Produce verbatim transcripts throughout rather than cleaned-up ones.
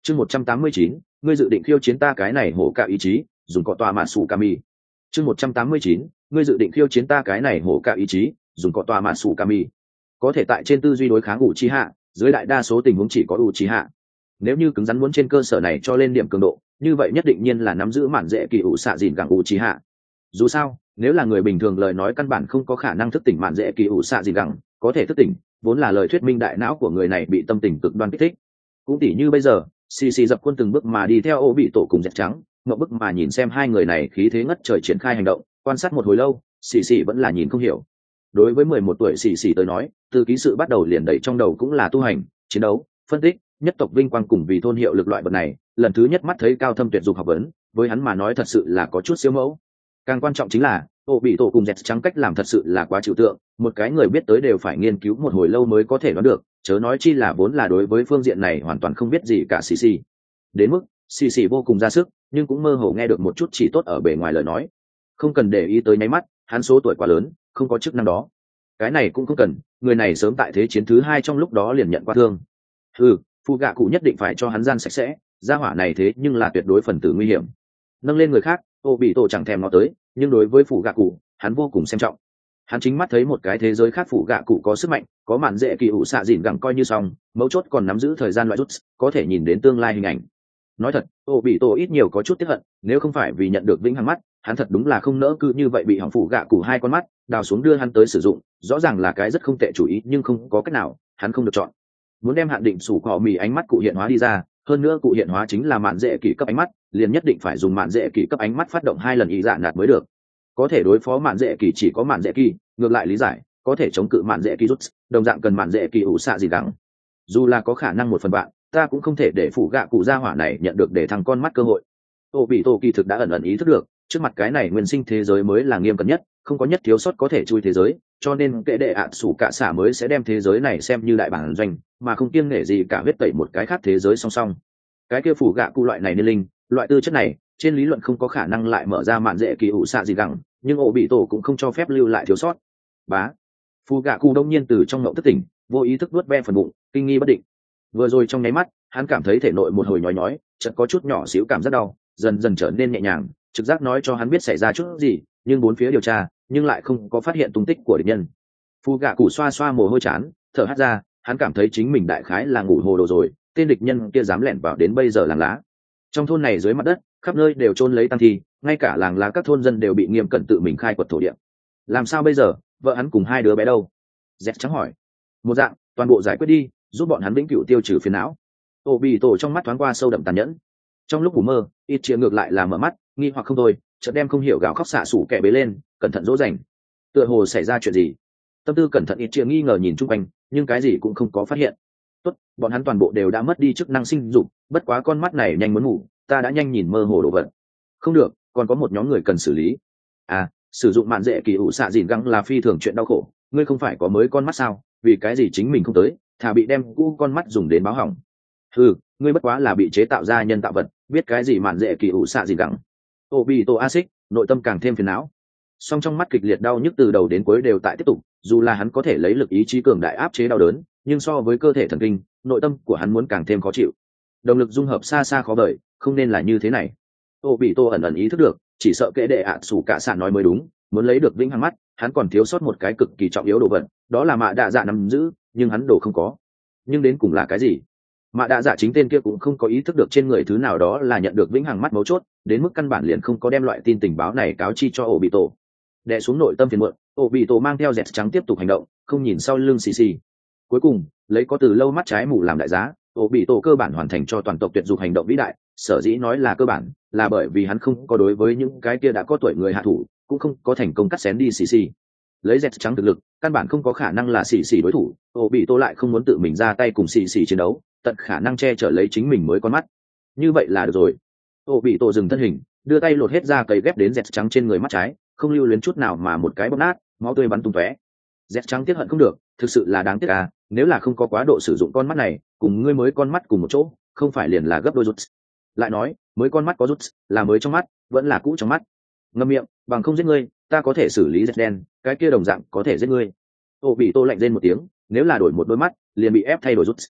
chương một trăm tám mươi chín ngươi dự định khiêu chiến ta cái này hổ cả ý chí dùng cọ tòa mạ sủ kami. chương một trăm tám mươi chín ngươi dự định khiêu chiến ta cái này hổ cả ý chí dùng cọ tòa mạ sủ kami. Có thể tại trên tư duy đối kháng Uchiha, dưới đại đa số tình huống chỉ có Uchiha. Nếu như cứng rắn muốn trên cơ sở này cho lên điểm cường độ, như vậy nhất định nhiên là nắm giữ mạn dễ kỳ ủ xạ dìn gẳng Uchiha. Dù sao, nếu là người bình thường lời nói căn bản không có khả năng thức tỉnh mạn dễ kỳ ủ xạ dìn gẳng, có thể thức tỉnh, vốn là lời thuyết minh đại não của người này bị tâm tình cực đoan kích thích. Cũng tỉ như bây giờ, xì xì dập quân từng bước mà đi theo ô bị tổ cùng dẹt trắng, ngậm bức mà nhìn xem hai người này khí thế ngất trời triển khai hành động, quan sát một hồi lâu, xì xì vẫn là nhìn không hiểu. Đối với mười một tuổi xì xì tới nói, từ ký sự bắt đầu liền đẩy trong đầu cũng là tu hành, chiến đấu, phân tích, nhất tộc vinh quang cùng vì thôn hiệu lực loại vật này, lần thứ nhất mắt thấy cao thâm tuyệt dục học vấn, với hắn mà nói thật sự là có chút siêu mẫu. Càng quan trọng chính là, ô bị tổ cùng dẹt trắng cách làm thật sự là quá trừu tượng, một cái người biết tới đều phải nghiên cứu một hồi lâu mới có thể đoán được, chớ nói chi là vốn là đối với phương diện này hoàn toàn không biết gì cả xì xì. Đến mức xì xì vô cùng ra sức, nhưng cũng mơ hồ nghe được một chút chỉ tốt ở bề ngoài lời nói. Không cần để ý tới nháy mắt, hắn số tuổi quá lớn, không có chức năng đó. Cái này cũng không cần, người này sớm tại thế chiến thứ hai trong lúc đó liền nhận qua thương. Ừ, phụ gạ cụ nhất định phải cho hắn gian sạch sẽ, gia hỏa này thế nhưng là tuyệt đối phần tử nguy hiểm. Nâng lên người khác, ô bị tổ chẳng thèm nó tới, nhưng đối với phụ gạ cụ, hắn vô cùng xem trọng. Hắn chính mắt thấy một cái thế giới khác phụ gạ cụ có sức mạnh, có mạn dễ kỳ ủ xạ dịn gẳng coi như xong, mấu chốt còn nắm giữ thời gian loại rút, có thể nhìn đến tương lai hình ảnh. Nói thật, ô bị tổ ít nhiều có chút tiếc hận, nếu không phải vì nhận được vĩnh hằng mắt, hắn thật đúng là không nỡ cứ như vậy bị hỏng phụ gạ cụ hai con mắt đào xuống đưa hắn tới sử dụng, rõ ràng là cái rất không tệ chủ ý nhưng không có cách nào, hắn không được chọn. Muốn đem hạn định sủ cỏ mì ánh mắt cụ hiện hóa đi ra, hơn nữa cụ hiện hóa chính là mạn dễ kỳ cấp ánh mắt, liền nhất định phải dùng mạn dễ kỳ cấp ánh mắt phát động hai lần ý dạ nạt mới được. Có thể đối phó mạn dễ kỳ chỉ có mạn dễ kỳ, ngược lại lý giải, có thể chống cự mạn dễ kỳ rút, đồng dạng cần mạn dễ kỳ ủ xạ gì đắng. Dù là có khả năng một phần bạn, ta cũng không thể để phụ gạ cụ gia hỏa này nhận được để thằng con mắt cơ hội. Ô bị tổ kỳ thực đã ẩn ẩn ý thức được, trước mặt cái này nguyên sinh thế giới mới là nghiêm cẩn nhất, không có nhất thiếu sót có thể chui thế giới, cho nên kệ đệ ạ sủ cả xả mới sẽ đem thế giới này xem như đại bản doanh, mà không kiêng nể gì cả huyết tẩy một cái khác thế giới song song. Cái kia phụ gạ cụ loại này niên linh, loại tư chất này, trên lý luận không có khả năng lại mở ra mạn dễ kỳ ủ xạ gì gẳng, nhưng ổ bị tổ cũng không cho phép lưu lại thiếu sót. Bá, phụ gạ cụ đông nhiên từ trong ngộng thất tỉnh, vô ý thức vuốt ve phần bụng, kinh nghi bất định. Vừa rồi trong nháy mắt, hắn cảm thấy thể nội một hồi nhói nhói, chợt có chút nhỏ xíu cảm giác đau, dần dần trở nên nhẹ nhàng, trực giác nói cho hắn biết xảy ra chút gì, nhưng bốn phía điều tra, nhưng lại không có phát hiện tung tích của địch nhân. Phu gạ cụ xoa xoa mồ hôi chán, thở hắt ra, hắn cảm thấy chính mình đại khái là ngủ hồ đồ rồi, tên địch nhân kia dám lẻn vào đến bây giờ làng lá. Trong thôn này dưới mặt đất, khắp nơi đều chôn lấy tang thi, ngay cả làng lá các thôn dân đều bị nghiêm cẩn tự mình khai quật thổ địa. Làm sao bây giờ, vợ hắn cùng hai đứa bé đâu? Dẹt trắng hỏi. Một dạng, toàn bộ giải quyết đi, giúp bọn hắn vĩnh cửu tiêu trừ phiền não. Ô bị tổ trong mắt thoáng qua sâu đậm tàn nhẫn. Trong lúc ngủ mơ, ít chia ngược lại là mở mắt, nghi hoặc không thôi, chợt đem không hiểu gào khóc xạ sủ kẻ bế lên, cẩn thận dỗ dành. Tựa hồ xảy ra chuyện gì? Tâm tư cẩn thận ít chia nghi ngờ nhìn chung quanh, nhưng cái gì cũng không có phát hiện. Tốt, bọn hắn toàn bộ đều đã mất đi chức năng sinh dục, bất quá con mắt này nhanh muốn ngủ, ta đã nhanh nhìn mơ hồ đồ vật. Không được, còn có một nhóm người cần xử lý. À, sử dụng mạn dễ kỳ ủ xạ dìn găng là phi thường chuyện đau khổ, ngươi không phải có mới con mắt sao? Vì cái gì chính mình không tới, thà bị đem cũ con mắt dùng đến báo hỏng. Ừ, ngươi bất quá là bị chế tạo ra nhân tạo vật, biết cái gì mạn dễ kỳ ủ xạ dìn găng. Ô bị tổ acid, nội tâm càng thêm phiền não. Song trong mắt kịch liệt đau nhức từ đầu đến cuối đều tại tiếp tục, dù là hắn có thể lấy lực ý chí cường đại áp chế đau đớn, nhưng so với cơ thể thần kinh, nội tâm của hắn muốn càng thêm khó chịu. Động lực dung hợp xa xa khó bời, không nên là như thế này. Ô bị tô ẩn ẩn ý thức được, chỉ sợ kệ đệ ạ sủ cả sạn nói mới đúng, muốn lấy được vĩnh hằng mắt, hắn còn thiếu sót một cái cực kỳ trọng yếu đồ vật, đó là mạ đạ dạ nắm giữ, nhưng hắn đồ không có. Nhưng đến cùng là cái gì? Mạ đạ dạ chính tên kia cũng không có ý thức được trên người thứ nào đó là nhận được vĩnh hằng mắt mấu chốt, đến mức căn bản liền không có đem loại tin tình báo này cáo chi cho ổ bị tổ. Đè xuống nội tâm phiền muộn, ổ bị tổ mang theo dẹt trắng tiếp tục hành động, không nhìn sau lưng xì xì. Cuối cùng, lấy có từ lâu mắt trái mù làm đại giá, ổ bị tổ cơ bản hoàn thành cho toàn tộc tuyệt dục hành động vĩ đại. Sở dĩ nói là cơ bản, là bởi vì hắn không có đối với những cái kia đã có tuổi người hạ thủ, cũng không có thành công cắt xén đi xì xì. Lấy dẹt trắng thực lực, căn bản không có khả năng là xì xì đối thủ, ổ bị tổ lại không muốn tự mình ra tay cùng xì xì chiến đấu, tận khả năng che chở lấy chính mình mới con mắt. Như vậy là được rồi. Ổ bị tổ dừng thân hình, đưa tay lột hết ra cây ghép đến dẹt trắng trên người mắt trái, không lưu luyến chút nào mà một cái bóp nát, máu tươi bắn tung tóe. Dẹt trắng tiếc hận không được, thực sự là đáng tiếc à, nếu là không có quá độ sử dụng con mắt này, cùng ngươi mới con mắt cùng một chỗ, không phải liền là gấp đôi rút. Lại nói, mới con mắt có rút, là mới trong mắt, vẫn là cũ trong mắt. Ngậm miệng, bằng không giết ngươi, ta có thể xử lý dẹt đen, cái kia đồng dạng có thể giết ngươi. Ô bị tô lạnh lên một tiếng, nếu là đổi một đôi mắt, liền bị ép thay đổi rút.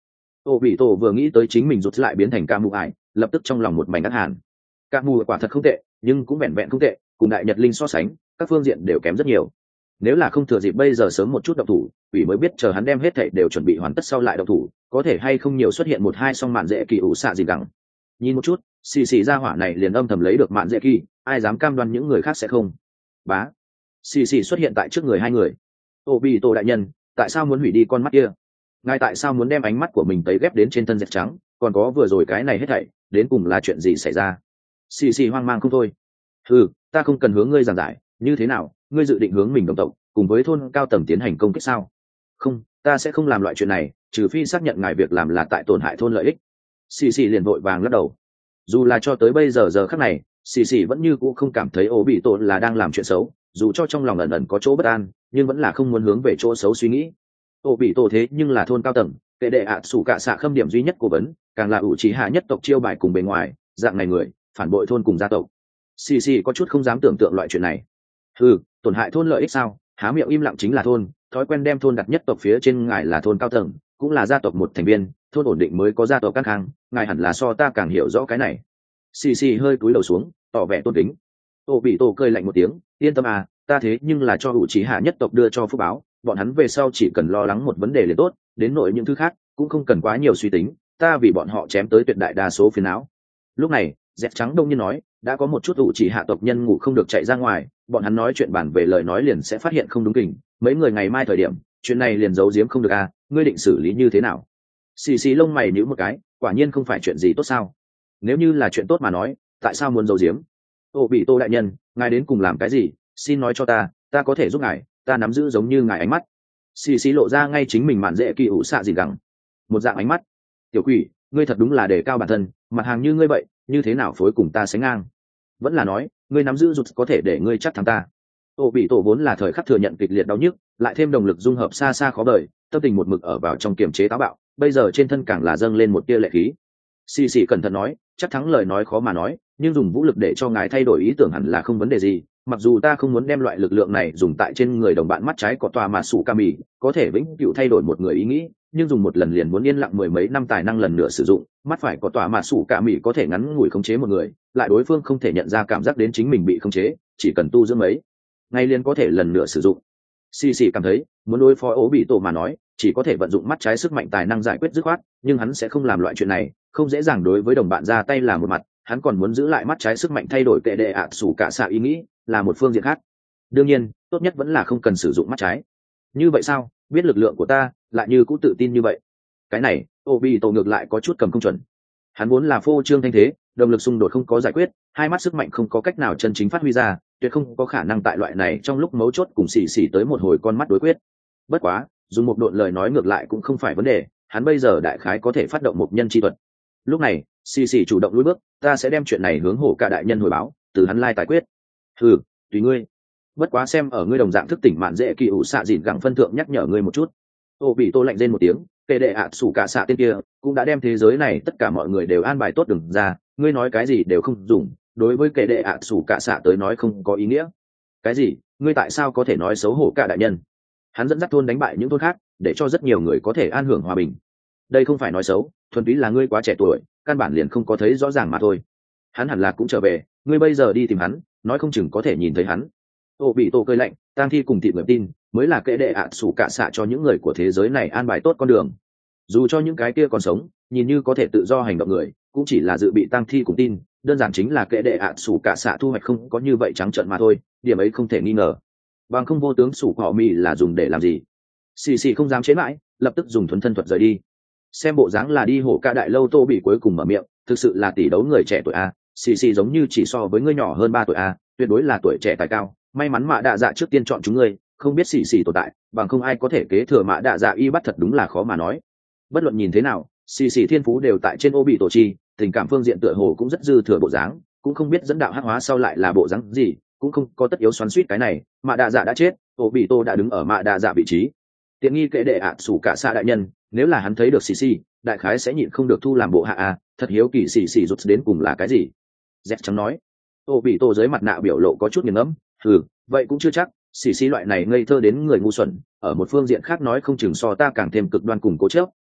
Ô bị tổ vừa nghĩ tới chính mình rụt lại biến thành ca mù ải, lập tức trong lòng một mảnh ác hàn. Ca mù quả thật không tệ, nhưng cũng vẹn vẹn không tệ, cùng đại nhật linh so sánh, các phương diện đều kém rất nhiều. Nếu là không thừa dịp bây giờ sớm một chút động thủ, ủy mới biết chờ hắn đem hết thảy đều chuẩn bị hoàn tất sau lại động thủ, có thể hay không nhiều xuất hiện một hai song mạn dễ kỳ ủ xạ gì đẳng. Nhìn một chút, xì xì ra hỏa này liền âm thầm lấy được mạn dễ kỳ, ai dám cam đoan những người khác sẽ không. Bá. Xì xì xuất hiện tại trước người hai người. Ô bị tổ đại nhân, tại sao muốn hủy đi con mắt kia? Ngài tại sao muốn đem ánh mắt của mình tấy ghép đến trên thân dẹt trắng, còn có vừa rồi cái này hết thảy, đến cùng là chuyện gì xảy ra? Xì xì hoang mang không thôi. Ừ, ta không cần hướng ngươi giảng giải, như thế nào, ngươi dự định hướng mình đồng tộc cùng với thôn cao tầng tiến hành công kích sao? Không, ta sẽ không làm loại chuyện này, trừ phi xác nhận ngài việc làm là tại tổn hại thôn lợi ích. Xì xì liền vội vàng lắc đầu. Dù là cho tới bây giờ giờ khắc này, xì xì vẫn như cũ không cảm thấy ố bị tổn là đang làm chuyện xấu, dù cho trong lòng ẩn ẩn có chỗ bất an, nhưng vẫn là không muốn hướng về chỗ xấu suy nghĩ. Ố bị tổ thế nhưng là thôn cao tầng, kệ đệ ạ sủ cả xạ khâm điểm duy nhất cố vấn, càng là ủ trí hạ nhất tộc chiêu bài cùng bề ngoài, dạng này người phản bội thôn cùng gia tộc. Xì xì có chút không dám tưởng tượng loại chuyện này. Ừ, tổn hại thôn lợi ích sao? Há miệng im lặng chính là thôn, thói quen đem thôn đặt nhất tộc phía trên ngài là thôn cao tầng, cũng là gia tộc một thành viên, thôn ổn định mới có gia tộc các hàng, ngài hẳn là so ta càng hiểu rõ cái này. Xì xì hơi cúi đầu xuống, tỏ vẻ tôn kính. Tô bị tổ cười lạnh một tiếng, yên tâm à, ta thế nhưng là cho ủ trí hạ nhất tộc đưa cho phúc báo, bọn hắn về sau chỉ cần lo lắng một vấn đề liền tốt, đến nội những thứ khác cũng không cần quá nhiều suy tính, ta vì bọn họ chém tới tuyệt đại đa số phiền não. Lúc này dẹt trắng đông nhiên nói, đã có một chút ủ chỉ hạ tộc nhân ngủ không được chạy ra ngoài, bọn hắn nói chuyện bản về lời nói liền sẽ phát hiện không đúng kình, mấy người ngày mai thời điểm chuyện này liền giấu giếm không được à, ngươi định xử lý như thế nào? Xì xì lông mày nhíu một cái, quả nhiên không phải chuyện gì tốt sao? Nếu như là chuyện tốt mà nói, tại sao muốn giấu giếm? Ô bị tô đại nhân, ngài đến cùng làm cái gì? Xin nói cho ta, ta có thể giúp ngài, ta nắm giữ giống như ngài ánh mắt. Xì xì lộ ra ngay chính mình mạn dễ kỳ ủ xạ gì gẳng, một dạng ánh mắt. Tiểu quỷ, ngươi thật đúng là đề cao bản thân, mặt hàng như ngươi vậy, như thế nào phối cùng ta sánh ngang? Vẫn là nói, ngươi nắm giữ rụt có thể để ngươi chắc thắng ta. Ô bị tổ vốn là thời khắc thừa nhận kịch liệt đau nhức, lại thêm động lực dung hợp xa xa khó đời, tâm tình một mực ở vào trong kiềm chế táo bạo, bây giờ trên thân càng là dâng lên một tia lệ khí. Xì xì cẩn thận nói, chắc thắng lời nói khó mà nói, nhưng dùng vũ lực để cho ngài thay đổi ý tưởng hẳn là không vấn đề gì. Mặc dù ta không muốn đem loại lực lượng này dùng tại trên người đồng bạn mắt trái có tòa mà sủ ca mì, có thể vĩnh cửu thay đổi một người ý nghĩ, nhưng dùng một lần liền muốn yên lặng mười mấy năm tài năng lần nữa sử dụng, mắt phải có tòa mà sủ ca mì có thể ngắn ngủi khống chế một người, lại đối phương không thể nhận ra cảm giác đến chính mình bị khống chế, chỉ cần tu dưỡng mấy ngày liền có thể lần nữa sử dụng. Xì xì cảm thấy muốn đối phó ố bị tổ mà nói, chỉ có thể vận dụng mắt trái sức mạnh tài năng giải quyết dứt khoát, nhưng hắn sẽ không làm loại chuyện này, không dễ dàng đối với đồng bạn ra tay là một mặt, hắn còn muốn giữ lại mắt trái sức mạnh thay đổi kệ đệ ạ sủ cả xạ ý nghĩ là một phương diện khác. Đương nhiên tốt nhất vẫn là không cần sử dụng mắt trái. Như vậy sao? Biết lực lượng của ta lại như cũng tự tin như vậy? Cái này obi tổ ngược lại có chút cầm không chuẩn. Hắn vốn là phô trương thanh thế, động lực xung đột không có giải quyết, hai mắt sức mạnh không có cách nào chân chính phát huy ra, tuyệt không có khả năng tại loại này trong lúc mấu chốt cùng xì xì tới một hồi con mắt đối quyết. Bất quá dùng một độn lời nói ngược lại cũng không phải vấn đề, hắn bây giờ đại khái có thể phát động một nhân chi thuật. Lúc này xì xì chủ động lùi bước, ta sẽ đem chuyện này hướng hổ cả đại nhân hồi báo, từ hắn lai tài quyết. Ừ, tùy ngươi. Bất quá xem ở ngươi đồng dạng thức tỉnh mạn dễ kỳ ủ xạ dịn gẳng phân thượng nhắc nhở ngươi một chút. Ô bị tô lạnh rên một tiếng, kệ đệ ạ sủ cả xạ tên kia cũng đã đem thế giới này tất cả mọi người đều an bài tốt đừng ra, ngươi nói cái gì đều không dùng, đối với kệ đệ ạ sủ cả xạ tới nói không có ý nghĩa. Cái gì? Ngươi tại sao có thể nói xấu hổ cả đại nhân? Hắn dẫn dắt thôn đánh bại những thôn khác, để cho rất nhiều người có thể an hưởng hòa bình. Đây không phải nói xấu, thuần túy là ngươi quá trẻ tuổi, căn bản liền không có thấy rõ ràng mà thôi. Hắn hẳn là cũng trở về, ngươi bây giờ đi tìm hắn, nói không chừng có thể nhìn thấy hắn. Ô bị tổ cười lạnh, tang thi cùng thịt người tin mới là kệ đệ ạ sủ cả xạ cho những người của thế giới này an bài tốt con đường. Dù cho những cái kia còn sống, nhìn như có thể tự do hành động người, cũng chỉ là dự bị tang thi cùng tin, đơn giản chính là kệ đệ ạ sủ cả xạ thu hoạch không có như vậy trắng trợn mà thôi, điểm ấy không thể nghi ngờ. Bằng không vô tướng sủ họ mì là dùng để làm gì? Xì xì không dám chế mãi, lập tức dùng thuần thân thuật rời đi. Xem bộ dáng là đi hổ ca đại lâu. Tô bị cuối cùng mở miệng, thực sự là tỷ đấu người trẻ tuổi a, xì xì giống như chỉ so với ngươi nhỏ hơn ba tuổi a, tuyệt đối là tuổi trẻ tài cao, may mắn mạ đạ dạ trước tiên chọn chúng ngươi, không biết xì xì tồn tại, bằng không ai có thể kế thừa mạ đạ dạ y bắt thật đúng là khó mà nói. Bất luận nhìn thế nào, xì xì thiên phú đều tại trên ô bị tổ chi, tình cảm phương diện tựa hồ cũng rất dư thừa bộ dáng, cũng không biết dẫn đạo hắc hóa sau lại là bộ dáng gì, cũng không có tất yếu xoắn xuýt cái này, mạ đạ dạ đã chết, ô bị tổ đã đứng ở mạ đạ dạ vị trí. Tiện nghi kệ đệ ạ sủ cả xa đại nhân, nếu là hắn thấy được xì xì, đại khái sẽ nhịn không được thu làm bộ hạ a, thật hiếu kỳ xì xì rút đến cùng là cái gì. Dẹt trắng nói. Ô bị tổ dưới mặt nạ biểu lộ có chút nghiền ngẫm, ừ, vậy cũng chưa chắc, xì xì loại này ngây thơ đến người ngu xuẩn, ở một phương diện khác nói không chừng so ta càng thêm cực đoan cùng cố chấp,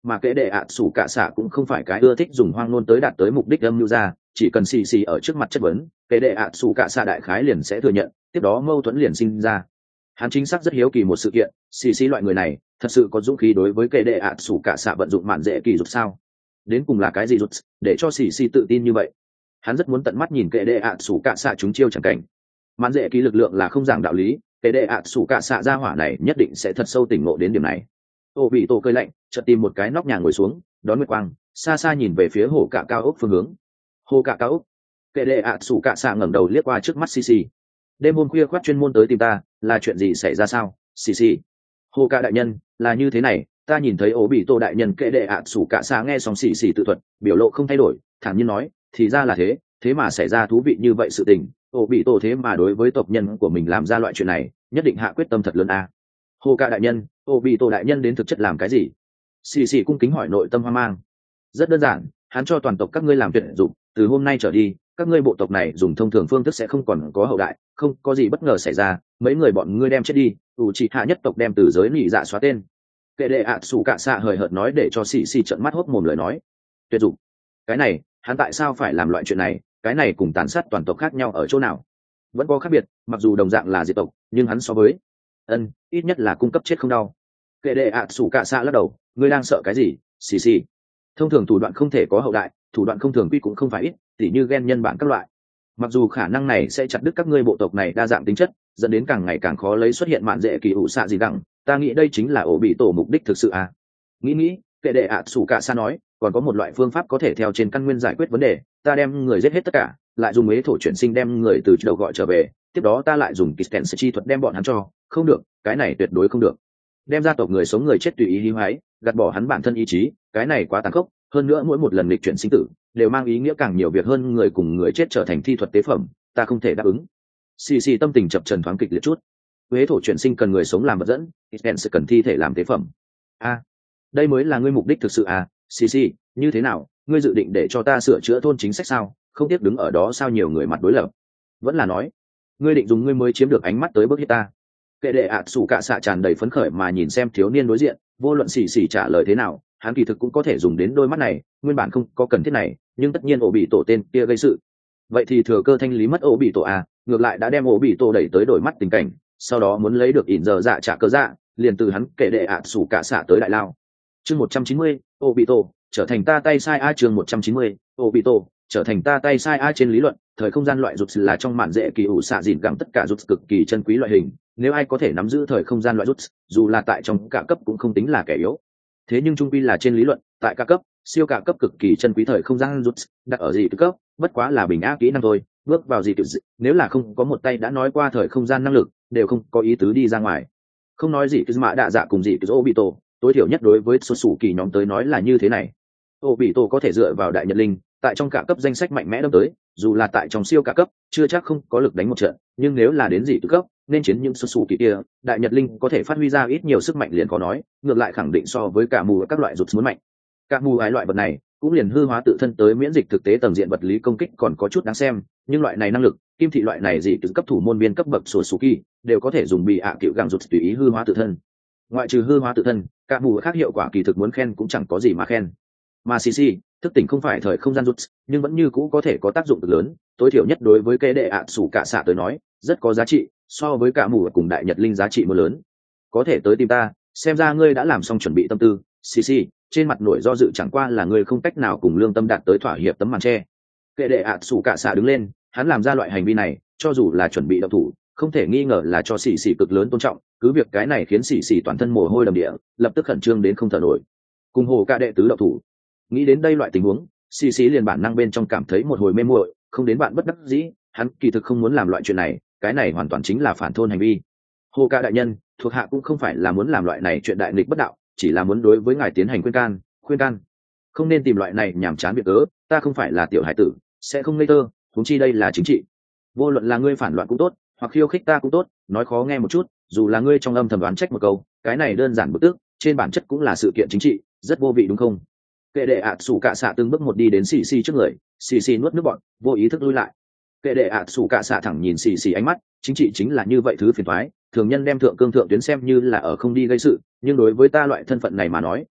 mà kệ đệ ạ sủ cả xạ cũng không phải cái ưa thích dùng hoang ngôn tới đạt tới mục đích âm mưu ra, chỉ cần xì xì ở trước mặt chất vấn, kệ đệ ạ sủ cả xạ đại khái liền sẽ thừa nhận, tiếp đó mâu thuẫn liền sinh ra. Hắn chính xác rất hiếu kỳ một sự kiện, xì xì loại người này thật sự có dũng khí đối với kệ đệ ạ sủ cả xạ vận dụng mạn dễ kỳ rụt sao? Đến cùng là cái gì rụt để cho xì xì tự tin như vậy? Hắn rất muốn tận mắt nhìn kệ đệ ạ sủ cả xạ chúng chiêu chẳng cảnh. Mạn dễ kỳ lực lượng là không giảng đạo lý, kệ đệ ạ sủ cả xạ ra hỏa này nhất định sẽ thật sâu tỉnh ngộ đến điểm này. Ô bị tổ cơi lạnh, chợt tìm một cái nóc nhà ngồi xuống, đón nguyệt quang, xa xa nhìn về phía hồ cả cao ốc phương hướng. Hồ cả cao ốc. Kệ đệ ạ sủ cả xạ ngẩng đầu liếc qua trước mắt xì xì. Đêm hôm khuya khoắt chuyên môn tới tìm ta, là chuyện gì xảy ra sao? Xì xì. Hồ cả đại nhân, là như thế này, ta nhìn thấy ổ bị tổ đại nhân kệ đệ ạ sủ cả xạ nghe xong xì xì tự thuật, biểu lộ không thay đổi, thản nhiên nói, thì ra là thế, thế mà xảy ra thú vị như vậy sự tình, ổ bị tổ thế mà đối với tộc nhân của mình làm ra loại chuyện này, nhất định hạ quyết tâm thật lớn a. Hồ cả đại nhân, ổ bị tổ đại nhân đến thực chất làm cái gì? Xì xì cung kính hỏi nội tâm hoang mang. Rất đơn giản, hắn cho toàn tộc các ngươi làm tuyển dụng, từ hôm nay trở đi, các ngươi bộ tộc này dùng thông thường phương thức sẽ không còn có hậu đại, không có gì bất ngờ xảy ra, mấy người bọn ngươi đem chết đi, ủ trị hạ nhất tộc đem từ giới nỉ dạ xóa tên. Kệ đệ ạ sủ cả xạ hời hợt nói để cho xì xì trợn mắt hốt mồm lời nói. Tuyệt dụng. Cái này, hắn tại sao phải làm loại chuyện này, cái này cùng tàn sát toàn tộc khác nhau ở chỗ nào? Vẫn có khác biệt, mặc dù đồng dạng là diệt tộc, nhưng hắn so với ân ít nhất là cung cấp chết không đau. Kệ đệ ạ sủ cả xạ lắc đầu, ngươi đang sợ cái gì? Xì xì. Thông thường thủ đoạn không thể có hậu đại, thủ đoạn không thường quy cũng không phải ít, tỉ như ghen nhân bản các loại. Mặc dù khả năng này sẽ chặt đứt các ngươi bộ tộc này đa dạng tính chất, dẫn đến càng ngày càng khó lấy xuất hiện mạn dễ kỳ ủ xạ gì đẳng, ta nghĩ đây chính là ổ bị tổ mục đích thực sự à. Nghĩ nghĩ, kệ đệ ạ sủ cả xa nói, còn có một loại phương pháp có thể theo trên căn nguyên giải quyết vấn đề, ta đem người giết hết tất cả, lại dùng ế thổ chuyển sinh đem người từ đầu gọi trở về, tiếp đó ta lại dùng kitten chi thuật đem bọn hắn cho, không được, cái này tuyệt đối không được. Đem gia tộc người sống người chết tùy ý hí hoái, gạt bỏ hắn bản thân ý chí, cái này quá tàn khốc, hơn nữa mỗi một lần lịch chuyển sinh tử đều mang ý nghĩa càng nhiều việc hơn người cùng người chết trở thành thi thuật tế phẩm, ta không thể đáp ứng. Xì xì tâm tình chập trần thoáng kịch liệt chút. Huế thổ chuyển sinh cần người sống làm vật dẫn, Iten sẽ cần thi thể làm tế phẩm. A, à, đây mới là ngươi mục đích thực sự à? Xì xì, như thế nào? Ngươi dự định để cho ta sửa chữa thôn chính sách sao? Không tiếc đứng ở đó sao nhiều người mặt đối lập? Vẫn là nói, ngươi định dùng ngươi mới chiếm được ánh mắt tới bước hiếp ta? Kệ đệ ạ sủ cả xạ tràn đầy phấn khởi mà nhìn xem thiếu niên đối diện, vô luận xì xì trả lời thế nào, hắn kỳ thực cũng có thể dùng đến đôi mắt này, nguyên bản không có cần thiết này, nhưng tất nhiên ổ bị tổ tên kia gây sự, vậy thì thừa cơ thanh lý mất ổ bị tổ à, ngược lại đã đem ổ bị tổ đẩy tới đổi mắt tình cảnh, sau đó muốn lấy được ỉn giờ dạ trả cơ dạ, liền từ hắn kể đệ ạ sủ cả xạ tới đại lao. Chương một trăm chín mươi, ổ bị tổ trở thành ta tay sai a. Chương một trăm chín mươi, ổ bị tổ trở thành ta tay sai a. Trên lý luận, thời không gian loại rụt là trong mạn dễ kỳ ủ xạ dịn gẳng tất cả rụt cực kỳ chân quý loại hình, nếu ai có thể nắm giữ thời không gian loại rụt, dù là tại trong cả cấp cũng không tính là kẻ yếu. Thế nhưng trung quy là trên lý luận, tại cả cấp, siêu cả cấp cực kỳ chân quý thời không gian rút đặt ở gì cấp, bất quá là bình á kỹ năng thôi, bước vào gì kiểu dị, nếu là không có một tay đã nói qua thời không gian năng lực, đều không có ý tứ đi ra ngoài. Không nói gì cứ mã đạ dạ cùng gì cứ Obito, tối thiểu nhất đối với xuất sủ kỳ nhóm tới nói là như thế này. Obito có thể dựa vào đại nhật linh, tại trong cả cấp danh sách mạnh mẽ đâm tới, dù là tại trong siêu cả cấp, chưa chắc không có lực đánh một trận, nhưng nếu là đến gì cấp, nên chiến những xuất sủ kỳ kia, đại nhật linh có thể phát huy ra ít nhiều sức mạnh liền có nói, ngược lại khẳng định so với cả mù các loại rụt muốn mạnh. Các mù ái loại vật này cũng liền hư hóa tự thân tới miễn dịch thực tế tầng diện vật lý công kích còn có chút đáng xem, nhưng loại này năng lực, kim thị loại này gì từ cấp thủ môn biên cấp bậc sổ sủ kỳ đều có thể dùng bị ạ à cựu gàng rụt tùy ý hư hóa tự thân. Ngoại trừ hư hóa tự thân, các mù khác hiệu quả kỳ thực muốn khen cũng chẳng có gì mà khen. Mà xê xê, thức tỉnh không phải thời không gian rút, nhưng vẫn như cũ có thể có tác dụng cực lớn, tối thiểu nhất đối với kế đệ ạ sủ cả xạ tới nói, rất có giá trị, so với cả mù cùng đại nhật linh giá trị mưa lớn. Có thể tới tìm ta, xem ra ngươi đã làm xong chuẩn bị tâm tư, xê xê, trên mặt nổi do dự chẳng qua là ngươi không cách nào cùng lương tâm đạt tới thỏa hiệp tấm màn tre. Kệ đệ ạ sủ cả xạ đứng lên, hắn làm ra loại hành vi này, cho dù là chuẩn bị động thủ, không thể nghi ngờ là cho xì xì cực lớn tôn trọng, cứ việc cái này khiến xì xì toàn thân mồ hôi đầm địa, lập tức khẩn trương đến không thở nổi. Cùng hồ ca đệ tứ động thủ, nghĩ đến đây loại tình huống, xì xì liền bản năng bên trong cảm thấy một hồi mê muội, không đến bạn bất đắc dĩ, hắn kỳ thực không muốn làm loại chuyện này, cái này hoàn toàn chính là phản thôn hành vi. Hồ ca đại nhân, thuộc hạ cũng không phải là muốn làm loại này chuyện đại nghịch bất đạo, chỉ là muốn đối với ngài tiến hành khuyên can, khuyên can. Không nên tìm loại này nhảm chán việc cớ, ta không phải là tiểu hải tử, sẽ không ngây thơ, huống chi đây là chính trị. Vô luận là ngươi phản loạn cũng tốt, hoặc khiêu khích ta cũng tốt, nói khó nghe một chút, dù là ngươi trong âm thầm đoán trách một câu, cái này đơn giản bực tức, trên bản chất cũng là sự kiện chính trị, rất vô vị đúng không? Kệ đệ ạ sủ cả xạ từng bước một đi đến xì xì trước người, xì xì nuốt nước bọt, vô ý thức lui lại. Kệ đệ ạ sủ cả xạ thẳng nhìn xì xì ánh mắt, chính trị chính là như vậy thứ phiền toái, thường nhân đem thượng cương thượng tuyến xem như là ở không đi gây sự, nhưng đối với ta loại thân phận này mà nói,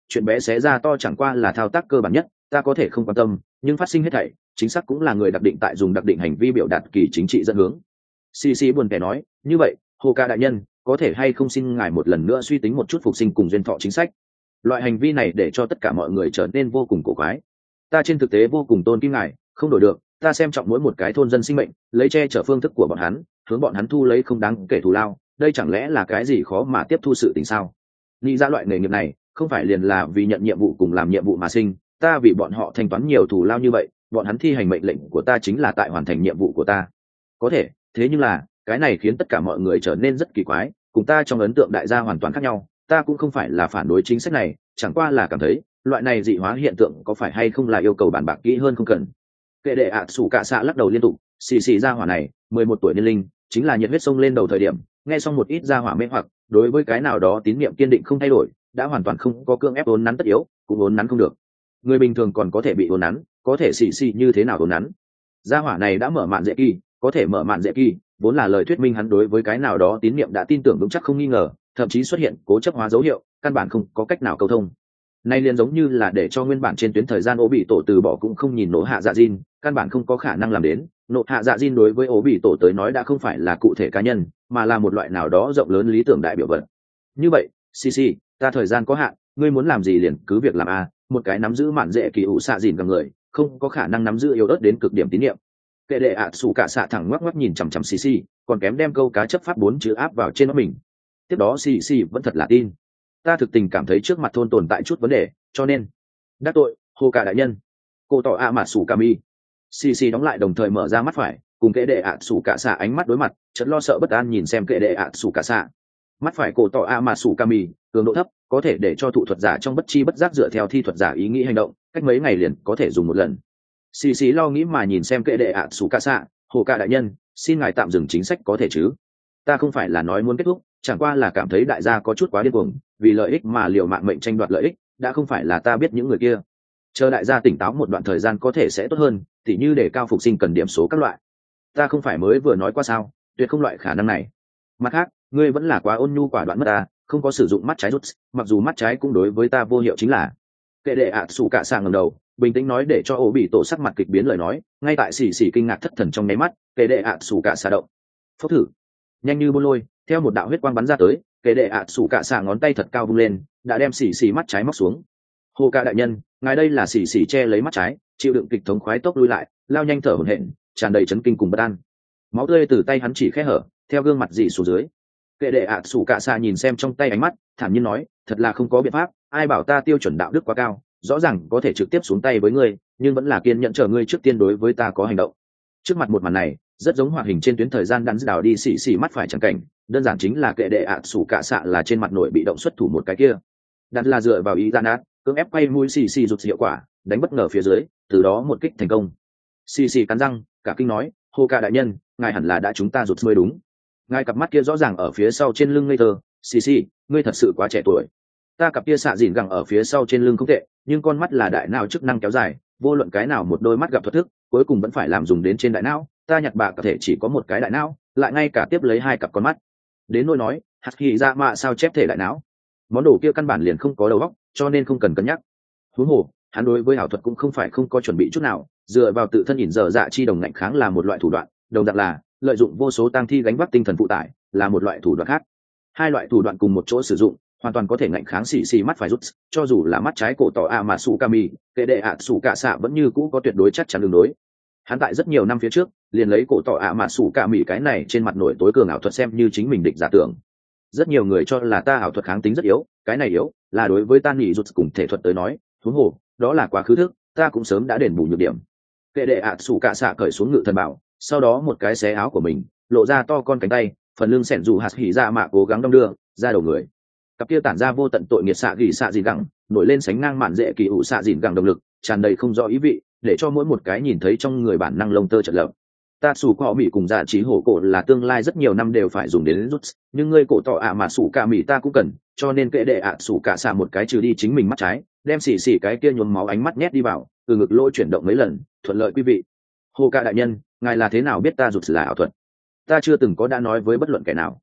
chuyện bé xé ra to chẳng qua là thao tác cơ bản nhất, ta có thể không quan tâm, nhưng phát sinh hết thảy chính xác cũng là người đặc định tại dùng đặc định hành vi biểu đạt kỳ chính trị dẫn hướng. Xì xì buồn kẻ nói, như vậy hồ ca đại nhân có thể hay không xin ngài một lần nữa suy tính một chút phục sinh cùng duyên thọ chính sách. Loại hành vi này để cho tất cả mọi người trở nên vô cùng cổ quái. Ta trên thực tế vô cùng tôn kính ngài, không đổi được, ta xem trọng mỗi một cái thôn dân sinh mệnh, lấy che chở phương thức của bọn hắn, hướng bọn hắn thu lấy không đáng kể thù lao, đây chẳng lẽ là cái gì khó mà tiếp thu sự tình sao? Nghĩ ra loại nghề nghiệp này không phải liền là vì nhận nhiệm vụ cùng làm nhiệm vụ mà sinh, ta vì bọn họ thanh toán nhiều thù lao như vậy, bọn hắn thi hành mệnh lệnh của ta chính là tại hoàn thành nhiệm vụ của ta. Có thể, thế nhưng là cái này khiến tất cả mọi người trở nên rất kỳ quái, cùng ta trong ấn tượng đại gia hoàn toàn khác nhau. Ta cũng không phải là phản đối chính sách này, chẳng qua là cảm thấy loại này dị hóa hiện tượng có phải hay không là yêu cầu bàn bạc kỹ hơn không cần. Kệ đệ ạ sủ cả xạ lắc đầu liên tục, xì xì ra hỏa này mười một tuổi niên linh, chính là nhiệt huyết sông lên đầu thời điểm, nghe xong một ít ra hỏa mê hoặc, đối với cái nào đó tín niệm kiên định không thay đổi, đã hoàn toàn không có cương ép uốn nắn tất yếu, cũng uốn nắn không được. Người bình thường còn có thể bị uốn nắn, có thể xì xì như thế nào uốn nắn? Gia hỏa này đã mở mạn dễ kỳ, có thể mở mạn dễ kỳ, vốn là lời thuyết minh hắn đối với cái nào đó tín niệm đã tin tưởng vững chắc không nghi ngờ, thậm chí xuất hiện cố chấp hóa dấu hiệu, căn bản không có cách nào câu thông. Nay liền giống như là để cho nguyên bản trên tuyến thời gian ố bị tổ từ bỏ cũng không nhìn nổ hạ dạ Jin, căn bản không có khả năng làm đến. Nộ hạ dạ Jin đối với ố bị tổ tới nói đã không phải là cụ thể cá nhân, mà là một loại nào đó rộng lớn lý tưởng đại biểu vật. Như vậy, cc, ta thời gian có hạn, ngươi muốn làm gì liền cứ việc làm a. Một cái nắm giữ mạn dễ kỳ ủ xạ dìn cả người, không có khả năng nắm giữ yếu ớt đến cực điểm tín nhiệm. Kệ đệ ạ sủ cả xạ thẳng ngoắc ngoắc nhìn chằm chằm cc, còn kém đem câu cá chấp pháp bốn chữ áp vào trên nó mình. Tiếp đó cc vẫn thật là tin. Ta thực tình cảm thấy trước mặt thôn tồn tại chút vấn đề, cho nên đắc tội hồ cả đại nhân. Cô tỏ a mà sủ cả mi. cc đóng lại đồng thời mở ra mắt phải, cùng kệ đệ ạ sủ cả xạ ánh mắt đối mặt, chợt lo sợ bất an nhìn xem kệ đệ ạ sủ cả xạ. Mắt phải cổ tỏ a mà sủ cả mi, cường độ thấp, có thể để cho thụ thuật giả trong bất chi bất giác dựa theo thi thuật giả ý nghĩ hành động, cách mấy ngày liền có thể dùng một lần. Xì xì lo nghĩ mà nhìn xem kệ đệ ạ sủ cả xạ, hồ cả đại nhân, xin ngài tạm dừng chính sách có thể chứ? Ta không phải là nói muốn kết thúc, chẳng qua là cảm thấy đại gia có chút quá điên cuồng, vì lợi ích mà liều mạng mệnh tranh đoạt lợi ích, đã không phải là ta biết những người kia. Chờ đại gia tỉnh táo một đoạn thời gian có thể sẽ tốt hơn, tỉ như để cao phục sinh cần điểm số các loại. Ta không phải mới vừa nói qua sao, tuyệt không loại khả năng này. Mặt khác, ngươi vẫn là quá ôn nhu quả đoạn mất ta, không có sử dụng mắt trái rút, mặc dù mắt trái cũng đối với ta vô hiệu chính là. Kệ đệ ạ sủ cả xạ ngẩng đầu, bình tĩnh nói để cho ổ bị tổ sắc mặt kịch biến lời nói, ngay tại xì xì kinh ngạc thất thần trong nháy mắt, kệ đệ ạ sủ cả xạ động. Phốc thử, nhanh như bôn lôi, theo một đạo huyết quang bắn ra tới, kệ đệ ạ sủ cả xạ ngón tay thật cao vung lên, đã đem xì xì mắt trái móc xuống. Hồ ca đại nhân, ngài đây là xì xì che lấy mắt trái, chịu đựng kịch thống khoái tốc lui lại, lao nhanh thở hổn hển, tràn đầy chấn kinh cùng bất an. Máu tươi từ tay hắn chỉ khẽ hở, theo gương mặt dị xuống dưới. Kệ đệ ạ sủ cả xạ nhìn xem trong tay ánh mắt, thản nhiên nói, thật là không có biện pháp, ai bảo ta tiêu chuẩn đạo đức quá cao, rõ ràng có thể trực tiếp xuống tay với ngươi, nhưng vẫn là kiên nhẫn chờ ngươi trước tiên đối với ta có hành động. Trước mặt một màn này, rất giống hoạt hình trên tuyến thời gian đắn đào đi xì xì mắt phải chẳng cảnh, đơn giản chính là kệ đệ ạ sủ cả xạ là trên mặt nội bị động xuất thủ một cái kia. Đặt là dựa vào ý gian át, cưỡng ép quay mũi xì xì rụt hiệu quả, đánh bất ngờ phía dưới, từ đó một kích thành công. Xì xì cắn răng, cả kinh nói, hồ ca đại nhân, ngài hẳn là đã chúng ta rụt mới đúng. Ngài cặp mắt kia rõ ràng ở phía sau trên lưng ngây thơ, xì xì, ngươi thật sự quá trẻ tuổi. Ta cặp kia xạ dìn gẳng ở phía sau trên lưng không tệ, nhưng con mắt là đại não chức năng kéo dài, vô luận cái nào một đôi mắt gặp thuật thức, cuối cùng vẫn phải làm dùng đến trên đại não. Ta nhặt bạc có thể chỉ có một cái đại não, lại ngay cả tiếp lấy hai cặp con mắt. Đến nỗi nói, hạt kỳ ra mạ sao chép thể đại não, món đồ kia căn bản liền không có đầu óc, cho nên không cần cân nhắc. Huống hồ, hắn đối với ảo thuật cũng không phải không có chuẩn bị chút nào, dựa vào tự thân ỉn dở dạ chi đồng ngạnh kháng là một loại thủ đoạn, đồng dạng là lợi dụng vô số tang thi gánh vác tinh thần phụ tải là một loại thủ đoạn khác. Hai loại thủ đoạn cùng một chỗ sử dụng, hoàn toàn có thể ngạnh kháng xì xì mắt phải rút, cho dù là mắt trái cổ tỏ a mà sủ kami, kệ đệ ạ sủ cả xạ vẫn như cũ có tuyệt đối chắc chắn đường đối. Hắn tại rất nhiều năm phía trước liền lấy cổ tỏ ạ mà sủ kami cái này trên mặt nổi tối cường ảo thuật xem như chính mình địch giả tưởng. Rất nhiều người cho là ta ảo thuật kháng tính rất yếu, cái này yếu là đối với ta nghỉ rút cùng thể thuật tới nói, huống hồ đó là quá khứ thức, ta cũng sớm đã đền bù nhược điểm. Kệ đệ ạ sủ cả xạ cởi xuống ngự thần bảo, sau đó một cái xé áo của mình, lộ ra to con cánh tay, phần lưng sẻn dù hạt hỉ ra mạ cố gắng đong đưa ra đầu người. Cặp kia tản ra vô tận tội nghiệt xạ gỉ xạ dìn gẳng, nổi lên sánh ngang mạn dễ kỳ ủ xạ dìn gẳng động lực, tràn đầy không rõ ý vị, để cho mỗi một cái nhìn thấy trong người bản năng lông tơ chợt lợp. Ta sủ cọ mỹ cùng dạ trí hổ cổ là tương lai rất nhiều năm đều phải dùng đến rút, nhưng ngươi cổ tỏ ạ mà sủ cả mỹ ta cũng cần, cho nên kệ đệ ạ sủ cả xạ một cái trừ đi chính mình mắt trái, đem xì xì cái kia nhuốm máu ánh mắt nhét đi vào, từ ngực lỗ chuyển động mấy lần, thuận lợi quý vị. Hồ ca đại nhân, ngài là thế nào biết ta rụt là ảo thuật? Ta chưa từng có đã nói với bất luận kẻ nào.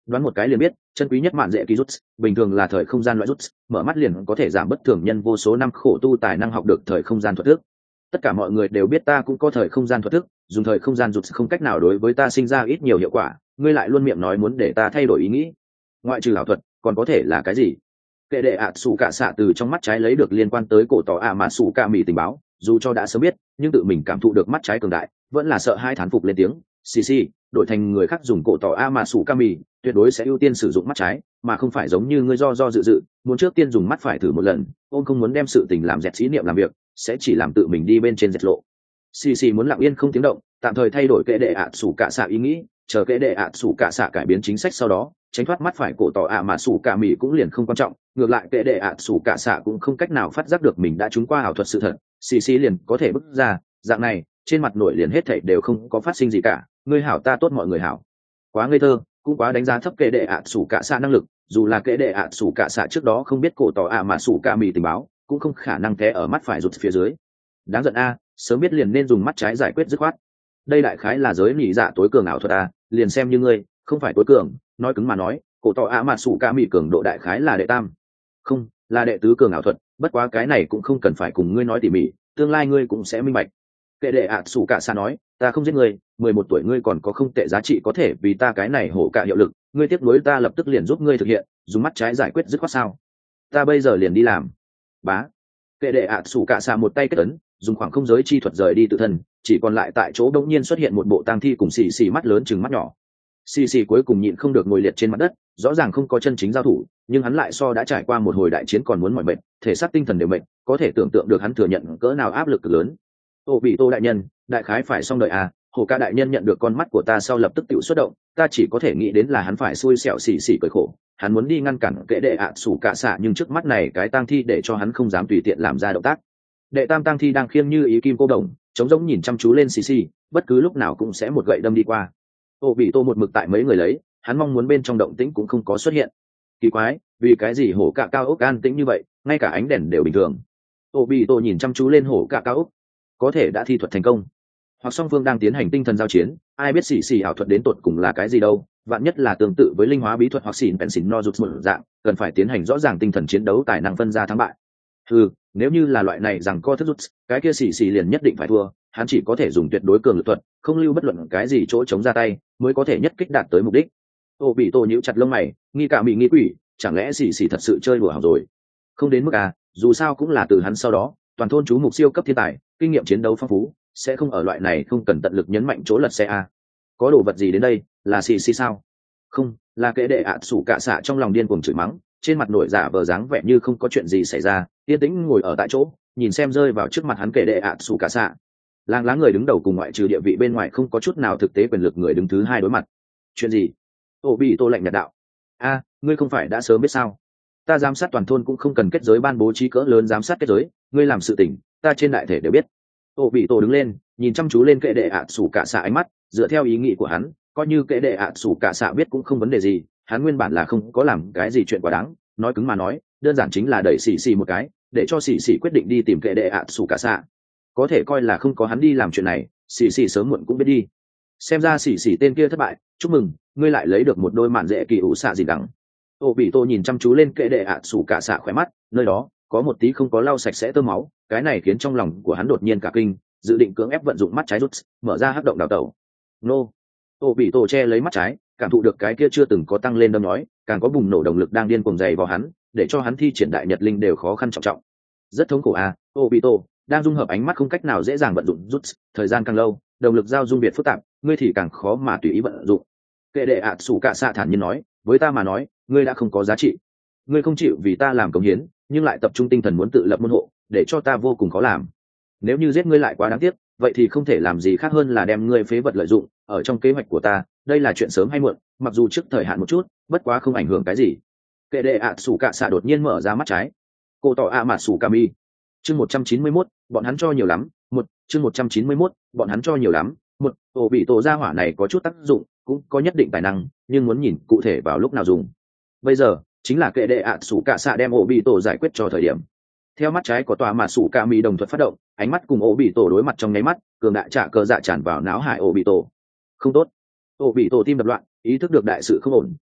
đoán một cái liền biết chân quý nhất mạn dễ kỳ rút bình thường là thời không gian loại rút, mở mắt liền có thể giảm bất thường nhân vô số năm khổ tu tài năng học được thời không gian thuật thức. Tất cả mọi người đều biết ta cũng có thời không gian thuật thức, dùng thời không gian rút không cách nào đối với ta sinh ra ít nhiều hiệu quả, ngươi lại luôn miệng nói muốn để ta thay đổi ý nghĩ. Ngoại trừ ảo thuật còn có thể là cái gì? Kệ đệ ạ sủ cả xạ từ trong mắt trái lấy được liên quan tới cổ tỏ ạ mà sủ cả mì tình báo, dù cho đã sớm biết nhưng tự mình cảm thụ được mắt trái cường đại vẫn là sợ hai thán phục lên tiếng. Xì xì, đổi thành người khác dùng cổ tỏ a mà sủ ca mì tuyệt đối sẽ ưu tiên sử dụng mắt trái, mà không phải giống như ngươi do do dự dự muốn trước tiên dùng mắt phải thử một lần. Ôn không muốn đem sự tình làm dẹt xí niệm làm việc, sẽ chỉ làm tự mình đi bên trên dẹt lộ. Xì xì muốn lặng yên không tiếng động tạm thời thay đổi kệ đệ ạ sủ cả xạ ý nghĩ, chờ kệ đệ ạ sủ cả xạ cải biến chính sách sau đó tránh thoát mắt phải cổ tỏ ạ mà sủ cả mì cũng liền không quan trọng. Ngược lại kệ đệ ạ sủ cả xạ cũng không cách nào phát giác được mình đã trúng qua ảo thuật sự thật, xì xì liền có thể bước ra. Dạng này trên mặt nổi liền hết thảy đều không có phát sinh gì cả, ngươi hảo ta tốt mọi người hảo. Quá ngây thơ, cũng quá đánh giá thấp kệ đệ ạ sủ cả xạ năng lực. Dù là kệ đệ ạ sủ cả xạ trước đó không biết cổ tỏ ạ mà sủ cả mì tình báo, cũng không khả năng té ở mắt phải rụt phía dưới. Đáng giận a, sớm biết liền nên dùng mắt trái giải quyết dứt khoát. Đây đại khái là giới nhị dạ tối cường ảo thuật a, liền xem như ngươi không phải tối cường, nói cứng mà nói cổ tỏ ạ mà sủ cả mì cường độ đại khái là đệ tam, không là đệ tứ cường ảo thuật. Bất quá cái này cũng không cần phải cùng ngươi nói tỉ mỉ, tương lai ngươi cũng sẽ minh bạch. Kệ đệ ạ sủ cả xạ nói, ta không giết ngươi, mười một tuổi ngươi còn có không tệ giá trị có thể vì ta cái này hổ cả hiệu lực, ngươi tiếp nối ta lập tức liền giúp ngươi thực hiện, dùng mắt trái giải quyết dứt khoát sao? Ta bây giờ liền đi làm. Bá. Kệ đệ ạ sủ cả xạ một tay kết ấn, dùng khoảng không giới chi thuật rời đi tự thân, chỉ còn lại tại chỗ đống nhiên xuất hiện một bộ tang thi cùng xì xì mắt lớn chừng mắt nhỏ. Xì xì cuối cùng nhịn không được ngồi liệt trên mặt đất, rõ ràng không có chân chính giao thủ, nhưng hắn lại so đã trải qua một hồi đại chiến còn muốn mỏi mệt, thể xác tinh thần đều mệt, có thể tưởng tượng được hắn thừa nhận cỡ nào áp lực cực lớn. Ô bị Tô đại nhân, đại khái phải xong đợi à, hồ ca đại nhân nhận được con mắt của ta sau lập tức tự xuất động, ta chỉ có thể nghĩ đến là hắn phải xui xẻo xì xì cười khổ, hắn muốn đi ngăn cản kệ đệ ạ sủ cả xạ, nhưng trước mắt này cái tang thi để cho hắn không dám tùy tiện làm ra động tác. Đệ tam tang thi đang khiêng như ý kim cô đồng, chống giống nhìn chăm chú lên xì xì, bất cứ lúc nào cũng sẽ một gậy đâm đi qua. Ô bị Tô một mực tại mấy người lấy, hắn mong muốn bên trong động tĩnh cũng không có xuất hiện. Kỳ quái, vì cái gì hổ cạ cao ốc an tĩnh như vậy, ngay cả ánh đèn đều bình thường. Ô bị Tô nhìn chăm chú lên hổ cạ cao ốc, có thể đã thi thuật thành công, hoặc song phương đang tiến hành tinh thần giao chiến, ai biết xì xì ảo thuật đến tột cùng là cái gì đâu. Vạn nhất là tương tự với linh hóa bí thuật hoặc xỉn bèn xỉn no rụt một dạng, cần phải tiến hành rõ ràng tinh thần chiến đấu tài năng phân ra thắng bại. Ừ, nếu như là loại này rằng co thức rút, cái kia xì xì liền nhất định phải thua, hắn chỉ có thể dùng tuyệt đối cường lực thuật, không lưu bất luận cái gì chỗ chống ra tay, mới có thể nhất kích đạt tới mục đích. Ô bị Tô nhíu chặt lông mày, nghi cả bị nghi quỷ, chẳng lẽ xì xì thật sự chơi đùa hỏng rồi? Không đến mức à, dù sao cũng là từ hắn sau đó, toàn thôn chú mục siêu cấp thiên tài, kinh nghiệm chiến đấu phong phú, sẽ không ở loại này không cần tận lực nhấn mạnh chỗ lật xe à. Có đồ vật gì đến đây, là xì xì sao? Không, là kệ đệ ạ sủ cả xạ trong lòng điên cuồng chửi mắng, trên mặt nổi giả vờ dáng vẻ như không có chuyện gì xảy ra, yên tĩnh ngồi ở tại chỗ, nhìn xem rơi vào trước mặt hắn kệ đệ ạ sủ cả xạ. Làng lá người đứng đầu cùng ngoại trừ địa vị bên ngoài không có chút nào thực tế quyền lực người đứng thứ hai đối mặt. Chuyện gì? Ô bị Tô lạnh nhạt đạo. A, ngươi không phải đã sớm biết sao? Ta giám sát toàn thôn cũng không cần kết giới ban bố trí cỡ lớn giám sát kết giới, ngươi làm sự tình, ta trên đại thể đều biết. Ô bị Tô đứng lên, nhìn chăm chú lên kệ đệ ạ sủ cả xạ ánh mắt, dựa theo ý nghĩ của hắn, coi như kệ đệ ạ sủ cả xạ biết cũng không vấn đề gì, hắn nguyên bản là không có làm cái gì chuyện quá đáng, nói cứng mà nói, đơn giản chính là đẩy xì xì một cái, để cho xì xì quyết định đi tìm kệ đệ ạ sủ cả xạ. Có thể coi là không có hắn đi làm chuyện này, xì xì sớm muộn cũng biết đi. Xem ra xì xì tên kia thất bại, chúc mừng, ngươi lại lấy được một đôi mạn dễ kỳ ủ xạ gì đắng. Ô bị Tô nhìn chăm chú lên kệ đệ ạ sủ cả xạ khỏe mắt, nơi đó có một tí không có lau sạch sẽ tơ máu, cái này khiến trong lòng của hắn đột nhiên cả kinh, dự định cưỡng ép vận dụng mắt trái rút, mở ra hắc động đào tẩu. Nô. Ô bị Tô che lấy mắt trái, cảm thụ được cái kia chưa từng có tăng lên đâm nói, càng có bùng nổ động lực đang điên cuồng dày vào hắn, để cho hắn thi triển đại nhật linh đều khó khăn trọng trọng. Rất thống khổ à, Ô bị Tô đang dung hợp ánh mắt không cách nào dễ dàng vận dụng rút, thời gian càng lâu, động lực giao dung biệt phức tạp, ngươi thì càng khó mà tùy ý vận dụng. Kệ đệ ạ sủ cả xạ thản nhiên nói, với ta mà nói, ngươi đã không có giá trị. Ngươi không chịu vì ta làm cống hiến, nhưng lại tập trung tinh thần muốn tự lập môn hộ, để cho ta vô cùng khó làm. Nếu như giết ngươi lại quá đáng tiếc, vậy thì không thể làm gì khác hơn là đem ngươi phế vật lợi dụng ở trong kế hoạch của ta, đây là chuyện sớm hay muộn, mặc dù trước thời hạn một chút, bất quá không ảnh hưởng cái gì. Kệ đệ ạ sủ cả xạ đột nhiên mở ra mắt trái. Cô tỏ ạ mà sủ cami. Chương một trăm chín mươi mốt, bọn hắn cho nhiều lắm. Một, chương một trăm chín mươi mốt, bọn hắn cho nhiều lắm. Một, tổ bị tổ gia hỏa này có chút tác dụng, cũng có nhất định tài năng, nhưng muốn nhìn cụ thể vào lúc nào dùng. Bây giờ chính là kệ đệ ạ sủ cả xạ đem ổ bị tổ giải quyết cho thời điểm. Theo mắt trái có tòa mà sủ ca mi đồng thuật phát động, ánh mắt cùng ổ bị tổ đối mặt trong nháy mắt, cường đại trả cờ dạ tràn vào não hải ổ bị tổ. Không tốt. Ổ bị tổ tim đập loạn, ý thức được đại sự không ổn,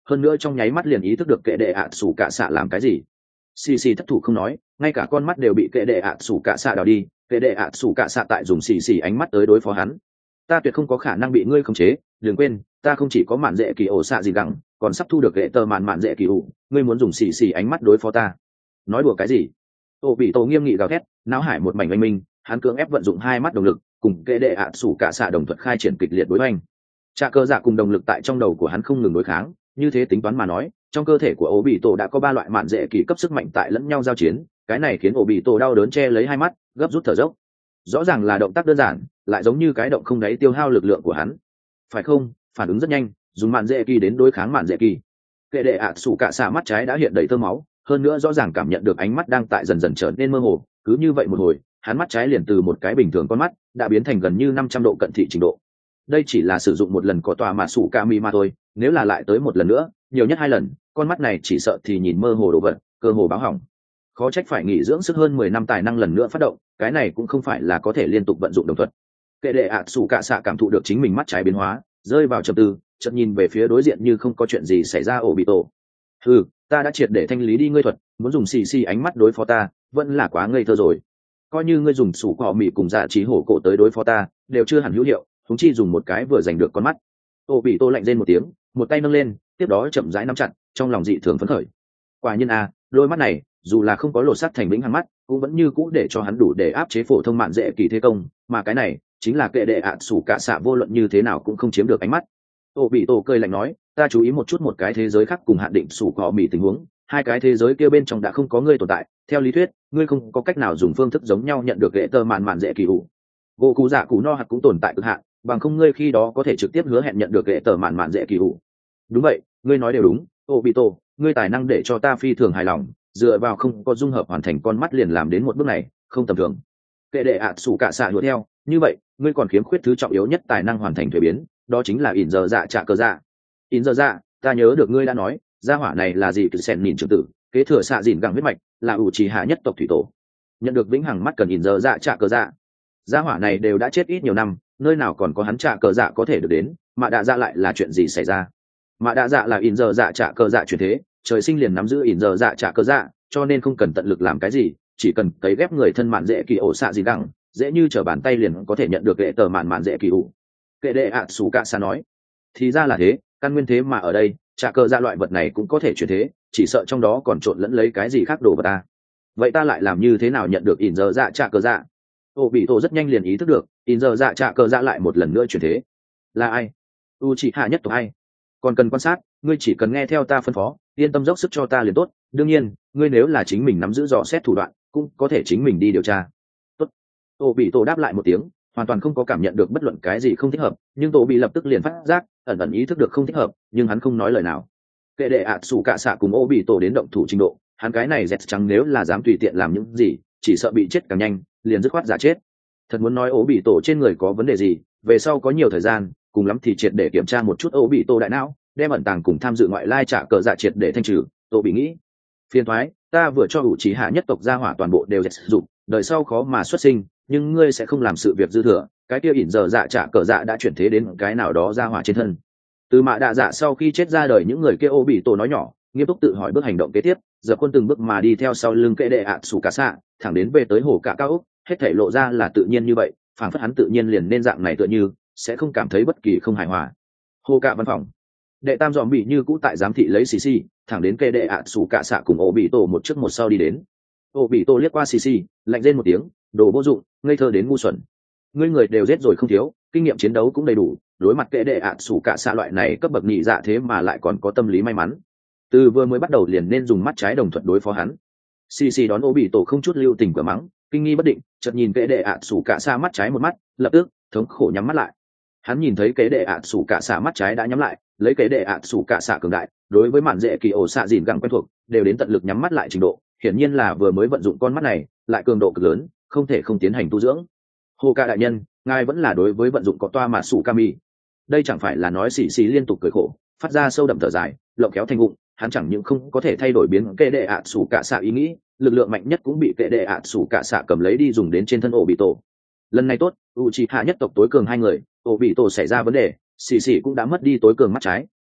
hơn nữa trong nháy mắt liền ý thức được kệ đệ ạ sủ cả xạ làm cái gì. Xì xì thất thủ không nói, ngay cả con mắt đều bị kệ đệ ạ sủ cả xạ đào đi. Kệ đệ ạ sủ cả xạ tại dùng xì xì ánh mắt tới đối phó hắn. Ta tuyệt không có khả năng bị ngươi khống chế, đừng quên ta không chỉ có mạn dễ kỳ ổ xạ gì gẳng, còn sắp thu được hệ tờ mạn mạn dễ kỳ ủ, ngươi muốn dùng xì xì ánh mắt đối phó ta, nói đùa cái gì? Ô bị tổ nghiêm nghị gào thét, não hải một mảnh oanh minh, hắn cưỡng ép vận dụng hai mắt đồng lực, cùng kệ đệ ạ sủ cả xạ đồng thuật khai triển kịch liệt đối oanh. Trạ cơ dạ cùng đồng lực tại trong đầu của hắn không ngừng đối kháng, như thế tính toán mà nói, trong cơ thể của Ô bị tổ đã có ba loại mạn dễ kỳ cấp sức mạnh tại lẫn nhau giao chiến, cái này khiến Ô bị tổ đau đớn che lấy hai mắt, gấp rút thở dốc. Rõ ràng là động tác đơn giản, lại giống như cái động không đáy tiêu hao lực lượng của hắn, phải không? Phản ứng rất nhanh, dùng mạn dễ kỳ đến đối kháng mạn dễ kỳ. Kệ đệ ạ sủ cả xạ mắt trái đã hiện đầy tơ máu, hơn nữa rõ ràng cảm nhận được ánh mắt đang tại dần dần trở nên mơ hồ, cứ như vậy một hồi, hắn mắt trái liền từ một cái bình thường con mắt đã biến thành gần như năm trăm độ cận thị trình độ. Đây chỉ là sử dụng một lần có tòa mà sủ ca mi mà thôi, nếu là lại tới một lần nữa, nhiều nhất hai lần, con mắt này chỉ sợ thì nhìn mơ hồ đồ vật, cơ hồ báo hỏng. Khó trách phải nghỉ dưỡng sức hơn mười năm tài năng lần nữa phát động, cái này cũng không phải là có thể liên tục vận dụng đồng thuật. Kệ đệ ạ sủ cả xạ cảm thụ được chính mình mắt trái biến hóa, rơi vào trầm tư, chợt nhìn về phía đối diện như không có chuyện gì xảy ra ổ bị tổ. Ừ, ta đã triệt để thanh lý đi ngươi thuật, muốn dùng xì xì ánh mắt đối phó ta, vẫn là quá ngây thơ rồi. Coi như ngươi dùng sủ cọ mì cùng dạ trí hổ cổ tới đối phó ta, đều chưa hẳn hữu hiệu, chúng chi dùng một cái vừa giành được con mắt. Ổ bị tổ lạnh rên một tiếng, một tay nâng lên, tiếp đó chậm rãi nắm chặt, trong lòng dị thường phấn khởi. Quả nhiên a, đôi mắt này, dù là không có lột xác thành vĩnh hằng mắt, cũng vẫn như cũ để cho hắn đủ để áp chế phổ thông mạn dễ kỳ thế công, mà cái này chính là kệ đệ ạ sủ cả xạ vô luận như thế nào cũng không chiếm được ánh mắt. Ô bị tổ cười lạnh nói, ta chú ý một chút một cái thế giới khác cùng hạn định sủ cọ mì tình huống, hai cái thế giới kia bên trong đã không có ngươi tồn tại, theo lý thuyết ngươi không có cách nào dùng phương thức giống nhau nhận được hệ tơ mạn mạn dễ kỳ hụ. Gỗ cụ dạ cụ no hạt cũng tồn tại cực hạn, bằng không ngươi khi đó có thể trực tiếp hứa hẹn nhận được hệ tơ mạn mạn dễ kỳ hụ. Đúng vậy, ngươi nói đều đúng, ô bị tổ, ngươi tài năng để cho ta phi thường hài lòng, dựa vào không có dung hợp hoàn thành con mắt liền làm đến một bước này, không tầm thường. Kệ đệ ạ sủ cả xạ đuổi theo, như vậy ngươi còn khiếm khuyết thứ trọng yếu nhất tài năng hoàn thành thuế biến, đó chính là ỉn giờ dạ trả cơ dạ. ỉn giờ dạ, ta nhớ được ngươi đã nói gia hỏa này là gì, cứ sen nhìn trưởng tử, kế thừa xạ dìn gẳng huyết mạch, là ủ trì hạ nhất tộc thủy tổ, nhận được vĩnh hằng mắt cần ỉn giờ dạ trả cơ dạ. Gia hỏa này đều đã chết ít nhiều năm, nơi nào còn có hắn trả cơ dạ có thể được đến, mà đạ dạ lại là chuyện gì xảy ra? Mà đạ dạ là ỉn giờ dạ trả cơ dạ chuyển thế, trời sinh liền nắm giữ ỉn giờ dạ trả cơ dạ, cho nên không cần tận lực làm cái gì, chỉ cần cấy ghép người thân mạn dễ kỳ ổ xạ dìn gẳng, dễ như trở bàn tay liền có thể nhận được hệ tờ mạn mạn dễ kỳ ủ. Kệ đệ ạ sủ cả xa nói, thì ra là thế, căn nguyên thế mà ở đây trả cơ dạ loại vật này cũng có thể chuyển thế, chỉ sợ trong đó còn trộn lẫn lấy cái gì khác đồ vào ta. Vậy ta lại làm như thế nào nhận được ỉn giờ dạ trả cơ dạ? Ô bị tổ rất nhanh liền ý thức được, ỉn giờ dạ trả cơ dạ lại một lần nữa chuyển thế. Là ai? U chỉ hạ nhất tộc ai? Còn cần quan sát, ngươi chỉ cần nghe theo ta phân phó, yên tâm dốc sức cho ta liền tốt. Đương nhiên, ngươi nếu là chính mình nắm giữ dò xét thủ đoạn, cũng có thể chính mình đi điều tra. Tốt. Tô bị tổ đáp lại một tiếng, hoàn toàn không có cảm nhận được bất luận cái gì không thích hợp, nhưng Tô bị lập tức liền phát giác, ẩn ẩn ý thức được không thích hợp, nhưng hắn không nói lời nào. Kệ đệ ạ sủ cả xạ cùng Ô bị tổ đến động thủ trình độ, hắn cái này dẹt trắng nếu là dám tùy tiện làm những gì, chỉ sợ bị chết càng nhanh, liền dứt khoát giả chết. Thật muốn nói Ô bị tổ trên người có vấn đề gì, về sau có nhiều thời gian, cùng lắm thì triệt để kiểm tra một chút Ô bị tổ đại não, đem ẩn tàng cùng tham dự ngoại lai trả cờ dạ triệt để thanh trừ. Tô bị nghĩ, phiền thoái, ta vừa cho ủ trí hạ nhất tộc gia hỏa toàn bộ đều dẹt sử dụng, đời sau khó mà xuất sinh, nhưng ngươi sẽ không làm sự việc dư thừa, cái kia ỉn giờ dạ trả cờ dạ đã chuyển thế đến cái nào đó gia hỏa trên thân. Từ mạ đạ dạ sau khi chết ra đời những người kia Ô bị tổ nói nhỏ, nghiêm túc tự hỏi bước hành động kế tiếp, dập quân từng bước mà đi theo sau lưng kệ đệ ạ sủ cả xạ, thẳng đến về tới hồ cả cao ốc, hết thảy lộ ra là tự nhiên như vậy, phảng phất hắn tự nhiên liền nên dạng này tựa như sẽ không cảm thấy bất kỳ không hài hòa. Hồ cả văn phòng, đệ tam dòm bị như cũ tại giám thị lấy xì xì, thẳng đến kệ đệ ạ sủ cả xạ cùng Ô bị tổ một trước một sau đi đến. Ô bị tổ liếc qua xì xì, lạnh rên một tiếng, đồ vô dụng, ngây thơ đến ngu xuẩn. Ngươi người đều giết rồi không thiếu, kinh nghiệm chiến đấu cũng đầy đủ, đối mặt kệ đệ ạ sủ cả xạ loại này cấp bậc nhị dạ thế mà lại còn có tâm lý may mắn. Từ vừa mới bắt đầu liền nên dùng mắt trái đồng thuận đối phó hắn. Xì xì đón Ô bị tổ không chút lưu tình cửa mắng, kinh nghi bất định, chợt nhìn kệ đệ ạ sủ cả xạ mắt trái một mắt, lập tức thống khổ nhắm mắt lại. Hắn nhìn thấy kệ đệ ạ sủ cả xạ mắt trái đã nhắm lại, lấy kệ đệ ạ sủ cả xạ cường đại, đối với mạn dễ kỳ ổ xạ dìn gẳng quen thuộc, đều đến tận lực nhắm mắt lại trình độ, hiển nhiên là vừa mới vận dụng con mắt này, lại cường độ cực lớn, không thể không tiến hành tu dưỡng. Hồ ca đại nhân, ngài vẫn là đối với vận dụng có toa mà sủ kami. Đây chẳng phải là nói xì xì liên tục cười khổ, phát ra sâu đậm thở dài, lộng kéo thành bụng, hắn chẳng những không có thể thay đổi biến kệ đệ ạ sủ cả xạ ý nghĩ, lực lượng mạnh nhất cũng bị kệ đệ ạ sủ cả xạ cầm lấy đi dùng đến trên thân ổ bị tổ. Lần này tốt, u chỉ hạ nhất tộc tối cường hai người, ổ bị tổ xảy ra vấn đề, xì xì cũng đã mất đi tối cường mắt trái,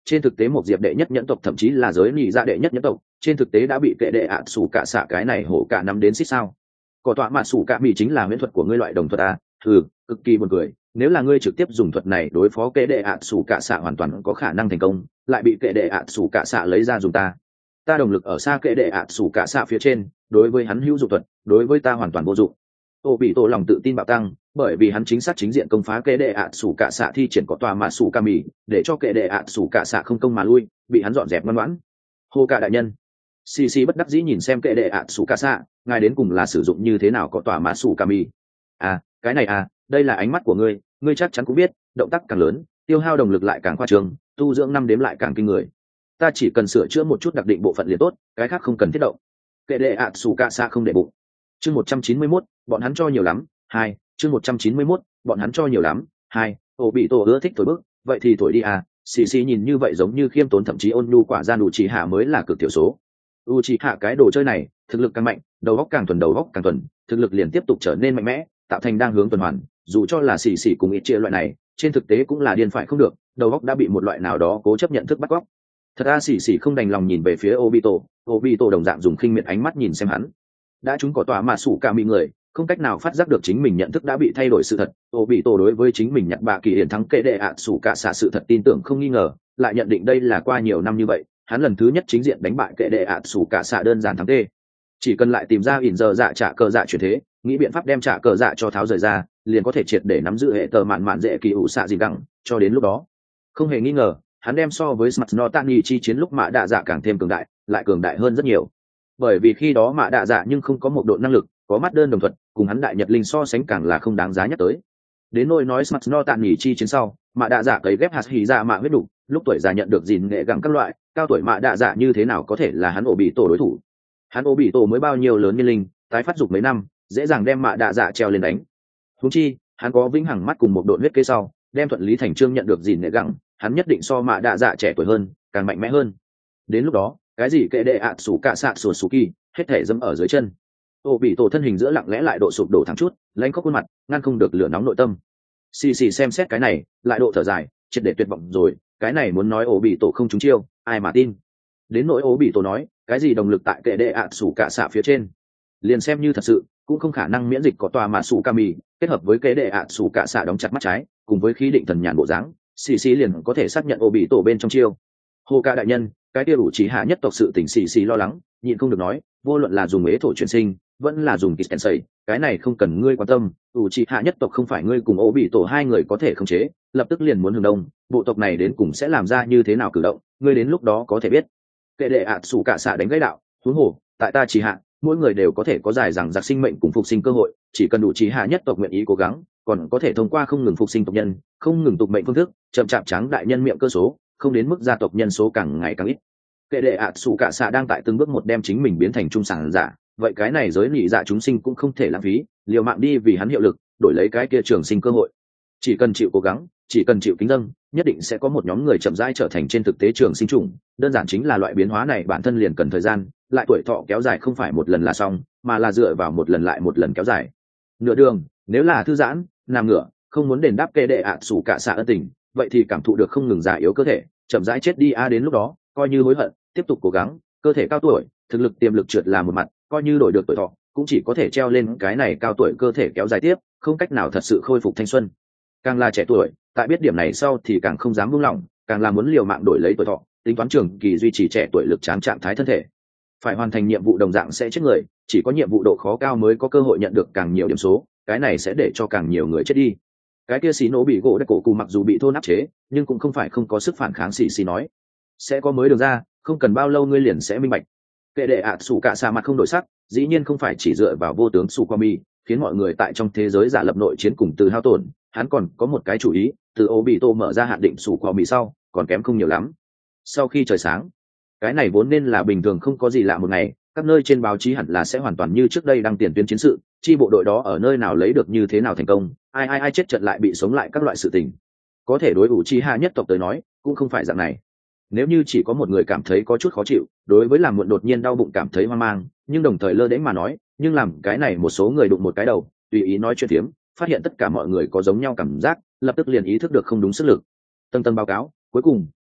trên thực tế một diệp đệ nhất nhẫn tộc thậm chí là giới nhị dạ đệ nhất nhẫn tộc trên thực tế đã bị kệ đệ ạ sủ cả xạ cái này hổ cả nắm đến xích sao. Có tọa mà sủ cả mì chính là huyễn thuật của ngươi loại đồng thuật à, thử cực kỳ buồn cười, nếu là ngươi trực tiếp dùng thuật này đối phó kệ đệ ạ sủ cả xạ hoàn toàn có khả năng thành công, lại bị kệ đệ ạ sủ cả xạ lấy ra dùng ta ta đồng lực ở xa kệ đệ ạ sủ cả xạ phía trên, đối với hắn hữu dụng thuật, đối với ta hoàn toàn vô dụng. Ô bị tổ lòng tự tin bạo tăng, bởi vì hắn chính xác chính diện công phá kệ đệ ạ sủ cả xạ thi triển có tòa mà sủ ca mì, để cho kệ đệ ạ sủ cả xạ không công mà lui, bị hắn dọn dẹp ngoan ngoãn. Hô cả đại nhân, xì xì bất đắc dĩ nhìn xem kệ đệ ạ sủ cả xạ, ngài đến cùng là sử dụng như thế nào có tòa mà sủ ca mì? À, cái này à, đây là ánh mắt của ngươi, ngươi chắc chắn cũng biết, động tác càng lớn, tiêu hao đồng lực lại càng khoa trương, tu dưỡng năm đếm lại càng kinh người. Ta chỉ cần sửa chữa một chút đặc định bộ phận liền tốt, cái khác không cần thiết động. Kệ đệ ạ sủ cả xạ không để bụng. Chương một trăm chín mươi mốt, bọn hắn cho nhiều lắm. Hai, chương một trăm chín mươi mốt, bọn hắn cho nhiều lắm. Hai, Ô bị tổ ưa thích thổi bức, vậy thì thổi đi à, xì xì nhìn như vậy giống như khiêm tốn thậm chí ôn nhu quả ra đủ chỉ hạ mới là cực thiểu số. U chỉ hạ cái đồ chơi này, thực lực càng mạnh, đầu óc càng thuần đầu óc càng thuần, thực lực liền tiếp tục trở nên mạnh mẽ, tạo thành đang hướng tuần hoàn, dù cho là xì xì cùng ít chia loại này, trên thực tế cũng là điên phải không được, đầu óc đã bị một loại nào đó cố chấp nhận thức bắt cóc. Thật ra xì xì không đành lòng nhìn về phía Obito, Obito đồng dạng dùng khinh miệt ánh mắt nhìn xem hắn. Đã chúng có tòa mà sủ cả mì người, không cách nào phát giác được chính mình nhận thức đã bị thay đổi sự thật. Obito đối với chính mình nhận bạ kỳ hiển thắng kệ đệ ạ sủ cả xạ sự thật tin tưởng không nghi ngờ, lại nhận định đây là qua nhiều năm như vậy, hắn lần thứ nhất chính diện đánh bại kệ đệ ạ sủ cả xạ đơn giản thắng tê. Chỉ cần lại tìm ra ỉn giờ dạ trả cờ dạ chuyển thế, nghĩ biện pháp đem trả cờ dạ cho tháo rời ra, liền có thể triệt để nắm giữ hệ tờ mạn mạn dễ kỳ ủ xạ gì đẳng. Cho đến lúc đó, không hề nghi ngờ, hắn đem so với Smart No Tani chi chiến lúc mạ đạ dạ càng thêm cường đại, lại cường đại hơn rất nhiều. Bởi vì khi đó mạ đạ dạ nhưng không có một độ năng lực, có mắt đơn đồng thuật, cùng hắn đại nhật linh so sánh càng là không đáng giá nhắc tới. Đến nỗi nói Smart No Tani chi chiến sau, mạ đạ dạ cấy ghép hạt hỉ dạ mạ huyết đủ, lúc tuổi già nhận được gìn nghệ gặng các loại, cao tuổi mạ đạ dạ như thế nào có thể là hắn ổ bị tổ đối thủ. Hắn ổ bị tổ mới bao nhiêu lớn niên linh, tái phát dục mấy năm, dễ dàng đem mạ đạ dạ treo lên đánh. Huống chi, hắn có vĩnh hằng mắt cùng một độ huyết kế sau, đem thuận lý thành trương nhận được gìn nghệ gặng, hắn nhất định so mạ đạ dạ trẻ tuổi hơn, càng mạnh mẽ hơn. Đến lúc đó, cái gì kệ đệ ạ sủ cả sạc sùa sù kỳ, hết thể dẫm ở dưới chân. Ô bị tổ thân hình giữa lặng lẽ lại độ sụp đổ thẳng chút, lãnh khóc khuôn mặt, ngăn không được lửa nóng nội tâm. Xì xì xem xét cái này, lại độ thở dài, triệt để tuyệt vọng rồi, cái này muốn nói ổ bị tổ không trúng chiêu, ai mà tin. Đến nỗi ổ bị tổ nói, cái gì đồng lực tại kệ đệ ạ sủ cả xạ phía trên, liền xem như thật sự, cũng không khả năng miễn dịch có tòa mà sủ kami, kết hợp với kệ đệ ạ sủ cả xạ đóng chặt mắt trái, cùng với khí định thần nhàn bộ dáng, xì xì liền có thể xác nhận ổ bị tổ bên trong chiêu. Hồ ca đại nhân, cái kia ủ trí hạ nhất tộc sự tình xì xì lo lắng, nhịn không được nói, vô luận là dùng ế thổ chuyển sinh, vẫn là dùng kịch sẩy, cái này không cần ngươi quan tâm, ủ trí hạ nhất tộc không phải ngươi cùng ổ bị tổ hai người có thể khống chế, lập tức liền muốn hướng đông, bộ tộc này đến cùng sẽ làm ra như thế nào cử động, ngươi đến lúc đó có thể biết. Kệ đệ ạ sủ cả xạ đánh gãy đạo, huống hồ, tại ta chỉ hạ, mỗi người đều có thể có dài rằng giặc sinh mệnh cùng phục sinh cơ hội, chỉ cần đủ trí hạ nhất tộc nguyện ý cố gắng, còn có thể thông qua không ngừng phục sinh tộc nhân, không ngừng tục mệnh phương thức, chậm chạp trắng đại nhân miệng cơ số, không đến mức gia tộc nhân số càng ngày càng ít. Kệ đệ ạ sủ cả xạ đang tại từng bước một đem chính mình biến thành trung sản giả, vậy cái này giới nhị dạ chúng sinh cũng không thể lãng phí, liều mạng đi vì hắn hiệu lực, đổi lấy cái kia trường sinh cơ hội. Chỉ cần chịu cố gắng, chỉ cần chịu kính dâng, nhất định sẽ có một nhóm người chậm rãi trở thành trên thực tế trường sinh chủng, đơn giản chính là loại biến hóa này bản thân liền cần thời gian, lại tuổi thọ kéo dài không phải một lần là xong, mà là dựa vào một lần lại một lần kéo dài. Nửa đường, nếu là thư giãn, nằm ngửa, không muốn đền đáp kệ đệ ạ sủ cả xạ ân tình, vậy thì cảm thụ được không ngừng già yếu cơ thể, chậm rãi chết đi a đến lúc đó, coi như hối hận, tiếp tục cố gắng, cơ thể cao tuổi, thực lực tiềm lực trượt là một mặt, coi như đổi được tuổi thọ, cũng chỉ có thể treo lên cái này cao tuổi cơ thể kéo dài tiếp, không cách nào thật sự khôi phục thanh xuân. Càng là trẻ tuổi, tại biết điểm này sau thì càng không dám buông lỏng, càng là muốn liều mạng đổi lấy tuổi thọ, tính toán trường kỳ duy trì trẻ tuổi lực tráng trạng thái thân thể. Phải hoàn thành nhiệm vụ đồng dạng sẽ chết người, chỉ có nhiệm vụ độ khó cao mới có cơ hội nhận được càng nhiều điểm số, cái này sẽ để cho càng nhiều người chết đi. Cái kia xí nổ bị gỗ đất cổ cù mặc dù bị thôn áp chế, nhưng cũng không phải không có sức phản kháng. Xì xì nói sẽ có mới được ra, không cần bao lâu ngươi liền sẽ minh bạch. Kệ đệ ạ sủ cả xạ mặt không đổi sắc, dĩ nhiên không phải chỉ dựa vào vô tướng sủ qua mi khiến mọi người tại trong thế giới giả lập nội chiến cùng từ hao tổn, hắn còn có một cái chủ ý, từ ô bị tô mở ra hạn định sủ qua mi sau còn kém không nhiều lắm. Sau khi trời sáng, cái này vốn nên là bình thường không có gì lạ một ngày, các nơi trên báo chí hẳn là sẽ hoàn toàn như trước đây đăng tiền tuyến chiến sự, chi bộ đội đó ở nơi nào lấy được như thế nào thành công, ai ai ai chết trận lại bị sống lại các loại sự tình. Có thể đối ủ chi hạ nhất tộc tới nói cũng không phải dạng này. Nếu như chỉ có một người cảm thấy có chút khó chịu, đối với làm muộn đột nhiên đau bụng cảm thấy hoang mang, nhưng đồng thời lơ đễnh mà nói, nhưng làm cái này một số người đụng một cái đầu, tùy ý nói chuyện phiếm, phát hiện tất cả mọi người có giống nhau cảm giác, lập tức liền ý thức được không đúng sức lực. Tầng tầng báo cáo, cuối cùng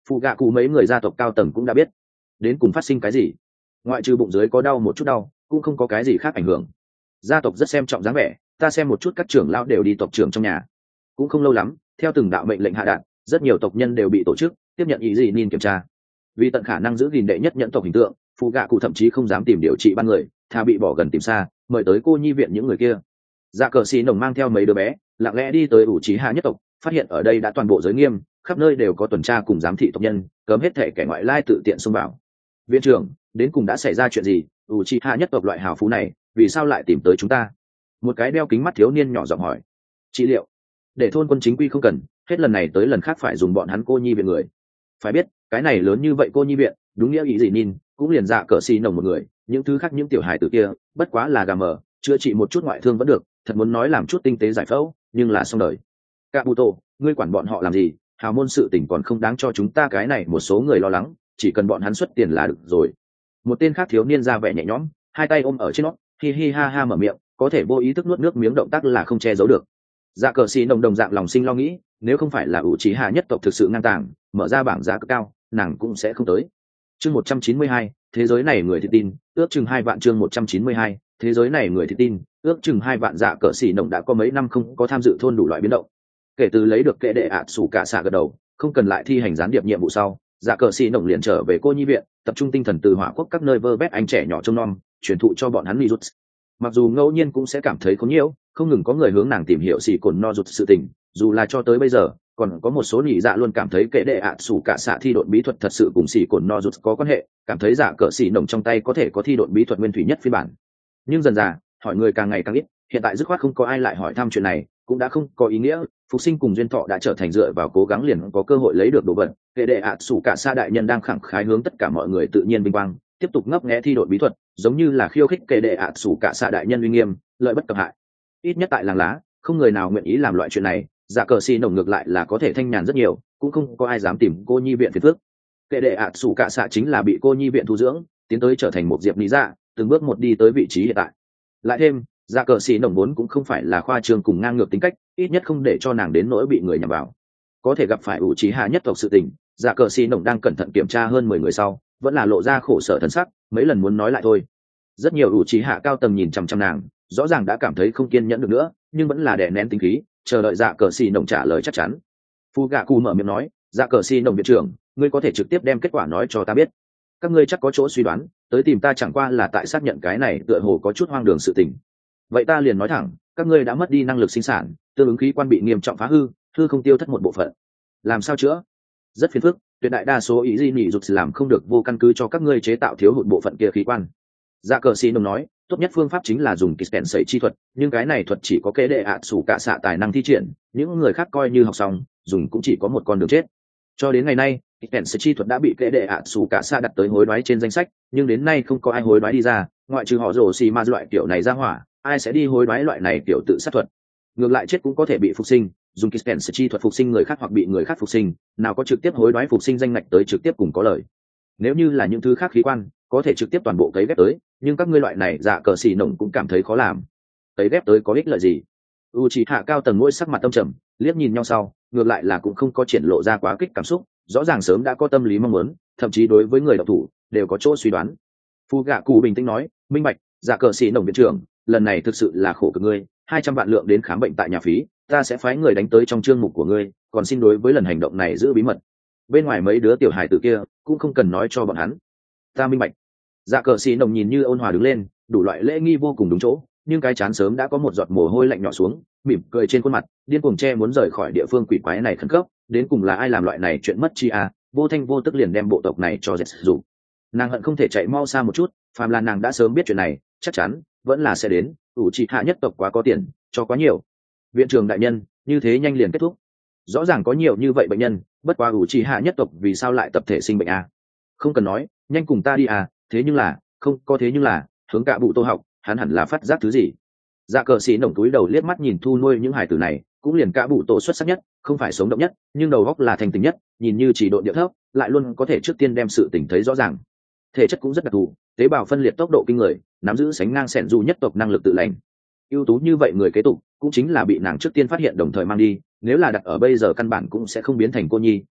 Phụ gạ cụ mấy người gia tộc cao tầng cũng đã biết đến cùng phát sinh cái gì. Ngoại trừ bụng dưới có đau một chút đau, cũng không có cái gì khác ảnh hưởng. Gia tộc rất xem trọng dáng vẻ, ta xem một chút các trưởng lão đều đi tộc trưởng trong nhà. Cũng không lâu lắm, theo từng đạo mệnh lệnh hạ đạt, rất nhiều tộc nhân đều bị tổ chức tiếp nhận ý gì nhìn kiểm tra. Vì tận khả năng giữ gìn đệ nhất nhẫn tộc hình tượng, phụ gạ cụ thậm chí không dám tìm điều trị ban người, thà bị bỏ gần tìm xa, mời tới cô nhi viện những người kia. Dạ cờ xì nồng mang theo mấy đứa bé lặng lẽ đi tới ủ trí hạ nhất tộc, phát hiện ở đây đã toàn bộ giới nghiêm, khắp nơi đều có tuần tra cùng giám thị tộc nhân, cấm hết thể kẻ ngoại lai tự tiện xông vào. Viện trưởng, đến cùng đã xảy ra chuyện gì? ủ trí hạ nhất tộc loại hào phú này vì sao lại tìm tới chúng ta? Một cái đeo kính mắt thiếu niên nhỏ giọng hỏi. Trị liệu để thôn quân chính quy không cần, hết lần này tới lần khác phải dùng bọn hắn cô nhi viện người. Phải biết cái này lớn như vậy cô nhi viện, đúng nghĩa ý gì nhìn cũng liền dạ cờ xì nồng một người, những thứ khác những tiểu hài tử kia bất quá là gà mờ, chữa trị một chút ngoại thương vẫn được, thật muốn nói làm chút tinh tế giải phẫu nhưng là xong đời. Kabuto, ngươi quản bọn họ làm gì? Hào môn sự tình còn không đáng cho chúng ta cái này một số người lo lắng, chỉ cần bọn hắn xuất tiền là được rồi. Một tên khác thiếu niên ra vẻ nhẹ nhõm, hai tay ôm ở trên nót, hi hi ha ha mở miệng, có thể vô ý thức nuốt nước miếng động tác là không che giấu được. Dạ cờ xì nồng đồng dạng lòng sinh lo nghĩ, nếu không phải là ủ trí hạ nhất tộc thực sự ngang tàng mở ra bảng giá cực cao, nàng cũng sẽ không tới. Chương một trăm chín mươi hai, thế giới này người thì tin, ước chừng hai vạn. Chương một trăm chín mươi hai, thế giới này người thì tin, ước chừng hai vạn. Dạ cờ xì nồng đã có mấy năm không có tham dự thôn đủ loại biến động. Kể từ lấy được kệ đệ ạt sủ cả xạ gật đầu, không cần lại thi hành gián điệp nhiệm vụ sau, dạ cờ xì nồng liền trở về cô nhi viện, tập trung tinh thần từ hỏa quốc các nơi vơ vét anh trẻ nhỏ trông nom, truyền thụ cho bọn hắn ni rút. Mặc dù ngẫu nhiên cũng sẽ cảm thấy có nhiễu, không ngừng có người hướng nàng tìm hiểu xì cồn no rút sự tình, dù là cho tới bây giờ còn có một số nhị dạ luôn cảm thấy kệ đệ ạt sủ cả xạ thi độn bí thuật thật sự cùng xì cồn no rút có quan hệ, cảm thấy dạ cờ xì nồng trong tay có thể có thi độn bí thuật nguyên thủy nhất phiên bản. Nhưng dần dà hỏi người càng ngày càng ít, hiện tại dứt khoát không có ai lại hỏi thăm chuyện này cũng đã không có ý nghĩa. Phục sinh cùng duyên thọ đã trở thành dựa vào cố gắng liền có cơ hội lấy được đồ vật. Kệ đệ ạt sủ cả xa đại nhân đang khẳng khái hướng tất cả mọi người tự nhiên vinh quang, tiếp tục ngấp nghé thi độn bí thuật, giống như là khiêu khích kệ đệ ạt sủ cả xa đại nhân uy nghiêm, lợi bất cập hại. Ít nhất tại làng lá không người nào nguyện ý làm loại chuyện này. Dạ cờ xì nồng ngược lại là có thể thanh nhàn rất nhiều, cũng không có ai dám tìm cô nhi viện phiền phức. Kệ đệ ạt sủ cả xạ chính là bị cô nhi viện thu dưỡng, tiến tới trở thành một diệp lý dạ, từng bước một đi tới vị trí hiện tại. Lại thêm dạ cờ xì nồng vốn cũng không phải là khoa trương cùng ngang ngược tính cách, ít nhất không để cho nàng đến nỗi bị người nhầm vào. Có thể gặp phải ủ trí hạ nhất tộc sự tình, dạ cờ xì nồng đang cẩn thận kiểm tra hơn mười người sau, vẫn là lộ ra khổ sở thần sắc, mấy lần muốn nói lại thôi. Rất nhiều ủ trí hạ cao tầng nhìn chằm chằm nàng, rõ ràng đã cảm thấy không kiên nhẫn được nữa, nhưng vẫn là đè nén tính khí, chờ đợi dạ cờ xì nồng trả lời chắc chắn. Phu gạ cù mở miệng nói, dạ cờ xì nồng viện trưởng, ngươi có thể trực tiếp đem kết quả nói cho ta biết. Các ngươi chắc có chỗ suy đoán, tới tìm ta chẳng qua là tại xác nhận cái này tựa hồ có chút hoang đường sự tình. Vậy ta liền nói thẳng, các ngươi đã mất đi năng lực sinh sản, tương ứng khí quan bị nghiêm trọng phá hư, hư không tiêu thất một bộ phận. Làm sao chữa? Rất phiền phức, tuyệt đại đa số ý gì nhị rụt làm không được, vô căn cứ cho các ngươi chế tạo thiếu hụt bộ phận kia khí quan. Dạ cờ xì nồng nói, tốt nhất phương pháp chính là dùng kitten sẩy chi thuật, nhưng cái này thuật chỉ có kế đệ ạt sủ cả xạ tài năng thi triển, những người khác coi như học xong dùng cũng chỉ có một con đường chết. Cho đến ngày nay kitten sẩy chi thuật đã bị kế đệ ạt sủ cả xạ đặt tới hối đoái trên danh sách, nhưng đến nay không có ai hối đoái đi ra, ngoại trừ họ rồ xì ma loại kiểu này ra hỏa, ai sẽ đi hối đoái loại này kiểu tự sát thuật. Ngược lại chết cũng có thể bị phục sinh, dùng kitten sẩy chi thuật phục sinh người khác hoặc bị người khác phục sinh, nào có trực tiếp hối đoái phục sinh danh ngạch tới trực tiếp cùng có lời. Nếu như là những thứ khác khí quan có thể trực tiếp toàn bộ cấy ghép tới, nhưng các ngươi loại này dạ cờ xì nồng cũng cảm thấy khó làm. Cấy ghép tới có ích lợi gì? U chỉ hạ cao tầng ngôi sắc mặt tâm trầm, liếc nhìn nhau sau, ngược lại là cũng không có triển lộ ra quá kích cảm xúc, rõ ràng sớm đã có tâm lý mong muốn, thậm chí đối với người đọc thủ đều có chỗ suy đoán. Phu gạ cụ bình tĩnh nói, minh bạch, dạ cờ xì nồng viện trưởng, lần này thực sự là khổ cực ngươi, hai trăm vạn lượng đến khám bệnh tại nhà phí, ta sẽ phái người đánh tới trong chương mục của ngươi, còn xin đối với lần hành động này giữ bí mật. Bên ngoài mấy đứa tiểu hài tử kia cũng không cần nói cho bọn hắn. Ta minh bạch. Dạ cờ xì nồng nhìn như ôn hòa đứng lên, đủ loại lễ nghi vô cùng đúng chỗ, nhưng cái chán sớm đã có một giọt mồ hôi lạnh nhỏ xuống, mỉm cười trên khuôn mặt, điên cuồng che muốn rời khỏi địa phương quỷ quái này khẩn cấp. Đến cùng là ai làm loại này chuyện mất chi à? Vô thanh vô tức liền đem bộ tộc này cho dệt dụng. Nàng hận không thể chạy mau xa một chút, phàm là nàng đã sớm biết chuyện này, chắc chắn vẫn là sẽ đến. ủ trị hạ nhất tộc quá có tiền, cho quá nhiều. Viện trưởng đại nhân, như thế nhanh liền kết thúc. Rõ ràng có nhiều như vậy bệnh nhân, bất quá ủ trị hạ nhất tộc vì sao lại tập thể sinh bệnh à? Không cần nói, nhanh cùng ta đi à? Thế nhưng là không có thế nhưng là hướng cả bụ tô học, hắn hẳn là phát giác thứ gì. Dạ cờ xì nồng túi đầu liếc mắt nhìn thu nuôi những hải tử này, cũng liền cả bụ tô xuất sắc nhất, không phải sống động nhất, nhưng đầu óc là thành tình nhất, nhìn như chỉ độ địa thấp, lại luôn có thể trước tiên đem sự tình thấy rõ ràng. Thể chất cũng rất đặc thù, tế bào phân liệt tốc độ kinh người, nắm giữ sánh ngang sẻn dù nhất tộc năng lực tự lành. Ưu tú như vậy người kế tục cũng chính là bị nàng trước tiên phát hiện đồng thời mang đi, nếu là đặt ở bây giờ căn bản cũng sẽ không biến thành cô nhi,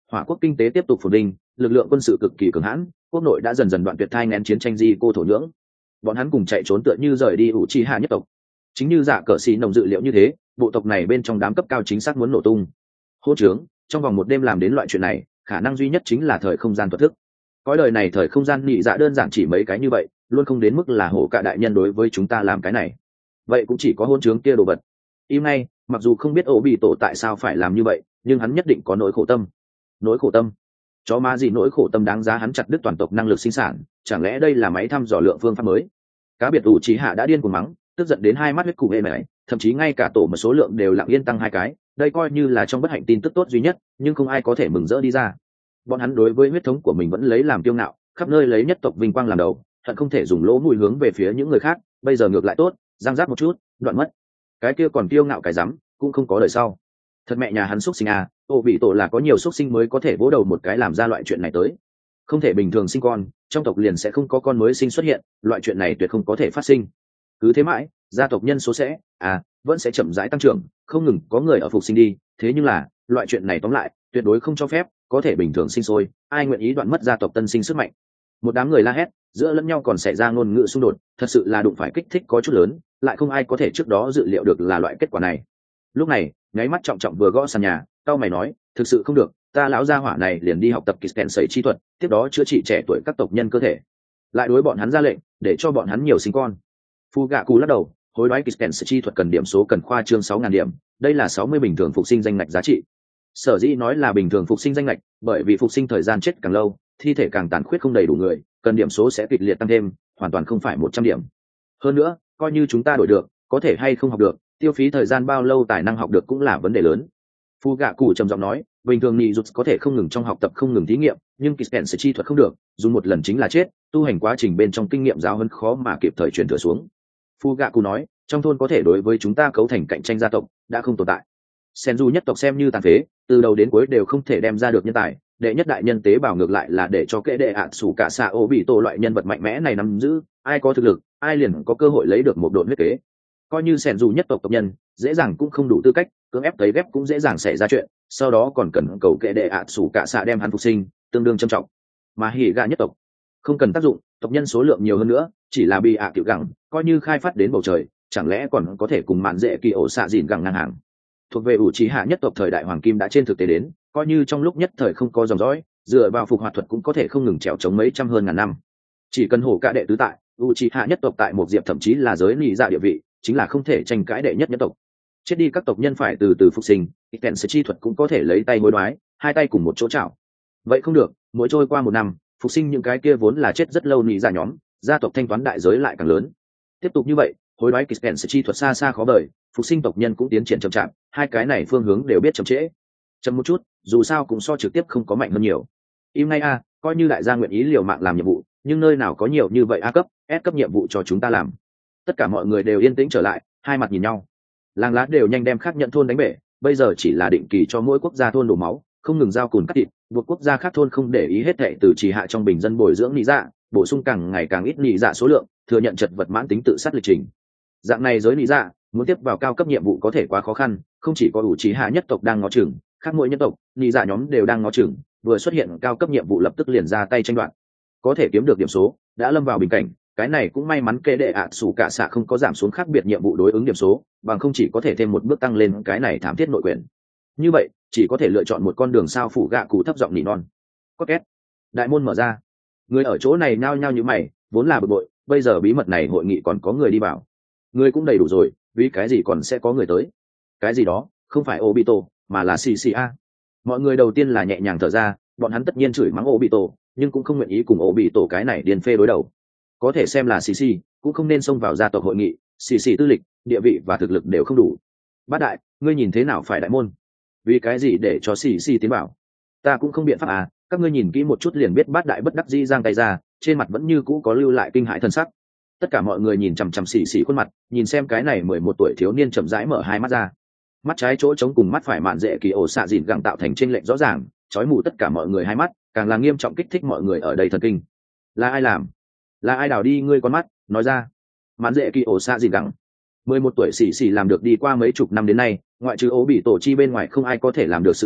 hỏa quốc kinh tế tiếp tục phồn vinh, lực lượng quân sự cực kỳ cường hãn, quốc nội đã dần dần đoạn tuyệt thai nghén chiến tranh di cô thổ nhưỡng. Bọn hắn cùng chạy trốn tựa như rời đi ủ chi hạ nhất tộc. Chính như dạ cờ xì nồng dự liệu như thế, bộ tộc này bên trong đám cấp cao chính xác muốn nổ tung. Hô trướng, trong vòng một đêm làm đến loại chuyện này, khả năng duy nhất chính là thời không gian thuật thức. Cõi đời này thời không gian nhị dạ đơn giản chỉ mấy cái như vậy, luôn không đến mức là hổ cả đại nhân đối với chúng ta làm cái này. Vậy cũng chỉ có hôn trướng kia đồ vật. Im ngay, mặc dù không biết ổ bị tổ tại sao phải làm như vậy, nhưng hắn nhất định có nỗi khổ tâm. Nỗi khổ tâm? Chó má gì nỗi khổ tâm đáng giá hắn chặt đứt toàn tộc năng lực sinh sản, chẳng lẽ đây là máy thăm dò lượng phương pháp mới? Cá biệt ủ trí hạ đã điên cuồng mắng, tức giận đến hai mắt huyết cục ê mày, thậm chí ngay cả tổ một số lượng đều lặng yên tăng hai cái, đây coi như là trong bất hạnh tin tức tốt duy nhất, nhưng không ai có thể mừng rỡ đi ra. Bọn hắn đối với huyết thống của mình vẫn lấy làm kiêu ngạo, khắp nơi lấy nhất tộc vinh quang làm đầu, hận không thể dùng lỗ mũi hướng về phía những người khác, bây giờ ngược lại tốt, giang giáp một chút, đoạn mất. Cái kia còn kiêu ngạo cái rắm, cũng không có đời sau. Thật mẹ nhà hắn xuất sinh à, ô bị tổ là có nhiều xuất sinh mới có thể vỗ đầu một cái làm ra loại chuyện này tới. Không thể bình thường sinh con, trong tộc liền sẽ không có con mới sinh xuất hiện, loại chuyện này tuyệt không có thể phát sinh. Cứ thế mãi, gia tộc nhân số sẽ, à, vẫn sẽ chậm rãi tăng trưởng, không ngừng có người ở phục sinh đi, thế nhưng là, loại chuyện này tóm lại, tuyệt đối không cho phép, có thể bình thường sinh sôi, ai nguyện ý đoạn mất gia tộc tân sinh sức mạnh. Một đám người la hét, giữa lẫn nhau còn xảy ra ngôn ngữ xung đột, thật sự là đụng phải kích thích có chút lớn, lại không ai có thể trước đó dự liệu được là loại kết quả này. Lúc này, nháy mắt trọng trọng vừa gõ sàn nhà, cao mày nói, thực sự không được, ta lão gia hỏa này liền đi học tập Kitten sấy chi thuật, tiếp đó chữa trị trẻ tuổi các tộc nhân cơ thể. Lại đối bọn hắn ra lệnh, để cho bọn hắn nhiều sinh con. Phu gạ cù lắc đầu, hối đoái Kitten sấy chi thuật cần điểm số cần khoa trương sáu ngàn điểm, đây là sáu mươi bình thường phục sinh danh ngạch giá trị. Sở dĩ nói là bình thường phục sinh danh ngạch, bởi vì phục sinh thời gian chết càng lâu, thi thể càng tàn khuyết không đầy đủ người, cần điểm số sẽ kịch liệt tăng thêm, hoàn toàn không phải một trăm điểm. Hơn nữa, coi như chúng ta đổi được, có thể hay không học được, tiêu phí thời gian bao lâu tài năng học được cũng là vấn đề lớn. Phu gạ cụ trầm giọng nói, bình thường nhị rụt có thể không ngừng trong học tập không ngừng thí nghiệm, nhưng Kitten sấy chi thuật không được, dùng một lần chính là chết, tu hành quá trình bên trong kinh nghiệm giáo huấn khó mà kịp thời truyền thừa xuống. Phu gạ cụ nói, trong thôn có thể đối với chúng ta cấu thành cạnh tranh gia tộc đã không tồn tại. Senju nhất tộc xem như tàn phế, từ đầu đến cuối đều không thể đem ra được nhân tài, đệ nhất đại nhân tế bào ngược lại là để cho kệ đệ ạ sủ cả xạ ô bị tổ loại nhân vật mạnh mẽ này nắm giữ, ai có thực lực, ai liền có cơ hội lấy được một độn huyết kế. Coi như Senju nhất tộc tộc nhân, dễ dàng cũng không đủ tư cách, cưỡng ép tới ghép cũng dễ dàng xảy ra chuyện, sau đó còn cần cầu kệ đệ ạ sủ cả xạ đem hắn phục sinh, tương đương trầm trọng. Mà hỉ gạ nhất tộc không cần tác dụng, tộc nhân số lượng nhiều hơn nữa, chỉ là bị ạ tiểu gẳng, coi như khai phát đến bầu trời, chẳng lẽ còn có thể cùng mạn dễ kỳ ổ xạ dìn gẳng ngang hàng. Thuộc về ủ trí hạ nhất tộc thời đại hoàng kim đã trên thực tế đến, coi như trong lúc nhất thời không có dòng dõi, dựa vào phục hoạt thuật cũng có thể không ngừng trèo chống mấy trăm hơn ngàn năm. Chỉ cần hổ cả đệ tứ tại, ủ trí hạ nhất tộc tại một diệp thậm chí là giới nị dạ địa vị, chính là không thể tranh cãi đệ nhất nhất tộc. Chết đi các tộc nhân phải từ từ phục sinh, Kitten sấy chi thuật cũng có thể lấy tay hối đoái, hai tay cùng một chỗ chảo. Vậy không được, mỗi trôi qua một năm, phục sinh những cái kia vốn là chết rất lâu nị dạ nhóm, gia tộc thanh toán đại giới lại càng lớn. Tiếp tục như vậy, hối đoái Kitten sấy chi thuật xa xa khó vời, phục sinh tộc nhân cũng tiến triển chậm chạp, hai cái này phương hướng đều biết chậm trễ. Chậm một chút, dù sao cũng so trực tiếp không có mạnh hơn nhiều. Im ngay a, coi như đại gia nguyện ý liều mạng làm nhiệm vụ, nhưng nơi nào có nhiều như vậy a cấp, S cấp nhiệm vụ cho chúng ta làm. Tất cả mọi người đều yên tĩnh trở lại, hai mặt nhìn nhau. Làng lá đều nhanh đem khác nhận thôn đánh bể, bây giờ chỉ là định kỳ cho mỗi quốc gia thôn đổ máu, không ngừng giao cùn cắt thịt, buộc quốc gia khác thôn không để ý hết thệ từ chỉ hạ trong bình dân bồi dưỡng nị dạ, bổ sung càng ngày càng ít nị dạ số lượng, thừa nhận chật vật mãn tính tự sát lịch trình. Dạng này giới nị dạ muốn tiếp vào cao cấp nhiệm vụ có thể quá khó khăn, không chỉ có ủ trí hạ nhất tộc đang ngó chừng, khác mỗi nhân tộc nị dạ nhóm đều đang ngó chừng, vừa xuất hiện cao cấp nhiệm vụ lập tức liền ra tay tranh đoạt, có thể kiếm được điểm số đã lâm vào bình cảnh. Cái này cũng may mắn kệ đệ ạ sủ cả xạ không có giảm xuống khác biệt nhiệm vụ đối ứng điểm số, bằng không chỉ có thể thêm một bước tăng lên cái này thảm thiết nội quyền. Như vậy chỉ có thể lựa chọn một con đường sao phủ gạ cụ thấp giọng nỉ non. Có két, đại môn mở ra, người ở chỗ này nhao nhao như mày, vốn là bực bội, bây giờ bí mật này hội nghị còn có người đi vào, người cũng đầy đủ rồi, vì cái gì còn sẽ có người tới? Cái gì đó không phải Obito mà là xê xê a. Mọi người đầu tiên là nhẹ nhàng thở ra, bọn hắn tất nhiên chửi mắng Obito, nhưng cũng không nguyện ý cùng Obito cái này điên phê đối đầu. Có thể xem là xê xê cũng không nên xông vào gia tộc hội nghị, xê xê tư lịch, địa vị và thực lực đều không đủ. Bát đại, ngươi nhìn thế nào phải đại môn? Vì cái gì để cho xê xê tiến vào? Ta cũng không biện pháp à, các ngươi nhìn kỹ một chút liền biết bát đại bất đắc dĩ giang tay ra, trên mặt vẫn như cũ có lưu lại kinh hãi thần sắc. Tất cả mọi người nhìn chằm chằm xì xì khuôn mặt, nhìn xem cái này mười một tuổi thiếu niên chậm rãi mở hai mắt ra. Mắt trái chỗ trống cùng mắt phải mạn dễ kỳ ổ xạ dịn gẳng tạo thành chênh lệch rõ ràng, chói mù tất cả mọi người hai mắt, càng là nghiêm trọng kích thích mọi người ở đây thần kinh. Là ai làm? Là ai đào đi ngươi con mắt? Nói ra. Mạn dễ kỳ ổ xạ dịn gẳng. mười một tuổi xì xì làm được đi qua mấy chục năm đến nay, ngoại trừ ố bị tổ chi bên ngoài không ai có thể làm được sự tình,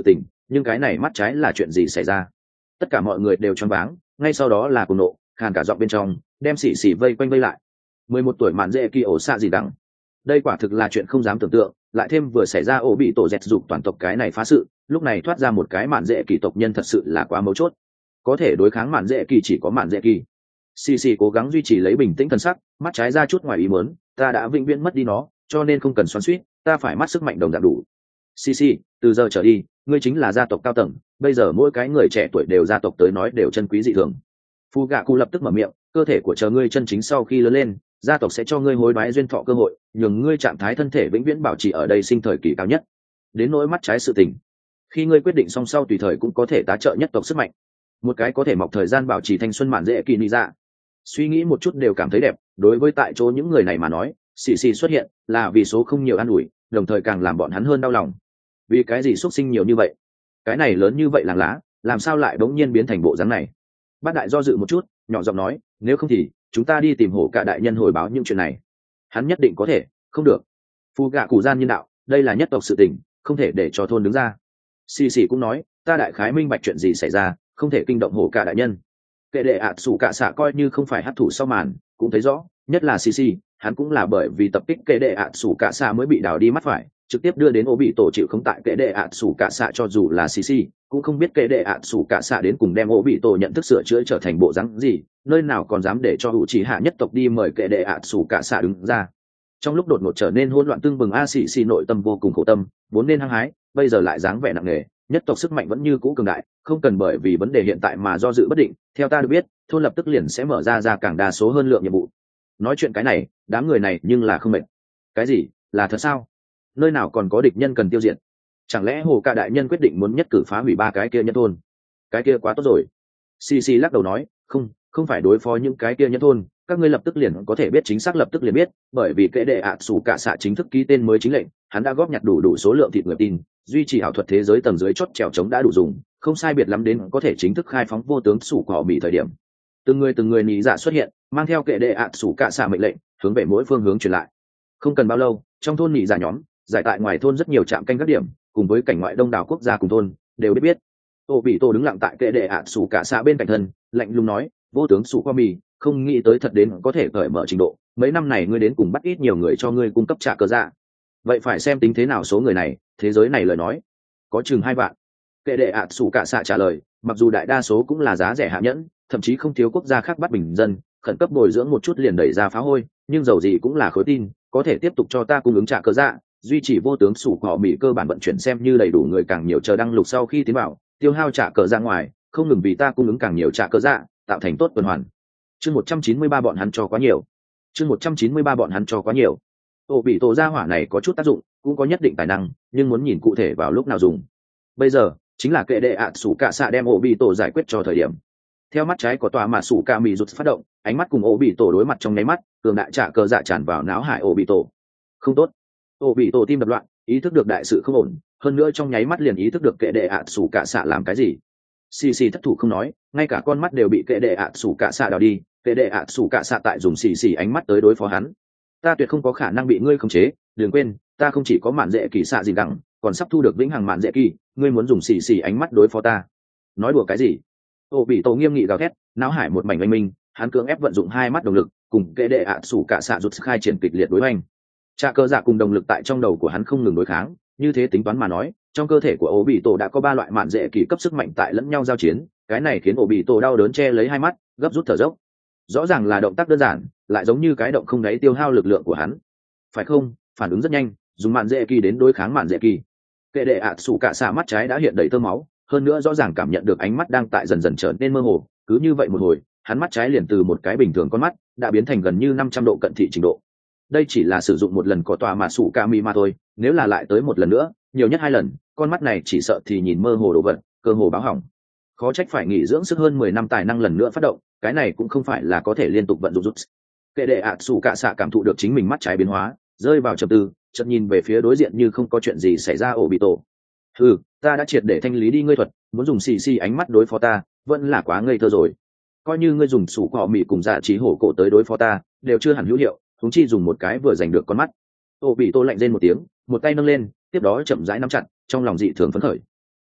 nhưng cái này mắt trái là chuyện gì xảy ra? Tất cả mọi người đều choáng váng, ngay sau đó là cuồng nộ khàn cả giọng bên trong đem xì xì vây quanh vây lại. Mười một tuổi mạn dễ kỳ ổ xạ gì đắng, đây quả thực là chuyện không dám tưởng tượng, lại thêm vừa xảy ra ổ bị tổ dẹt dục toàn tộc cái này phá sự, lúc này thoát ra một cái mạn dễ kỳ tộc nhân thật sự là quá mấu chốt. Có thể đối kháng mạn dễ kỳ chỉ có mạn dễ kỳ. Xì xì cố gắng duy trì lấy bình tĩnh thần sắc, mắt trái ra chút ngoài ý muốn, ta đã vĩnh viễn mất đi nó, cho nên không cần xoắn xuýt, ta phải mắt sức mạnh đồng dạng đủ. Xì xì, từ giờ trở đi, ngươi chính là gia tộc cao tầng, bây giờ mỗi cái người trẻ tuổi đều gia tộc tới nói đều chân quý dị thường. Phu gạ cụ lập tức mở miệng, cơ thể của chờ ngươi chân chính sau khi lớn lên, gia tộc sẽ cho ngươi hối đoái duyên thọ cơ hội, nhường ngươi trạng thái thân thể vĩnh viễn bảo trì ở đây sinh thời kỳ cao nhất. Đến nỗi mắt trái sự tình, khi ngươi quyết định xong sau tùy thời cũng có thể tá trợ nhất tộc sức mạnh. Một cái có thể mọc thời gian bảo trì thanh xuân mạn dễ kỳ nị dạ. Suy nghĩ một chút đều cảm thấy đẹp, đối với tại chỗ những người này mà nói, xì xì xuất hiện là vì số không nhiều an ủi, đồng thời càng làm bọn hắn hơn đau lòng. Vì cái gì xuất sinh nhiều như vậy? Cái này lớn như vậy làng lá, làm sao lại bỗng nhiên biến thành bộ dáng này? Bát đại do dự một chút, nhỏ giọng nói, nếu không thì chúng ta đi tìm hổ cả đại nhân hồi báo những chuyện này. Hắn nhất định có thể. Không được. Phu gạ cụ gian nhân đạo, đây là nhất tộc sự tình, không thể để cho thôn đứng ra. Xì xì cũng nói, ta đại khái minh bạch chuyện gì xảy ra, không thể kinh động hổ cả đại nhân. Kệ đệ ạt sủ cả xạ coi như không phải hấp thụ sau màn, cũng thấy rõ, nhất là xì xì, hắn cũng là bởi vì tập kích kệ đệ ạt sủ cả xạ mới bị đào đi mắt phải, trực tiếp đưa đến ổ bị tổ chịu không tại kệ đệ ạt sủ cả xạ, cho dù là xì xì cũng không biết kệ đệ ạt sủ cả xạ đến cùng đem ổ bị tổ nhận thức sửa chữa trở thành bộ dáng gì, nơi nào còn dám để cho hữu chỉ hạ nhất tộc đi mời kệ đệ ạt sủ cả xạ đứng ra. Trong lúc đột ngột trở nên hỗn loạn tương bừng, a xì xì nội tâm vô cùng khổ tâm, vốn nên hăng hái, bây giờ lại dáng vẻ nặng nề, nhất tộc sức mạnh vẫn như cũ cường đại, không cần bởi vì vấn đề hiện tại mà do dự bất định. Theo ta được biết, thôn lập tức liền sẽ mở ra ra càng đa số hơn lượng nhiệm vụ. Nói chuyện cái này, đám người này nhưng là không mệt. Cái gì? Là thật sao? Nơi nào còn có địch nhân cần tiêu diệt? Chẳng lẽ hồ ca đại nhân quyết định muốn nhất cử phá hủy ba cái kia nhân thôn? Cái kia quá tốt rồi. Xì xì lắc đầu nói, không, không phải đối phó những cái kia nhân thôn, các ngươi lập tức liền có thể biết, chính xác lập tức liền biết, bởi vì kệ đệ ạ sủ cả xạ chính thức ký tên mới chính lệnh, hắn đã góp nhặt đủ đủ số lượng thịt người tin, duy trì ảo thuật thế giới tầng dưới chót trèo trống đã đủ dùng, không sai biệt lắm đến có thể chính thức khai phóng vô tướng sủ cỏ mỹ thời điểm. Từng người từng người nhị dạ xuất hiện, mang theo kệ đệ ạ sủ cả xạ mệnh lệnh, hướng về mỗi phương hướng truyền lại. Không cần bao lâu, trong thôn nhị dạ nhóm, giải tại ngoài thôn rất nhiều trạm canh các điểm, cùng với cảnh ngoại đông đảo quốc gia cùng thôn đều biết biết. Tô bị tô đứng lặng tại kệ đệ ạ sủ cả xạ bên cạnh thân, lạnh lùng nói, vô tướng sủ cỏ mỹ, không nghĩ tới thật đến có thể cởi mở trình độ, mấy năm này ngươi đến cùng bắt ít nhiều người cho ngươi cung cấp trả cơ dạ. Vậy phải xem tính thế nào số người này, thế giới này lời nói có chừng hai vạn. Kệ đệ ạ sủ cả xạ trả lời, mặc dù đại đa số cũng là giá rẻ hạ nhẫn, thậm chí không thiếu quốc gia khác bắt bình dân khẩn cấp bồi dưỡng một chút liền đẩy ra phá hôi, nhưng dầu gì cũng là khối tin, có thể tiếp tục cho ta cung ứng trả cơ dạ, duy trì vô tướng sủ cỏ mỹ cơ bản vận chuyển xem như đầy đủ người, càng nhiều chờ đăng lục sau khi tiến vào tiêu hao trả cờ ra ngoài, không ngừng vì ta cung ứng càng nhiều trả cơ dạ, tạo thành tốt tuần hoàn. Chương một trăm chín mươi ba bọn hắn cho quá nhiều. Chương một trăm chín mươi ba bọn hắn cho quá nhiều. Tổ bị tổ gia hỏa này có chút tác dụng, cũng có nhất định tài năng, nhưng muốn nhìn cụ thể vào lúc nào dùng. Bây giờ chính là kệ đệ ạ sủ cả xạ đem ổ bị tổ giải quyết cho thời điểm. Theo mắt trái của tòa mà sủ cả mì rụt phát động, ánh mắt cùng ổ bị tổ đối mặt trong nháy mắt, cường đại trả cờ dạ tràn vào não hải ổ bị tổ. Không tốt. Ổ bị tổ tim đập loạn, ý thức được đại sự không ổn, hơn nữa trong nháy mắt liền ý thức được kệ đệ ạ sủ cả xạ làm cái gì. Xì xì thất thủ không nói, ngay cả con mắt đều bị kệ đệ ạ sủ cả xạ đào đi. Kệ đệ ạ sủ cả xạ tại dùng xì xì ánh mắt tới đối phó hắn. Ta tuyệt không có khả năng bị ngươi khống chế, đừng quên, ta không chỉ có mạn dễ kỳ xạ gì đẳng, còn sắp thu được vĩnh hằng mạn dễ kỳ, ngươi muốn dùng xì xì ánh mắt đối phó ta? Nói đùa cái gì? Ô bị tổ nghiêm nghị gào thét, não hải một mảnh oanh minh, hắn cưỡng ép vận dụng hai mắt đồng lực, cùng kệ đệ ạ sủ cả xạ rụt khai triển kịch liệt đối hoành. Trạ cơ dạ cùng đồng lực tại trong đầu của hắn không ngừng đối kháng, như thế tính toán mà nói, trong cơ thể của ô bị tổ đã có ba loại mạn dễ kỳ cấp sức mạnh tại lẫn nhau giao chiến, cái này khiến ô bị tổ đau đớn che lấy hai mắt, gấp rút thở dốc. Rõ ràng là động tác đơn giản, lại giống như cái động không đáy tiêu hao lực lượng của hắn, phải không? Phản ứng rất nhanh, dùng mạn dễ kỳ đến đối kháng mạn dễ kỳ. Kệ đệ ạ sủ cả xạ mắt trái đã hiện đầy tơ máu, hơn nữa rõ ràng cảm nhận được ánh mắt đang tại dần dần trở nên mơ hồ, cứ như vậy một hồi, hắn mắt trái liền từ một cái bình thường con mắt đã biến thành gần như năm trăm độ cận thị trình độ. Đây chỉ là sử dụng một lần có tòa mà sủ ca mi mà thôi, nếu là lại tới một lần nữa, nhiều nhất hai lần, con mắt này chỉ sợ thì nhìn mơ hồ đồ vật, cơ hồ báo hỏng. Khó trách phải nghỉ dưỡng sức hơn mười năm tài năng lần nữa phát động, cái này cũng không phải là có thể liên tục vận dụng rút. Kệ đệ ạ sủ cả xạ cảm thụ được chính mình mắt trái biến hóa, rơi vào trầm tư, chợt nhìn về phía đối diện như không có chuyện gì xảy ra ổ bị tổ. Ừ, ta đã triệt để thanh lý đi ngươi thuật, muốn dùng xì xì ánh mắt đối phó ta, vẫn là quá ngây thơ rồi. Coi như ngươi dùng sủ cọ mị cùng dạ trí hổ cổ tới đối phó ta, đều chưa hẳn hữu hiệu, chúng chi dùng một cái vừa giành được con mắt. Ổ bị tổ lạnh rên một tiếng, một tay nâng lên, tiếp đó chậm rãi nắm chặt, trong lòng dị thường phấn khởi.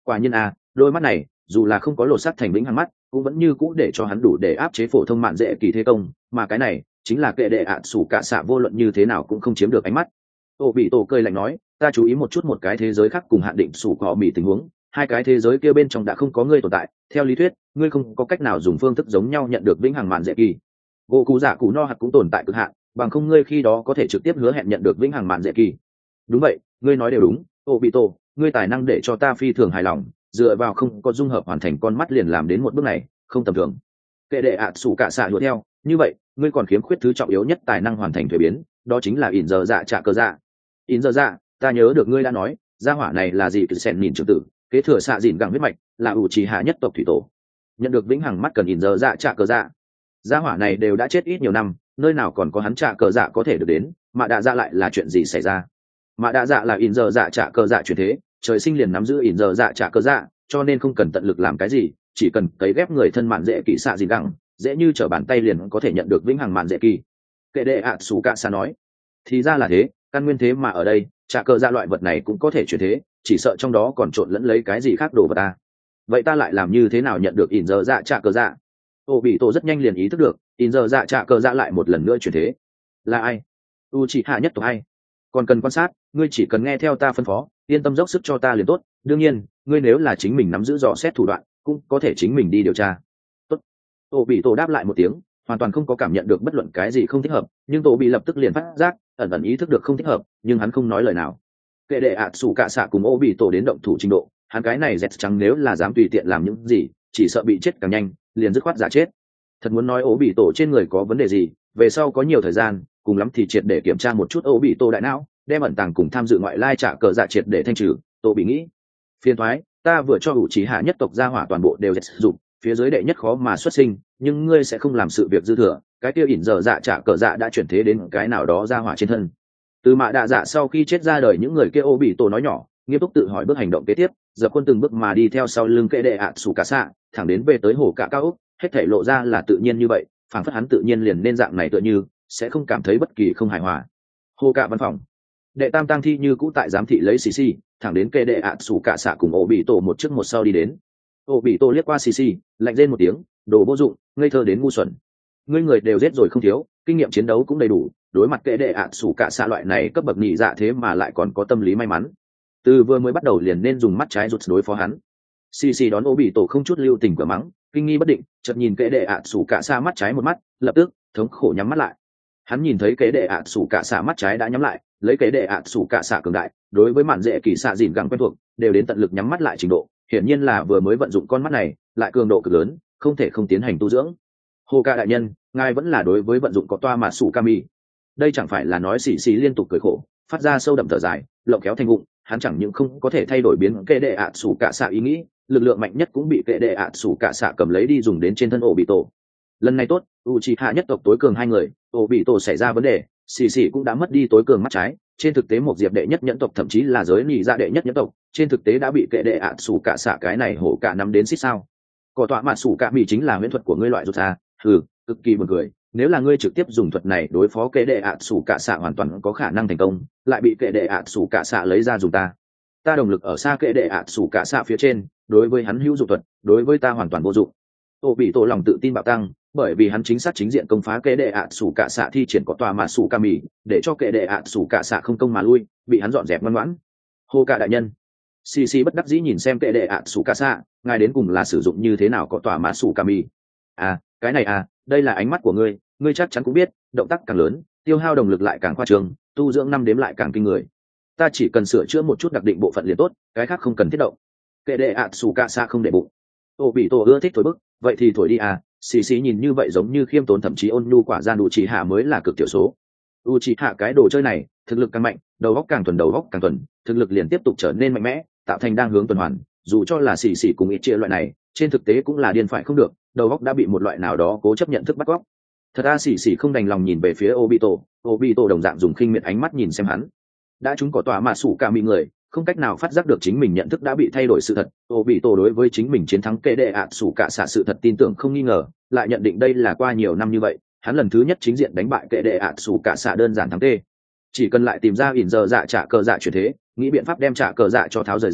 Quả nhiên à, đôi mắt này dù là không có lột sắt thành vĩnh hằng mắt cũng vẫn như cũ để cho hắn đủ để áp chế phổ thông mạn dễ kỳ thế công, mà cái này chính là kệ đệ ạ sủ cả xạ vô luận như thế nào cũng không chiếm được ánh mắt. Ô bị tổ cười lạnh nói, ta chú ý một chút một cái thế giới khác cùng hạn định sủ cọ mì tình huống, hai cái thế giới kia bên trong đã không có ngươi tồn tại, theo lý thuyết ngươi không có cách nào dùng phương thức giống nhau nhận được vĩnh hằng mạn dễ kỳ. Gỗ cụ dạ cụ no hạt cũng tồn tại cực hạn, bằng không ngươi khi đó có thể trực tiếp hứa hẹn nhận được vĩnh hằng mạn dễ kỳ. Đúng vậy, ngươi nói đều đúng, ô bị tổ, ngươi tài năng để cho ta phi thường hài lòng, dựa vào không có dung hợp hoàn thành con mắt liền làm đến một bước này không tầm thường. Kệ đệ ạ sủ cả xạ đuổi theo, như vậy ngươi còn khiếm khuyết thứ trọng yếu nhất tài năng hoàn thành thuế biến, đó chính là ỉn giờ dạ trả cơ dạ. Ỉn giờ dạ, ta nhớ được ngươi đã nói gia hỏa này là gì, từ sẹn nhìn trưởng tử kế thừa xạ dìn gẳng huyết mạch, là ủ trì hạ nhất tộc thủy tổ, nhận được vĩnh hằng mắt cần ỉn giờ dạ trả cơ dạ. Gia hỏa này đều đã chết ít nhiều năm, nơi nào còn có hắn trả cơ dạ có thể được đến, mà đạ dạ lại là chuyện gì xảy ra? Mà đạ dạ là ỉn giờ dạ trả cơ dạ chuyển thế, trời sinh liền nắm giữ ỉn giờ dạ trả cơ dạ, cho nên không cần tận lực làm cái gì, chỉ cần cấy ghép người thân mạn dễ kỳ xạ dìn gẳng, dễ như trở bàn tay liền có thể nhận được vĩnh hằng mạn dễ kỳ. Kệ đệ ạ sủ cạ xa nói, thì ra là thế, căn nguyên thế mà ở đây trả cơ dạ loại vật này cũng có thể chuyển thế, chỉ sợ trong đó còn trộn lẫn lấy cái gì khác đồ vào ta. Vậy ta lại làm như thế nào nhận được ỉn giờ dạ trả cơ dạ? Ô bị tổ rất nhanh liền ý thức được, ỉn giờ dạ trả cơ dạ lại một lần nữa chuyển thế. Là ai? U chỉ hạ nhất tộc hay? Còn cần quan sát, ngươi chỉ cần nghe theo ta phân phó, yên tâm dốc sức cho ta liền tốt. Đương nhiên, ngươi nếu là chính mình nắm giữ dò xét thủ đoạn, cũng có thể chính mình đi điều tra. Tốt. Tô bị tổ đáp lại một tiếng, hoàn toàn không có cảm nhận được bất luận cái gì không thích hợp, nhưng Tô bị lập tức liền phát giác, ẩn ẩn ý thức được không thích hợp, nhưng hắn không nói lời nào. Kệ đệ ạ sủ cạ xạ cùng Ô bị tổ đến động thủ trình độ, hắn cái này dẹt trắng nếu là dám tùy tiện làm những gì, chỉ sợ bị chết càng nhanh, liền dứt khoát giả chết. Thật muốn nói Ô bị tổ trên người có vấn đề gì, về sau có nhiều thời gian, cùng lắm thì triệt để kiểm tra một chút Ô bị tổ đại não, đem ẩn tàng cùng tham dự ngoại lai trả cờ dạ triệt để thanh trừ. Tô bị nghĩ, phiền thoái, ta vừa cho hữu trí hạ nhất tộc gia hỏa toàn bộ đều sử dụng, phía dưới đệ nhất khó mà xuất sinh, nhưng ngươi sẽ không làm sự việc dư thừa, cái tiêu ỉn giờ dạ trả cờ dạ đã chuyển thế đến cái nào đó gia hỏa trên thân. Từ mạ đạ dạ sau khi chết ra đời những người kia Ô bị tổ nói nhỏ, nghiêm túc tự hỏi bước hành động kế tiếp, dập quân từng bước mà đi theo sau lưng kệ đệ ạ sủ cả xạ, thẳng đến về tới hồ cả cao ốc, hết thảy lộ ra là tự nhiên như vậy, phảng phất hắn tự nhiên liền nên dạng này tựa như sẽ không cảm thấy bất kỳ không hài hòa. Hồ cả văn phòng, đệ tam tăng thi như cũ tại giám thị lấy xì xì, thẳng đến kệ đệ ạ sủ cả xạ cùng Ô bị tổ một trước một sau đi đến. Ô bị tổ liếc qua xì xì, lạnh rên một tiếng, đồ vô dụng, ngây thơ đến ngu xuẩn. Ngươi người đều giết rồi không thiếu, kinh nghiệm chiến đấu cũng đầy đủ, đối mặt kệ đệ ạ sủ cả xạ loại này cấp bậc nhị dạ thế mà lại còn có tâm lý may mắn. Từ vừa mới bắt đầu liền nên dùng mắt trái rụt đối phó hắn. Xì xì đón Ô bị tổ không chút lưu tình cửa mắng, kinh nghi bất định, chợt nhìn kệ đệ ạ sủ cả xạ mắt trái một mắt, lập tức thống khổ nhắm mắt lại. Hắn nhìn thấy kệ đệ ạ sủ cả xạ mắt trái đã nhắm lại, lấy kệ đệ ạ sủ cả xạ cường đại, đối với mạn dễ kỳ xạ dìn gẳng quen thuộc, đều đến tận lực nhắm mắt lại trình độ, hiển nhiên là vừa mới vận dụng con mắt này, lại cường độ cực lớn, không thể không tiến hành tu dưỡng. Hồ ca đại nhân, ngài vẫn là đối với vận dụng có toa mà sủ kami. Đây chẳng phải là nói xì xì liên tục cười khổ, phát ra sâu đậm thở dài, lộng kéo thành bụng, hắn chẳng những không có thể thay đổi biến kệ đệ ạ sủ cả xạ ý nghĩ, lực lượng mạnh nhất cũng bị kệ đệ ạ sủ cả xạ cầm lấy đi dùng đến trên thân ổ bị tổ. Lần này tốt, Uchiha nhất tộc tối cường hai người, ổ bị tổ xảy ra vấn đề, xì xì cũng đã mất đi tối cường mắt trái, trên thực tế một diệp đệ nhất nhẫn tộc thậm chí là giới nhị dạ đệ nhất nhẫn tộc, trên thực tế đã bị kệ đệ ạ sủ cả xạ cái này hổ cả nắm đến xít sao. Cỏ tọa mà sủ cả mì chính là huyễn thuật của ngươi loại rụt ra, hừ, cực kỳ buồn cười, nếu là ngươi trực tiếp dùng thuật này đối phó kệ đệ ạ sủ cả xạ hoàn toàn có khả năng thành công, lại bị kệ đệ ạ sủ cả xạ lấy ra dùng ta. Ta đồng lực ở xa kệ đệ ạ sủ cả xạ phía trên, đối với hắn hữu dụng thuật, đối với ta hoàn toàn vô dụng. Ô bị tổ lòng tự tin bạo tăng, bởi vì hắn chính xác chính diện công phá kệ đệ ạ sủ cả xạ thi triển có tòa mà sủ ca mì, để cho kệ đệ ạ sủ cả xạ không công mà lui, bị hắn dọn dẹp ngoan ngoãn. Hô cả đại nhân, xì xì bất đắc dĩ nhìn xem kệ đệ ạ sủ cả xạ, ngài đến cùng là sử dụng như thế nào có tòa mà sủ ca mì? À, cái này à, đây là ánh mắt của ngươi, ngươi chắc chắn cũng biết, động tác càng lớn, tiêu hao đồng lực lại càng khoa trương, tu dưỡng năm đếm lại càng kinh người. Ta chỉ cần sửa chữa một chút đặc định bộ phận liền tốt, cái khác không cần thiết động. Kệ đệ ạ sủ cả xạ không để bụng. Ô bị tổ ưa thích thổi bức, vậy thì thổi đi à, xì xì nhìn như vậy giống như khiêm tốn thậm chí ôn nhu quả gian đủ chỉ hạ mới là cực tiểu số. U chỉ hạ cái đồ chơi này, thực lực càng mạnh, đầu óc càng thuần đầu óc càng thuần, thực lực liền tiếp tục trở nên mạnh mẽ, tạo thành đang hướng tuần hoàn, dù cho là xì xì cùng ít chia loại này, trên thực tế cũng là điên phải không được, đầu óc đã bị một loại nào đó cố chấp nhận thức bắt cóc. Thật ra xì xì không đành lòng nhìn về phía Obito, Obito đồng dạng dùng khinh miệt ánh mắt nhìn xem hắn. Đã chúng có tòa mà sủ cả mỹ người, không cách nào phát giác được chính mình nhận thức đã bị thay đổi sự thật. Obito đối với chính mình chiến thắng kệ đệ ạ sủ cả xạ sự thật tin tưởng không nghi ngờ, lại nhận định đây là qua nhiều năm như vậy, hắn lần thứ nhất chính diện đánh bại kệ đệ ạ sủ cả xạ đơn giản thắng tê. Chỉ cần lại tìm ra ỉn giờ dạ trả cờ dạ chuyển thế, nghĩ biện pháp đem trả cờ dạ cho tháo rời ra,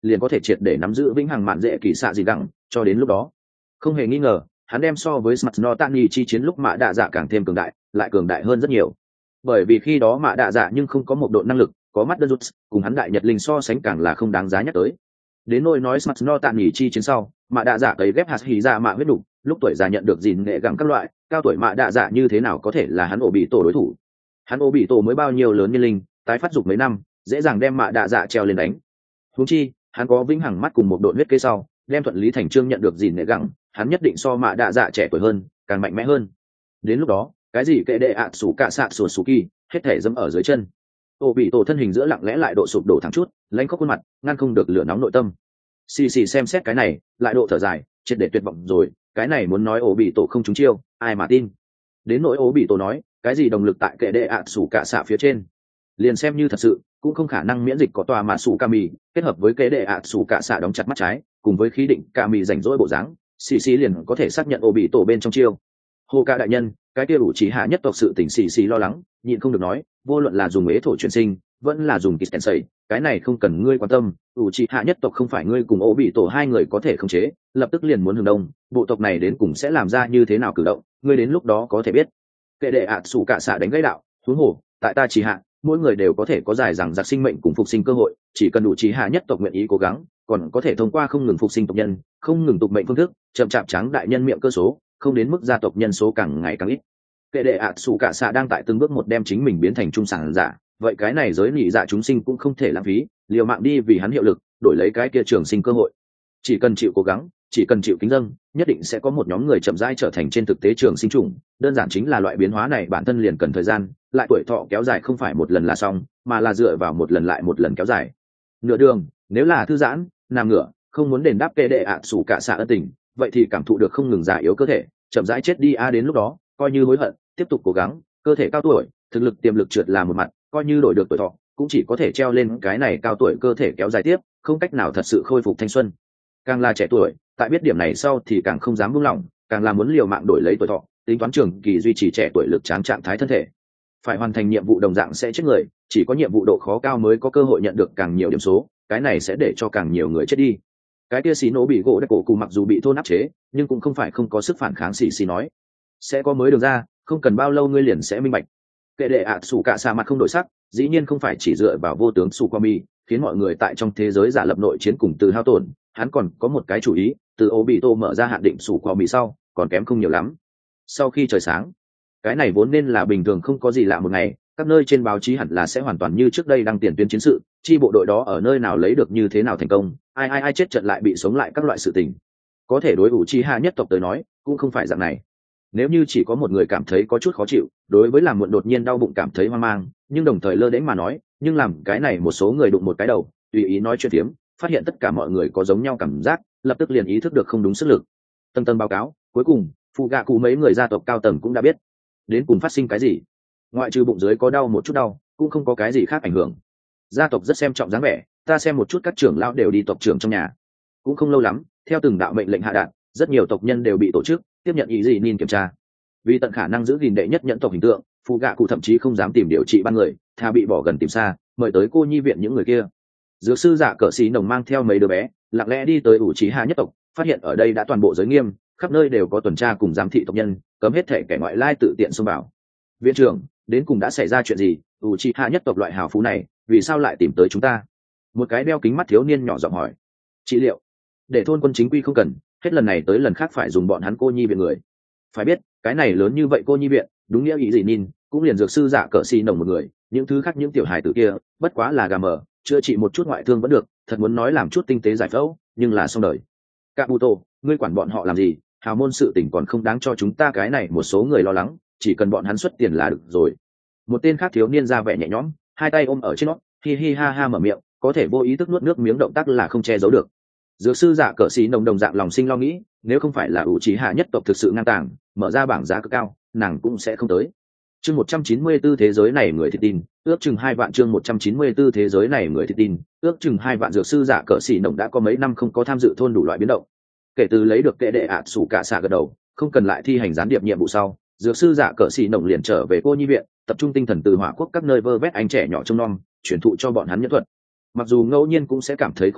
liền có thể triệt để nắm giữ vĩnh hằng mạn dễ kỳ xạ gì đẳng. Cho đến lúc đó, không hề nghi ngờ, hắn đem so với Smart No Tani chi chiến lúc mạ đạ dạ càng thêm cường đại, lại cường đại hơn rất nhiều. Bởi vì khi đó mạ đạ dạ nhưng không có một độ năng lực, có mắt đơn rút, cùng hắn đại nhật linh so sánh càng là không đáng giá nhắc tới. Đến nỗi nói Smart No Tani chi chiến sau, mạ đạ dạ cấy ghép hạt hỉ dạ mạ huyết đủ, lúc tuổi già nhận được gìn nghệ gặng các loại, cao tuổi mạ đạ dạ như thế nào có thể là hắn ổ bị tổ đối thủ. Hắn ổ bị tổ mới bao nhiêu lớn như linh, tái phát dục mấy năm, dễ dàng đem mạ đạ dạ treo lên đánh. Huống chi, hắn có vĩnh hằng mắt cùng một độ huyết kế sau, đem thuận lý thành trương nhận được gìn nghệ gặng, hắn nhất định so mạ đạ dạ trẻ tuổi hơn, càng mạnh mẽ hơn. Đến lúc đó, cái gì kệ đệ ạ sủ cạ sạ sủa sủ kỳ, hết thể dẫm ở dưới chân. Ổ bị tổ thân hình giữa lặng lẽ lại độ sụp đổ thẳng chút, lãnh khóc khuôn mặt, ngăn không được lửa nóng nội tâm. Xì xì xem xét cái này, lại độ thở dài, triệt để tuyệt vọng rồi, cái này muốn nói ổ bị tổ không trúng chiêu, ai mà tin. Đến nỗi ổ bị tổ nói, cái gì động lực tại kệ đệ ạ sủ cạ xạ phía trên, liền xem như thật sự, cũng không khả năng miễn dịch có tòa mà sủ ca mì, kết hợp với kệ đệ ạ sủ cạ xạ đóng chặt mắt trái, cùng với khí định ca mì rảnh rỗi bộ dáng, xì xì liền có thể xác nhận ổ bị tổ bên trong chiêu. Hồ ca đại nhân, cái kia ủ chỉ hạ nhất tộc sự tình xì xì lo lắng, nhịn không được nói, vô luận là dùng ế thổ chuyển sinh, vẫn là dùng kịch kèn sẩy, cái này không cần ngươi quan tâm, ủ chỉ hạ nhất tộc không phải ngươi cùng ổ bị tổ hai người có thể khống chế, lập tức liền muốn hướng đông, bộ tộc này đến cùng sẽ làm ra như thế nào cử động, ngươi đến lúc đó có thể biết. Kệ đệ ạ sủ cạ xạ đánh gãy đạo, huống hồ, tại ta chỉ hạ, mỗi người đều có thể có dài rằng giặc sinh mệnh cùng phục sinh cơ hội, chỉ cần đủ chỉ hạ nhất tộc nguyện ý cố gắng, còn có thể thông qua không ngừng phục sinh tộc nhân, không ngừng tục mệnh phương thức, chậm chạp trắng đại nhân miệng cơ số, không đến mức gia tộc nhân số càng ngày càng ít. Kệ đệ ạ sủ cạ xạ đang tại từng bước một đem chính mình biến thành trung sản giả, vậy cái này giới nhị dạ chúng sinh cũng không thể lãng phí, liều mạng đi vì hắn hiệu lực, đổi lấy cái kia trường sinh cơ hội. Chỉ cần chịu cố gắng, chỉ cần chịu kính dâng, nhất định sẽ có một nhóm người chậm rãi trở thành trên thực tế trường sinh chủng, đơn giản chính là loại biến hóa này bản thân liền cần thời gian, lại tuổi thọ kéo dài không phải một lần là xong, mà là dựa vào một lần lại một lần kéo dài. Nửa đường, nếu là thư giãn, nằm ngửa, không muốn đền đáp kệ đệ ạ sủ cạ xạ ân tình, vậy thì cảm thụ được không ngừng già yếu cơ thể, chậm rãi chết đi a đến lúc đó, coi như hối hận, tiếp tục cố gắng, cơ thể cao tuổi, thực lực tiềm lực trượt là một mặt, coi như đổi được tuổi thọ, cũng chỉ có thể treo lên cái này cao tuổi cơ thể kéo dài tiếp, không cách nào thật sự khôi phục thanh xuân. Càng là trẻ tuổi, tại biết điểm này sau thì càng không dám buông lỏng, càng là muốn liều mạng đổi lấy tuổi thọ, tính toán trường kỳ duy trì trẻ tuổi lực tráng trạng thái thân thể. Phải hoàn thành nhiệm vụ đồng dạng sẽ chết người, chỉ có nhiệm vụ độ khó cao mới có cơ hội nhận được càng nhiều điểm số, cái này sẽ để cho càng nhiều người chết đi. Cái kia xí nổ bị gỗ đất cổ cụ mặc dù bị thôn áp chế, nhưng cũng không phải không có sức phản kháng. Xì xì nói, sẽ có mới đường ra, không cần bao lâu ngươi liền sẽ minh bạch. Kệ đệ ạ sủ cạ xạ mặt không đổi sắc, dĩ nhiên không phải chỉ dựa vào vô tướng su qua mi khiến mọi người tại trong thế giới giả lập nội chiến cùng từ hao tổn, hắn còn có một cái chủ ý, từ ô bị tô mở ra hạn định su qua mi sau còn kém không nhiều lắm. Sau khi trời sáng, cái này vốn nên là bình thường không có gì lạ một ngày, các nơi trên báo chí hẳn là sẽ hoàn toàn như trước đây đăng tiền tuyến chiến sự, chi bộ đội đó ở nơi nào lấy được như thế nào thành công, ai ai ai chết trận lại bị sống lại các loại sự tình. Có thể đối ủ chi hạ nhất tộc tới nói cũng không phải dạng này. Nếu như chỉ có một người cảm thấy có chút khó chịu, đối với làm muộn đột nhiên đau bụng cảm thấy hoang mang, nhưng đồng thời lơ đễnh mà nói, nhưng làm cái này một số người đụng một cái đầu, tùy ý nói chuyện tiếm, phát hiện tất cả mọi người có giống nhau cảm giác, lập tức liền ý thức được không đúng sức lực. Tầng tầng báo cáo, cuối cùng, phụ gạ cụ mấy người gia tộc cao tầng cũng đã biết, đến cùng phát sinh cái gì. Ngoại trừ bụng dưới có đau một chút đau, cũng không có cái gì khác ảnh hưởng. Gia tộc rất xem trọng dáng vẻ, ta xem một chút các trưởng lão đều đi tộc trưởng trong nhà. Cũng không lâu lắm, theo từng đạo mệnh lệnh hạ đạt, rất nhiều tộc nhân đều bị tổ chức tiếp nhận ý gì nhìn kiểm tra. Vì tận khả năng giữ gìn đệ nhất nhẫn tộc hình tượng, phụ gạ cụ thậm chí không dám tìm điều trị ban người, thà bị bỏ gần tìm xa, mời tới cô nhi viện những người kia. Dược sư giả cỡ xí nồng mang theo mấy đứa bé, lặng lẽ đi tới ủ trí hạ nhất tộc, phát hiện ở đây đã toàn bộ giới nghiêm, khắp nơi đều có tuần tra cùng giám thị tộc nhân, cấm hết thể kẻ ngoại lai tự tiện xông vào. Viện trưởng, đến cùng đã xảy ra chuyện gì? ủ trí hạ nhất tộc loại hào phú này, vì sao lại tìm tới chúng ta? Một cái đeo kính mắt thiếu niên nhỏ giọng hỏi. Trị liệu, để thôn quân chính quy không cần, hết lần này tới lần khác phải dùng bọn hắn cô nhi viện người. Phải biết, cái này lớn như vậy cô nhi viện, đúng nghĩa ý gì nhìn, cũng liền dược sư giả cỡ xì nồng một người, những thứ khác những tiểu hài tử kia, bất quá là gà mờ, chữa trị một chút ngoại thương vẫn được, thật muốn nói làm chút tinh tế giải phẫu, nhưng là xong đời. Kabuto, ngươi quản bọn họ làm gì? Hào môn sự tình còn không đáng cho chúng ta cái này một số người lo lắng, chỉ cần bọn hắn xuất tiền là được rồi. Một tên khác thiếu niên ra vẻ nhẹ nhõm, hai tay ôm ở trên nót, hi hi ha ha mở miệng, có thể vô ý thức nuốt nước miếng động tác là không che giấu được. Dược sư giả cỡ xì nồng đồng dạng lòng sinh lo nghĩ, nếu không phải là ủ trí hạ nhất tộc thực sự ngang tàng, mở ra bảng giá cực cao, nàng cũng sẽ không tới. Chương một trăm chín mươi tư thế giới này người thì tin, ước chừng hai vạn. Chương một trăm chín mươi tư thế giới này người thì tin, ước chừng hai vạn. Dược sư giả cỡ xì nồng đã có mấy năm không có tham dự thôn đủ loại biến động. Kể từ lấy được kệ đệ ạt sủ cả xạ gật đầu, không cần lại thi hành gián điệp nhiệm vụ sau, dược sư giả cỡ xì nồng liền trở về cô nhi viện, tập trung tinh thần từ hỏa quốc các nơi vơ vét anh trẻ nhỏ trông nom, chuyển thụ cho bọn hắn nhân thuật. Mặc dù ngẫu nhiên cũng sẽ cảm thấy có nhiễu,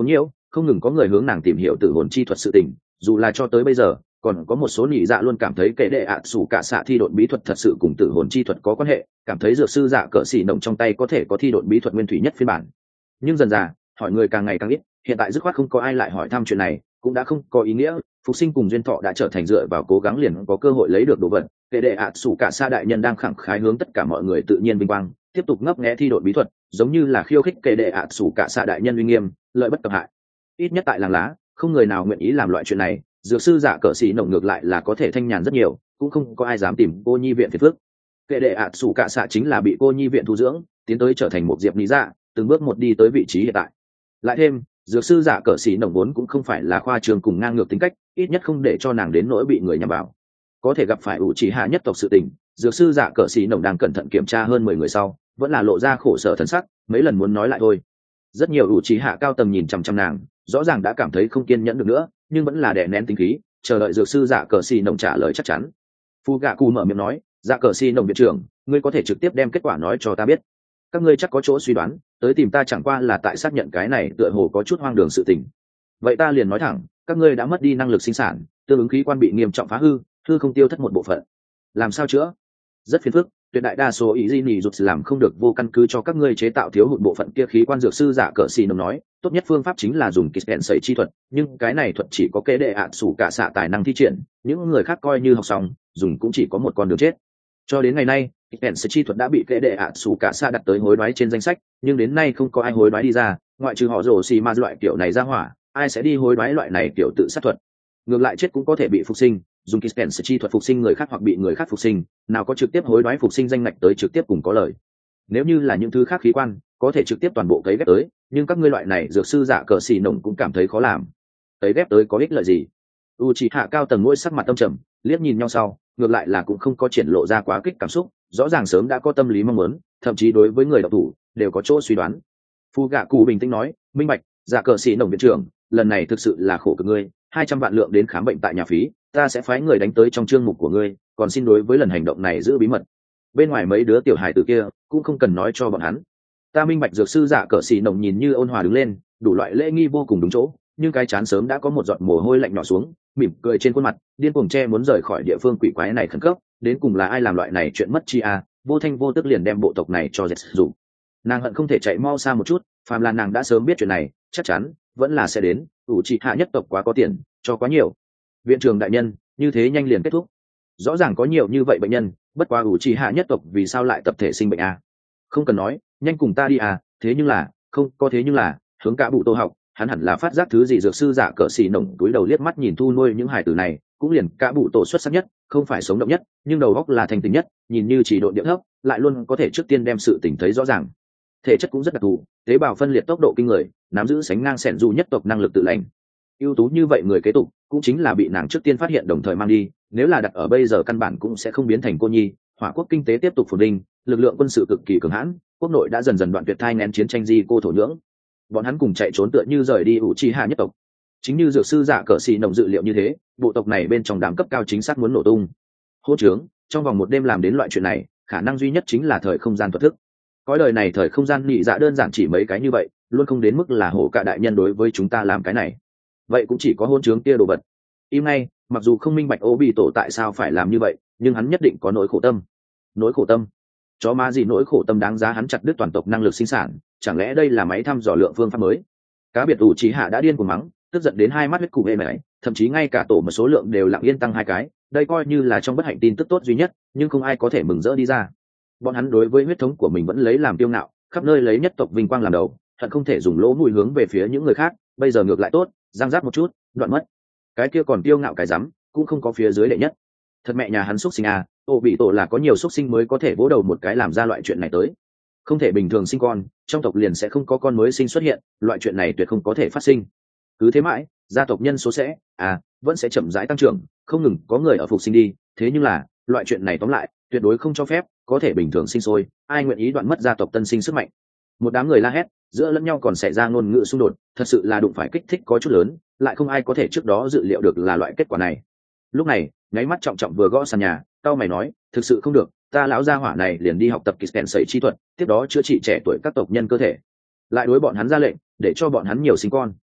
không ngừng có người hướng nàng tìm hiểu tử hồn chi thuật sự tình, dù là cho tới bây giờ còn có một số nhị dạ luôn cảm thấy kệ đệ ạ sủ cả xạ thi độn bí thuật thật sự cùng tử hồn chi thuật có quan hệ, cảm thấy dược sư dạ cỡ xỉ nồng trong tay có thể có thi độn bí thuật nguyên thủy nhất phiên bản. Nhưng dần dà hỏi người càng ngày càng ít, hiện tại dứt khoát không có ai lại hỏi thăm chuyện này cũng đã không có ý nghĩa. Phục sinh cùng duyên thọ đã trở thành dựa vào cố gắng liền có cơ hội lấy được đồ vật. Kệ đệ ạ sủ cả xạ đại nhân đang khẳng khái hướng tất cả mọi người tự nhiên vinh quang tiếp tục ngấp nghé thi độn bí thuật, giống như là khiêu khích kệ đệ ạ sủ cả xạ đại nhân uy nghiêm, lợi bất cập hại. Ít nhất tại làng lá không người nào nguyện ý làm loại chuyện này. Dược sư giả cỡ xỉ nồng ngược lại là có thể thanh nhàn rất nhiều, cũng không có ai dám tìm cô nhi viện phiền phức. Kệ đệ ạ sủ cả xạ chính là bị cô nhi viện thu dưỡng tiến tới trở thành một diệp lý dạ, từng bước một đi tới vị trí hiện tại. Lại thêm dược sư giả cỡ xỉ nồng vốn cũng không phải là khoa trường cùng ngang ngược tính cách, ít nhất không để cho nàng đến nỗi bị người nhằm vào. Có thể gặp phải ủ chỉ hạ nhất tộc sự tình, dược sư giả cỡ xỉ nồng đang cẩn thận kiểm tra hơn mười người sau vẫn là lộ ra khổ sở thần sắc, mấy lần muốn nói lại thôi. Rất nhiều ủ chỉ hạ cao tầng nhìn chằm chằm nàng, rõ ràng đã cảm thấy không kiên nhẫn được nữa, nhưng vẫn là đè nén tính khí chờ đợi dược sư dạ cờ xì nồng trả lời chắc chắn. Phu gạ cù mở miệng nói, dạ cờ xì nồng viện trưởng, ngươi có thể trực tiếp đem kết quả nói cho ta biết. Các ngươi chắc có chỗ suy đoán, tới tìm ta chẳng qua là tại xác nhận cái này tựa hồ có chút hoang đường sự tình. Vậy ta liền nói thẳng, các ngươi đã mất đi năng lực sinh sản, tương ứng khí quan bị nghiêm trọng phá hư, hư không tiêu thất một bộ phận. Làm sao chữa? Rất phiền phức, tuyệt đại đa số ý di nỉ rụt làm không được vô căn cứ cho các ngươi chế tạo thiếu hụt bộ phận kia khí quan. Dược sư giả cờ xì nồng nói, tốt nhất phương pháp chính là dùng kitten sẩy chi thuật, nhưng cái này thuật chỉ có kế đệ ạn sủ cả xạ tài năng thi triển, những người khác coi như học xong dùng cũng chỉ có một con đường chết. Cho đến ngày nay kitten sẩy chi thuật đã bị kế đệ ạn sủ cả xạ đặt tới hối đoái trên danh sách, nhưng đến nay không có ai hối đoái đi ra, ngoại trừ họ rồ xì ma loại kiểu này ra hỏa, ai sẽ đi hối đoái loại này kiểu tự sát thuật. Ngược lại chết cũng có thể bị phục sinh, dùng kitten sẩy chi thuật phục sinh người khác hoặc bị người khác phục sinh, nào có trực tiếp hối đoái phục sinh danh ngạch tới trực tiếp cùng có lời. Nếu như là những thứ khác khí quan có thể trực tiếp toàn bộ cấy ghép tới, nhưng các ngươi loại này dược sư giả cờ xì nồng cũng cảm thấy khó làm. Cấy ghép tới có ích lợi gì? U chỉ hạ cao tầng ngôi sắc mặt tâm trầm, liếc nhìn nhau sau ngược lại là cũng không có triển lộ ra quá kích cảm xúc, rõ ràng sớm đã có tâm lý mong muốn, thậm chí đối với người đọc thủ đều có chỗ suy đoán. Phu gạ cụ bình tĩnh nói, minh bạch, giả cờ xì nồng viện trưởng, lần này thực sự là khổ cực ngươi, hai trăm vạn lượng đến khám bệnh tại nhà phí, ta sẽ phái người đánh tới trong chương mục của ngươi, còn xin đối với lần hành động này giữ bí mật. Bên ngoài mấy đứa tiểu hài tử kia cũng không cần nói cho bọn hắn. Ta minh bạch. Dược sư giả cờ xì nồng nhìn như ôn hòa đứng lên, đủ loại lễ nghi vô cùng đúng chỗ, nhưng cái chán sớm đã có một giọt mồ hôi lạnh nhỏ xuống, mỉm cười trên khuôn mặt, điên cuồng che muốn rời khỏi địa phương quỷ quái này khẩn cấp. Đến cùng là ai làm loại này chuyện mất chi a? Vô thanh vô tức liền đem bộ tộc này cho dệt dụng. Nàng hận không thể chạy mau xa một chút, phàm là nàng đã sớm biết chuyện này, chắc chắn vẫn là sẽ đến. ủ trị hạ nhất tộc quá có tiền, cho quá nhiều. Viện trưởng đại nhân, như thế nhanh liền kết thúc? Rõ ràng có nhiều như vậy bệnh nhân, bất quá ủ trị hạ nhất tộc vì sao lại tập thể sinh bệnh a? Không cần nói, nhanh cùng ta đi à. Thế nhưng là không có thế nhưng là hướng cả bụ tô học, hắn hẳn là phát giác thứ gì. Dược sư giả cỡ xì nồng túi đầu liếc mắt nhìn thu nuôi những hài tử này, cũng liền cả bụ tổ xuất sắc nhất, không phải sống động nhất, nhưng đầu óc là thành tình nhất, nhìn như chỉ độ địa thấp, lại luôn có thể trước tiên đem sự tình thấy rõ ràng. Thể chất cũng rất đặc thù, tế bào phân liệt tốc độ kinh người, nắm giữ sánh ngang sẻn du nhất tộc năng lực tự lành. Ưu tú như vậy người kế tục cũng chính là bị nàng trước tiên phát hiện đồng thời mang đi, nếu là đặt ở bây giờ căn bản cũng sẽ không biến thành cô nhi. Hỏa quốc kinh tế tiếp tục phồn vinh, lực lượng quân sự cực kỳ cường hãn, quốc nội đã dần dần đoạn tuyệt thai nén chiến tranh di cô thổ nhưỡng, bọn hắn cùng chạy trốn tựa như rời đi ủ chi hạ nhất tộc. Chính như dược sư giả cờ xì nồng dự liệu như thế, bộ tộc này bên trong đám cấp cao chính xác muốn nổ tung. Hô trướng, trong vòng một đêm làm đến loại chuyện này, khả năng duy nhất chính là thời không gian thuật thức. Cõi đời này thời không gian nhị dạ đơn giản chỉ mấy cái như vậy, luôn không đến mức là hổ cả đại nhân đối với chúng ta làm cái này. Vậy cũng chỉ có hôn trướng kia đồ vật. Im ngay, mặc dù không minh bạch ô bị tổ tại sao phải làm như vậy, nhưng hắn nhất định có nỗi khổ tâm. Nỗi khổ tâm? Chó má gì nỗi khổ tâm đáng giá hắn chặt đứt toàn tộc năng lực sinh sản? Chẳng lẽ đây là máy thăm dò lượng phương pháp mới? Cá biệt ủ trí hạ đã điên cuồng mắng, tức giận đến hai mắt huyết cục ê mày, thậm chí ngay cả tổ một số lượng đều lặng yên tăng hai cái. Đây coi như là trong bất hạnh tin tức tốt duy nhất, nhưng không ai có thể mừng rỡ đi ra. Bọn hắn đối với huyết thống của mình vẫn lấy làm kiêu ngạo, khắp nơi lấy nhất tộc vinh quang làm đầu, hận không thể dùng lỗ mũi hướng về phía những người khác. Bây giờ ngược lại tốt, giang giáp một chút, đoạn mất. Cái kia còn kiêu ngạo cái rắm, cũng không có phía dưới đệ nhất. Thật mẹ nhà hắn xuất sinh à, ô bị tổ là có nhiều xuất sinh mới có thể vỗ đầu một cái làm ra loại chuyện này tới. Không thể bình thường sinh con, trong tộc liền sẽ không có con mới sinh xuất hiện, loại chuyện này tuyệt không có thể phát sinh. Cứ thế mãi, gia tộc nhân số sẽ à vẫn sẽ chậm rãi tăng trưởng, không ngừng có người ở phục sinh đi. Thế nhưng là loại chuyện này tóm lại tuyệt đối không cho phép có thể bình thường sinh sôi, ai nguyện ý đoạn mất gia tộc tân sinh sức mạnh. Một đám người la hét, giữa lẫn nhau còn xảy ra ngôn ngữ xung đột, thật sự là đụng phải kích thích có chút lớn, lại không ai có thể trước đó dự liệu được là loại kết quả này. Lúc này nháy mắt trọng trọng vừa gõ sàn nhà, tao mày nói, thực sự không được, ta lão gia hỏa này liền đi học tập kitten sẩy chi thuật, tiếp đó chữa trị trẻ tuổi các tộc nhân cơ thể, lại đối bọn hắn ra lệnh để cho bọn hắn nhiều sinh con.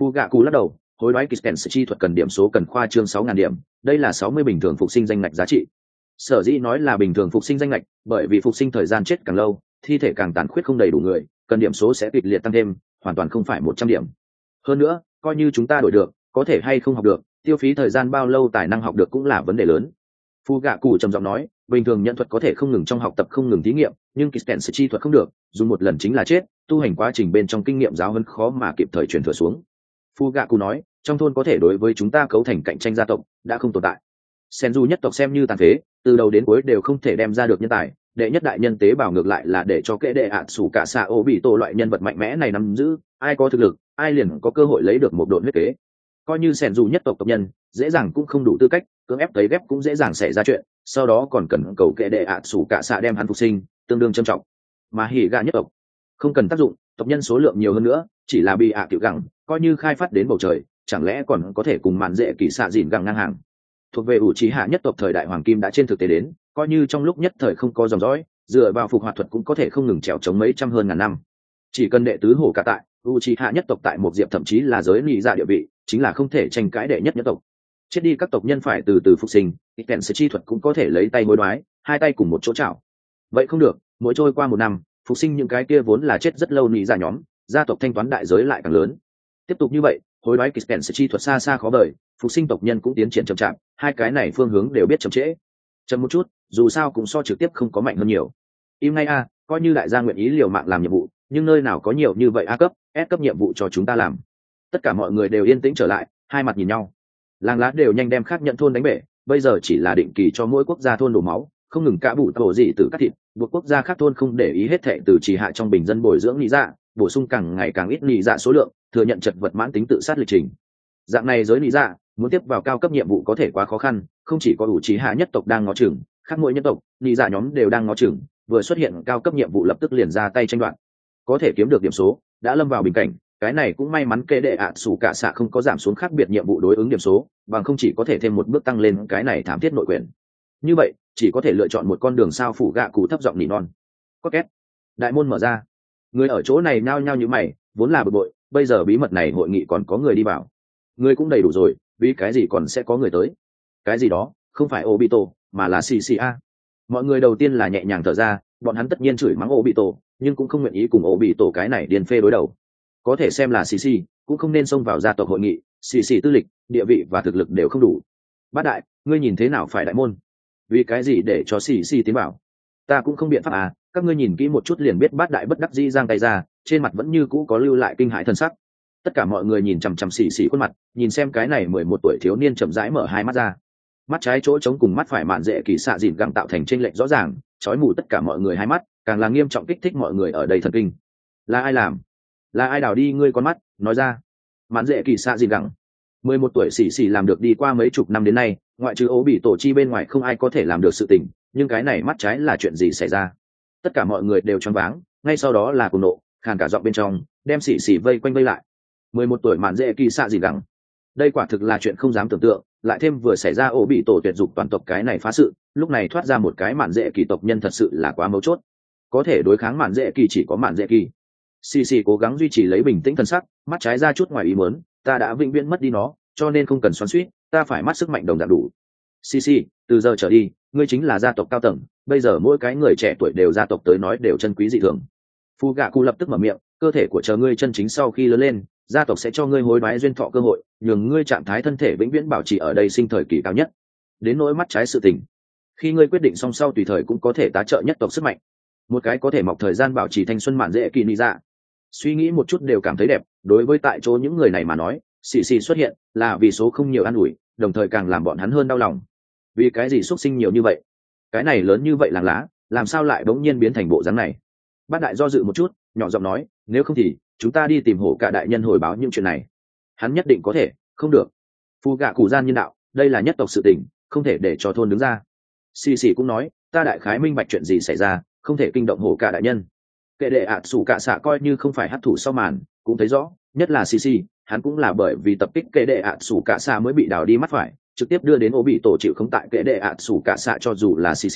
Phu gạ cụ lắc đầu, hối đoái kịch chi thuật cần điểm số cần khoa trương sáu ngàn điểm, đây là sáu mươi bình thường phục sinh danh ngạch giá trị. Sở dĩ nói là bình thường phục sinh danh ngạch, bởi vì phục sinh thời gian chết càng lâu, thi thể càng tàn khuyết không đầy đủ người, cần điểm số sẽ kịch liệt tăng thêm, hoàn toàn không phải một trăm điểm. Hơn nữa, coi như chúng ta đổi được, có thể hay không học được, tiêu phí thời gian bao lâu tài năng học được cũng là vấn đề lớn. Phu gạ cụ trầm giọng nói, bình thường nhận thuật có thể không ngừng trong học tập không ngừng thí nghiệm, nhưng kịch chi thuật không được, dùng một lần chính là chết, tu hành quá trình bên trong kinh nghiệm giáo huấn khó mà kịp thời truyền thừa xuống. Phu gạ cụ nói, trong thôn có thể đối với chúng ta cấu thành cạnh tranh gia tộc đã không tồn tại. Senju nhất tộc xem như tàn phế, từ đầu đến cuối đều không thể đem ra được nhân tài, đệ nhất đại nhân tế bào ngược lại là để cho kệ đệ ạ sủ cả xạ ô bị tổ loại nhân vật mạnh mẽ này nắm giữ, ai có thực lực ai liền có cơ hội lấy được một độn huyết kế. Coi như Senju nhất tộc tộc nhân dễ dàng cũng không đủ tư cách, cưỡng ép tới ghép cũng dễ dàng xảy ra chuyện, sau đó còn cần cầu kệ đệ ạ sủ cả xạ đem hắn phục sinh, tương đương trầm trọng. Mà hỉ gạ nhất tộc không cần tác dụng, tộc nhân số lượng nhiều hơn nữa, chỉ là bị ạ tiểu gẳng coi như khai phát đến bầu trời, chẳng lẽ còn có thể cùng màn dễ kỳ xạ dìn gẳng ngang hàng. Thuộc về ủ trí hạ nhất tộc thời đại hoàng kim đã trên thực tế đến, coi như trong lúc nhất thời không có dòng dõi, dựa vào phục hoạt thuật cũng có thể không ngừng trèo chống mấy trăm hơn ngàn năm. Chỉ cần đệ tứ hổ cả tại ủ trí hạ nhất tộc tại một diệp thậm chí là giới nị dạ địa vị, chính là không thể tranh cãi đệ nhất nhất tộc. Chết đi các tộc nhân phải từ từ phục sinh, kèn sự chi thuật cũng có thể lấy tay hối đoái, hai tay cùng một chỗ chảo. Vậy không được, mỗi trôi qua một năm, phục sinh những cái kia vốn là chết rất lâu nị dạ nhóm, gia tộc thanh toán đại giới lại càng lớn. Tiếp tục như vậy, hối đoái kèn sự chi thuật xa xa khó vời, phục sinh tộc nhân cũng tiến triển chậm chạp, hai cái này phương hướng đều biết chậm trễ. Chậm một chút, dù sao cũng so trực tiếp không có mạnh hơn nhiều. Im ngay a, coi như đại gia nguyện ý liều mạng làm nhiệm vụ, nhưng nơi nào có nhiều như vậy a cấp, S cấp nhiệm vụ cho chúng ta làm. Tất cả mọi người đều yên tĩnh trở lại, hai mặt nhìn nhau. Làng lá đều nhanh đem khác nhận thôn đánh bể, bây giờ chỉ là định kỳ cho mỗi quốc gia thôn đổ máu, không ngừng cả bụ tổ gì từ cắt thịt, buộc quốc gia khác thôn không để ý hết thệ từ chỉ hạ trong bình dân bồi dưỡng lý dạ, bổ sung càng ngày càng ít lý dạ số lượng, thừa nhận chật vật mãn tính tự sát lịch trình. Dạng này giới lý dạ muốn tiếp vào cao cấp nhiệm vụ có thể quá khó khăn, không chỉ có ủ trí hạ nhất tộc đang ngó chừng, khác mỗi nhân tộc lý dạ nhóm đều đang ngó chừng, vừa xuất hiện cao cấp nhiệm vụ lập tức liền ra tay tranh đoạt, có thể kiếm được điểm số đã lâm vào bình cảnh. Cái này cũng may mắn kệ đệ ạ sủ cả xạ không có giảm xuống khác biệt nhiệm vụ đối ứng điểm số, bằng không chỉ có thể thêm một bước tăng lên cái này thảm thiết nội quyền. Như vậy chỉ có thể lựa chọn một con đường sao phủ gạ cụ thấp giọng nỉ non. Có két, đại môn mở ra, người ở chỗ này nhao nhao như mày, vốn là bực bội, bây giờ bí mật này hội nghị còn có người đi vào, người cũng đầy đủ rồi, vì cái gì còn sẽ có người tới? Cái gì đó không phải Obito mà là xê xê a. Mọi người đầu tiên là nhẹ nhàng thở ra, bọn hắn tất nhiên chửi mắng Obito, nhưng cũng không nguyện ý cùng Obito cái này điên phê đối đầu. Có thể xem là xê xê cũng không nên xông vào gia tộc hội nghị, xê xê tư lịch địa vị và thực lực đều không đủ. Bát đại, ngươi nhìn thế nào phải đại môn? Vì cái gì để cho xê xê tiến vào? Ta cũng không biện pháp à, các ngươi nhìn kỹ một chút liền biết bát đại bất đắc dĩ giang tay ra, trên mặt vẫn như cũ có lưu lại kinh hãi thần sắc. Tất cả mọi người nhìn chằm chằm xì xì khuôn mặt, nhìn xem cái này mười một tuổi thiếu niên chậm rãi mở hai mắt ra. Mắt trái chỗ trống cùng mắt phải mạn dễ kỳ xạ dìn găng tạo thành chênh lệch rõ ràng, chói mù tất cả mọi người hai mắt, càng là nghiêm trọng kích thích mọi người ở đây thần kinh. Là ai làm? Là ai đào đi ngươi con mắt? Nói ra. Mạn dễ kỳ xạ dìn găng mười một tuổi xì xì làm được đi qua mấy chục năm đến nay, ngoại trừ ố bị tổ chi bên ngoài không ai có thể làm được sự tình, nhưng cái này mắt trái là chuyện gì xảy ra? Tất cả mọi người đều choáng váng, ngay sau đó là cuồng nộ, khàn cả giọng bên trong, đem xì xì vây quanh vây lại. Mười một tuổi mạn dễ kỳ xạ dìn găng, đây quả thực là chuyện không dám tưởng tượng, lại thêm vừa xảy ra ổ bị tổ tuyệt dục toàn tộc cái này phá sự, lúc này thoát ra một cái mạn dễ kỳ tộc nhân thật sự là quá mấu chốt. Có thể đối kháng mạn dễ kỳ chỉ có mạn dễ kỳ. Xì xì cố gắng duy trì lấy bình tĩnh thần sắc, mắt trái ra chút ngoài ý muốn, ta đã vĩnh viễn mất đi nó, cho nên không cần xoắn xuýt, ta phải mắt sức mạnh đồng dạng đủ. Xì xì, từ giờ trở đi, ngươi chính là gia tộc cao tầng, bây giờ mỗi cái người trẻ tuổi đều gia tộc tới nói đều chân quý dị thường. Phu gạ cụ lập tức mở miệng, cơ thể của chờ ngươi chân chính sau khi lớn lên, gia tộc sẽ cho ngươi hối đoái duyên thọ cơ hội, nhường ngươi trạng thái thân thể vĩnh viễn bảo trì ở đây sinh thời kỳ cao nhất. Đến nỗi mắt trái sự tình, khi ngươi quyết định xong sau tùy thời cũng có thể tá trợ nhất tộc sức mạnh. Một cái có thể mọc thời gian bảo trì thanh xuân mạn dễ kỳ nị dạ. Suy nghĩ một chút đều cảm thấy đẹp, đối với tại chỗ những người này mà nói, xì xì xuất hiện là vì số không nhiều an ủi, đồng thời càng làm bọn hắn hơn đau lòng. Vì cái gì xuất sinh nhiều như vậy? Cái này lớn như vậy làng lá, làm sao lại bỗng nhiên biến thành bộ dáng này? Bát đại do dự một chút, nhỏ giọng nói, nếu không thì chúng ta đi tìm hổ cả đại nhân hồi báo những chuyện này. Hắn nhất định có thể. Không được. Phu gạ cụ gian nhân đạo, đây là nhất tộc sự tình, không thể để cho thôn đứng ra. Xì xì cũng nói, ta đại khái minh bạch chuyện gì xảy ra, không thể kinh động hổ cả đại nhân. Kệ đệ ạ sủ cả xạ coi như không phải hấp thụ sau màn, cũng thấy rõ, nhất là xì xì, hắn cũng là bởi vì tập kích kệ đệ ạ sủ cả xạ mới bị đào đi mắt phải, trực tiếp đưa đến ố bị tổ chịu không tại kệ đệ ạ sủ cả xạ, cho dù là xì xì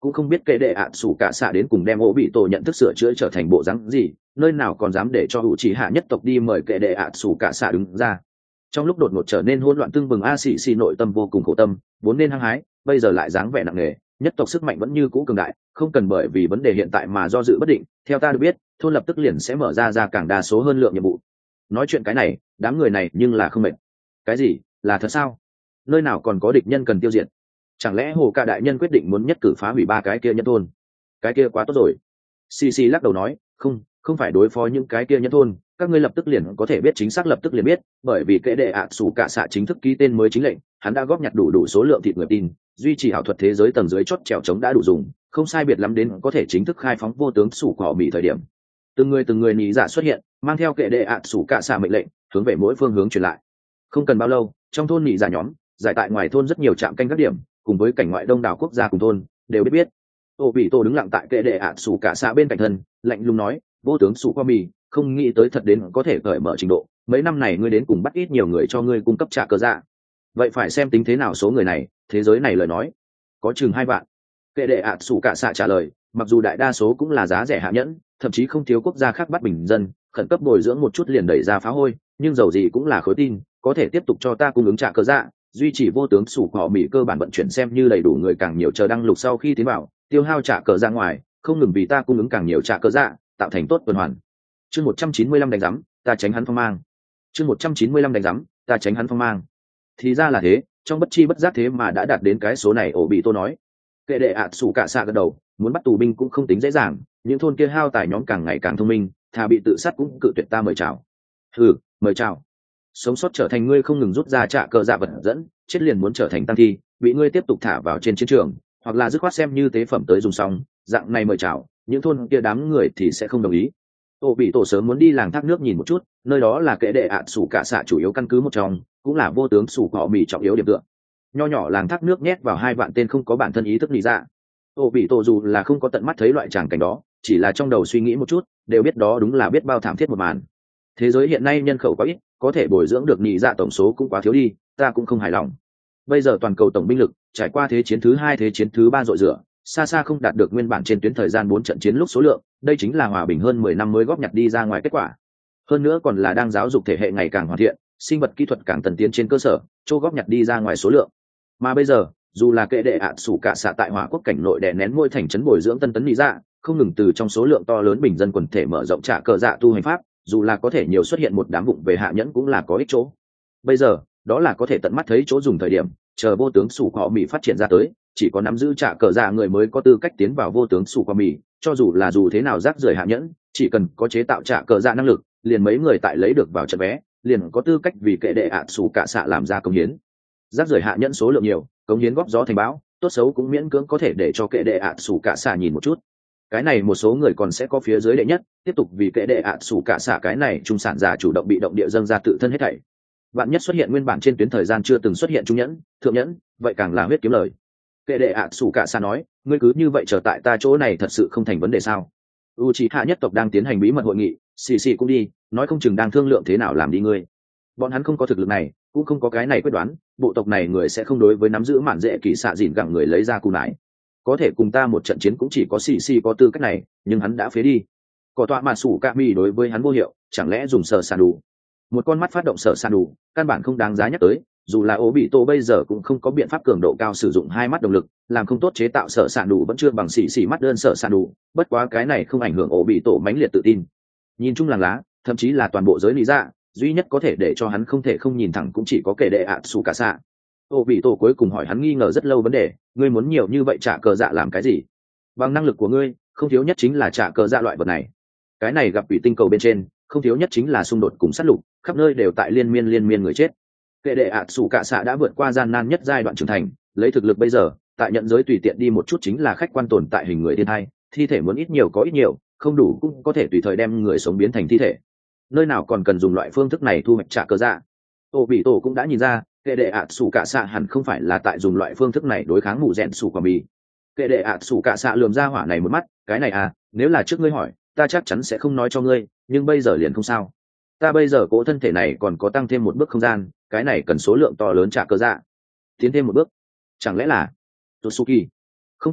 cũng không biết kệ đệ ạ sủ cả xạ đến cùng đem ổ bị tổ nhận thức sửa chữa trở thành bộ dáng gì, nơi nào còn dám để cho hữu trí hạ nhất tộc đi mời kệ đệ ạ sủ cả xạ đứng ra. Trong lúc đột ngột trở nên hỗn loạn tương bừng, a xì xì nội tâm vô cùng khổ tâm, vốn nên hăng hái, bây giờ lại dáng vẻ nặng nề, nhất tộc sức mạnh vẫn như cũ cường đại, không cần bởi vì vấn đề hiện tại mà do dự bất định. Theo ta được biết, thôn lập tức liền sẽ mở ra ra càng đa số hơn lượng nhiệm vụ. Nói chuyện cái này, đám người này nhưng là không mệt. Cái gì, là thật sao? Nơi nào còn có địch nhân cần tiêu diệt? Chẳng lẽ hồ ca đại nhân quyết định muốn nhất cử phá hủy ba cái kia nhân thôn? Cái kia quá tốt rồi. xê xê lắc đầu nói, không, không phải đối phó những cái kia nhân thôn, các ngươi lập tức liền có thể biết, chính xác lập tức liền biết, bởi vì kệ đệ ạ sủ cả xạ chính thức ký tên mới chính lệnh, hắn đã góp nhặt đủ đủ số lượng thịt người tin, duy trì ảo thuật thế giới tầng dưới chót trèo trống đã đủ dùng, không sai biệt lắm đến có thể chính thức khai phóng vô tướng sủ cỏ bị thời điểm. Từng người từng người nhị dạ xuất hiện, mang theo kệ đệ ạ sủ cả xạ mệnh lệnh, hướng về mỗi phương hướng truyền lại. Không cần bao lâu, trong thôn nhị dạ nhóm, giải tại ngoài thôn rất nhiều trạm canh các điểm, cùng với cảnh ngoại đông đảo quốc gia cùng thôn đều biết biết. Tô bị tô đứng lặng tại kệ đệ ạ sủ cả xạ bên cạnh thân, lạnh lùng nói, vô tướng sủ qua mì, không nghĩ tới thật đến có thể cởi mở trình độ, mấy năm này ngươi đến cùng bắt ít nhiều người cho ngươi cung cấp trả cờ dạ. Vậy phải xem tính thế nào số người này, thế giới này lời nói có chừng hai vạn. Kệ đệ ạ sủ cả xạ trả lời, mặc dù đại đa số cũng là giá rẻ hạ nhẫn, thậm chí không thiếu quốc gia khác bắt bình dân khẩn cấp bồi dưỡng một chút liền đẩy ra phá hôi, nhưng dầu gì cũng là khối tin, có thể tiếp tục cho ta cung ứng trả cờ dạ, duy trì vô tướng sủ họ mỹ cơ bản vận chuyển xem như đầy đủ người càng nhiều chờ đăng lục sau khi tiến vào tiêu hao trả cờ ra ngoài, không ngừng vì ta cung ứng càng nhiều trả cờ dạ, tạo thành tốt tuần hoàn. Chương một trăm chín mươi lăm đánh giám, ta tránh hắn phong mang. Chương một trăm chín mươi lăm đánh giám, ta tránh hắn phong mang. Thì ra là thế, trong bất chi bất giác thế mà đã đạt đến cái số này. Ổ bị tô nói. Kệ đệ ạ sủ cả xạ gật đầu, muốn bắt tù binh cũng không tính dễ dàng, những thôn kia hao tài nhóm càng ngày càng thông minh, thà bị tự sát cũng cự tuyệt ta mời chào. Hừ, mời chào. Sống sót trở thành ngươi không ngừng rút ra trả cờ dạ vật dẫn, chết liền muốn trở thành tăng thi, bị ngươi tiếp tục thả vào trên chiến trường, hoặc là dứt khoát xem như tế phẩm tới dùng xong, dạng này mời chào, những thôn kia đám người thì sẽ không đồng ý. Tô bị tổ sớm muốn đi làng thác nước nhìn một chút, nơi đó là kệ đệ ạ sủ cả xạ chủ yếu căn cứ một trong, cũng là vô tướng sủ họ mì trọng yếu điểm tựa. Nho nhỏ làng thác nước nhét vào hai vạn tên không có bản thân ý thức lý ra. Tô bị tổ dù là không có tận mắt thấy loại tràng cảnh đó, chỉ là trong đầu suy nghĩ một chút, đều biết đó đúng là biết bao thảm thiết một màn. Thế giới hiện nay nhân khẩu quá ít, có thể bồi dưỡng được nhị dạ tổng số cũng quá thiếu đi, ta cũng không hài lòng. Bây giờ toàn cầu tổng binh lực trải qua thế chiến thứ hai thế chiến thứ ba rội rửa, xa xa không đạt được nguyên bản trên tuyến thời gian bốn trận chiến lúc số lượng, đây chính là hòa bình hơn mười năm mới góp nhặt đi ra ngoài kết quả. Hơn nữa còn là đang giáo dục thể hệ ngày càng hoàn thiện, sinh vật kỹ thuật càng tân tiến trên cơ sở, châu góp nhặt đi ra ngoài số lượng. Mà bây giờ, dù là kệ đệ ạ sủ cả xạ tại hỏa quốc cảnh nội đè nén ngôi thành trấn bồi dưỡng tân tấn lý dạ, không ngừng từ trong số lượng to lớn bình dân quần thể mở rộng trả cờ dạ tu hành pháp, dù là có thể nhiều xuất hiện một đám vụng về hạ nhẫn cũng là có ích chỗ. Bây giờ, đó là có thể tận mắt thấy chỗ dùng thời điểm, chờ vô tướng sủ họ mỹ phát triển ra tới, chỉ có nắm giữ trả cờ dạ người mới có tư cách tiến vào vô tướng sủ họ mỹ, cho dù là dù thế nào rác rưởi hạ nhẫn, chỉ cần có chế tạo trả cờ dạ năng lực, liền mấy người tại lấy được vào trận vé, liền có tư cách vì kệ đệ ạ sủ cả xạ làm ra công hiến. Rác rưởi hạ nhẫn số lượng nhiều, công hiến góp gió thành bão, tốt xấu cũng miễn cưỡng có thể để cho kệ đệ ạ sủ cả xạ nhìn một chút. Cái này một số người còn sẽ có phía dưới đệ nhất, tiếp tục vì kệ đệ ạ sủ cả xạ cái này trung sản giả chủ động bị động địa dâng ra tự thân hết thảy. Vạn nhất xuất hiện nguyên bản trên tuyến thời gian chưa từng xuất hiện trung nhẫn, thượng nhẫn, vậy càng là huyết kiếm lời. Kệ đệ ạ sủ cả xạ nói, ngươi cứ như vậy chờ tại ta chỗ này thật sự không thành vấn đề sao? Uchiha nhất tộc đang tiến hành bí mật hội nghị, xì xì cũng đi, nói không chừng đang thương lượng thế nào làm đi ngươi. Bọn hắn không có thực lực này, cũng không có cái này quyết đoán, bộ tộc này người sẽ không đối với nắm giữ mạn dễ kỳ xạ dịn gặng người lấy ra cù nải. Có thể cùng ta một trận chiến cũng chỉ có xì xì có tư cách này, nhưng hắn đã phế đi. Cỏ tọa mà sủ cạ mi đối với hắn vô hiệu, chẳng lẽ dùng sở sàn đủ? Một con mắt phát động sở sàn đủ, căn bản không đáng giá nhắc tới, dù là ố bị tô bây giờ cũng không có biện pháp cường độ cao sử dụng hai mắt động lực, làm không tốt chế tạo sở sàn đủ vẫn chưa bằng xì xì mắt đơn sở sàn đủ, bất quá cái này không ảnh hưởng ố bị tổ mãnh liệt tự tin. Nhìn chung làng lá, thậm chí là toàn bộ giới lý dạ, duy nhất có thể để cho hắn không thể không nhìn thẳng cũng chỉ có kẻ đệ ạ sủ cả xạ. Ố bị tổ cuối cùng hỏi hắn nghi ngờ rất lâu vấn đề, ngươi muốn nhiều như vậy trả cờ dạ làm cái gì? Bằng năng lực của ngươi, không thiếu nhất chính là trả cờ dạ loại vật này. Cái này gặp ủy tinh cầu bên trên, không thiếu nhất chính là xung đột cùng sát lục, khắp nơi đều tại liên miên liên miên người chết. Kệ đệ ạ sủ cả xạ đã vượt qua gian nan nhất giai đoạn trưởng thành, lấy thực lực bây giờ, tại nhận giới tùy tiện đi một chút chính là khách quan tồn tại hình người thiên thai, thi thể muốn ít nhiều có ít nhiều, không đủ cũng có thể tùy thời đem người sống biến thành thi thể. Nơi nào còn cần dùng loại phương thức này thu hoạch trả cờ dạ? Tô bị tổ cũng đã nhìn ra, kệ đệ ạ sủ cả xạ hẳn không phải là tại dùng loại phương thức này đối kháng mù rèn sủ quả mì. Kệ đệ ạ sủ cả xạ lườm ra hỏa này một mắt, cái này à, nếu là trước ngươi hỏi, ta chắc chắn sẽ không nói cho ngươi, nhưng bây giờ liền không sao. Ta bây giờ cố thân thể này còn có tăng thêm một bước không gian, cái này cần số lượng to lớn trả cơ dạ. Tiến thêm một bước, chẳng lẽ là Totsuki? Không tệ,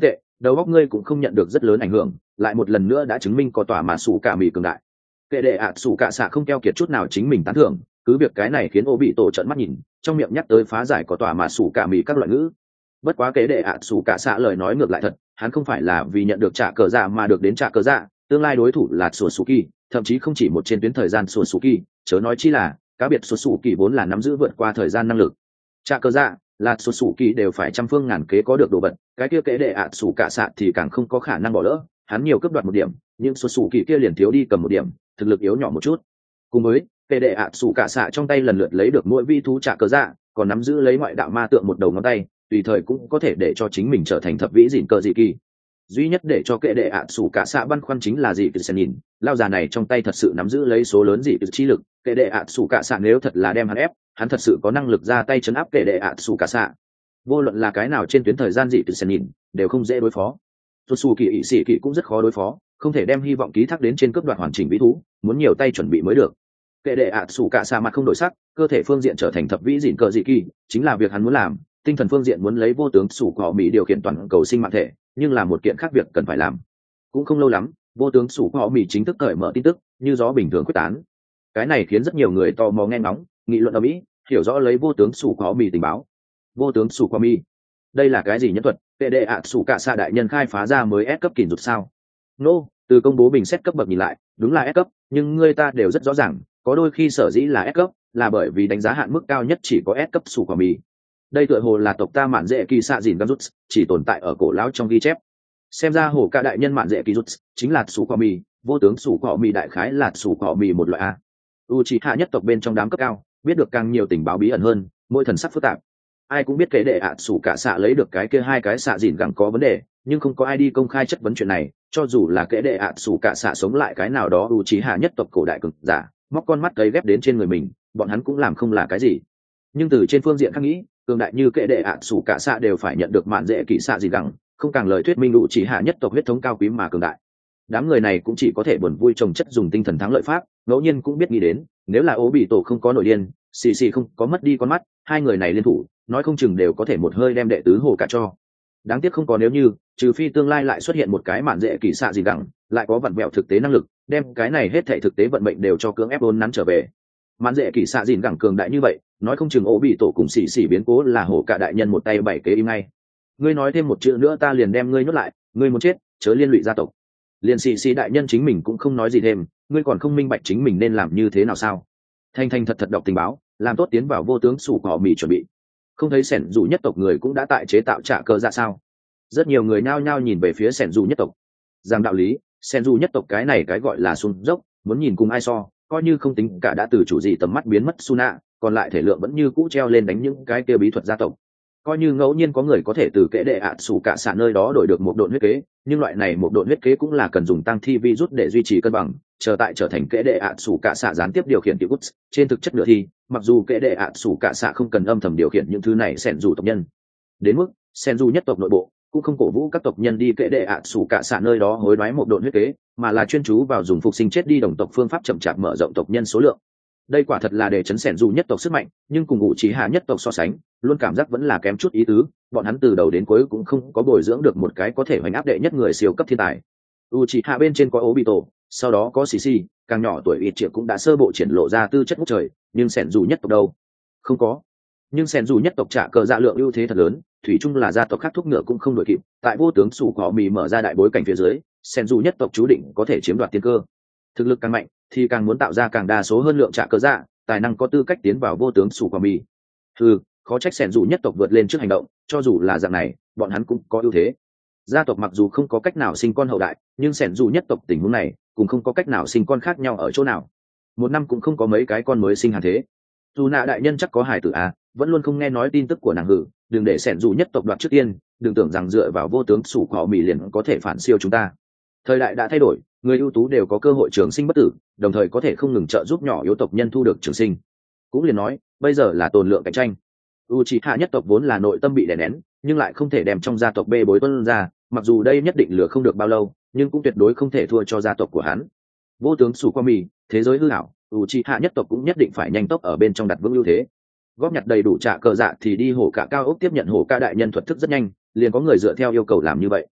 đầu óc ngươi cũng không nhận được rất lớn ảnh hưởng, lại một lần nữa đã chứng minh có tòa mà sủ cả mì cường đại. Kệ đệ ạ sủ cả xạ không keo kiệt chút nào chính mình tán thưởng, cứ việc cái này khiến ô bị tổ trận mắt nhìn, trong miệng nhắc tới phá giải có tòa mà sủ cả mì các loại ngữ. Bất quá kệ đệ ạ sủ cả xạ lời nói ngược lại thật, hắn không phải là vì nhận được trả cờ dạ mà được đến trả cờ dạ, tương lai đối thủ là sùa sù kỳ, thậm chí không chỉ một trên tuyến thời gian sùa sù kỳ, chớ nói chi là cá biệt sùa sù kỳ vốn là nắm giữ vượt qua thời gian năng lực. Trả cờ dạ là sùa sù kỳ đều phải trăm phương ngàn kế có được đồ vật, cái kia kệ đệ ạ sủ cả xạ thì càng không có khả năng bỏ lỡ, hắn nhiều cướp đoạt một điểm, nhưng sùa sù kỳ kia liền thiếu đi cầm một điểm, thực lực yếu nhỏ một chút. Cùng với kệ đệ ạ sủ cả xạ trong tay lần lượt lấy được mỗi vi thú trả cờ dạ, còn nắm giữ lấy ngoại đạo ma tượng một đầu ngón tay, tùy thời cũng có thể để cho chính mình trở thành thập vĩ dịn cờ dị kỳ. Duy nhất để cho kệ đệ ạ sủ cả xạ băn khoăn chính là dị kỳ sen nhìn, lao già này trong tay thật sự nắm giữ lấy số lớn dị kỳ chi lực, kệ đệ ạ sủ cả xạ nếu thật là đem hắn ép, hắn thật sự có năng lực ra tay chấn áp kệ đệ ạ sủ cả xạ. Vô luận là cái nào trên tuyến thời gian dị kỳ sen nhìn đều không dễ đối phó. Xuất xù kỳ ỵ sĩ kỳ cũng rất khó đối phó, không thể đem hy vọng ký thác đến trên cướp đoạt hoàn chỉnh vĩ thú, muốn nhiều tay chuẩn bị mới được. Kệ đệ ạ sủ cả xạ mặt không đổi sắc, cơ thể phương diện trở thành thập vĩ dịn cờ dị kỳ chính là việc hắn muốn làm, tinh thần phương diện muốn lấy vô tướng sủ cỏ mỹ điều khiển toàn cầu sinh mạng thể, nhưng là một kiện khác việc cần phải làm. Cũng không lâu lắm, vô tướng sủ cỏ mỹ chính thức cởi mở tin tức như gió bình thường quyết tán. Cái này khiến rất nhiều người tò mò nghe ngóng, nghị luận ở mỹ, hiểu rõ lấy vô tướng sủ cỏ mỹ tình báo. Vô tướng sủ cỏ mỹ, đây là cái gì nhân thuật? Kệ đệ ạ sủ cả xạ đại nhân khai phá ra mới S cấp kỷ lục sao? Nô, từ công bố bình xét cấp bậc nhìn lại, đúng là S cấp, nhưng người ta đều rất rõ ràng, có đôi khi sở dĩ là S cấp là bởi vì đánh giá hạn mức cao nhất chỉ có S cấp sủ cỏ mỹ. Đây tựa hồ là tộc ta mạn dễ kỳ xạ dìn găm rút, chỉ tồn tại ở cổ lão trong ghi chép. Xem ra hồ ca đại nhân mạn dễ kỳ rút chính là sủ cỏ mì, vô tướng sủ cỏ mì đại khái là sủ cỏ mì một loại a. Uchiha nhất tộc bên trong đám cấp cao biết được càng nhiều tình báo bí ẩn hơn, mỗi thần sắc phức tạp. Ai cũng biết kể đệ ạ sủ cả xạ lấy được cái kia hai cái xạ dìn gẳng có vấn đề, nhưng không có ai đi công khai chất vấn chuyện này, cho dù là kể đệ ạ sủ cả xạ sống lại cái nào đó Uchiha nhất tộc cổ đại cực giả, móc con mắt cấy ghép đến trên người mình, bọn hắn cũng làm không là cái gì. Nhưng từ trên phương diện khác nghĩ, cường đại như kệ đệ ạ sủ cả xạ đều phải nhận được mạn dễ kỹ xạ gì gẳng, không càng lời thuyết minh đủ chỉ hạ nhất tộc huyết thống cao quý mà cường đại. Đám người này cũng chỉ có thể buồn vui trồng chất dùng tinh thần thắng lợi pháp, ngẫu nhiên cũng biết nghĩ đến, nếu là ố bị tổ không có nổi điên, xì xì không có mất đi con mắt, hai người này liên thủ, nói không chừng đều có thể một hơi đem đệ tứ hồ cả cho. Đáng tiếc không có nếu như, trừ phi tương lai lại xuất hiện một cái mạn dễ kỹ xạ gì gẳng, lại có vặn vẹo thực tế năng lực, đem cái này hết thảy thực tế vận mệnh đều cho cưỡng ép ôn nắn trở về. Mạn dễ kỹ xạ dìn gẳng cường đại như vậy, nói không chừng ố bị tổ cùng xì xì biến cố là hổ cả đại nhân một tay bảy kế im ngay. Ngươi nói thêm một chữ nữa ta liền đem ngươi nhốt lại, ngươi muốn chết chớ liên lụy gia tộc. Liền xì xì đại nhân chính mình cũng không nói gì thêm, ngươi còn không minh bạch chính mình nên làm như thế nào sao? Thanh thanh thật thật đọc tình báo, làm tốt tiến vào vô tướng sủ cỏ mì chuẩn bị. Không thấy sẻn dù nhất tộc người cũng đã tại chế tạo trả cơ dạ sao? Rất nhiều người nhao nhao nhìn về phía sẻn dù nhất tộc. Rằng đạo lý, sẻn dù nhất tộc cái này cái gọi là xuống dốc, muốn nhìn cùng ai so, coi như không tính cả đã từ chủ gì tầm mắt biến mất Suna, còn lại thể lượng vẫn như cũ treo lên đánh những cái kia bí thuật gia tộc. Coi như ngẫu nhiên có người có thể từ kẽ đệ ạ sủ cả xạ nơi đó đổi được một độn huyết kế, nhưng loại này một độn huyết kế cũng là cần dùng tăng thi virus để duy trì cân bằng, chờ tại trở thành kẽ đệ ạ sủ cả xạ gián tiếp điều khiển tiểu Guts, trên thực chất nửa thi, mặc dù kẽ đệ ạ sủ cả xạ không cần âm thầm điều khiển những thứ này xẻn dù tộc nhân. Đến mức, xẻn dù nhất tộc nội bộ cũng không cổ vũ các tộc nhân đi kẽ đệ ạ sủ cả xạ nơi đó hối đoái một độn huyết kế, mà là chuyên chú vào dùng phục sinh chết đi đồng tộc phương pháp chậm chạp mở rộng tộc nhân số lượng. Đây quả thật là để chấn xẻn dù nhất tộc sức mạnh, nhưng cùng ngụ trí hạ nhất tộc so sánh, luôn cảm giác vẫn là kém chút ý tứ, bọn hắn từ đầu đến cuối cũng không có bồi dưỡng được một cái có thể hoành áp đệ nhất người siêu cấp thiên tài. Uchiha bên trên có Obito, sau đó có Shishi, càng nhỏ tuổi ít triệu cũng đã sơ bộ triển lộ ra tư chất ngút trời, nhưng xẻn dù nhất tộc đâu? Không có. Nhưng xẻn dù nhất tộc trả cờ dạ lượng ưu thế thật lớn, thủy chung là gia tộc khác thúc ngựa cũng không đội kịp, tại vô tướng sủ cỏ mì mở ra đại bối cảnh phía dưới, xẻn dù nhất tộc chú định có thể chiếm đoạt tiên cơ. Thực lực càng mạnh thì càng muốn tạo ra càng đa số hơn lượng trả cờ dạ, tài năng có tư cách tiến vào vô tướng sủ cỏ mì. Ừ, khó trách xẻn dù nhất tộc vượt lên trước hành động, cho dù là dạng này, bọn hắn cũng có ưu thế. Gia tộc mặc dù không có cách nào sinh con hậu đại, nhưng xẻn dù nhất tộc tình huống này cũng không có cách nào sinh con khác nhau ở chỗ nào. Một năm cũng không có mấy cái con mới sinh hàn thế. Dù nạ đại nhân chắc có hài tử à, vẫn luôn không nghe nói tin tức của nàng hử, đừng để xẻn dù nhất tộc đoạt trước tiên, đừng tưởng rằng dựa vào vô tướng sủ cỏ mì liền có thể phản siêu chúng ta. Thời đại đã thay đổi, người ưu tú đều có cơ hội trường sinh bất tử, đồng thời có thể không ngừng trợ giúp nhỏ yếu tộc nhân thu được trường sinh. Cũng liền nói, bây giờ là tồn lượng cạnh tranh. Uchiha nhất tộc vốn là nội tâm bị đè nén, nhưng lại không thể đem trong gia tộc bê bối tuân ra, mặc dù đây nhất định lừa không được bao lâu, nhưng cũng tuyệt đối không thể thua cho gia tộc của hắn. Vô tướng sủ qua mì, thế giới hư ảo, Uchiha nhất tộc cũng nhất định phải nhanh tốc ở bên trong đặt vững ưu thế. Góp nhặt đầy đủ trả cờ dạ thì đi hổ cả cao ốc tiếp nhận hổ ca đại nhân thuật thức rất nhanh, liền có người dựa theo yêu cầu làm như vậy.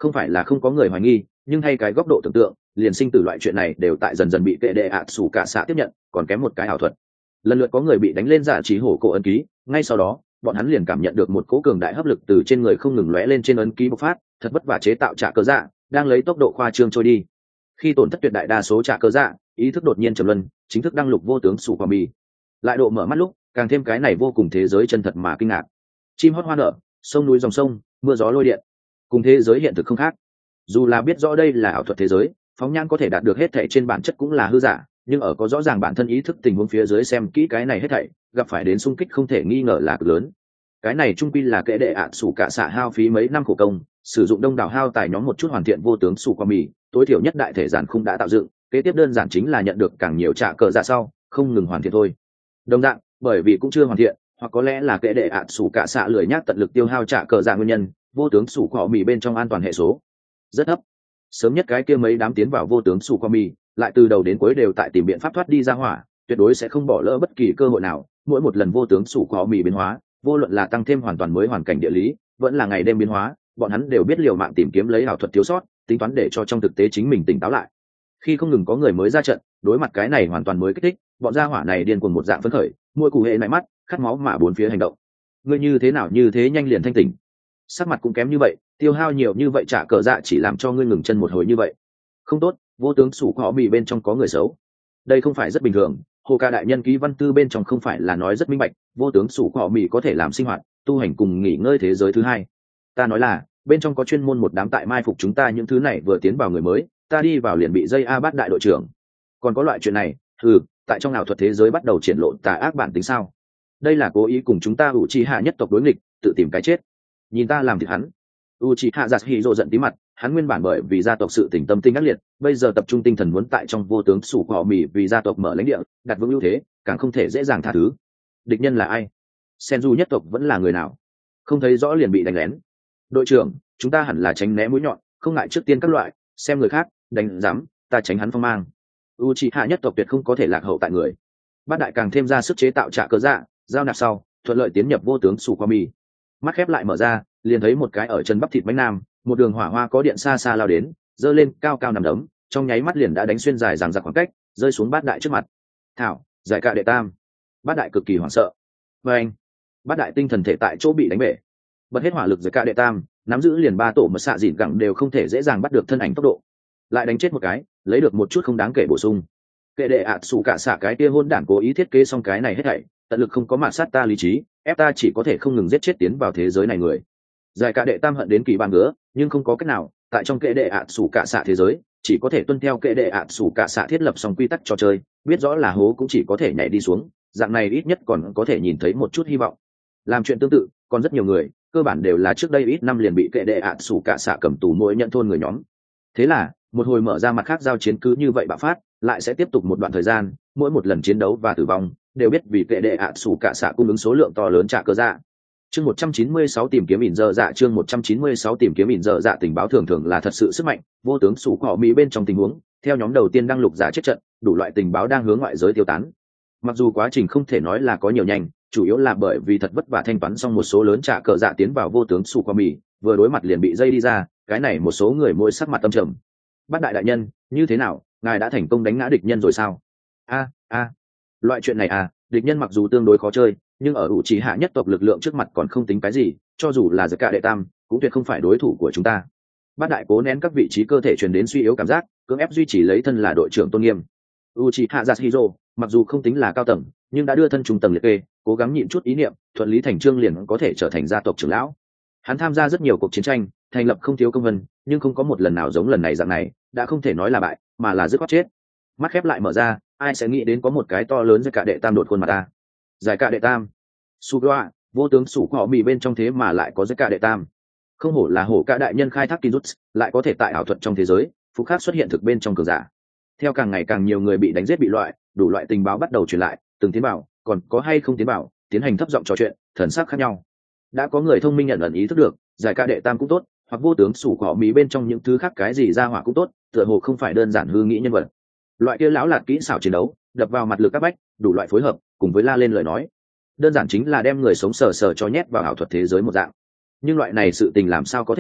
Không phải là không có người hoài nghi, nhưng thay cái góc độ tưởng tượng, liền sinh tử loại chuyện này đều tại dần dần bị kệ đệ ạ sủ cả xạ tiếp nhận, còn kém một cái ảo thuật. Lần lượt có người bị đánh lên giả trí hổ cổ ấn ký, ngay sau đó bọn hắn liền cảm nhận được một cỗ cường đại hấp lực từ trên người không ngừng lóe lên trên ấn ký bộc phát, thật vất vả chế tạo trả cơ dạ đang lấy tốc độ khoa trương trôi đi. Khi tổn thất tuyệt đại đa số trả cơ dạ, ý thức đột nhiên trầm luân, chính thức đăng lục vô tướng sủ quả mì. Lại độ mở mắt lúc, càng thêm cái này vô cùng thế giới chân thật mà kinh ngạc. Chim hót hoa nở, sông núi dòng sông, mưa gió lôi điện, cùng thế giới hiện thực không khác. Dù là biết rõ đây là ảo thuật thế giới, phóng nhan có thể đạt được hết thảy trên bản chất cũng là hư giả, nhưng ở có rõ ràng bản thân ý thức tình huống phía dưới xem kỹ cái này hết thảy, gặp phải đến xung kích không thể nghi ngờ là cực lớn. Cái này trung quy là kệ đệ ạ sủ cả xạ hao phí mấy năm khổ công, sử dụng đông đảo hao tài nhóm một chút hoàn thiện vô tướng sủ qua mì, tối thiểu nhất đại thể giản khung đã tạo dựng, kế tiếp đơn giản chính là nhận được càng nhiều trả cờ dạ sau, không ngừng hoàn thiện thôi. Đồng dạng, bởi vì cũng chưa hoàn thiện, hoặc có lẽ là kệ đệ ạ sủ cả xạ lười nhác tận lực tiêu hao trả cờ dạ nguyên nhân, vô tướng sủ qua mì bên trong an toàn hệ số rất thấp. Sớm nhất cái kia mấy đám tiến vào vô tướng sủ qua mì, lại từ đầu đến cuối đều tại tìm biện pháp thoát đi ra hỏa, tuyệt đối sẽ không bỏ lỡ bất kỳ cơ hội nào. Mỗi một lần vô tướng sủ qua mì biến hóa, vô luận là tăng thêm hoàn toàn mới hoàn cảnh địa lý, vẫn là ngày đêm biến hóa, bọn hắn đều biết liều mạng tìm kiếm lấy ảo thuật thiếu sót, tính toán để cho trong thực tế chính mình tỉnh táo lại. Khi không ngừng có người mới ra trận, đối mặt cái này hoàn toàn mới kích thích, bọn gia hỏa này điên cuồng một dạng phấn khởi, môi cụ hệ nảy mắt, khát máu mà bốn phía hành động. Ngươi như thế nào như thế nhanh liền thanh tỉnh, sắc mặt cũng kém như vậy, tiêu hao nhiều như vậy trả cờ dạ chỉ làm cho ngươi ngừng chân một hồi như vậy. Không tốt, vô tướng sủ họ bị bên trong có người xấu. Đây không phải rất bình thường, hồ ca đại nhân ký văn tư bên trong không phải là nói rất minh bạch, vô tướng sủ họ bị có thể làm sinh hoạt, tu hành cùng nghỉ ngơi thế giới thứ hai. Ta nói là, bên trong có chuyên môn một đám tại mai phục chúng ta những thứ này vừa tiến vào người mới, ta đi vào liền bị dây a bát đại đội trưởng. Còn có loại chuyện này, ừ, tại trong ảo thuật thế giới bắt đầu triển lộ tà ác bản tính sao? Đây là cố ý cùng chúng ta ủ trì hạ nhất tộc đối nghịch, tự tìm cái chết. Nhìn ta làm thịt hắn. Uchiha Yasuhiro giận tí mặt, hắn nguyên bản bởi vì gia tộc sự tình tâm tinh ác liệt, bây giờ tập trung tinh thần muốn tại trong vô tướng sủ họ mì vì gia tộc mở lãnh địa, đặt vững ưu thế, càng không thể dễ dàng tha thứ. Địch nhân là ai? Senju nhất tộc vẫn là người nào? Không thấy rõ liền bị đánh lén. Đội trưởng, chúng ta hẳn là tránh né mũi nhọn, không ngại trước tiên các loại, xem người khác, đánh dám, ta tránh hắn phong mang. Uchiha nhất tộc tuyệt không có thể lạc hậu tại người. Bát đại càng thêm ra sức chế tạo trả cơ dạ, giao nạp sau, thuận lợi tiến nhập vô tướng sủ qua mì. Mắt khép lại mở ra, liền thấy một cái ở chân bắp thịt bánh nam, một đường hỏa hoa có điện xa xa lao đến, giơ lên cao cao nằm đấm, trong nháy mắt liền đã đánh xuyên dài dằng dặc khoảng cách, rơi xuống bát đại trước mặt. Thảo, giải cả đệ tam. Bát đại cực kỳ hoảng sợ. Và anh, bát đại tinh thần thể tại chỗ bị đánh bể, bật hết hỏa lực giải cả đệ tam, nắm giữ liền ba tổ mật xạ dịn gẳng đều không thể dễ dàng bắt được thân ảnh tốc độ, lại đánh chết một cái, lấy được một chút không đáng kể bổ sung. Kệ đệ ạ sủ cả xạ cái kia hôn đản cố ý thiết kế xong cái này hết thảy, tận lực không có mạt sát ta lý trí, ép ta chỉ có thể không ngừng giết chết tiến vào thế giới này người. Giải cả đệ tam hận đến kỳ bàn ngứa, nhưng không có cách nào, tại trong kệ đệ ạ sủ cả xạ thế giới, chỉ có thể tuân theo kệ đệ ạ sủ cả xạ thiết lập xong quy tắc trò chơi, biết rõ là hố cũng chỉ có thể nhảy đi xuống, dạng này ít nhất còn có thể nhìn thấy một chút hy vọng. Làm chuyện tương tự, còn rất nhiều người, cơ bản đều là trước đây ít năm liền bị kệ đệ ạ sủ cả xạ cầm tù mỗi nhận thôn người nhóm. Thế là, một hồi mở ra mặt khác giao chiến cứ như vậy bạo phát, lại sẽ tiếp tục một đoạn thời gian, mỗi một lần chiến đấu và tử vong đều biết vì kệ đệ ạ sủ cả xạ cung ứng số lượng to lớn trả cơ dạ. Chương một trăm chín mươi sáu tìm kiếm ỉn dơ dạ chương một trăm chín mươi sáu tìm kiếm ỉn dơ dạ tình báo thường thường là thật sự sức mạnh, vô tướng sủ cỏ mỹ bên trong tình huống, theo nhóm đầu tiên đăng lục giả chết trận, đủ loại tình báo đang hướng ngoại giới tiêu tán. Mặc dù quá trình không thể nói là có nhiều nhanh, chủ yếu là bởi vì thật vất vả thanh toán xong một số lớn trả cờ dạ tiến vào vô tướng sủ cỏ mỹ, vừa đối mặt liền bị dây đi ra, cái này một số người mỗi sắc mặt tâm trầm. Bát đại đại nhân, như thế nào, ngài đã thành công đánh ngã địch nhân rồi sao? A a, loại chuyện này à, địch nhân mặc dù tương đối khó chơi, nhưng ở ủ trì hạ nhất tộc lực lượng trước mặt còn không tính cái gì, cho dù là giặc cả đệ tam cũng tuyệt không phải đối thủ của chúng ta. Bát đại cố nén các vị trí cơ thể truyền đến suy yếu cảm giác, cưỡng ép duy trì lấy thân là đội trưởng tôn nghiêm. Uchiha Yasuhiro mặc dù không tính là cao tầng, nhưng đã đưa thân trung tầng liệt kê, cố gắng nhịn chút ý niệm, thuận lý thành chương liền có thể trở thành gia tộc trưởng lão. Hắn tham gia rất nhiều cuộc chiến tranh, thành lập không thiếu công vân, nhưng không có một lần nào giống lần này dạng này, đã không thể nói là bại, mà là dứt khoát chết. Mắt khép lại mở ra, ai sẽ nghĩ đến có một cái to lớn giải cả đệ tam đột khuôn mặt ta. Giải cả đệ tam, Sudoa, vô tướng sủ họ mì bên trong thế mà lại có giải cả đệ tam. Không hổ là hổ cả đại nhân khai thác Kinjutsu, lại có thể tại ảo thuật trong thế giới, phục khác xuất hiện thực bên trong cường giả. Theo càng ngày càng nhiều người bị đánh giết bị loại, đủ loại tình báo bắt đầu truyền lại, từng tiến bảo, còn có hay không tiến bảo, tiến hành thấp giọng trò chuyện, thần sắc khác nhau. Đã có người thông minh nhận ẩn ý thức được, giải cả đệ tam cũng tốt, hoặc vô tướng sủ họ mì bên trong những thứ khác cái gì ra hỏa cũng tốt, tựa hồ không phải đơn giản hư nghĩ nhân vật. Loại kia lão lạt kỹ xảo chiến đấu, đập vào mặt lực các bách, đủ loại phối hợp, cùng với la lên lời nói, đơn giản chính là đem người sống sờ sờ cho nhét vào ảo thuật thế giới một dạng. Nhưng loại này sự tình làm sao có thể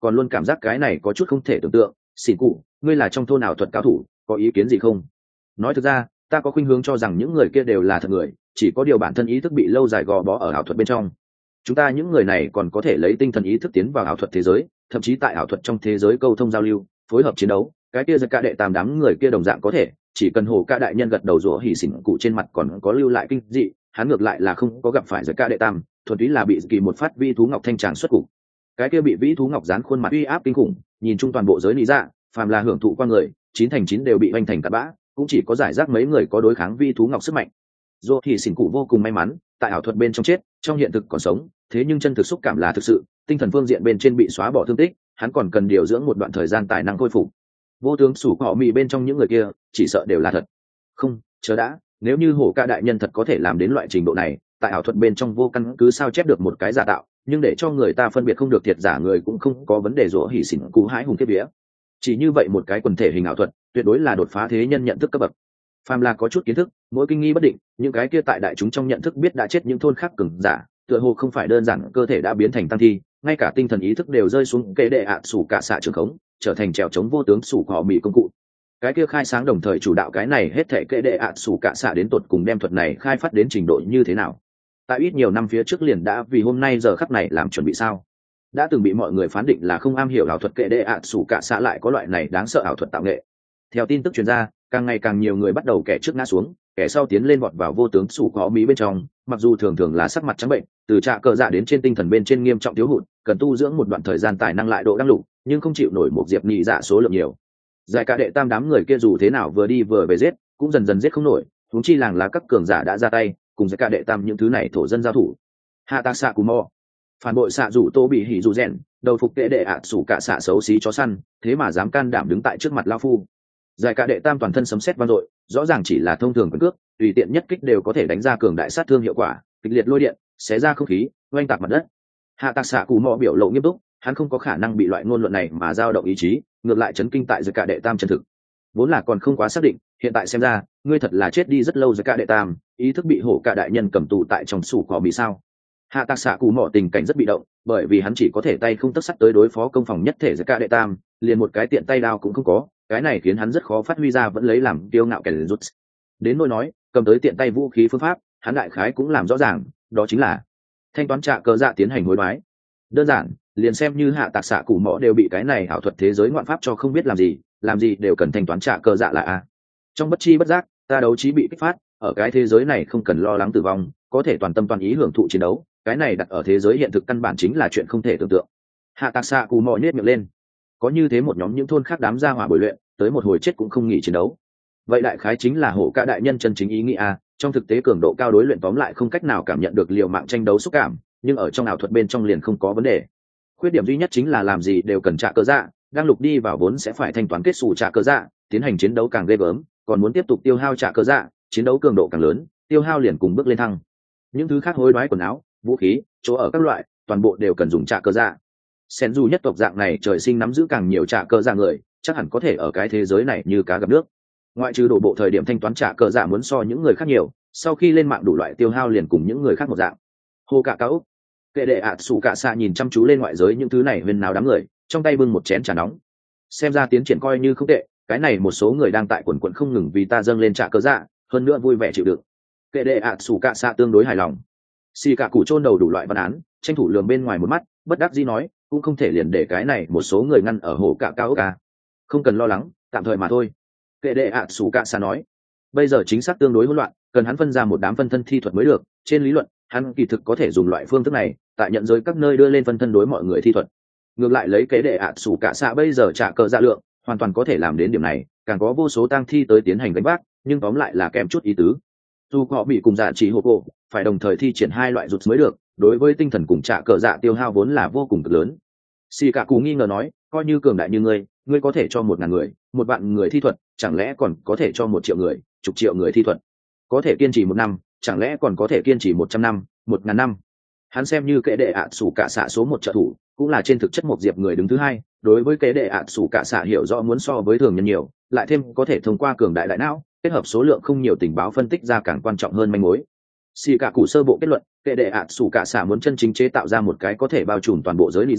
còn luôn cảm giác cái này có chút không thể tưởng tượng. Xỉn cụ, ngươi là trong thôn ảo thuật cao thủ, có ý kiến gì không? Nói thực ra, ta có khuynh hướng cho rằng những người kia đều là thật người, chỉ có điều bản thân ý thức bị lâu dài gò bó ở ảo thuật bên trong. Chúng ta những người này còn có thể lấy tinh thần ý thức tiến vào ảo thuật thế giới, thậm chí tại ảo thuật trong thế giới câu thông giao lưu, phối hợp chiến đấu. Cái kia giật cả đệ tam đám người kia đồng dạng có thể, chỉ cần hồ ca đại nhân gật đầu rủa hỉ xỉn cụ trên mặt còn có lưu lại kinh dị, hắn ngược lại là không có gặp phải giật cả đệ tam, thuần túy là bị kỳ một phát vi thú ngọc thanh tràng xuất cục. Cái kia bị vĩ thú ngọc dán khuôn mặt uy áp kinh khủng, nhìn chung toàn bộ giới lý dạ, phàm là hưởng thụ qua người, chín thành chín đều bị oanh thành cát bã, cũng chỉ có giải rác mấy người có đối kháng vi thú ngọc sức mạnh. Dù thì xỉn cụ vô cùng may mắn, tại ảo thuật bên trong chết, trong hiện thực còn sống, thế nhưng chân thực xúc cảm là thực sự, tinh thần phương diện bên trên bị xóa bỏ thương tích, hắn còn cần điều dưỡng một đoạn thời gian tài năng khôi phục. Vô tướng sủ họ mì bên trong những người kia, chỉ sợ đều là thật. Không, chờ đã, nếu như hổ ca đại nhân thật có thể làm đến loại trình độ này, tại ảo thuật bên trong vô căn cứ sao chép được một cái giả tạo, nhưng để cho người ta phân biệt không được thiệt giả người cũng không có vấn đề rủa hỉ xỉn cú hãi hùng kiếp vía. Chỉ như vậy một cái quần thể hình ảo thuật, tuyệt đối là đột phá thế nhân nhận thức cấp bậc. Phàm là có chút kiến thức, mỗi kinh nghi bất định, những cái kia tại đại chúng trong nhận thức biết đã chết những thôn khác cường giả, tựa hồ không phải đơn giản cơ thể đã biến thành tăng thi, ngay cả tinh thần ý thức đều rơi xuống kệ đệ ạ sủ cả xạ trường khống, trở thành trèo chống vô tướng sủ họ mì công cụ. Cái kia khai sáng đồng thời chủ đạo cái này hết thể kệ đệ ạ sủ cả xạ đến tột cùng đem thuật này khai phát đến trình độ như thế nào? Tại ít nhiều năm phía trước liền đã vì hôm nay giờ khắc này làm chuẩn bị sao? Đã từng bị mọi người phán định là không am hiểu ảo thuật kệ đệ ạ sủ cả xạ lại có loại này đáng sợ ảo thuật tạo nghệ. Theo tin tức truyền ra, càng ngày càng nhiều người bắt đầu kẻ trước ngã xuống, kẻ sau tiến lên vọt vào vô tướng sủ có mỹ bên trong, mặc dù thường thường là sắc mặt trắng bệnh, từ trạ cờ dạ đến trên tinh thần bên trên nghiêm trọng thiếu hụt, cần tu dưỡng một đoạn thời gian tài năng lại độ đăng lục, nhưng không chịu nổi một diệp nhị dạ số lượng nhiều. Giải cả đệ tam đám người kia dù thế nào vừa đi vừa về giết, cũng dần dần giết không nổi, huống chi làng là các cường giả đã ra tay, cùng giải cả đệ tam những thứ này thổ dân giao thủ. Hạ ta xạ cù mò, phản bội xạ rủ tô bị hỉ rủ rèn, đầu phục kệ đệ ạ sủ cả xạ xấu xí chó săn, thế mà dám can đảm đứng tại trước mặt lão phu. Giải cả đệ tam toàn thân sấm sét vang dội, rõ ràng chỉ là thông thường quyền cước, tùy tiện nhất kích đều có thể đánh ra cường đại sát thương hiệu quả, kịch liệt lôi điện, xé ra không khí, oanh tạc mặt đất. Hạ tạc xạ cù mò biểu lộ nghiêm túc, hắn không có khả năng bị loại ngôn luận này mà dao động ý chí, ngược lại chấn kinh tại giải cả đệ tam chân thực. Vốn là còn không quá xác định, hiện tại xem ra, ngươi thật là chết đi rất lâu giải cả đệ tam, ý thức bị hổ cả đại nhân cầm tù tại trong sủ cỏ bị sao? Hạ tạc xạ cù mò tình cảnh rất bị động, bởi vì hắn chỉ có thể tay không tấc sắt tới đối phó công phòng nhất thể giải cả đệ tam, liền một cái tiện tay đao cũng không có. Cái này khiến hắn rất khó phát huy ra vẫn lấy làm kiêu ngạo kẻ rút. Đến nỗi nói cầm tới tiện tay vũ khí phương pháp, hắn đại khái cũng làm rõ ràng, đó chính là thanh toán trạ cờ dạ tiến hành hối đoái. Đơn giản, liền xem như hạ tạc xạ củ mõ đều bị cái này ảo thuật thế giới ngoạn pháp cho không biết làm gì, làm gì đều cần thanh toán trạ cờ dạ là a. Trong bất chi bất giác, ta đấu trí bị kích phát, ở cái thế giới này không cần lo lắng tử vong, có thể toàn tâm toàn ý hưởng thụ chiến đấu, cái này đặt ở thế giới hiện thực căn bản chính là chuyện không thể tưởng tượng. Hạ tạc xạ củ mõ nhếch miệng lên. Có như thế một nhóm những thôn khác đám gia hỏa bồi luyện, tới một hồi chết cũng không nghỉ chiến đấu. Vậy đại khái chính là hổ ca đại nhân chân chính ý nghĩa a. Trong thực tế cường độ cao đối luyện tóm lại không cách nào cảm nhận được liều mạng tranh đấu xúc cảm, nhưng ở trong ảo thuật bên trong liền không có vấn đề. Khuyết điểm duy nhất chính là làm gì đều cần trả cờ dạ, đang lục đi vào vốn sẽ phải thanh toán kết xù trả cờ dạ, tiến hành chiến đấu càng ghê gớm, còn muốn tiếp tục tiêu hao trả cờ dạ, chiến đấu cường độ càng lớn, tiêu hao liền cùng bước lên thăng. Những thứ khác hối đoái quần áo, vũ khí, chỗ ở các loại, toàn bộ đều cần dùng trả cờ dạ. Sen dù nhất tộc dạng này trời sinh nắm giữ càng nhiều trả cờ dạ người, chắc hẳn có thể ở cái thế giới này như cá gặp nước. Ngoại trừ đổ bộ thời điểm thanh toán trả cờ dạ muốn so những người khác nhiều, sau khi lên mạng đủ loại tiêu hao liền cùng những người khác một dạng. Hồ cả cáo kệ đệ ạ sủ cả xạ nhìn chăm chú lên ngoại giới những thứ này huyền nào đám người, trong tay bưng một chén trà nóng. Xem ra tiến triển coi như không tệ, cái này một số người đang tại quần quận không ngừng vì ta dâng lên trả cờ dạ, hơn nữa vui vẻ chịu đựng. Kệ đệ ạ sủ cả xạ tương đối hài lòng. Xì cả củ chôn đầu đủ loại văn án, tranh thủ lường bên ngoài một mắt, bất đắc dĩ nói, cũng không thể liền để cái này một số người ngăn ở hồ cả cao cả. Không cần lo lắng, tạm thời mà thôi. Kệ đệ ạ sủ cả xạ nói, bây giờ chính xác tương đối hỗn loạn, cần hắn phân ra một đám phân thân thi thuật mới được. Trên lý luận, hắn kỳ thực có thể dùng loại phương thức này, tại nhận giới các nơi đưa lên phân thân đối mọi người thi thuật. Ngược lại lấy kế đệ ạ sủ cả xạ bây giờ trả cờ dạ lượng, hoàn toàn có thể làm đến điểm này, càng có vô số tang thi tới tiến hành đánh vác, nhưng tóm lại là kèm chút ý tứ. Dù họ bị cùng dạ chỉ hộ cổ, phải đồng thời thi triển hai loại rụt mới được, đối với tinh thần cùng trả cờ dạ tiêu hao vốn là vô cùng cực lớn. Xì cả cù nghi ngờ nói, coi như cường đại như ngươi, ngươi có thể cho một ngàn người, một vạn người thi thuật, chẳng lẽ còn có thể cho một triệu người, chục triệu người thi thuật? Có thể kiên trì một năm, chẳng lẽ còn có thể kiên trì một trăm năm, một ngàn năm? Hắn xem như kế đệ ạ sủ cả xạ số một trợ thủ, cũng là trên thực chất một diệp người đứng thứ hai. Đối với kế đệ ạ sủ cả xạ hiểu rõ muốn so với thường nhân nhiều, lại thêm có thể thông qua cường đại đại não, kết hợp số lượng không nhiều tình báo phân tích ra càng quan trọng hơn manh mối. Xì cả cụ sơ bộ kết luận, kế đệ ạ sủ cả xạ muốn chân chính chế tạo ra một cái có thể bao trùm toàn bộ giới lý dạ,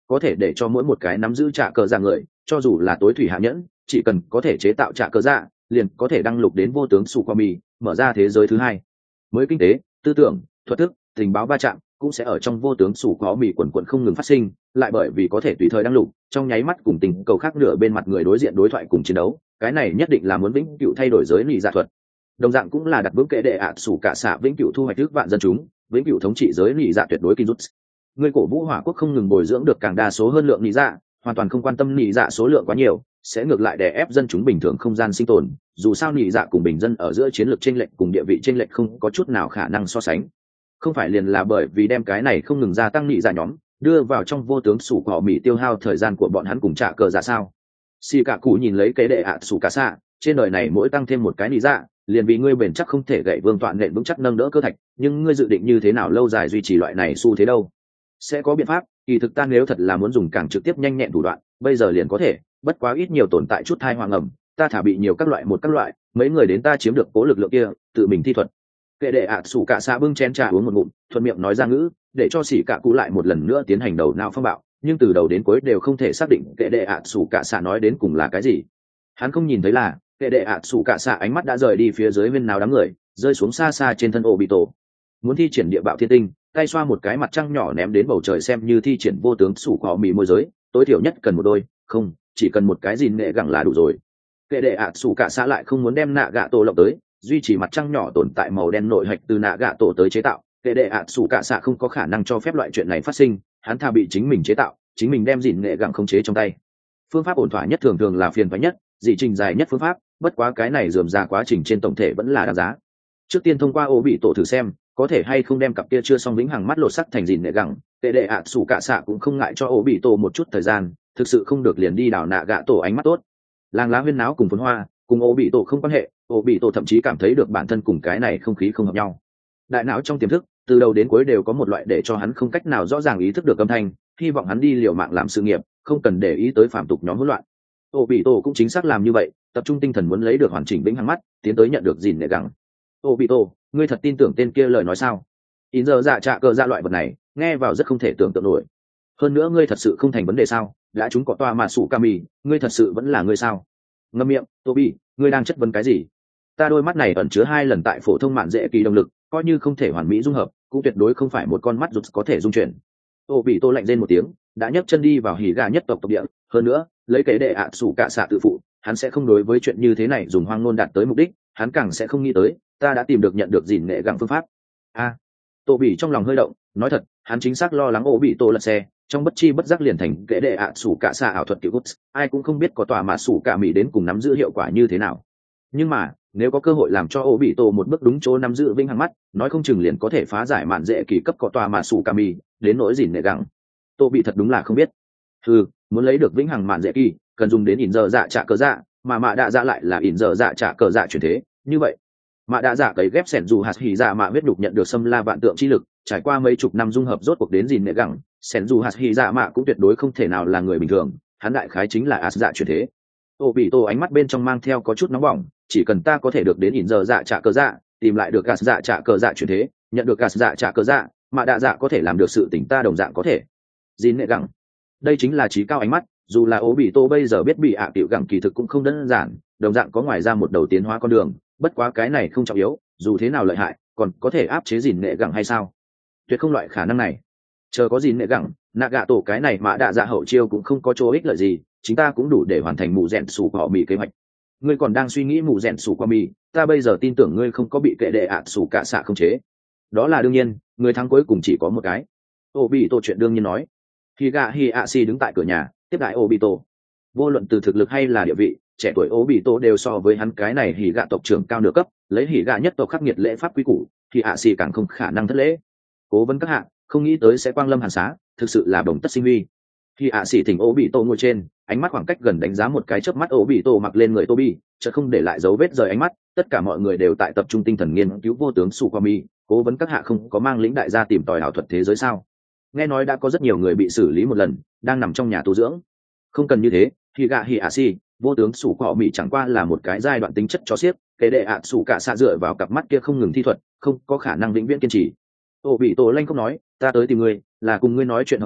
có thể để cho mỗi một cái nắm giữ trả cờ dạ người, cho dù là tối thủy hạ nhẫn, chỉ cần có thể chế tạo trả cờ dạ, liền có thể đăng lục đến vô tướng sủ qua mì, mở ra thế giới thứ hai. Mới kinh tế, tư tưởng, thuật thức, tình báo va chạm cũng sẽ ở trong vô tướng sủ có mì quần quần không ngừng phát sinh, lại bởi vì có thể tùy thời đăng lục, trong nháy mắt cùng tình cầu khác nửa bên mặt người đối diện đối thoại cùng chiến đấu, cái này nhất định là muốn vĩnh cửu thay đổi giới lì dạ thuật. Đồng dạng cũng là đặt vững kệ đệ ạ sủ cả xạ vĩnh cửu thu hoạch ước vạn dân chúng, vĩnh cửu thống trị giới lì dạ tuyệt đối kinh rút. Người cổ vũ hỏa quốc không ngừng bồi dưỡng được càng đa số hơn lượng lì dạ, hoàn toàn không quan tâm lì dạ số lượng quá nhiều, sẽ ngược lại đè ép dân chúng bình thường không gian sinh tồn. Dù sao lì dạ cùng bình dân ở giữa chiến lược chênh lệch cùng địa vị chênh lệch không có chút nào khả năng so sánh. Không phải liền là bởi vì đem cái này không ngừng gia tăng lì dạ nhóm, đưa vào trong vô tướng sủ cỏ mì tiêu hao thời gian của bọn hắn cùng trả cờ dạ sao? Xì cả cụ nhìn lấy cái đệ ạ sủ cả xạ, trên đời này mỗi tăng thêm một cái lì dạ, liền vì ngươi bền chắc không thể gậy vương tọa nện vững chắc nâng đỡ cơ thạch, nhưng ngươi dự định như thế nào lâu dài duy trì loại này xu thế đâu? Sẽ có biện pháp, kỳ thực ta nếu thật là muốn dùng càng trực tiếp nhanh nhẹn thủ đoạn, bây giờ liền có thể, bất quá ít nhiều tồn tại chút thai hoàng ẩm, ta thả bị nhiều các loại một các loại, mấy người đến ta chiếm được cố lực lượng kia, tự mình thi thuật. Kệ đệ ạ sủ cả xạ bưng chén trà uống một ngụm, thuận miệng nói ra ngữ, để cho xỉ cả cụ lại một lần nữa tiến hành đầu não phong bạo, nhưng từ đầu đến cuối đều không thể xác định kệ đệ ạ sủ cả xạ nói đến cùng là cái gì. Hắn không nhìn thấy là kệ đệ ạ sủ cả xạ ánh mắt đã rời đi phía dưới viên nào đám người, rơi xuống xa xa trên thân Obito. Muốn thi triển địa bạo thiên tinh, tay xoa một cái mặt trăng nhỏ ném đến bầu trời xem như thi triển vô tướng sủ cỏ mì môi giới, tối thiểu nhất cần một đôi, không, chỉ cần một cái gìn nệ gẳng là đủ rồi. Kệ đệ ạ sủ cả xạ lại không muốn đem nạ gạ tổ lộng tới, duy trì mặt trăng nhỏ tồn tại màu đen nội hạch từ nạ gạ tổ tới chế tạo. Kệ đệ ạ sủ cả xạ không có khả năng cho phép loại chuyện này phát sinh, hắn thà bị chính mình chế tạo, chính mình đem gìn nệ gẳng khống chế trong tay. Phương pháp ổn thỏa nhất thường thường là phiền toái nhất, dị trình dài nhất phương pháp, bất quá cái này rườm rà quá trình trên tổng thể vẫn là đáng giá. Trước tiên thông qua ô bị tổ thử xem có thể hay không đem cặp kia chưa xong vĩnh hằng mắt lột sắc thành gìn nệ gẳng. Tệ đệ ạ sủ cả xạ cũng không ngại cho ô bị tổ một chút thời gian, thực sự không được liền đi đào nạ gạ tổ ánh mắt tốt. Làng lá huyên náo cùng phấn hoa, cùng ô bị tổ không quan hệ, ô bị tổ thậm chí cảm thấy được bản thân cùng cái này không khí không hợp nhau. Đại não trong tiềm thức từ đầu đến cuối đều có một loại để cho hắn không cách nào rõ ràng ý thức được âm thanh, hy vọng hắn đi liều mạng làm sự nghiệp, không cần để ý tới phạm tục nhóm hỗn loạn. Ô bị tổ cũng chính xác làm như vậy, tập trung tinh thần muốn lấy được hoàn chỉnh vĩnh hằng mắt, tiến tới nhận được gìn nệ gẳng. Ô bị tổ, ngươi thật tin tưởng tên kia lời nói sao? In giờ dạ trạ cờ ra loại vật này nghe vào rất không thể tưởng tượng nổi. Hơn nữa ngươi thật sự không thành vấn đề sao? Đã chúng có toa mà sủ Kami, ngươi thật sự vẫn là ngươi sao? Ngậm miệng, Tobi, ngươi đang chất vấn cái gì? Ta đôi mắt này ẩn chứa hai lần tại phổ thông mạn dễ kỳ động lực, coi như không thể hoàn mỹ dung hợp, cũng tuyệt đối không phải một con mắt rụt có thể dung chuyển. Ô bị tô lạnh rên một tiếng, đã nhấc chân đi vào hỉ gà nhất tộc tộc địa. Hơn nữa, lấy cái đệ ạ sủ cả xạ tự phụ, hắn sẽ không đối với chuyện như thế này dùng hoang ngôn đạt tới mục đích, hắn càng sẽ không nghĩ tới ta đã tìm được nhận được gìn nệ gẳng phương pháp. A, à, tô bị trong lòng hơi động, nói thật, hắn chính xác lo lắng ô bị tô lật xe, trong bất chi bất giác liền thành kệ đệ ạ sủ cả xạ ảo thuật kiểu Guts, ai cũng không biết có tòa mà sủ cả mỹ đến cùng nắm giữ hiệu quả như thế nào. Nhưng mà nếu có cơ hội làm cho ô bị tổ một bước đúng chỗ nắm giữ vĩnh hằng mắt, nói không chừng liền có thể phá giải mạn dễ kỳ cấp có tòa mà sủ cả mỹ đến nỗi gìn nệ gẳng. Tô bị thật đúng là không biết. Ừ, muốn lấy được vĩnh hằng mạn dễ kỳ cần dùng đến ỉn giờ dạ trả cờ dạ, mà mạ đạ dạ lại là ỉn giờ dạ trả cờ dạ chuyển thế. Như vậy mạ đạ dạ cấy ghép sẻn dù hạt hỉ dạ mạ huyết đục nhận được xâm la vạn tượng chi lực, trải qua mấy chục năm dung hợp rốt cuộc đến gìn nệ gẳng, sẻn dù hạt hỉ dạ mạ cũng tuyệt đối không thể nào là người bình thường, hắn đại khái chính là as dạ chuyển thế. Ô bị tổ ánh mắt bên trong mang theo có chút nóng bỏng, chỉ cần ta có thể được đến ỉn giờ dạ trả cờ dạ, tìm lại được gas dạ trả cờ dạ chuyển thế, nhận được gas dạ trả cờ dạ, mạ đạ dạ có thể làm được sự tỉnh ta đồng dạng có thể. Gìn nệ gẳng, đây chính là trí cao ánh mắt, dù là ố bị tô bây giờ biết bị ạ tiểu gẳng kỳ thực cũng không đơn giản, đồng dạng có ngoài ra một đầu tiến hóa con đường, bất quá cái này không trọng yếu, dù thế nào lợi hại còn có thể áp chế gìn nệ gẳng hay sao? Tuyệt không loại khả năng này. Chờ có gìn nệ gẳng, nạ gạ tổ cái này mạ đạ dạ hậu chiêu cũng không có chỗ ích lợi gì, chúng ta cũng đủ để hoàn thành mụ rèn sủ của họ mì kế hoạch. Ngươi còn đang suy nghĩ mụ rèn sủ qua mì, ta bây giờ tin tưởng ngươi không có bị kệ đệ ạ sủ cả xạ không chế. Đó là đương nhiên, người thắng cuối cùng chỉ có một cái. Ô bị tổ chuyện đương nhiên nói. Khi gạ hi ạ si đứng tại cửa nhà tiếp đại ô bị tổ, vô luận từ thực lực hay là địa vị, trẻ tuổi ô bị tổ đều so với hắn cái này hỉ gạ tộc trưởng cao nửa cấp, lấy hỉ gạ nhất tộc khắc nghiệt lễ pháp quy củ thì ạ si càng không khả năng thất lễ. Cố vấn các hạ không nghĩ tới sẽ quang lâm hàn xá, thực sự là bổng tất sinh huy. Khi ạ si thỉnh ô bị tổ ngồi trên, ánh mắt khoảng cách gần đánh giá một cái chớp mắt ô bị tổ mặc lên người Tobi, chợt không để lại dấu vết rời ánh mắt, tất cả mọi người đều tại tập trung tinh thần nghiên cứu vô tướng Sukwami. Cố vấn các hạ không có mang lĩnh đại gia tìm tòi ảo thuật thế giới sao? Nghe nói đã có rất nhiều người bị xử lý một lần, đang nằm trong nhà tu dưỡng. Không cần như thế, khi gạ hi ạ si, vô tướng sủ cọ mỹ chẳng qua là một cái giai đoạn tính chất cho xiếc, cái đệ ạ sủ cả xạ dựa vào cặp mắt kia không ngừng thi thuật, không có khả năng vĩnh viễn kiên trì. Ô bị tổ lanh không nói, ta tới tìm ngươi là cùng ngươi nói chuyện hợp tác,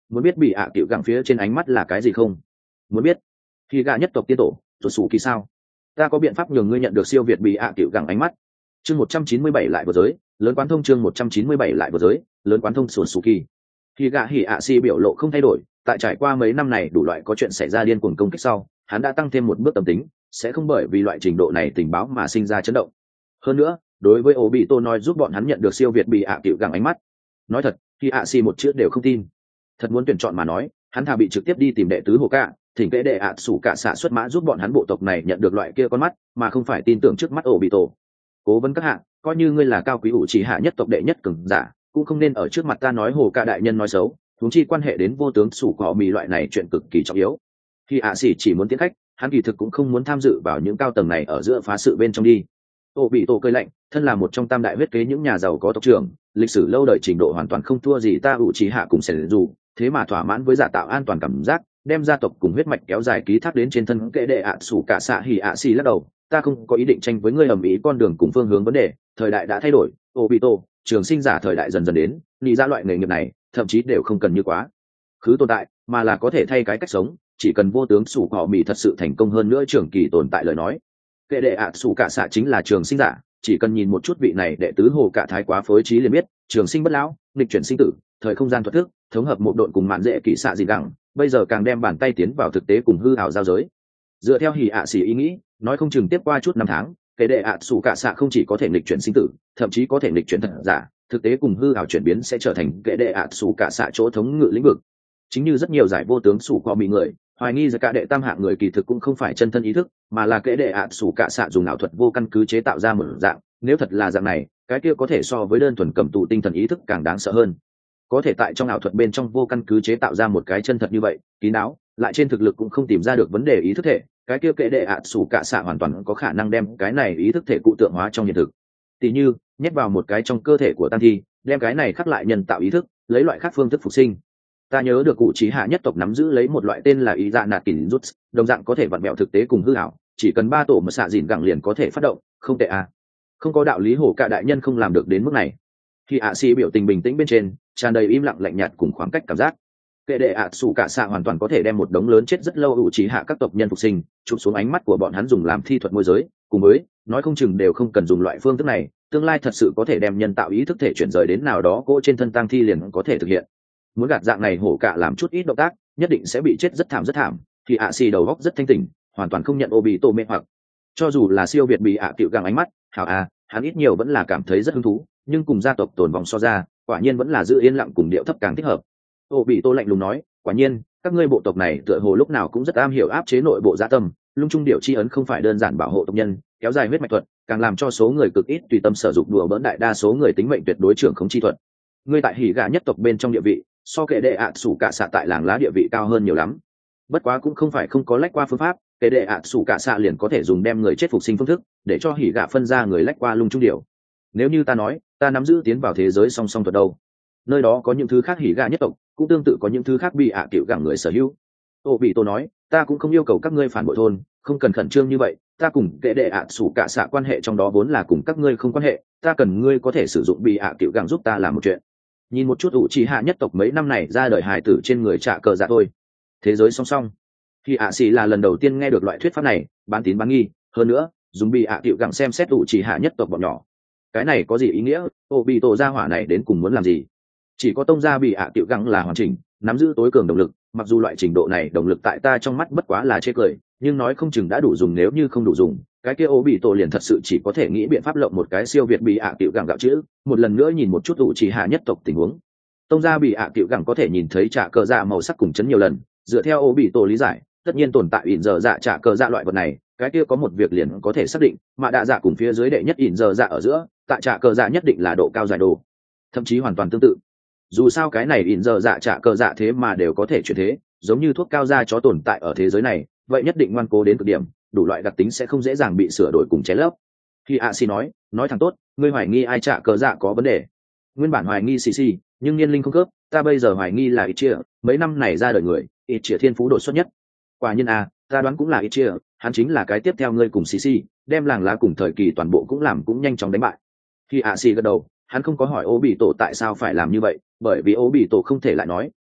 muốn biết bị ạ cựu gẳng phía trên ánh mắt là cái gì không? Muốn biết khi gạ nhất tộc tiên tổ tuột sủ kỳ sao? Ta có biện pháp nhường ngươi nhận được siêu việt bị ạ cựu gẳng ánh mắt. Chương một trăm chín mươi bảy lại vừa giới lớn quán thông, chương một trăm chín mươi bảy lại vừa giới lớn quán thông tuột sủ kỳ. Khi gạ hỉ ạ xì biểu lộ không thay đổi, tại trải qua mấy năm này đủ loại có chuyện xảy ra điên cuồng công kích sau, hắn đã tăng thêm một bước tâm tính, sẽ không bởi vì loại trình độ này tình báo mà sinh ra chấn động. Hơn nữa, đối với ổ bị tô nói giúp bọn hắn nhận được siêu việt bị ạ cựu gẳng ánh mắt, nói thật khi ạ xì một chữ đều không tin. Thật muốn tuyển chọn mà nói, hắn thà bị trực tiếp đi tìm đệ tứ hồ cả, thỉnh kệ đệ ạ sủ cả xạ xuất mã giúp bọn hắn bộ tộc này nhận được loại kia con mắt, mà không phải tin tưởng trước mắt ổ bị tổ. Cố vấn các hạ, coi như ngươi là cao quý ủ chỉ hạ nhất tộc đệ nhất cường giả, cũng không nên ở trước mặt ta nói hồ cả đại nhân nói xấu, huống chi quan hệ đến vô tướng sủ cỏ mì loại này chuyện cực kỳ trọng yếu. Khi ạ xì chỉ muốn tiến khách, hắn kỳ thực cũng không muốn tham dự vào những cao tầng này ở giữa phá sự bên trong đi. Ổ bị tổ cười lạnh, thân là một trong tam đại huyết kế những nhà giàu có tộc trưởng, lịch sử lâu đời trình độ hoàn toàn không thua gì ta ủ chỉ hạ cùng sẽ dù, thế mà thỏa mãn với giả tạo an toàn cảm giác, đem gia tộc cùng huyết mạch kéo dài ký thác đến trên thân kệ đệ ạ sủ cả xạ hỉ ạ xì lắc đầu. Ta không có ý định tranh với ngươi ầm ĩ con đường cùng phương hướng vấn đề, thời đại đã thay đổi. Ổ bị tổ, trường sinh giả thời đại dần dần đến, nghĩ ra loại nghề nghiệp này thậm chí đều không cần như quá khứ tồn tại, mà là có thể thay cái cách sống. Chỉ cần vô tướng sủ cỏ mì thật sự thành công hơn nữa trường kỳ tồn tại lời nói, kệ đệ ạ sủ cả xạ chính là trường sinh giả. Chỉ cần nhìn một chút vị này đệ tứ hồ cả thái quá phối trí liền biết, trường sinh bất lão, nghịch chuyển sinh tử, thời không gian thuật thức, thống hợp một độn cùng mạn dễ kỹ xạ gì gẳng, bây giờ càng đem bàn tay tiến vào thực tế cùng hư ảo giao giới. Dựa theo hỉ ạ xỉ ý nghĩ, nói không chừng tiếp qua chút năm tháng, kệ đệ ạ sủ cả xạ không chỉ có thể nghịch chuyển sinh tử, thậm chí có thể nghịch chuyển thật giả, thực tế cùng hư ảo chuyển biến sẽ trở thành kệ đệ ạ sủ cả xạ chỗ thống ngự lĩnh vực. Chính như rất nhiều giải vô tướng sủ cọ bị người hoài nghi ra cả đệ tam hạng người kỳ thực cũng không phải chân thân ý thức, mà là kệ đệ ạ sủ cả xạ dùng ảo thuật vô căn cứ chế tạo ra một dạng. Nếu thật là dạng này, cái kia có thể so với đơn thuần cầm tù tinh thần ý thức càng đáng sợ hơn. Có thể tại trong ảo thuật bên trong vô căn cứ chế tạo ra một cái chân thật như vậy, kín đáo, lại trên thực lực cũng không tìm ra được vấn đề ý thức thể, cái kia kệ đệ ạ sủ cả xạ hoàn toàn có khả năng đem cái này ý thức thể cụ tượng hóa trong hiện thực. Tỷ như nhét vào một cái trong cơ thể của tăng thi, đem cái này khắc lại nhân tạo ý thức, lấy loại khác phương thức phục sinh. Ta nhớ được cụ trí hạ nhất tộc nắm giữ lấy một loại tên là ý dạ nạt kỷ rút, đồng dạng có thể vặn mẹo thực tế cùng hư ảo, chỉ cần ba tổ mà xạ dìn gẳng liền có thể phát động, không tệ à. Không có đạo lý hổ cả đại nhân không làm được đến mức này. Khi ạ xì biểu tình bình tĩnh bên trên tràn đầy im lặng lạnh nhạt cùng khoảng cách cảm giác, kệ đệ ạ sủ cả xạ hoàn toàn có thể đem một đống lớn chết rất lâu ủ trí hạ các tộc nhân phục sinh, chụp xuống ánh mắt của bọn hắn dùng làm thi thuật môi giới, cùng với nói không chừng đều không cần dùng loại phương thức này, tương lai thật sự có thể đem nhân tạo ý thức thể chuyển rời đến nào đó cỗ trên thân tang thi liền có thể thực hiện. Muốn gạt dạng này hổ cả làm chút ít động tác, nhất định sẽ bị chết rất thảm rất thảm. Thì ạ xì đầu góc rất thanh tỉnh, hoàn toàn không nhận ô bị tổ mê hoặc. Cho dù là siêu việt bị ạ cựu găng ánh mắt, hảo à, hắn ít nhiều vẫn là cảm thấy rất hứng thú, nhưng cùng gia tộc tồn vong so ra, quả nhiên vẫn là giữ yên lặng cùng điệu thấp càng thích hợp. Ô bị tô lạnh lùng nói, quả nhiên các ngươi bộ tộc này tựa hồ lúc nào cũng rất am hiểu áp chế nội bộ gia tâm, lung trung điệu chi ấn không phải đơn giản bảo hộ tộc nhân, kéo dài huyết mạch thuật, càng làm cho số người cực ít tùy tâm sử dụng đùa bỡn đại đa số người tính mệnh tuyệt đối trưởng không chi thuật. Ngươi tại hỉ gà nhất tộc bên trong địa vị, so kệ đệ ạ sủ cả xạ tại làng lá địa vị cao hơn nhiều lắm. Bất quá cũng không phải không có lách qua phương pháp, kệ đệ ạ sủ cả xạ liền có thể dùng đem người chết phục sinh phương thức để cho hỉ gà phân ra người lách qua lung trung điệu. Nếu như ta nói ta nắm giữ tiến vào thế giới song song thuật đâu, nơi đó có những thứ khác hỉ gà nhất tộc, cũng tương tự có những thứ khác bị ạ cựu gẳng người sở hữu. Ô bị tô nói, ta cũng không yêu cầu các ngươi phản bội thôn, không cần khẩn trương như vậy, ta cùng kệ đệ ạ sủ cả xạ quan hệ trong đó vốn là cùng các ngươi không quan hệ, ta cần ngươi có thể sử dụng bị ạ cựu gẳng giúp ta làm một chuyện. Nhìn một chút ủ trì hạ nhất tộc mấy năm này ra đời hài tử trên người trả cờ dạ thôi. Thế giới song song, thì ạ xì là lần đầu tiên nghe được loại thuyết pháp này, bán tín bán nghi. Hơn nữa dùng bị ạ cựu gẳng xem xét ủ trì hạ nhất tộc bọn nhỏ, cái này có gì ý nghĩa? Ô bị tổ gia hỏa này đến cùng muốn làm gì? Chỉ có tông gia bị ạ cựu gẳng là hoàn chỉnh, nắm giữ tối cường động lực, mặc dù loại trình độ này động lực tại ta trong mắt bất quá là chê cười, nhưng nói không chừng đã đủ dùng. Nếu như không đủ dùng, cái kia ô bị tổ liền thật sự chỉ có thể nghĩ biện pháp lộng một cái siêu việt bị ạ cựu gẳng gạo chữ. Một lần nữa nhìn một chút ủ trì hạ nhất tộc tình huống, tông gia bị ạ cựu gẳng có thể nhìn thấy trả cờ dạ màu sắc cùng chấn nhiều lần. Dựa theo ô bị tổ lý giải, tất nhiên tồn tại ỉn giờ dạ trả cờ dạ loại vật này, cái kia có một việc liền có thể xác định, mà đạ dạ cùng phía dưới đệ nhất ỉn giờ dạ ở giữa, tại trả cờ dạ nhất định là độ cao giải đồ, thậm chí hoàn toàn tương tự. Dù sao cái này ỉn giờ dạ trả cờ dạ thế mà đều có thể chuyển thế, giống như thuốc cao da chó tồn tại ở thế giới này, vậy nhất định ngoan cố đến cực điểm, đủ loại đặc tính sẽ không dễ dàng bị sửa đổi cùng ché lấp. Khi a si nói nói thẳng tốt, ngươi hoài nghi ai trả cờ dạ có vấn đề? Nguyên bản hoài nghi xì xì, nhưng niên linh không khớp, ta bây giờ hoài nghi là ít chia, mấy năm này ra đời người ít chia thiên phú đột xuất nhất. Quả nhiên a, ta đoán cũng là ít chia, hắn chính là cái tiếp theo ngươi cùng xì xì, đem làng lá cùng thời kỳ toàn bộ cũng làm cũng nhanh chóng đánh bại. Khi a si gật đầu, hắn không có hỏi ô bị tổ tại sao phải làm như vậy, bởi vì ô bị tổ không thể lại nói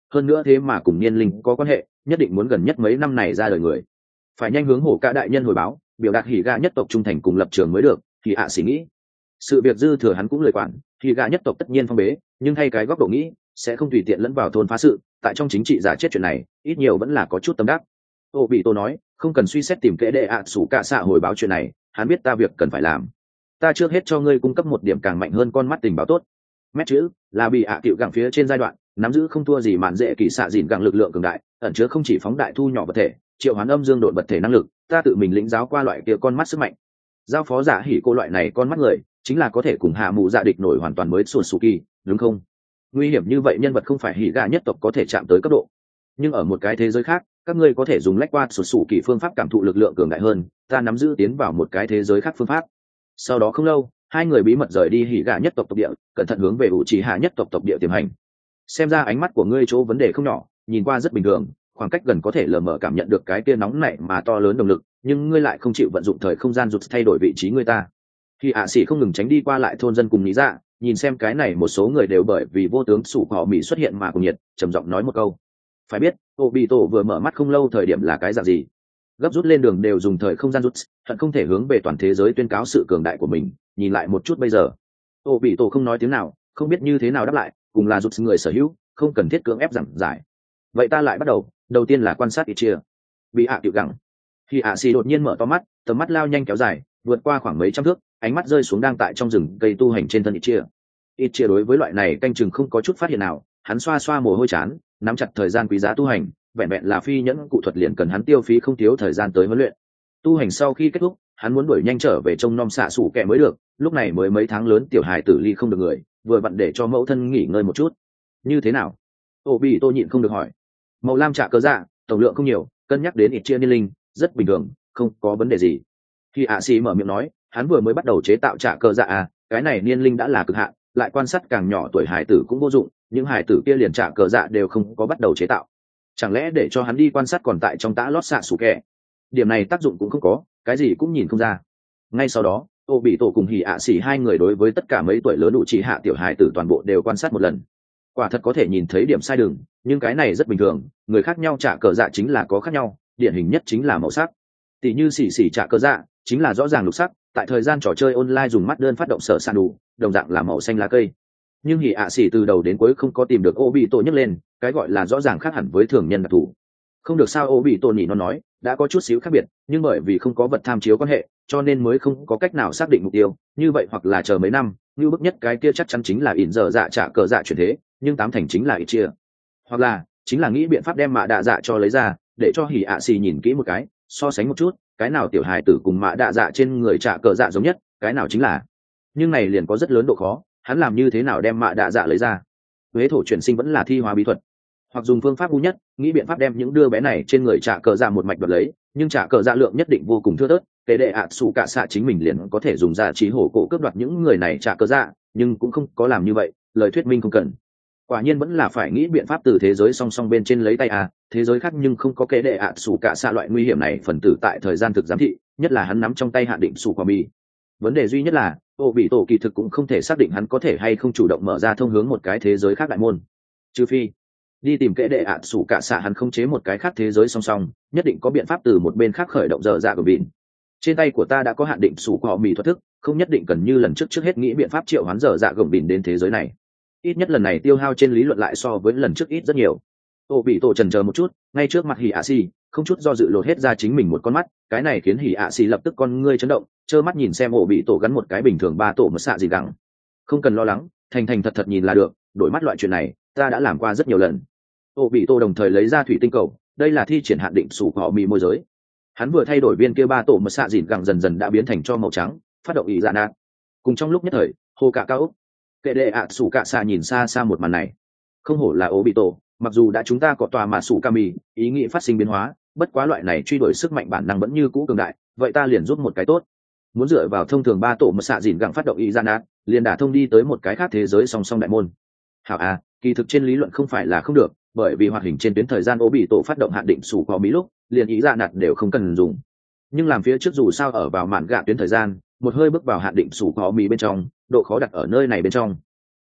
hơn nữa thế mà cùng niên linh có quan hệ, nhất định muốn gần nhất mấy năm này ra đời người, phải nhanh hướng hổ cả đại nhân hồi báo, biểu đạt hỉ gạ nhất tộc trung thành cùng lập trường mới được. Thì ạ xỉ nghĩ sự việc dư thừa hắn cũng lời quản, hỉ gạ nhất tộc tất nhiên phong bế, nhưng thay cái góc độ nghĩ sẽ không tùy tiện lẫn vào thôn phá sự, tại trong chính trị giả chết chuyện này ít nhiều vẫn là có chút tâm đắc. Ô bị tôi nói không cần suy xét tìm kẽ đệ ạ sủ cả xạ hồi báo chuyện này, hắn biết ta việc cần phải làm. Ta trước hết cho ngươi cung cấp một điểm càng mạnh hơn con mắt tình báo tốt. Mét chữ là bị ạ tiệu gặng phía trên giai đoạn nắm giữ không thua gì mạn dễ kỳ xạ dìn gặng lực lượng cường đại, ẩn chứa không chỉ phóng đại thu nhỏ vật thể, triệu hoán âm dương độn vật thể năng lực. Ta tự mình lĩnh giáo qua loại kia con mắt sức mạnh. Giao phó giả hỉ cô loại này con mắt người chính là có thể cùng hạ mù dạ địch nổi hoàn toàn mới sùn sù kỳ, đúng không? Nguy hiểm như vậy nhân vật không phải hỉ gạ nhất tộc có thể chạm tới cấp độ, nhưng ở một cái thế giới khác các ngươi có thể dùng lách qua sùn sù kỳ phương pháp cảm thụ lực lượng cường đại hơn. Ta nắm giữ tiến vào một cái thế giới khác phương pháp. Sau đó không lâu hai người bí mật rời đi hỉ gạ nhất tộc tộc địa, cẩn thận hướng về ủ trì hạ nhất tộc tộc địa tiềm hành. Xem ra ánh mắt của ngươi chỗ vấn đề không nhỏ, nhìn qua rất bình thường, khoảng cách gần có thể lờ mờ cảm nhận được cái kia nóng nảy mà to lớn động lực, nhưng ngươi lại không chịu vận dụng thời không gian rụt thay đổi vị trí ngươi ta. Khi ạ sĩ không ngừng tránh đi qua lại thôn dân cùng lý dạ, nhìn xem cái này một số người đều bởi vì vô tướng sủ họ mỹ xuất hiện mà cùng nhiệt, trầm giọng nói một câu. Phải biết ô bị tổ vừa mở mắt không lâu thời điểm là cái dạng gì, gấp rút lên đường đều dùng thời không gian rút, hận không thể hướng về toàn thế giới tuyên cáo sự cường đại của mình. Nhìn lại một chút bây giờ, ô bị tổ không nói tiếng nào, không biết như thế nào đáp lại, cùng là rút người sở hữu, không cần thiết cưỡng ép giảng giải. Vậy ta lại bắt đầu, đầu tiên là quan sát ít chia bị hạ tiểu gẳng. Khi ạ xì đột nhiên mở to mắt, tầm mắt lao nhanh kéo dài vượt qua khoảng mấy trăm thước, ánh mắt rơi xuống đang tại trong rừng cây tu hành trên thân ít chia. Ít chia đối với loại này canh chừng không có chút phát hiện nào, hắn xoa xoa mồ hôi chán, nắm chặt thời gian quý giá tu hành, vẹn vẹn là phi nhẫn cụ thuật liền cần hắn tiêu phí không thiếu thời gian tới huấn luyện. Tu hành sau khi kết thúc, hắn muốn đuổi nhanh trở về trông nom xạ sủ kẻ mới được, lúc này mới mấy tháng lớn tiểu hài tử ly không được người, vừa vặn để cho mẫu thân nghỉ ngơi một chút. Như thế nào? Ô bị tô nhịn không được hỏi. Màu lam trả cớ dạ, tổng lượng không nhiều, cân nhắc đến ít chia niên linh rất bình thường, không có vấn đề gì. Khi ạ xì mở miệng nói, hắn vừa mới bắt đầu chế tạo trả cờ dạ à, cái này niên linh đã là cực hạn, lại quan sát càng nhỏ tuổi hải tử cũng vô dụng, những hải tử kia liền trả cờ dạ đều không có bắt đầu chế tạo. Chẳng lẽ để cho hắn đi quan sát còn tại trong tã lót xạ sủ kẻ? Điểm này tác dụng cũng không có, cái gì cũng nhìn không ra. Ngay sau đó ô bị tổ cùng hỉ ạ xì hai người đối với tất cả mấy tuổi lớn đủ chỉ hạ tiểu hải tử toàn bộ đều quan sát một lần. Quả thật có thể nhìn thấy điểm sai đường, nhưng cái này rất bình thường, người khác nhau trả cờ dạ chính là có khác nhau, điển hình nhất chính là màu sắc. Tỷ như xỉ xỉ trả cờ dạ chính là rõ ràng lục sắc, tại thời gian trò chơi online dùng mắt đơn phát động sở sàn đủ, đồng dạng là màu xanh lá cây. Nhưng hỉ ạ xỉ từ đầu đến cuối không có tìm được ô bị tổ nhấc lên, cái gọi là rõ ràng khác hẳn với thường nhân đặc thù. Không được sao, ô bị tổ nhỉ nó nói đã có chút xíu khác biệt, nhưng bởi vì không có vật tham chiếu quan hệ cho nên mới không có cách nào xác định mục tiêu. Như vậy hoặc là chờ mấy năm, như bức nhất cái kia chắc chắn chính là ỉn giờ dạ trả cờ dạ chuyển thế, nhưng tám thành chính là ít chia, hoặc là chính là nghĩ biện pháp đem mạ đạ dạ cho lấy ra, để cho hỉ ạ xì nhìn kỹ một cái, so sánh một chút cái nào tiểu hài tử cùng mạ đạ dạ trên người trả cờ dạ giống nhất, cái nào chính là. Nhưng này liền có rất lớn độ khó, hắn làm như thế nào đem mạ đạ dạ lấy ra? Huế thổ chuyển sinh vẫn là thi hóa bí thuật, hoặc dùng phương pháp ngu nhất, nghĩ biện pháp đem những đứa bé này trên người trả cờ dạ một mạch đoạt lấy, nhưng trả cờ dạ lượng nhất định vô cùng thưa thớt, kể đệ ạ xù cả xạ chính mình liền có thể dùng ra trí hổ cổ cướp đoạt những người này trả cờ dạ, nhưng cũng không có làm như vậy, lời thuyết minh không cần. Quả nhiên vẫn là phải nghĩ biện pháp từ thế giới song song bên trên lấy tay à, thế giới khác nhưng không có kể đệ ạ xù cả xạ loại nguy hiểm này phần tử tại thời gian thực giám thị, nhất là hắn nắm trong tay hạn định sủ quả mì. Vấn đề duy nhất là ô bị tổ kỳ thực cũng không thể xác định hắn có thể hay không chủ động mở ra thông hướng một cái thế giới khác đại môn, trừ phi đi tìm kẽ đệ ạn sủ cả xạ hắn không chế một cái khác thế giới song song, nhất định có biện pháp từ một bên khác khởi động dở dạ của bỉn. Trên tay của ta đã có hạn định sủ quả mì thoát thức, không nhất định cần như lần trước trước hết nghĩ biện pháp triệu hoán dở dạ gồng bỉn đến thế giới này. Ít nhất lần này tiêu hao trên lý luận lại so với lần trước ít rất nhiều. Ô bị tổ trần chờ một chút, ngay trước mặt hỉ ạ xì không chút do dự lột hết ra chính mình một con mắt, cái này khiến hỉ ạ xì lập tức con ngươi chấn động, trơ mắt nhìn xem ổ bị tổ gắn một cái bình thường ba tổ một xạ gì gắng. Không cần lo lắng, thành thành thật thật nhìn là được, đổi mắt loại chuyện này ta đã làm qua rất nhiều lần. Ô bị tổ đồng thời lấy ra thủy tinh cầu, đây là thi triển hạn định sủ họ mì môi giới. Hắn vừa thay đổi viên kia ba tổ một xạ dịn gẳng dần dần đã biến thành cho màu trắng, phát động ý dạ nạt. Cùng trong lúc nhất thời hồ cả cao úc kệ đệ ạ sủ cả xạ nhìn xa xa một màn này, không hổ là ô bị tổ, mặc dù đã chúng ta có tòa mà sủ kami ý nghĩ phát sinh biến hóa, bất quá loại này truy đuổi sức mạnh bản năng vẫn như cũ cường đại, vậy ta liền giúp một cái tốt. Muốn dựa vào thông thường ba tổ một xạ dịn gẳng phát động ý dạ nạt, liền đả thông đi tới một cái khác thế giới song song đại môn. Hảo à, kỳ thực trên lý luận không phải là không được, bởi vì hoạt hình trên tuyến thời gian ô bị tổ phát động hạn định sủ có mỹ lúc liền ý dạ nạt đều không cần dùng, nhưng làm phía trước dù sao ở vào mạn gạ tuyến thời gian, một hơi bước vào hạn định sủ có mỹ bên trong, độ khó đặt ở nơi này bên trong.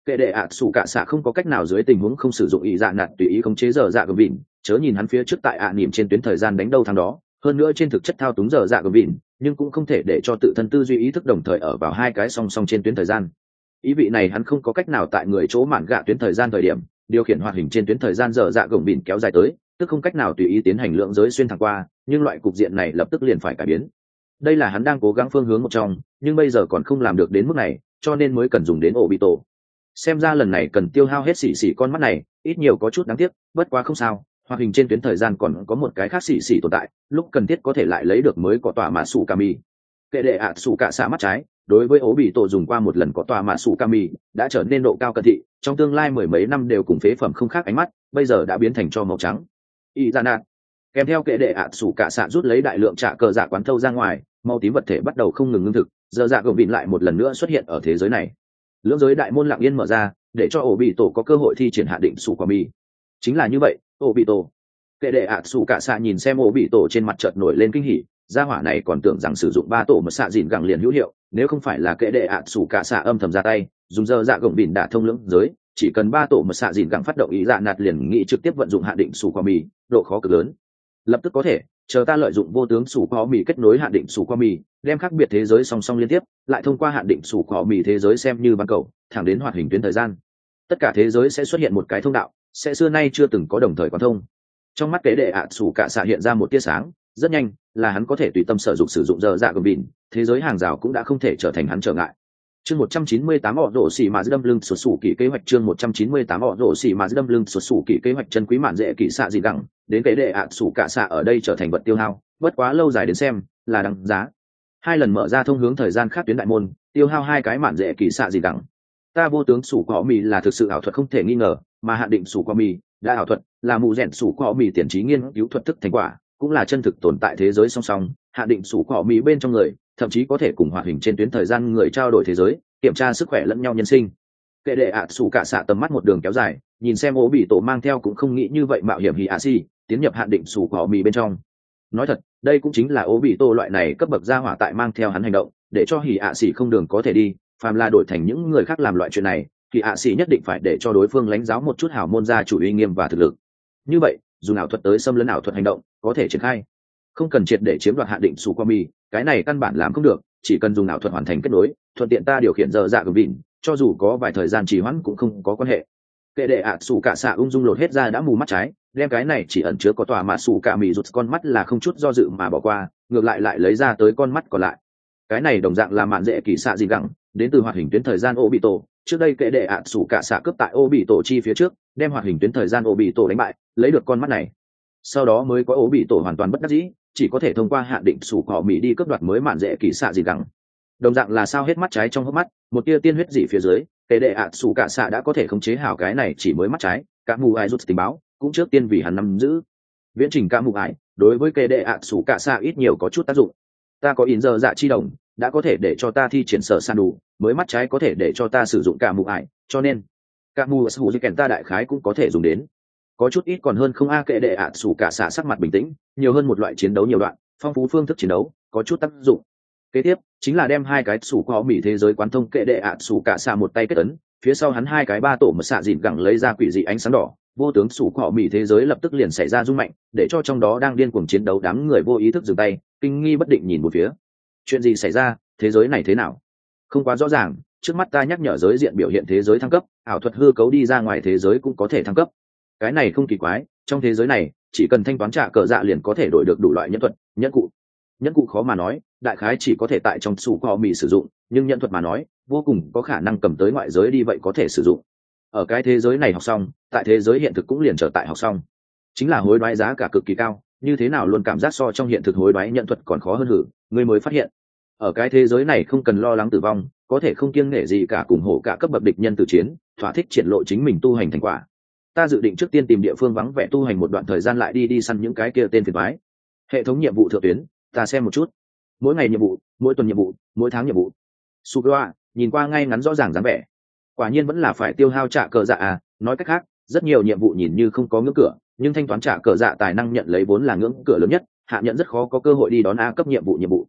kệ đệ ạ sủ cả xạ không có cách nào dưới tình huống không sử dụng ý dạ nạt tùy ý khống chế giờ dạ gầm vịn, chớ nhìn hắn phía trước tại ạ niệm trên tuyến thời gian đánh đâu thằng đó, hơn nữa trên thực chất thao túng giờ dạ gầm vịn, nhưng cũng không thể để cho tự thân tư duy ý thức đồng thời ở vào hai cái song song trên tuyến thời gian. Ý vị này hắn không có cách nào tại người chỗ mạn gạ tuyến thời gian thời điểm điều khiển hoạt hình trên tuyến thời gian giờ dạ gồng bỉn kéo dài tới, tức không cách nào tùy ý tiến hành lượng giới xuyên thẳng qua, nhưng loại cục diện này lập tức liền phải cải biến. Đây là hắn đang cố gắng phương hướng một trong, nhưng bây giờ còn không làm được đến mức này, cho nên mới cần dùng đến ổ bị tổ. Xem ra lần này cần tiêu hao hết xỉ xỉ con mắt này, ít nhiều có chút đáng tiếc, bất quá không sao, hoạt hình trên tuyến thời gian còn có một cái khác xỉ xỉ tồn tại, lúc cần thiết có thể lại lấy được mới có tỏa mạ sủ kami. Kệ đệ ạ sủ cả xạ mắt trái, đối với ố bị tổ dùng qua một lần có tòa mạ sủ kami đã trở nên độ cao cận thị, trong tương lai mười mấy năm đều cùng phế phẩm không khác ánh mắt, bây giờ đã biến thành cho màu trắng. Y ra nạt kèm theo kệ đệ ạ sủ cả xạ rút lấy đại lượng trả cờ dạ quán thâu ra ngoài, màu tím vật thể bắt đầu không ngừng ngưng thực, giờ dạ gồng vịn lại một lần nữa xuất hiện ở thế giới này. Lưỡng giới đại môn lặng yên mở ra, để cho ổ bị tổ có cơ hội thi triển hạ định sủ kami. Chính là như vậy, ổ bị tổ. Kệ đệ ạ sủ cả xạ nhìn xem ổ bị tổ trên mặt chợt nổi lên kinh hỉ, gia hỏa này còn tưởng rằng sử dụng ba tổ mà xạ dìn gẳng liền hữu hiệu, nếu không phải là kệ đệ ạ sủ cả xạ âm thầm ra tay dùng giờ dạ gồng bỉn đả thông lưỡng giới, chỉ cần ba tổ mà xạ dìn gẳng phát động ý dạ nạt liền nghĩ trực tiếp vận dụng hạ định sủ qua mì, độ khó cực lớn. Lập tức có thể chờ ta lợi dụng vô tướng sủ qua mì kết nối hạ định sủ qua mì, đem khác biệt thế giới song song liên tiếp, lại thông qua hạ định sủ qua mì thế giới xem như ban cầu thẳng đến hoạt hình tuyến thời gian, tất cả thế giới sẽ xuất hiện một cái thông đạo, sẽ xưa nay chưa từng có đồng thời quán thông. Trong mắt kệ đệ ạ sủ cả xạ hiện ra một tia sáng, rất nhanh là hắn có thể tùy tâm sở dụng sử dụng giờ dạ gồng bỉn, thế giới hàng rào cũng đã không thể trở thành hắn trở ngại. Chương một trăm chín mươi tám họ rổ xỉ mà đâm lưng sụt sủ kỳ kế hoạch chương một trăm chín mươi tám họ rổ xỉ mà đâm lưng sụt sủ kỳ kế hoạch chân quý mạn dễ kỳ xạ gì gẳng, đến cái đệ ạ sủ cả xạ ở đây trở thành vật tiêu hao, bất quá lâu dài đến xem là đáng giá. Hai lần mở ra thông hướng thời gian khác tuyến đại môn, tiêu hao hai cái mạn dễ kỳ xạ gì gẳng. Ta vô tướng sủ quả mì là thực sự ảo thuật không thể nghi ngờ, mà hạn định sủ quả mì đã ảo thuật, là mù rèn sủ quả mì tiền trí nghiên cứu thuật thức thành quả, cũng là chân thực tồn tại thế giới song song. Hạ định sủ quả mỹ bên trong người thậm chí có thể cùng hoạt hình trên tuyến thời gian người trao đổi thế giới, kiểm tra sức khỏe lẫn nhau nhân sinh. Kệ đệ ạ sủ cả xạ tầm mắt một đường kéo dài, nhìn xem ố bị tổ mang theo cũng không nghĩ như vậy mạo hiểm hỉ ạ xì tiến nhập hạn định sủ quả mỹ bên trong. Nói thật, đây cũng chính là ố bị tổ loại này cấp bậc gia hỏa tại mang theo hắn hành động, để cho hỉ ạ xì không đường có thể đi, phàm là đổi thành những người khác làm loại chuyện này thì ạ xì nhất định phải để cho đối phương lãnh giáo một chút hảo môn gia chủ uy nghiêm và thực lực. Như vậy dùng ảo thuật tới xâm lấn ảo thuật hành động có thể triển khai, không cần triệt để chiếm đoạt hạ định sủ qua mi, cái này căn bản làm không được, chỉ cần dùng ảo thuật hoàn thành kết nối, thuận tiện ta điều khiển giờ dạ gồng vịn, cho dù có vài thời gian trì hoãn cũng không có quan hệ. Kệ đệ ạ sủ cả xạ ung dung lột hết ra đã mù mắt trái, đem cái này chỉ ẩn chứa có tòa mà sủ cả mì rụt con mắt là không chút do dự mà bỏ qua, ngược lại lại lấy ra tới con mắt còn lại. Cái này đồng dạng là mạn dễ kỳ xạ gì gẳng, đến từ hoạt hình tuyến thời gian Obito, trước đây kệ đệ ạ sủ cả xạ cướp tại Obito chi phía trước, đem hoạt hình tuyến thời gian Obito đánh bại, lấy được con mắt này. Sau đó mới có Obito hoàn toàn bất đắc dĩ, chỉ có thể thông qua hạn định sủ cỏ mỹ đi cướp đoạt mới mạn dễ kỳ xạ gì gẳng. Đồng dạng là sao hết mắt trái trong hốc mắt, một tia tiên huyết dị phía dưới, kệ đệ ạ sủ cả xạ đã có thể khống chế hảo cái này chỉ mới mắt trái, cả mù ai rút tình báo cũng trước tiên vì hắn nắm giữ. Viễn trình cả mù ai đối với kệ đệ ạ sủ cả xạ ít nhiều có chút tác dụng. Ta có in giờ dạ chi đồng đã có thể để cho ta thi triển sở san đủ, mới mắt trái có thể để cho ta sử dụng cả mù ải, cho nên cả mù sủ di kèn ta đại khái cũng có thể dùng đến. Có chút ít còn hơn không a. Kệ đệ ạ sủ cả xạ sắc mặt bình tĩnh, nhiều hơn một loại chiến đấu nhiều đoạn, phong phú phương thức chiến đấu có chút tác dụng. Kế tiếp chính là đem hai cái sủ có mỹ thế giới quán thông. Kệ đệ ạ sủ cả xạ một tay kết ấn, phía sau hắn hai cái ba tổ mà xạ dịn gẳng lấy ra quỷ dị ánh sáng đỏ, vô tướng sủ có mỹ thế giới lập tức liền xảy ra rung mạnh, để cho trong đó đang điên cuồng chiến đấu đám người vô ý thức dừng tay, kinh nghi bất định nhìn một phía. Chuyện gì xảy ra, thế giới này thế nào? Không quá rõ ràng, trước mắt ta nhắc nhở giới diện biểu hiện thế giới thăng cấp, ảo thuật hư cấu đi ra ngoài thế giới cũng có thể thăng cấp. Cái này không kỳ quái, trong thế giới này chỉ cần thanh toán trả cờ dạ liền có thể đổi được đủ loại nhân thuật, nhẫn cụ. Nhẫn cụ khó mà nói, đại khái chỉ có thể tại trong sủ kho mì sử dụng, nhưng nhân thuật mà nói vô cùng có khả năng cầm tới ngoại giới đi, vậy có thể sử dụng. Ở cái thế giới này học xong, tại thế giới hiện thực cũng liền trở tại học xong. Chính là hối đoái giá cả cực kỳ cao, như thế nào luôn cảm giác so trong hiện thực hối đoái nhận thuật còn khó hơn hử, ngươi mới phát hiện ở cái thế giới này không cần lo lắng tử vong, có thể không kiêng nể gì cả cùng hổ cả cấp bậc địch nhân tử chiến, thỏa thích triển lộ chính mình tu hành thành quả. Ta dự định trước tiên tìm địa phương vắng vẻ tu hành một đoạn thời gian lại đi đi săn những cái kia tên phiền toái. Hệ thống nhiệm vụ thượng tuyến, ta xem một chút. Mỗi ngày nhiệm vụ, mỗi tuần nhiệm vụ, mỗi tháng nhiệm vụ. Suga nhìn qua ngay ngắn rõ ràng dáng vẻ, quả nhiên vẫn là phải tiêu hao trả cờ dạ à. Nói cách khác, rất nhiều nhiệm vụ nhìn như không có ngưỡng cửa, nhưng thanh toán trả cờ dạ tài năng nhận lấy vốn là ngưỡng cửa lớn nhất, hạ nhận rất khó có cơ hội đi đón A cấp nhiệm vụ nhiệm vụ.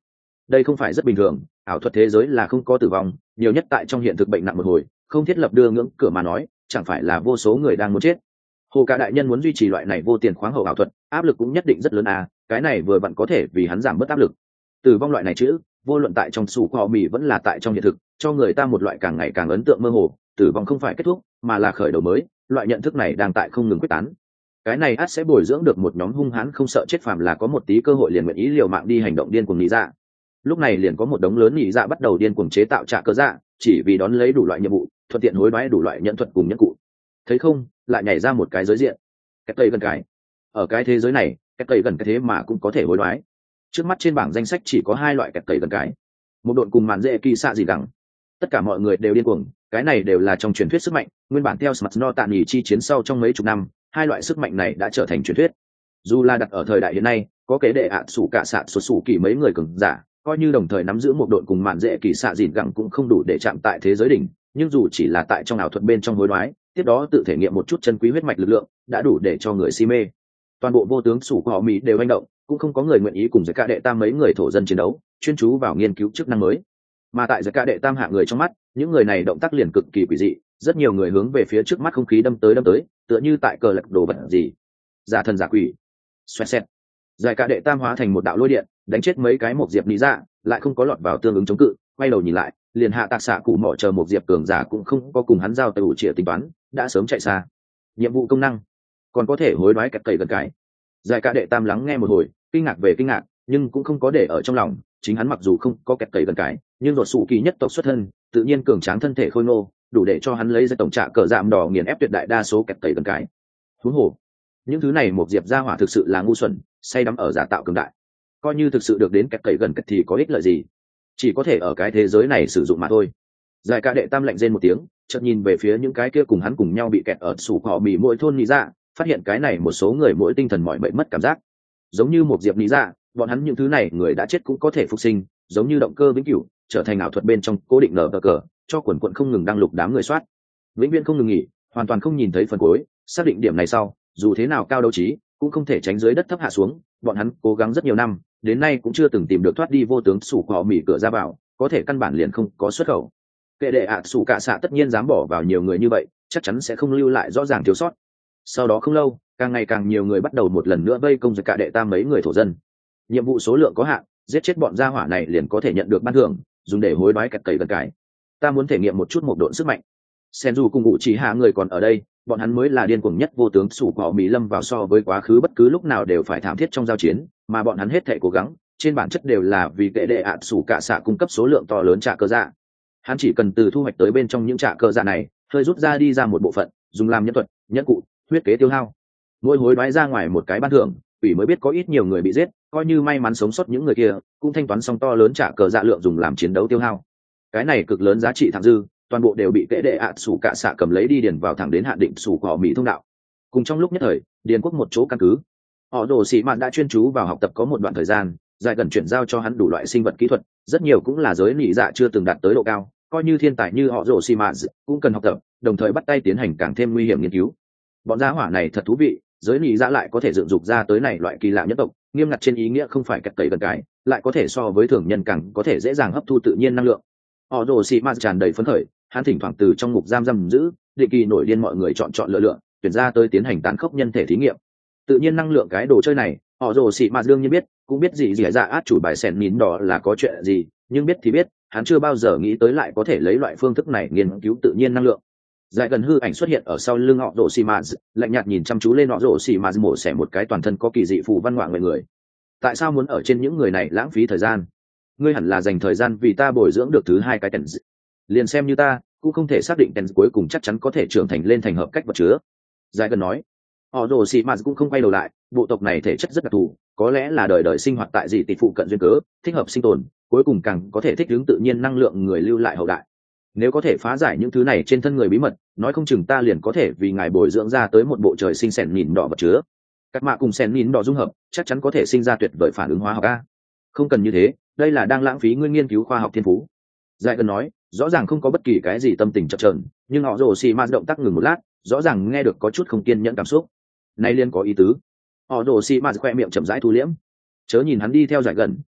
đây không phải rất bình thường, ảo thuật thế giới là không có tử vong, nhiều nhất tại trong hiện thực bệnh nặng một hồi, không thiết lập đưa ngưỡng cửa mà nói, chẳng phải là vô số người đang muốn chết. Hồ Cả đại nhân muốn duy trì loại này vô tiền khoáng hậu ảo thuật, áp lực cũng nhất định rất lớn à, cái này vừa vặn có thể vì hắn giảm bớt áp lực. Tử vong loại này chữ, vô luận tại trong sủ họ mì vẫn là tại trong hiện thực, cho người ta một loại càng ngày càng ấn tượng mơ hồ, tử vong không phải kết thúc, mà là khởi đầu mới, loại nhận thức này đang tại không ngừng quyết tán. Cái này ắt sẽ bồi dưỡng được một nhóm hung hãn không sợ chết, phàm là có một tí cơ hội liền nguyện ý liều mạng đi hành động điên cuồng lý dạ. Lúc này liền có một đống lớn nhị dạ bắt đầu điên cuồng chế tạo trả cơ dạ, chỉ vì đón lấy đủ loại nhiệm vụ, thuận tiện hối đoái đủ loại nhận thuật cùng nhẫn cụ. Thấy không, lại nhảy ra một cái giới diện. Cái tây gần cái. Ở cái thế giới này, cái tây gần cái thế mà cũng có thể hối đoái. Trước mắt trên bảng danh sách chỉ có hai loại cái tây gần cái. Một đội cùng màn dễ kỳ xạ gì đẳng. Tất cả mọi người đều điên cuồng, cái này đều là trong truyền thuyết sức mạnh, nguyên bản theo Smart No tạn nghỉ chi chiến sau trong mấy chục năm, hai loại sức mạnh này đã trở thành truyền thuyết. Dù là đặt ở thời đại hiện nay, có kế đệ ạ sủ cả sạn sụt sủ kỳ mấy người cường giả, coi như đồng thời nắm giữ một đội cùng mạn dễ kỳ xạ dịn gẳng cũng không đủ để chạm tại thế giới đỉnh, nhưng dù chỉ là tại trong ảo thuật bên trong hối đoái, tiếp đó tự thể nghiệm một chút chân quý huyết mạch lực lượng, đã đủ để cho người si mê. Toàn bộ vô tướng sủ của họ mỹ đều hành động, cũng không có người nguyện ý cùng giải ca đệ tam mấy người thổ dân chiến đấu, chuyên chú vào nghiên cứu chức năng mới. Mà tại giải ca đệ tam hạ người trong mắt, những người này động tác liền cực kỳ quỷ dị, rất nhiều người hướng về phía trước mắt không khí đâm tới đâm tới, tựa như tại cờ lật đồ vật gì, giả thần giả quỷ. Xoẹt xẹt, giải ca đệ tam hóa thành một đạo lôi điện, đánh chết mấy cái một diệp lý dạ, lại không có lọt vào tương ứng chống cự, quay đầu nhìn lại, liền hạ tạc xạ cụ mỏ chờ một diệp cường giả cũng không có cùng hắn giao tay ủ trịa tính toán, đã sớm chạy xa. Nhiệm vụ công năng, còn có thể hối đoái kẹt cầy gần cái. Giải ca đệ tam lắng nghe một hồi, kinh ngạc về kinh ngạc, nhưng cũng không có để ở trong lòng, chính hắn mặc dù không có kẹt cầy gần cái, nhưng đột sụ kỳ nhất tộc xuất thân, tự nhiên cường tráng thân thể khôi ngô, đủ để cho hắn lấy ra tổng trạ cờ giảm đỏ nghiền ép tuyệt đại đa số kẹt cầy gần cái. Huống hồ, những thứ này một diệp gia hỏa thực sự là ngu xuẩn, say đắm ở giả tạo cường đại, coi như thực sự được đến kẹt cầy gần cách thì có ích lợi gì, chỉ có thể ở cái thế giới này sử dụng mà thôi. Giải ca đệ tam lạnh rên một tiếng, chợt nhìn về phía những cái kia cùng hắn cùng nhau bị kẹt ở sủ họ bị mỗi thôn lý dạ, phát hiện cái này một số người mỗi tinh thần mỏi mệt mất cảm giác, giống như một diệp lý dạ, bọn hắn những thứ này người đã chết cũng có thể phục sinh, giống như động cơ vĩnh cửu, trở thành ảo thuật bên trong cố định nở cờ cờ, cho quần quận không ngừng đăng lục đám người soát, vĩnh viễn không ngừng nghỉ, hoàn toàn không nhìn thấy phần cuối. Xác định điểm này sau, dù thế nào cao đấu trí cũng không thể tránh dưới đất thấp hạ xuống, bọn hắn cố gắng rất nhiều năm, đến nay cũng chưa từng tìm được thoát đi vô tướng sủ họ mỉ cửa ra vào, có thể căn bản liền không có xuất khẩu. Kệ đệ ạ sủ cả xạ tất nhiên dám bỏ vào nhiều người như vậy, chắc chắn sẽ không lưu lại rõ ràng thiếu sót. Sau đó không lâu, càng ngày càng nhiều người bắt đầu một lần nữa vây công giật cả đệ tam mấy người thổ dân. Nhiệm vụ số lượng có hạn, giết chết bọn gia hỏa này liền có thể nhận được ban thưởng, dùng để hối đoái kẹt cầy gần cái. Ta muốn thể nghiệm một chút một độn sức mạnh. Senju cùng ngụ chỉ hạ người còn ở đây, bọn hắn mới là điên cuồng nhất vô tướng sủ họ mỹ lâm vào so với quá khứ bất cứ lúc nào đều phải thảm thiết trong giao chiến, mà bọn hắn hết thể cố gắng trên bản chất đều là vì kệ đệ ạt sủ cả xạ cung cấp số lượng to lớn trả cơ dạ. Hắn chỉ cần từ thu hoạch tới bên trong những trả cơ dạ này hơi rút ra đi ra một bộ phận, dùng làm nhân thuật, nhẫn cụ, huyết kế tiêu hao, mỗi hối đoái ra ngoài một cái ban thưởng, ủy mới biết có ít nhiều người bị giết, coi như may mắn sống sót những người kia cũng thanh toán xong to lớn trả cờ dạ lượng dùng làm chiến đấu tiêu hao. Cái này cực lớn giá trị thẳng dư, toàn bộ đều bị kệ đệ ạt sủ cả xạ cầm lấy đi điền vào thẳng đến hạn định sủ của họ mỹ thông đạo. Cùng trong lúc nhất thời, điền quốc một chỗ căn cứ, họ đồ sĩ mạn đã chuyên chú vào học tập có một đoạn thời gian dài gần chuyển giao cho hắn đủ loại sinh vật kỹ thuật, rất nhiều cũng là giới nỉ dạ chưa từng đạt tới độ cao, coi như thiên tài như họ đồ sĩ mạn cũng cần học tập, đồng thời bắt tay tiến hành càng thêm nguy hiểm nghiên cứu. Bọn gia hỏa này thật thú vị, giới nỉ dạ lại có thể dựng dục ra tới này loại kỳ lạ nhất tộc, nghiêm ngặt trên ý nghĩa không phải kẹt cầy gần cái, lại có thể so với thường nhân càng có thể dễ dàng hấp thu tự nhiên năng lượng. Họ đồ sĩ mạn tràn đầy phấn khởi, hắn thỉnh thoảng từ trong ngục giam giam giữ, định kỳ nổi điên mọi người chọn chọn lựa lựa, tuyển ra tới tiến hành tán khốc nhân thể thí nghiệm. Tự nhiên năng lượng cái đồ chơi này, họ đồ sĩ mạn đương nhiên biết, cũng biết gì gì ra át chủ bài sèn nín đỏ là có chuyện gì, nhưng biết thì biết, hắn chưa bao giờ nghĩ tới lại có thể lấy loại phương thức này nghiên cứu tự nhiên năng lượng. Giải gần hư ảnh xuất hiện ở sau lưng họ đồ sĩ mạn, lạnh nhạt nhìn chăm chú lên họ đồ sĩ mạn, mổ xẻ một cái toàn thân có kỳ dị phù văn ngoạn người người. Tại sao muốn ở trên những người này lãng phí thời gian? Ngươi hẳn là dành thời gian vì ta bồi dưỡng được thứ hai cái tần. Liền xem như ta cũng không thể xác định tần cuối cùng chắc chắn có thể trưởng thành lên thành hợp cách vật chứa. Giải gần nói. Họ đồ sĩ mạn cũng không quay đầu lại, bộ tộc này thể chất rất đặc thù, có lẽ là đời đời sinh hoạt tại dị tịch phụ cận duyên cớ, thích hợp sinh tồn, cuối cùng càng có thể thích ứng tự nhiên năng lượng người lưu lại hậu đại. Nếu có thể phá giải những thứ này trên thân người bí mật, nói không chừng ta liền có thể vì ngài bồi dưỡng ra tới một bộ trời sinh sẻn nhìn đỏ vật chứa. Các mạ cùng sẻn nhìn đỏ dung hợp, chắc chắn có thể sinh ra tuyệt vời phản ứng hóa học a. Không cần như thế, đây là đang lãng phí ngươi nghiên cứu khoa học thiên phú. Giải gần nói, rõ ràng không có bất kỳ cái gì tâm tình chập chờn, nhưng họ rồ xì ma động tác ngừng một lát, rõ ràng nghe được có chút không kiên nhẫn cảm xúc. Này liên có ý tứ. Họ rồ xì ma khoe miệng chậm rãi thu liễm. Chớ nhìn hắn đi theo Giải gần,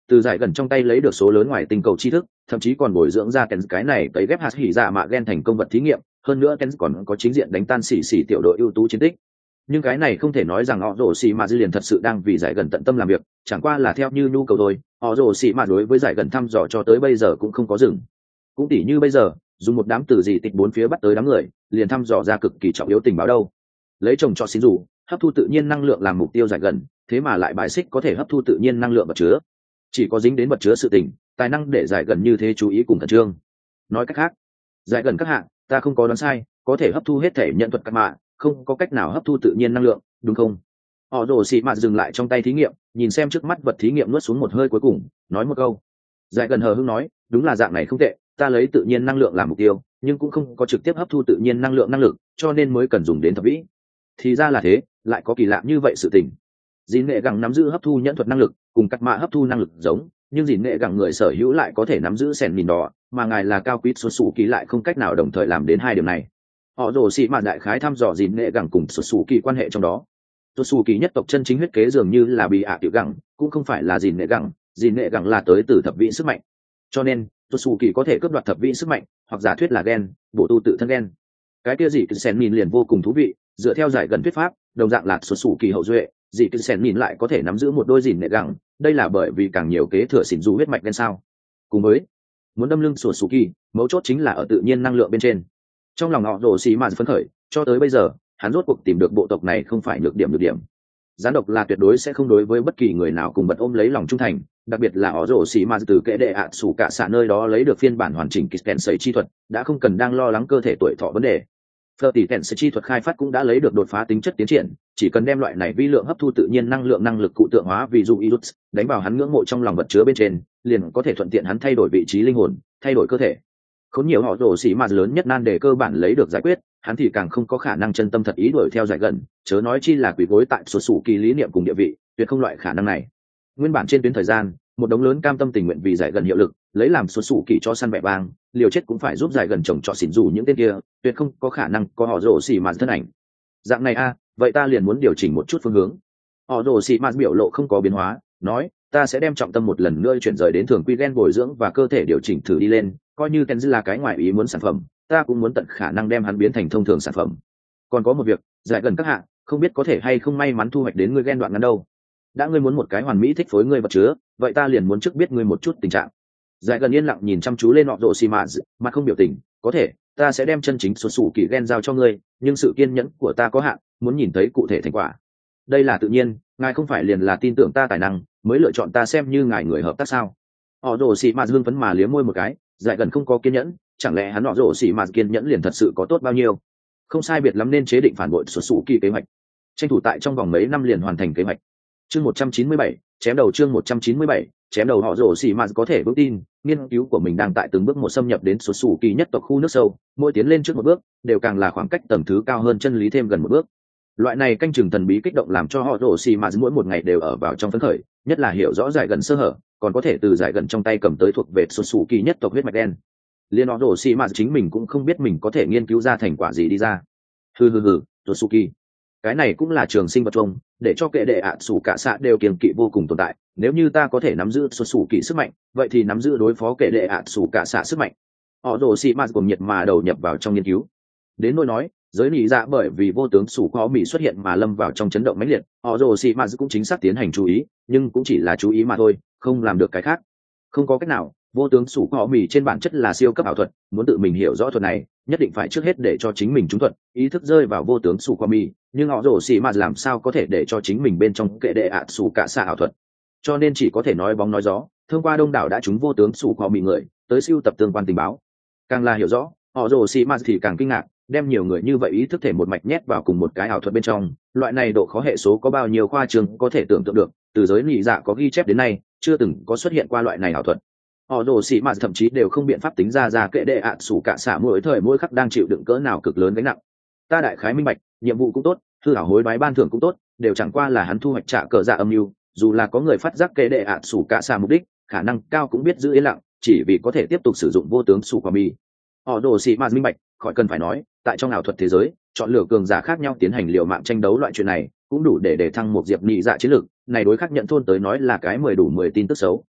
từ giải gần trong tay lấy được số lớn ngoài tinh cầu tri thức, thậm chí còn bồi dưỡng ra Ken cái này tới ghép hạt hỉ dạ mạ gen thành công vật thí nghiệm, hơn nữa Ken còn có chính diện đánh tan xỉ xỉ tiểu đội ưu tú chiến tích. Nhưng cái này không thể nói rằng họ rồ xì mà dư liền thật sự đang vì giải gần tận tâm làm việc, chẳng qua là theo như nhu cầu thôi. Họ rồ xì mà đối với giải gần thăm dò cho tới bây giờ cũng không có dừng. Cũng tỉ như bây giờ dùng một đám từ gì tịch bốn phía bắt tới đám người, liền thăm dò ra cực kỳ trọng yếu tình báo đâu. Lấy trồng trọt xin rủ hấp thu tự nhiên năng lượng làm mục tiêu giải gần, thế mà lại bài xích có thể hấp thu tự nhiên năng lượng vật chứa, chỉ có dính đến vật chứa sự tình, tài năng để giải gần như thế chú ý cùng thần trương. Nói cách khác, giải gần các hạng, ta không có đoán sai, có thể hấp thu hết thể nhận thuật cắt mạ, không có cách nào hấp thu tự nhiên năng lượng, đúng không? Họ rồ xì mạt dừng lại trong tay thí nghiệm, nhìn xem trước mắt vật thí nghiệm nuốt xuống một hơi cuối cùng, nói một câu. Giải gần hờ hững nói, đúng là dạng này không tệ, ta lấy tự nhiên năng lượng làm mục tiêu, nhưng cũng không có trực tiếp hấp thu tự nhiên năng lượng năng lực, cho nên mới cần dùng đến thập vĩ. Thì ra là thế, lại có kỳ lạ như vậy sự tình. Dìn nghệ gẳng nắm giữ hấp thu nhẫn thuật năng lực, cùng cắt mạ hấp thu năng lực giống, nhưng dìn nghệ gẳng người sở hữu lại có thể nắm giữ sèn mìn đỏ, mà ngài là cao quý xuất xù kỳ lại không cách nào đồng thời làm đến hai điểm này. Họ rồ xì mạt đại khái thăm dò dìn nghệ gẳng cùng xuất xù kỳ quan hệ trong đó. Xuất xù kỳ nhất tộc chân chính huyết kế dường như là bị ạ tiểu gẳng, cũng không phải là dìn nghệ gẳng, dìn nghệ gẳng là tới từ thập vị sức mạnh, cho nên xuất xù kỳ có thể cướp đoạt thập vị sức mạnh, hoặc giả thuyết là gen bổ tu tự thân gen. Cái kia gì cứ sèn mìn liền vô cùng thú vị, dựa theo giải gần thuyết pháp, đồng dạng là xuất xù kỳ hậu duệ, dị cứ sen nhìn lại có thể nắm giữ một đôi dìn nệ gẳng, đây là bởi vì càng nhiều kế thừa xỉn du huyết mạch đen sao. Cùng với muốn đâm lưng sủa sù kỳ, mấu chốt chính là ở tự nhiên năng lượng bên trên. Trong lòng họ rồ xì mạt phấn khởi, cho tới bây giờ hắn rốt cuộc tìm được bộ tộc này không phải nhược điểm nhược điểm. Gián độc là tuyệt đối sẽ không đối với bất kỳ người nào cùng bật ôm lấy lòng trung thành, đặc biệt là họ rồ xì mạt từ kệ đệ ạ sủ cả xạ nơi đó lấy được phiên bản hoàn chỉnh kịch kèn sấy chi thuật, đã không cần đang lo lắng cơ thể tuổi thọ vấn đề. Phở tỷ kèn sấy chi thuật khai phát cũng đã lấy được đột phá tính chất tiến triển, chỉ cần đem loại này vi lượng hấp thu tự nhiên năng lượng năng lực cụ tượng hóa, ví dụ Ilux, đánh vào hắn ngưỡng mộ trong lòng vật chứa bên trên, liền có thể thuận tiện hắn thay đổi vị trí linh hồn, thay đổi cơ thể. Khốn nhiều họ rồ xì mạt lớn nhất nan đề cơ bản lấy được giải quyết, hắn thì càng không có khả năng chân tâm thật ý đuổi theo giải gần, chớ nói chi là quỷ gối tại số sủ kỳ lý niệm cùng địa vị, tuyệt không loại khả năng này. Nguyên bản trên tuyến thời gian, một đống lớn cam tâm tình nguyện vì giải gần hiệu lực, lấy làm số sủ kỳ cho săn bẹ vàng, liều chết cũng phải giúp giải gần chồng trọ xỉn dù những tên kia, tuyệt không có khả năng có họ rồ xì mạt thân ảnh. Dạng này a, vậy ta liền muốn điều chỉnh một chút phương hướng. Họ rồ xì mạt biểu lộ không có biến hóa, nói, ta sẽ đem trọng tâm một lần nữa chuyển rời đến thường quy gen bồi dưỡng và cơ thể điều chỉnh thử đi lên, coi như Kenji là cái ngoại ý muốn sản phẩm, ta cũng muốn tận khả năng đem hắn biến thành thông thường sản phẩm. Còn có một việc, giải gần các hạ, không biết có thể hay không may mắn thu hoạch đến ngươi gen đoạn ngắn đâu. Đã ngươi muốn một cái hoàn mỹ thích phối ngươi vật chứa, vậy ta liền muốn trước biết ngươi một chút tình trạng. Giải gần yên lặng nhìn chăm chú lên họ rồ xì mạt, mặt không biểu tình, có thể, ta sẽ đem chân chính số sủ kỳ gen giao cho ngươi, nhưng sự kiên nhẫn của ta có hạn, muốn nhìn thấy cụ thể thành quả. Đây là tự nhiên, ngài không phải liền là tin tưởng ta tài năng mới lựa chọn ta xem như ngài người hợp tác sao? Họ rồ xì mạt hưng phấn mà liếm môi một cái, giải gần không có kiên nhẫn, chẳng lẽ hắn họ rồ xì mạt kiên nhẫn liền thật sự có tốt bao nhiêu? Không sai biệt lắm nên chế định phản bội số sủ kỳ kế hoạch, tranh thủ tại trong vòng mấy năm liền hoàn thành kế hoạch. Chương một trăm chín mươi bảy, chém đầu chương một trăm chín mươi bảy, chém đầu họ rồ xì mạt có thể vững tin, nghiên cứu của mình đang tại từng bước một xâm nhập đến số sủ kỳ nhất tộc khu nước sâu, mỗi tiến lên trước một bước, đều càng là khoảng cách tầng thứ cao hơn chân lý thêm gần một bước. Loại này canh chừng thần bí kích động làm cho họ rồ xì mạt mỗi một ngày đều ở vào trong phấn khởi, nhất là hiểu rõ giải gần sơ hở, còn có thể từ giải gần trong tay cầm tới thuộc về số sủ kỳ nhất tộc huyết mạch đen. Liên họ rồ xì mạt chính mình cũng không biết mình có thể nghiên cứu ra thành quả gì đi ra. Hừ hừ hừ, Totsuki, cái này cũng là trường sinh vật chung, để cho kệ đệ ạ sủ cả xạ đều kiềm kỵ vô cùng tồn tại. Nếu như ta có thể nắm giữ số sủ kỳ sức mạnh, vậy thì nắm giữ đối phó kệ đệ ạ sủ cả xạ sức mạnh. Họ rồ xì mạt cùng nhiệt mà đầu nhập vào trong nghiên cứu. Đến nỗi nói giới nỉ dạ bởi vì vô tướng sủ khó mỹ xuất hiện mà lâm vào trong chấn động mãnh liệt, họ rồ xì mạt cũng chính xác tiến hành chú ý, nhưng cũng chỉ là chú ý mà thôi, không làm được cái khác. Không có cách nào, vô tướng sủ khó mỹ trên bản chất là siêu cấp ảo thuật, muốn tự mình hiểu rõ thuật này, nhất định phải trước hết để cho chính mình trúng thuật, ý thức rơi vào vô tướng sủ khó mỹ, nhưng họ rồ xì mạt làm sao có thể để cho chính mình bên trong kệ đệ ạ sủ cả xạ ảo thuật, cho nên chỉ có thể nói bóng nói gió, thông qua đông đảo đã trúng vô tướng sủ khó mỹ người tới siêu tập tương quan tình báo. Càng là hiểu rõ, họ rồ xì mạt thì càng kinh ngạc, đem nhiều người như vậy ý thức thể một mạch nhét vào cùng một cái ảo thuật bên trong, loại này độ khó hệ số có bao nhiêu khoa trương có thể tưởng tượng được, từ giới nỉ dạ có ghi chép đến nay chưa từng có xuất hiện qua loại này ảo thuật. Họ rồ xì mạt thậm chí đều không biện pháp tính ra ra kệ đệ ạ sủ cả xả mỗi thời mỗi khắc đang chịu đựng cỡ nào cực lớn gánh nặng. Ta đại khái minh bạch, nhiệm vụ cũng tốt, thư ảo hối đoái ban thưởng cũng tốt, đều chẳng qua là hắn thu hoạch trả cờ dạ âm mưu, dù là có người phát giác kệ đệ ạ sủ cả xả mục đích, khả năng cao cũng biết giữ yên lặng, chỉ vì có thể tiếp tục sử dụng vô tướng sủ quả mi. Họ rồ xì mạt minh bạch, khỏi cần phải nói, tại trong ảo thuật thế giới, chọn lựa cường giả khác nhau tiến hành liều mạng tranh đấu loại chuyện này, cũng đủ để để thăng một diệp nhị dạ chiến lược, này đối khắc nhận thôn tới nói là cái mười đủ mười tin tức xấu.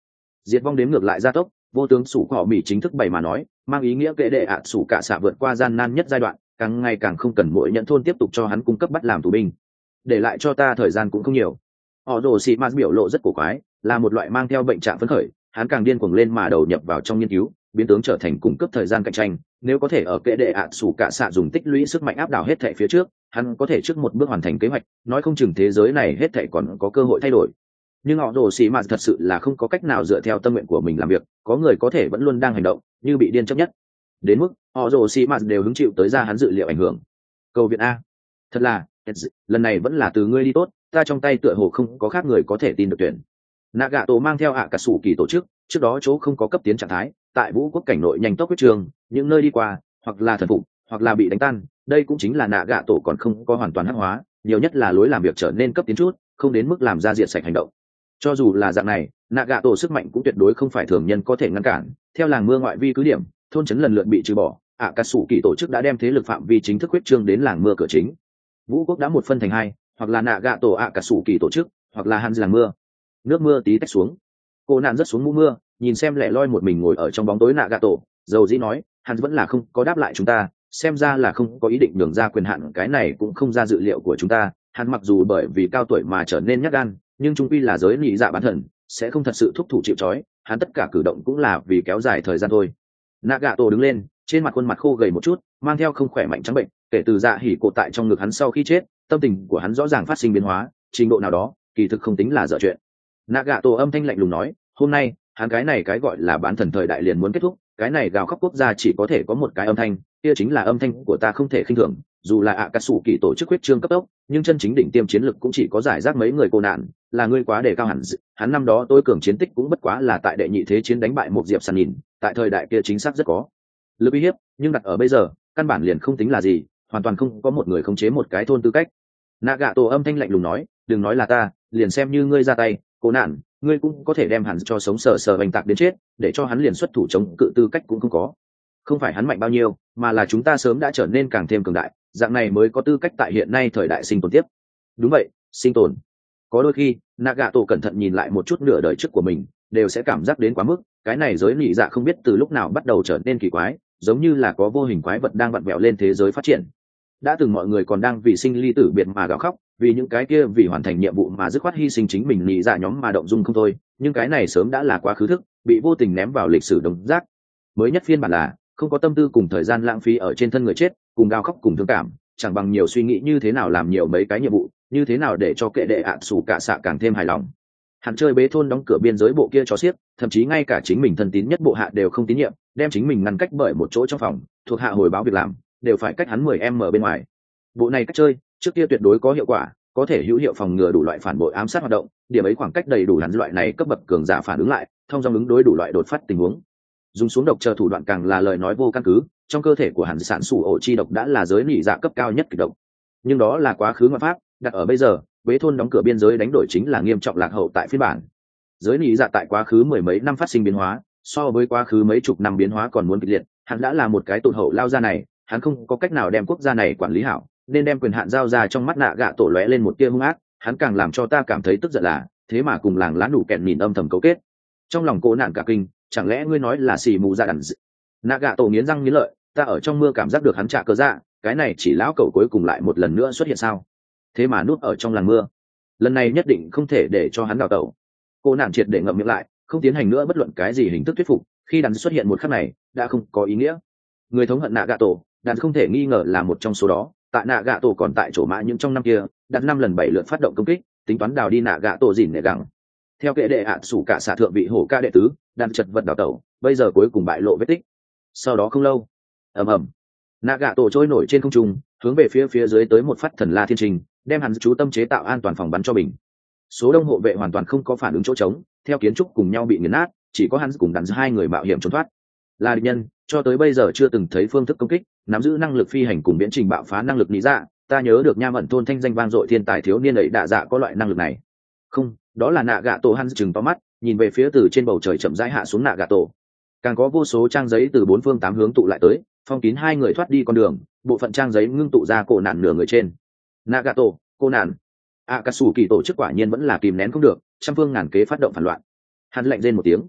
diệt vong đếm ngược lại gia tốc, vô tướng sủ cỏ mỹ chính thức bày mà nói, mang ý nghĩa kệ đệ ạ sủ cả xạ vượt qua gian nan nhất giai đoạn, càng ngày càng không cần mỗi nhận thôn tiếp tục cho hắn cung cấp bắt làm tù binh, để lại cho ta thời gian cũng không nhiều. Họ rồ xì ma biểu lộ rất cổ quái, là một loại mang theo bệnh trạng phấn khởi, hắn càng điên cuồng lên mà đầu nhập vào trong nghiên cứu, biến tướng trở thành cung cấp thời gian cạnh tranh. Nếu có thể ở kệ đệ ạ sủ cả xạ dùng tích lũy sức mạnh áp đảo hết thảy phía trước, hắn có thể trước một bước hoàn thành kế hoạch, nói không chừng thế giới này hết thảy còn có cơ hội thay đổi. Nhưng họ rồ xì ma thật sự là không có cách nào dựa theo tâm nguyện của mình làm việc, có người có thể vẫn luôn đang hành động, như bị điên chấp nhất. Đến mức họ rồ xì ma đều hứng chịu tới ra hắn dự liệu ảnh hưởng. Cầu viện a, thật là, lần này vẫn là từ ngươi đi tốt, ta trong tay tựa hồ không có khác người có thể tin được tuyển. Nagato mang theo ạ cả sủ kỳ tổ chức, trước đó chỗ không có cấp tiến trạng thái, tại vũ quốc cảnh nội nhanh tốc quyết trường, những nơi đi qua, hoặc là thần phục, hoặc là bị đánh tan, đây cũng chính là Nagato còn không có hoàn toàn hắc hóa, nhiều nhất là lối làm việc trở nên cấp tiến chút, không đến mức làm ra diện sạch hành động. Cho dù là dạng này, Nagato sức mạnh cũng tuyệt đối không phải thường nhân có thể ngăn cản. Theo làng mưa ngoại vi cứ điểm, thôn trấn lần lượt bị trừ bỏ, ạ cả sủ kỳ tổ chức đã đem thế lực phạm vi chính thức quyết trương đến làng mưa cửa chính. Vũ quốc đã một phân thành hai, hoặc là Nagato ạ cả sủ kỳ tổ chức, hoặc là hắn làng mưa. Nước mưa tí tách xuống, cô nạn rất xuống mũ mưa, nhìn xem lẻ loi một mình ngồi ở trong bóng tối Nagato, dầu dĩ nói, hắn vẫn là không có đáp lại chúng ta, xem ra là không có ý định nhường ra quyền hạn, cái này cũng không ra dự liệu của chúng ta. Hắn mặc dù bởi vì cao tuổi mà trở nên nhát gan, nhưng trung quy là giới nhị dạ bản thần, sẽ không thật sự thúc thủ chịu trói, hắn tất cả cử động cũng là vì kéo dài thời gian thôi. Nagato đứng lên, trên mặt khuôn mặt khô gầy một chút, mang theo không khỏe mạnh trắng bệnh, kể từ dạ hỉ cột tại trong ngực hắn sau khi chết, tâm tình của hắn rõ ràng phát sinh biến hóa, trình độ nào đó, kỳ thực không tính là dở chuyện. Nagato âm thanh lạnh lùng nói, hôm nay, hắn cái này cái gọi là bán thần thời đại liền muốn kết thúc, cái này gào khóc quốc gia chỉ có thể có một cái âm thanh, kia chính là âm thanh của ta không thể khinh thường, dù là ạ cà sủ kỳ tổ chức huyết trương cấp tốc, nhưng chân chính đỉnh tiêm chiến lực cũng chỉ có giải rác mấy người cô nạn, là ngươi quá đề cao hẳn, hắn năm đó tôi cường chiến tích cũng bất quá là tại đệ nhị thế chiến đánh bại một diệp sàn nhìn, tại thời đại kia chính xác rất có lực uy hiếp, nhưng đặt ở bây giờ, căn bản liền không tính là gì, hoàn toàn không có một người khống chế một cái thôn tư cách. Nagato âm thanh lạnh lùng nói, đừng nói là ta, liền xem như ngươi ra tay, cô nạn, ngươi cũng có thể đem hắn cho sống sờ sờ bành tạc đến chết, để cho hắn liền xuất thủ chống cự tư cách cũng không có. Không phải hắn mạnh bao nhiêu, mà là chúng ta sớm đã trở nên càng thêm cường đại, dạng này mới có tư cách tại hiện nay thời đại sinh tồn tiếp. Đúng vậy, sinh tồn. Có đôi khi, Nagato cẩn thận nhìn lại một chút nửa đời trước của mình, đều sẽ cảm giác đến quá mức, cái này giới nhị dạ không biết từ lúc nào bắt đầu trở nên kỳ quái, giống như là có vô hình quái vật đang vặn vẹo lên thế giới phát triển. Đã từng mọi người còn đang vì sinh ly tử biệt mà gào khóc, vì những cái kia vì hoàn thành nhiệm vụ mà dứt khoát hy sinh chính mình nhị dạ nhóm mà động dung không thôi, nhưng cái này sớm đã là quá khứ thức, bị vô tình ném vào lịch sử đồng rác. Mới nhất phiên bản là không có tâm tư cùng thời gian lãng phí ở trên thân người chết, cùng gào khóc cùng thương cảm, chẳng bằng nhiều suy nghĩ như thế nào làm nhiều mấy cái nhiệm vụ, như thế nào để cho kệ đệ ạ sủ cả xạ càng thêm hài lòng. Hắn chơi bế thôn đóng cửa biên giới bộ kia cho xiếc, thậm chí ngay cả chính mình thân tín nhất bộ hạ đều không tín nhiệm, đem chính mình ngăn cách bởi một chỗ trong phòng, thuộc hạ hồi báo việc làm, đều phải cách hắn mười em bên ngoài. Bộ này cách chơi, trước kia tuyệt đối có hiệu quả, có thể hữu hiệu phòng ngừa đủ loại phản bội ám sát hoạt động, điểm ấy khoảng cách đầy đủ hắn loại này cấp bậc cường giả phản ứng lại, thông dong ứng đối đủ loại đột phát tình huống. Dùng xuống độc chờ thủ đoạn càng là lời nói vô căn cứ, trong cơ thể của hắn sản sủ ổ chi độc đã là giới nhị dạ cấp cao nhất kịch độc. Nhưng đó là quá khứ ngoại pháp, đặt ở bây giờ, bế thôn đóng cửa biên giới đánh đổi chính là nghiêm trọng lạc hậu tại phiên bản. Giới nhị dạ tại quá khứ mười mấy năm phát sinh biến hóa, so với quá khứ mấy chục năm biến hóa còn muốn kịch liệt, hắn đã là một cái tụt hậu lao ra này, hắn không có cách nào đem quốc gia này quản lý hảo, nên đem quyền hạn giao ra trong mắt nạ gạ tổ lóe lên một tia hung ác, hắn càng làm cho ta cảm thấy tức giận là, thế mà cùng làng lá đủ kẹn nhìn âm thầm cấu kết. Trong lòng cô nạn cả kinh, chẳng lẽ ngươi nói là xì mù ra đàn d... nạ gạ tổ nghiến răng nghiến lợi, ta ở trong mưa cảm giác được hắn trả cớ dạ, cái này chỉ lão cẩu cuối cùng lại một lần nữa xuất hiện sao? Thế mà núp ở trong làng mưa, lần này nhất định không thể để cho hắn đào tẩu. Cô nạn triệt để ngậm miệng lại, không tiến hành nữa bất luận cái gì hình thức thuyết phục, khi đàn xuất hiện một khắc này đã không có ý nghĩa. Người thống hận nạ gạ tổ, đàn không thể nghi ngờ là một trong số đó. Tại nạ gạ tổ còn tại chỗ mã những trong năm kia, đặt năm lần bảy lượt phát động công kích, tính toán đào đi nạ gạ tổ dìn nệ gẳng. Theo kệ đệ ạ sủ cả xạ thượng vị hổ ca đệ tứ, đàn chật vật đào tẩu, bây giờ cuối cùng bại lộ vết tích. Sau đó không lâu, ầm ầm, nạ gạ tổ trôi nổi trên không trung, hướng về phía phía dưới tới một phát thần la thiên trình, đem hắn chú tâm chế tạo an toàn phòng bắn cho mình. Số đông hộ vệ hoàn toàn không có phản ứng chỗ trống, theo kiến trúc cùng nhau bị nghiền nát, chỉ có hắn cùng đàn hai người mạo hiểm trốn thoát. Là địch nhân, cho tới bây giờ chưa từng thấy phương thức công kích, nắm giữ năng lực phi hành cùng viễn trình bạo phá năng lực lý dạ, ta nhớ được nha ẩn thôn thanh danh vang dội thiên tài thiếu niên ấy đạ dạ có loại năng lực này. Không, đó là nạ gạ tổ. Hắn chừng to mắt, nhìn về phía từ trên bầu trời chậm rãi hạ xuống nạ gạ tổ. Càng có vô số trang giấy từ bốn phương tám hướng tụ lại tới, phong kín hai người thoát đi con đường, bộ phận trang giấy ngưng tụ ra cổ nạn nửa người trên. Nạ gạ tổ, cô nạn. Akatsuki tổ chức quả nhiên vẫn là kìm nén không được, trăm phương ngàn kế phát động phản loạn. Hắn lạnh rên một tiếng,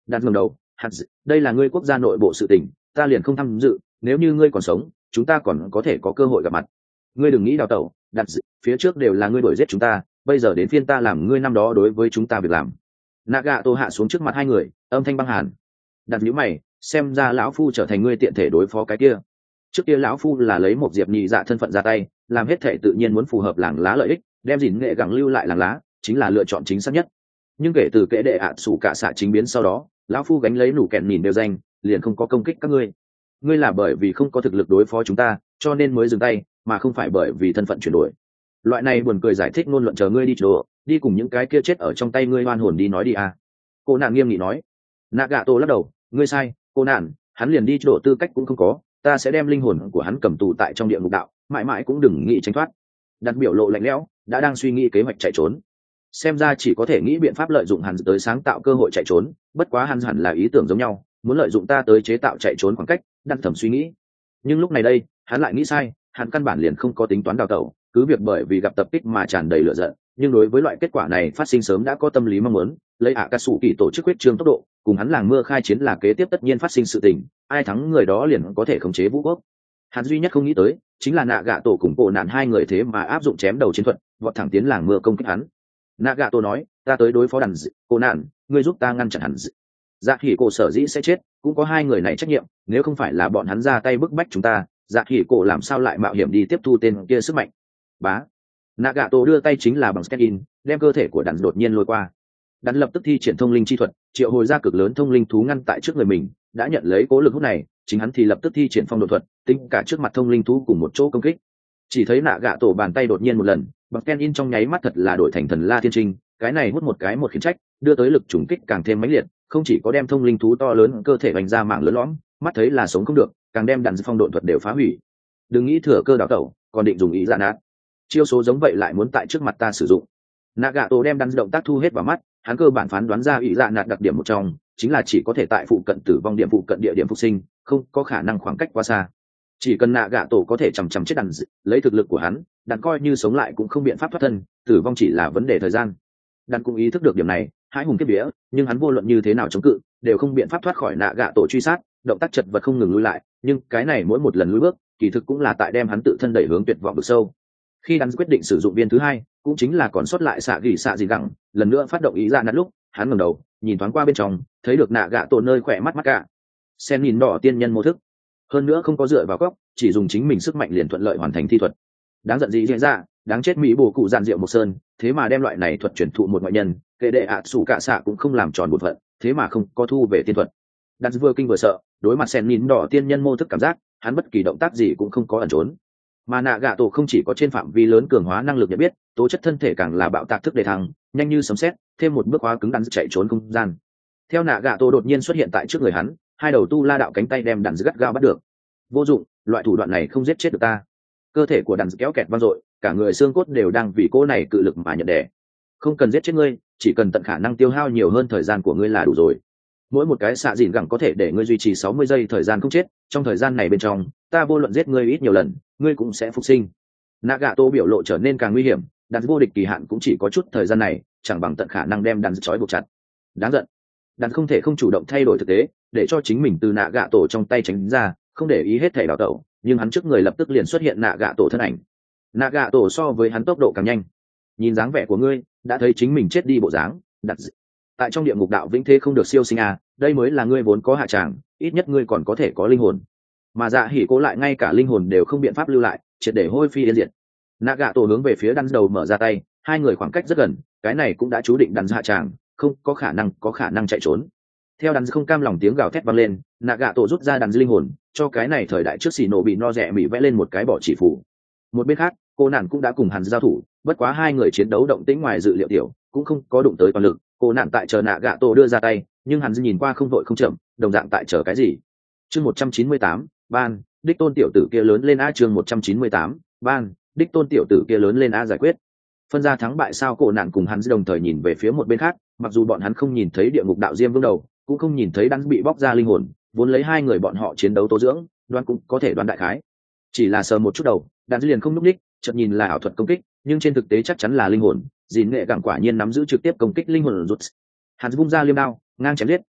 Đan ngẩng đầu, hạt dự, đây là ngươi quốc gia nội bộ sự tình, ta liền không tham dự, nếu như ngươi còn sống chúng ta còn có thể có cơ hội gặp mặt. Ngươi đừng nghĩ đào tẩu, Đan dự, phía trước đều là ngươi đuổi giết chúng ta, bây giờ đến phiên ta làm ngươi năm đó đối với chúng ta việc làm. Nagato hạ xuống trước mặt hai người, âm thanh băng hàn. Đặt nhíu mày, xem ra lão phu trở thành ngươi tiện thể đối phó cái kia. Trước kia lão phu là lấy một diệp nhị dạ thân phận ra tay, làm hết thể tự nhiên muốn phù hợp làng lá lợi ích, đem gìn nghệ gẳng lưu lại làng lá chính là lựa chọn chính xác nhất. Nhưng kể từ kệ đệ ạ sủ cả xạ chính biến sau đó, lão phu gánh lấy nủ kẹn nhìn đều danh, liền không có công kích các ngươi. Ngươi là bởi vì không có thực lực đối phó chúng ta, cho nên mới dừng tay, mà không phải bởi vì thân phận chuyển đổi. Loại này buồn cười giải thích ngôn luận, chờ ngươi đi chỗ, đi cùng những cái kia chết ở trong tay ngươi oan hồn đi nói đi à. Cô nạn nghiêm nghị nói. Nagato lắc đầu, ngươi sai, cô nạn, hắn liền đi chỗ tư cách cũng không có, ta sẽ đem linh hồn của hắn cầm tù tại trong địa ngục đạo, mãi mãi cũng đừng nghĩ tránh thoát. Đặt biểu lộ lạnh lẽo, đã đang suy nghĩ kế hoạch chạy trốn. Xem ra chỉ có thể nghĩ biện pháp lợi dụng hắn tới sáng tạo cơ hội chạy trốn, bất quá hắn hẳn là ý tưởng giống nhau, muốn lợi dụng ta tới chế tạo chạy trốn khoảng cách, đang thầm suy nghĩ. Nhưng lúc này đây, hắn lại nghĩ sai, hắn căn bản liền không có tính toán đào tẩu, cứ việc bởi vì gặp tập kích mà tràn đầy lửa giận, nhưng đối với loại kết quả này phát sinh sớm đã có tâm lý mong muốn, lấy ạ cà sủ kỳ tổ chức quyết trương tốc độ, cùng hắn làng mưa khai chiến là kế tiếp tất nhiên phát sinh sự tình, ai thắng người đó liền có thể khống chế vũ quốc. Hắn duy nhất không nghĩ tới chính là nạ gạ tổ cùng cổ nạn hai người thế mà áp dụng chém đầu chiến thuật, vọt thẳng tiến làng mưa công kích hắn. Nạ gạ tổ nói, ta tới đối phó đàn dị, cổ nạn, ngươi giúp ta ngăn chặn hắn dị. Dạ khỉ cổ sở dĩ sẽ chết, cũng có hai người này trách nhiệm, nếu không phải là bọn hắn ra tay bức bách chúng ta, dạ khỉ cổ làm sao lại mạo hiểm đi tiếp thu tên kia sức mạnh. Bá. Nagato đưa tay chính là bằng scan-in, đem cơ thể của đàn đột nhiên lôi qua. Đàn lập tức thi triển thông linh chi thuật, triệu hồi ra cực lớn thông linh thú ngăn tại trước người mình, đã nhận lấy cố lực hút này, chính hắn thì lập tức thi triển phong độ thuật, tính cả trước mặt thông linh thú cùng một chỗ công kích. Chỉ thấy Nagato bàn tay đột nhiên một lần, bằng scan-in trong nháy mắt thật là đổi thành thần la thiên trinh, cái này hút một cái một khiến trách, đưa tới lực trùng kích càng thêm mãnh liệt, không chỉ có đem thông linh thú to lớn cơ thể vành ra mạng lớn lõm, mắt thấy là sống không được, càng đem đàn phong độ thuật đều phá hủy. Đừng nghĩ thừa cơ đào tẩu, còn định dùng ý dạ nát. Chiêu số giống vậy lại muốn tại trước mặt ta sử dụng. Nagato đem đan động tác thu hết vào mắt, hắn cơ bản phán đoán ra ý dạ nạt đặc điểm một trong chính là chỉ có thể tại phụ cận tử vong điểm phụ cận địa điểm phục sinh, không có khả năng khoảng cách quá xa. Chỉ cần Nagato có thể chằm chằm chết đàn, lấy thực lực của hắn, đàn coi như sống lại cũng không biện pháp thoát thân, tử vong chỉ là vấn đề thời gian. Đàn cũng ý thức được điểm này, hãi hùng kiếp vía, nhưng hắn vô luận như thế nào chống cự, đều không biện pháp thoát khỏi Nagato truy sát, động tác chật vật không ngừng lùi lại, nhưng cái này mỗi một lần lùi bước, kỳ thực cũng là tại đem hắn tự thân đẩy hướng tuyệt vọng vực sâu. Khi đắn quyết định sử dụng viên thứ hai, cũng chính là còn sót lại xạ gỉ xạ gì gẳng, lần nữa phát động ý ra nát lúc, hắn ngẩng đầu nhìn thoáng qua bên trong, thấy được nạ gạ tổ nơi khỏe mắt mắt cả sen nhìn đỏ tiên nhân mô thức, hơn nữa không có dựa vào góc, chỉ dùng chính mình sức mạnh liền thuận lợi hoàn thành thi thuật. Đáng giận gì diễn ra, đáng chết mỹ bồ cụ giàn diệu một sơn, thế mà đem loại này thuật truyền thụ một ngoại nhân, kệ đệ ạ sủ cả xạ cũng không làm tròn bổn phận, thế mà không có thu về tiên thuật. Đắn vừa kinh vừa sợ, đối mặt sen nhìn đỏ tiên nhân mô thức cảm giác, hắn bất kỳ động tác gì cũng không có ẩn trốn. Mà nạ gạ tổ không chỉ có trên phạm vi lớn cường hóa năng lực nhận biết, tố chất thân thể càng là bạo tạc thức đề thăng, nhanh như sấm sét, thêm một bước hóa cứng đắn chạy trốn không gian. Theo nạ gạ tổ đột nhiên xuất hiện tại trước người hắn, hai đầu tu la đạo cánh tay đem đàn gắt gao bắt được. Vô dụng, loại thủ đoạn này không giết chết được ta. Cơ thể của đàn kéo kẹt vang dội, cả người xương cốt đều đang vì cô này cự lực mà nhận đẻ. Không cần giết chết ngươi, chỉ cần tận khả năng tiêu hao nhiều hơn thời gian của ngươi là đủ rồi. Mỗi một cái xạ dìn gẳng có thể để ngươi duy trì sáu mươi giây thời gian không chết, trong thời gian này bên trong ta vô luận giết ngươi ít nhiều lần, ngươi cũng sẽ phục sinh. Nagato biểu lộ trở nên càng nguy hiểm, đàn vô địch kỳ hạn cũng chỉ có chút thời gian này, chẳng bằng tận khả năng đem đàn trói buộc chặt. Đáng giận, đàn không thể không chủ động thay đổi thực tế, để cho chính mình từ Nagato trong tay tránh ra, không để ý hết thảy đào tẩu, nhưng hắn trước người lập tức liền xuất hiện Nagato thân ảnh. Nagato so với hắn tốc độ càng nhanh. Nhìn dáng vẻ của ngươi, đã thấy chính mình chết đi bộ dáng, đặt tại trong địa ngục đạo vĩnh thế không được siêu sinh à, đây mới là ngươi vốn có hạ tràng, ít nhất ngươi còn có thể có linh hồn. Mà dạ hỉ cố lại ngay cả linh hồn đều không biện pháp lưu lại, triệt để hôi phi yên diệt. Nagato hướng về phía đan đầu mở ra tay, hai người khoảng cách rất gần, cái này cũng đã chú định đan hạ tràng, không có khả năng có khả năng chạy trốn. Theo đan không cam lòng tiếng gào thét vang lên, Nagato rút ra đan linh hồn, cho cái này thời đại trước xì nổ bị no rẻ mỉ vẽ lên một cái bỏ chỉ phủ. Một bên khác, cô nạn cũng đã cùng hắn giao thủ, bất quá hai người chiến đấu động tĩnh ngoài dự liệu tiểu, cũng không có đụng tới toàn lực. Cô nạn tại chờ Nagato đưa ra tay, nhưng hắn nhìn qua không vội không chậm, đồng dạng tại chờ cái gì. Chương một trăm chín mươi tám, ban đích tôn tiểu tử kia lớn lên a. Chương một trăm chín mươi tám, ban đích tôn tiểu tử kia lớn lên a. Giải quyết phân ra thắng bại sao? Cổ nạn cùng hắn đồng thời nhìn về phía một bên khác, mặc dù bọn hắn không nhìn thấy địa ngục đạo diêm vương đầu, cũng không nhìn thấy đan bị bóc ra linh hồn, vốn lấy hai người bọn họ chiến đấu tố dưỡng, đoán cũng có thể đoán đại khái. Chỉ là sờ một chút đầu, đan liền không núp đích, chợt nhìn là ảo thuật công kích, nhưng trên thực tế chắc chắn là linh hồn. Dìn nghệ gẳng quả nhiên nắm giữ trực tiếp công kích linh hồn rút. Hắn vung ra liêm đao, ngang chém giết,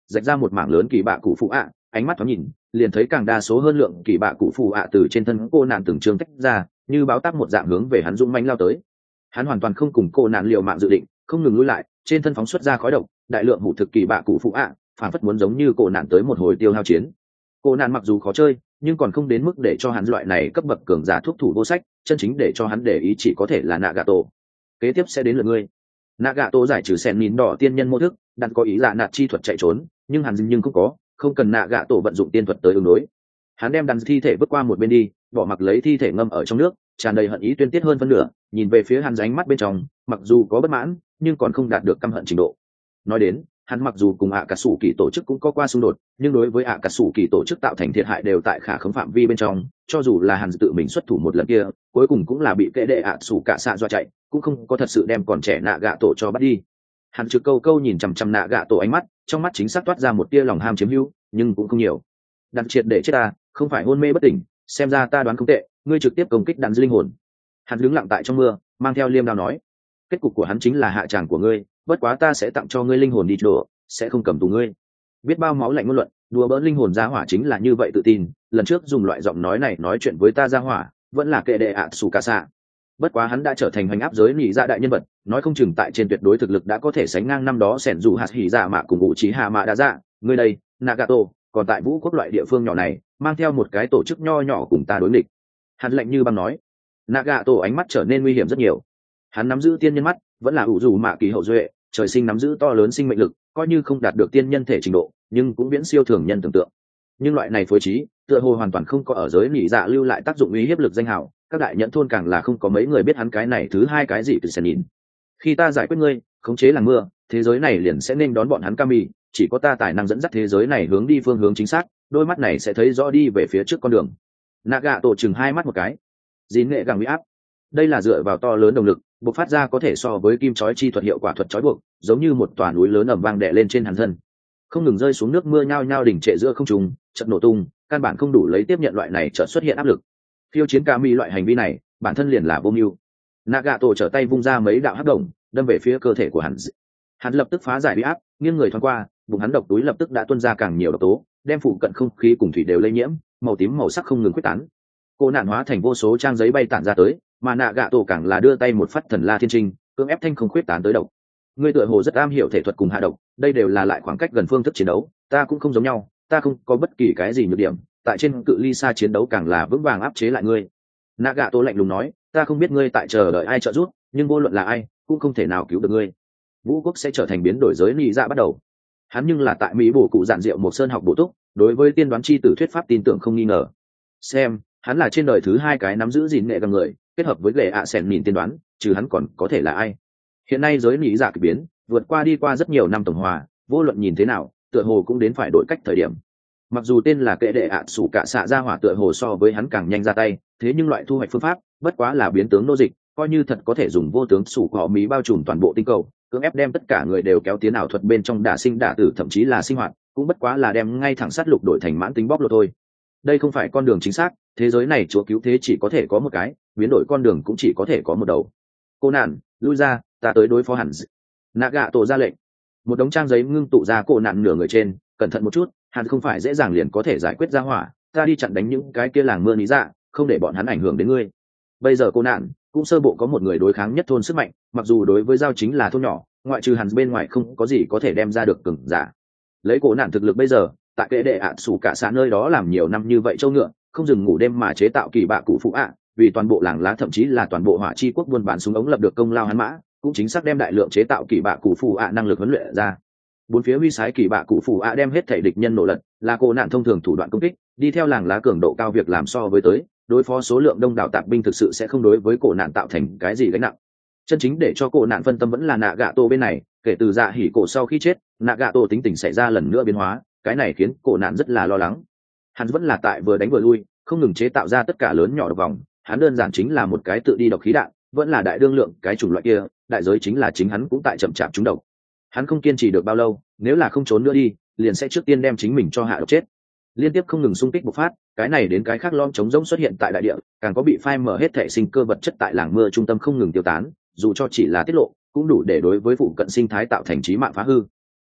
rạch ra một mảng lớn kỳ bạ cụ phụ ạ, ánh mắt thoáng nhìn liền thấy càng đa số hơn lượng kỳ bạ cụ phụ ạ từ trên thân cô nạn từng trường tách ra, như báo tắc một dạng hướng về hắn dũng mãnh lao tới. Hắn hoàn toàn không cùng cô nạn liều mạng dự định, không ngừng lùi lại, trên thân phóng xuất ra khói độc, đại lượng hủ thực kỳ bạ cụ phụ ạ, phản phất muốn giống như cô nạn tới một hồi tiêu hao chiến. Cô nạn mặc dù khó chơi, nhưng còn không đến mức để cho hắn loại này cấp bậc cường giả thuốc thủ vô sách, chân chính để cho hắn để ý chỉ có thể là Nagato. Kế tiếp sẽ đến lượt ngươi. Nagato giải trừ sen nhìn đỏ tiên nhân mô thức, đặt có ý là nạt chi thuật chạy trốn, nhưng hắn nhưng không có, không cần Nagato vận dụng tiên thuật tới ứng đối. Hắn đem đàn thi thể vứt qua một bên đi, bỏ mặc lấy thi thể ngâm ở trong nước, tràn đầy hận ý tuyên tiết hơn phân nửa, nhìn về phía hắn ánh mắt bên trong, mặc dù có bất mãn, nhưng còn không đạt được căm hận trình độ. Nói đến, hắn mặc dù cùng ạ cà sủ kỳ tổ chức cũng có qua xung đột, nhưng đối với ạ cà sủ kỳ tổ chức tạo thành thiệt hại đều tại khả khống phạm vi bên trong, cho dù là hắn tự mình xuất thủ một lần kia, cuối cùng cũng là bị kệ đệ ạ sủ cả xạ dọa chạy, cũng không có thật sự đem còn trẻ nạ gạ tổ cho bắt đi. Hắn trực câu câu nhìn chằm chằm nạ gạ tổ ánh mắt, trong mắt chính xác toát ra một tia lòng ham chiếm hữu, nhưng cũng không nhiều. Đặt triệt để chết ta, không phải hôn mê bất tỉnh, xem ra ta đoán không tệ, ngươi trực tiếp công kích đạn linh hồn. Hắn đứng lặng tại trong mưa, mang theo liêm đao nói, kết cục của hắn chính là hạ tràng của ngươi, bất quá ta sẽ tặng cho ngươi linh hồn đi đổ, sẽ không cầm tù ngươi. Biết bao máu lạnh ngôn luận, đùa bỡn linh hồn gia hỏa chính là như vậy tự tin, lần trước dùng loại giọng nói này nói chuyện với ta gia hỏa, vẫn là kệ đệ ạ sủ cả xạ. Bất quá hắn đã trở thành hành áp giới nhị dạ đại nhân vật, nói không chừng tại trên tuyệt đối thực lực đã có thể sánh ngang năm đó sẻn dù hạt hỉ dạ mạ cùng ngụ trí hạ mạ đã dạ. Ngươi đây, Nagato, còn tại vũ quốc loại địa phương nhỏ này, mang theo một cái tổ chức nho nhỏ cùng ta đối nghịch. Hắn lạnh như băng nói. Nagato ánh mắt trở nên nguy hiểm rất nhiều. Hắn nắm giữ tiên nhân mắt, vẫn là ủ dù mạ kỳ hậu duệ, trời sinh nắm giữ to lớn sinh mệnh lực, coi như không đạt được tiên nhân thể trình độ, nhưng cũng viễn siêu thường nhân tưởng tượng. Nhưng loại này phối trí, tựa hồ hoàn toàn không có ở giới nhị dạ lưu lại tác dụng uy hiếp lực danh hào, các đại nhẫn thôn càng là không có mấy người biết hắn cái này thứ hai cái gì từ sẽ nhìn. Khi ta giải quyết ngươi, khống chế làng mưa, thế giới này liền sẽ nên đón bọn hắn Kami, chỉ có ta tài năng dẫn dắt thế giới này hướng đi phương hướng chính xác, đôi mắt này sẽ thấy rõ đi về phía trước con đường. Nagato chừng hai mắt một cái. Dín nghệ gàng uy áp. Đây là dựa vào to lớn động lực, bộc phát ra có thể so với kim chói chi thuật hiệu quả thuật chói buộc, giống như một tòa núi lớn ầm vang đè lên trên hắn thân. Không ngừng rơi xuống nước mưa nhao nhao đỉnh trệ giữa không trung, chợt nổ tung, căn bản không đủ lấy tiếp nhận loại này chợt xuất hiện áp lực. Phiêu chiến Kami loại hành vi này, bản thân liền là vô mưu. Nagato trở tay vung ra mấy đạo hắc đồng, đâm về phía cơ thể của hắn. Hắn lập tức phá giải uy áp, nghiêng người thoáng qua, bụng hắn độc túi lập tức đã tuôn ra càng nhiều độc tố, đem phụ cận không khí cùng thủy đều lây nhiễm, màu tím màu sắc không ngừng quyết tán. Cô nạn hóa thành vô số trang giấy bay tản ra tới, mà Nagato càng là đưa tay một phát thần la thiên trinh, cưỡng ép thanh không quyết tán tới độc. Ngươi tựa hồ rất am hiểu thể thuật cùng hạ độc, đây đều là lại khoảng cách gần phương thức chiến đấu, ta cũng không giống nhau, ta không có bất kỳ cái gì nhược điểm, tại trên cự ly xa chiến đấu càng là vững vàng áp chế lại ngươi. Nagato lạnh lùng nói, ta không biết ngươi tại chờ đợi ai trợ giúp, nhưng vô luận là ai, cũng không thể nào cứu được ngươi. Vũ quốc sẽ trở thành biến đổi giới nhị dạ bắt đầu. Hắn nhưng là tại Mỹ bổ cụ giản diệu một sơn học bổ túc, đối với tiên đoán chi tử thuyết pháp tin tưởng không nghi ngờ. Xem, hắn là trên đời thứ hai cái nắm giữ gìn nghệ gần người, kết hợp với lệ ạ sèn nhìn tiên đoán, trừ hắn còn có thể là ai? Hiện nay giới nhị dạ kỳ biến, vượt qua đi qua rất nhiều năm tổng hòa, vô luận nhìn thế nào, tựa hồ cũng đến phải đổi cách thời điểm. Mặc dù tên là kệ đệ ạ sủ cả xạ ra hỏa tựa hồ so với hắn càng nhanh ra tay, thế nhưng loại thu hoạch phương pháp bất quá là biến tướng nô dịch, coi như thật có thể dùng vô tướng sủ cỏ mỹ bao trùm toàn bộ tinh cầu, cưỡng ép đem tất cả người đều kéo tiến ảo thuật bên trong đả sinh đả tử, thậm chí là sinh hoạt, cũng bất quá là đem ngay thẳng sát lục đổi thành mãn tính bóc lột thôi. Đây không phải con đường chính xác, thế giới này chúa cứu thế chỉ có thể có một cái, biến đổi con đường cũng chỉ có thể có một đầu. Cô nạn, lui ra, ta tới đối phó hẳn. Nagato ra lệnh. Một đống trang giấy ngưng tụ ra cô nạn nửa người trên, cẩn thận một chút, hẳn không phải dễ dàng liền có thể giải quyết ra hỏa, ta đi chặn đánh những cái kia làng mưa lý dạ, không để bọn hắn ảnh hưởng đến ngươi. Bây giờ cô nạn cũng sơ bộ có một người đối kháng nhất thôn sức mạnh, mặc dù đối với giao chính là thôn nhỏ, ngoại trừ hắn bên ngoài không có gì có thể đem ra được cường giả. Lấy cô nạn thực lực bây giờ, tại kệ đệ ạ sủ cả xã nơi đó làm nhiều năm như vậy châu ngựa, không dừng ngủ đêm mà chế tạo kỳ bạ cụ phụ ạ, vì toàn bộ làng lá thậm chí là toàn bộ hỏa chi quốc buôn bán súng ống lập được công lao hắn mã, cũng chính xác đem đại lượng chế tạo kỳ bạ cụ phụ ạ năng lực huấn luyện ra. Bốn phía huy sái kỳ bạ cụ phụ ạ đem hết thể địch nhân nổ lật, là cô nạn thông thường thủ đoạn công kích, đi theo làng lá cường độ cao việc làm so với tới, đối phó số lượng đông đảo tạp binh thực sự sẽ không đối với cổ nạn tạo thành cái gì gánh nặng. Chân chính để cho cổ nạn phân tâm vẫn là Nagato bên này, kể từ dạ hỉ cổ sau khi chết, Nagato tính tình xảy ra lần nữa biến hóa, cái này khiến cổ nạn rất là lo lắng. Hắn vẫn là tại vừa đánh vừa lui, không ngừng chế tạo ra tất cả lớn nhỏ độc vòng, hắn đơn giản chính là một cái tự đi độc khí đạn, vẫn là đại đương lượng cái chủng loại kia, đại giới chính là chính hắn cũng tại chậm chạp trúng độc. Hắn không kiên trì được bao lâu, nếu là không trốn nữa đi, liền sẽ trước tiên đem chính mình cho hạ độc chết. Liên tiếp không ngừng xung kích bộc phát, cái này đến cái khác lom chống rỗng xuất hiện tại đại địa, càng có bị phai mở hết thể sinh cơ vật chất tại làng mưa trung tâm không ngừng tiêu tán, dù cho chỉ là tiết lộ, cũng đủ để đối với phụ cận sinh thái tạo thành chí mạng phá hư.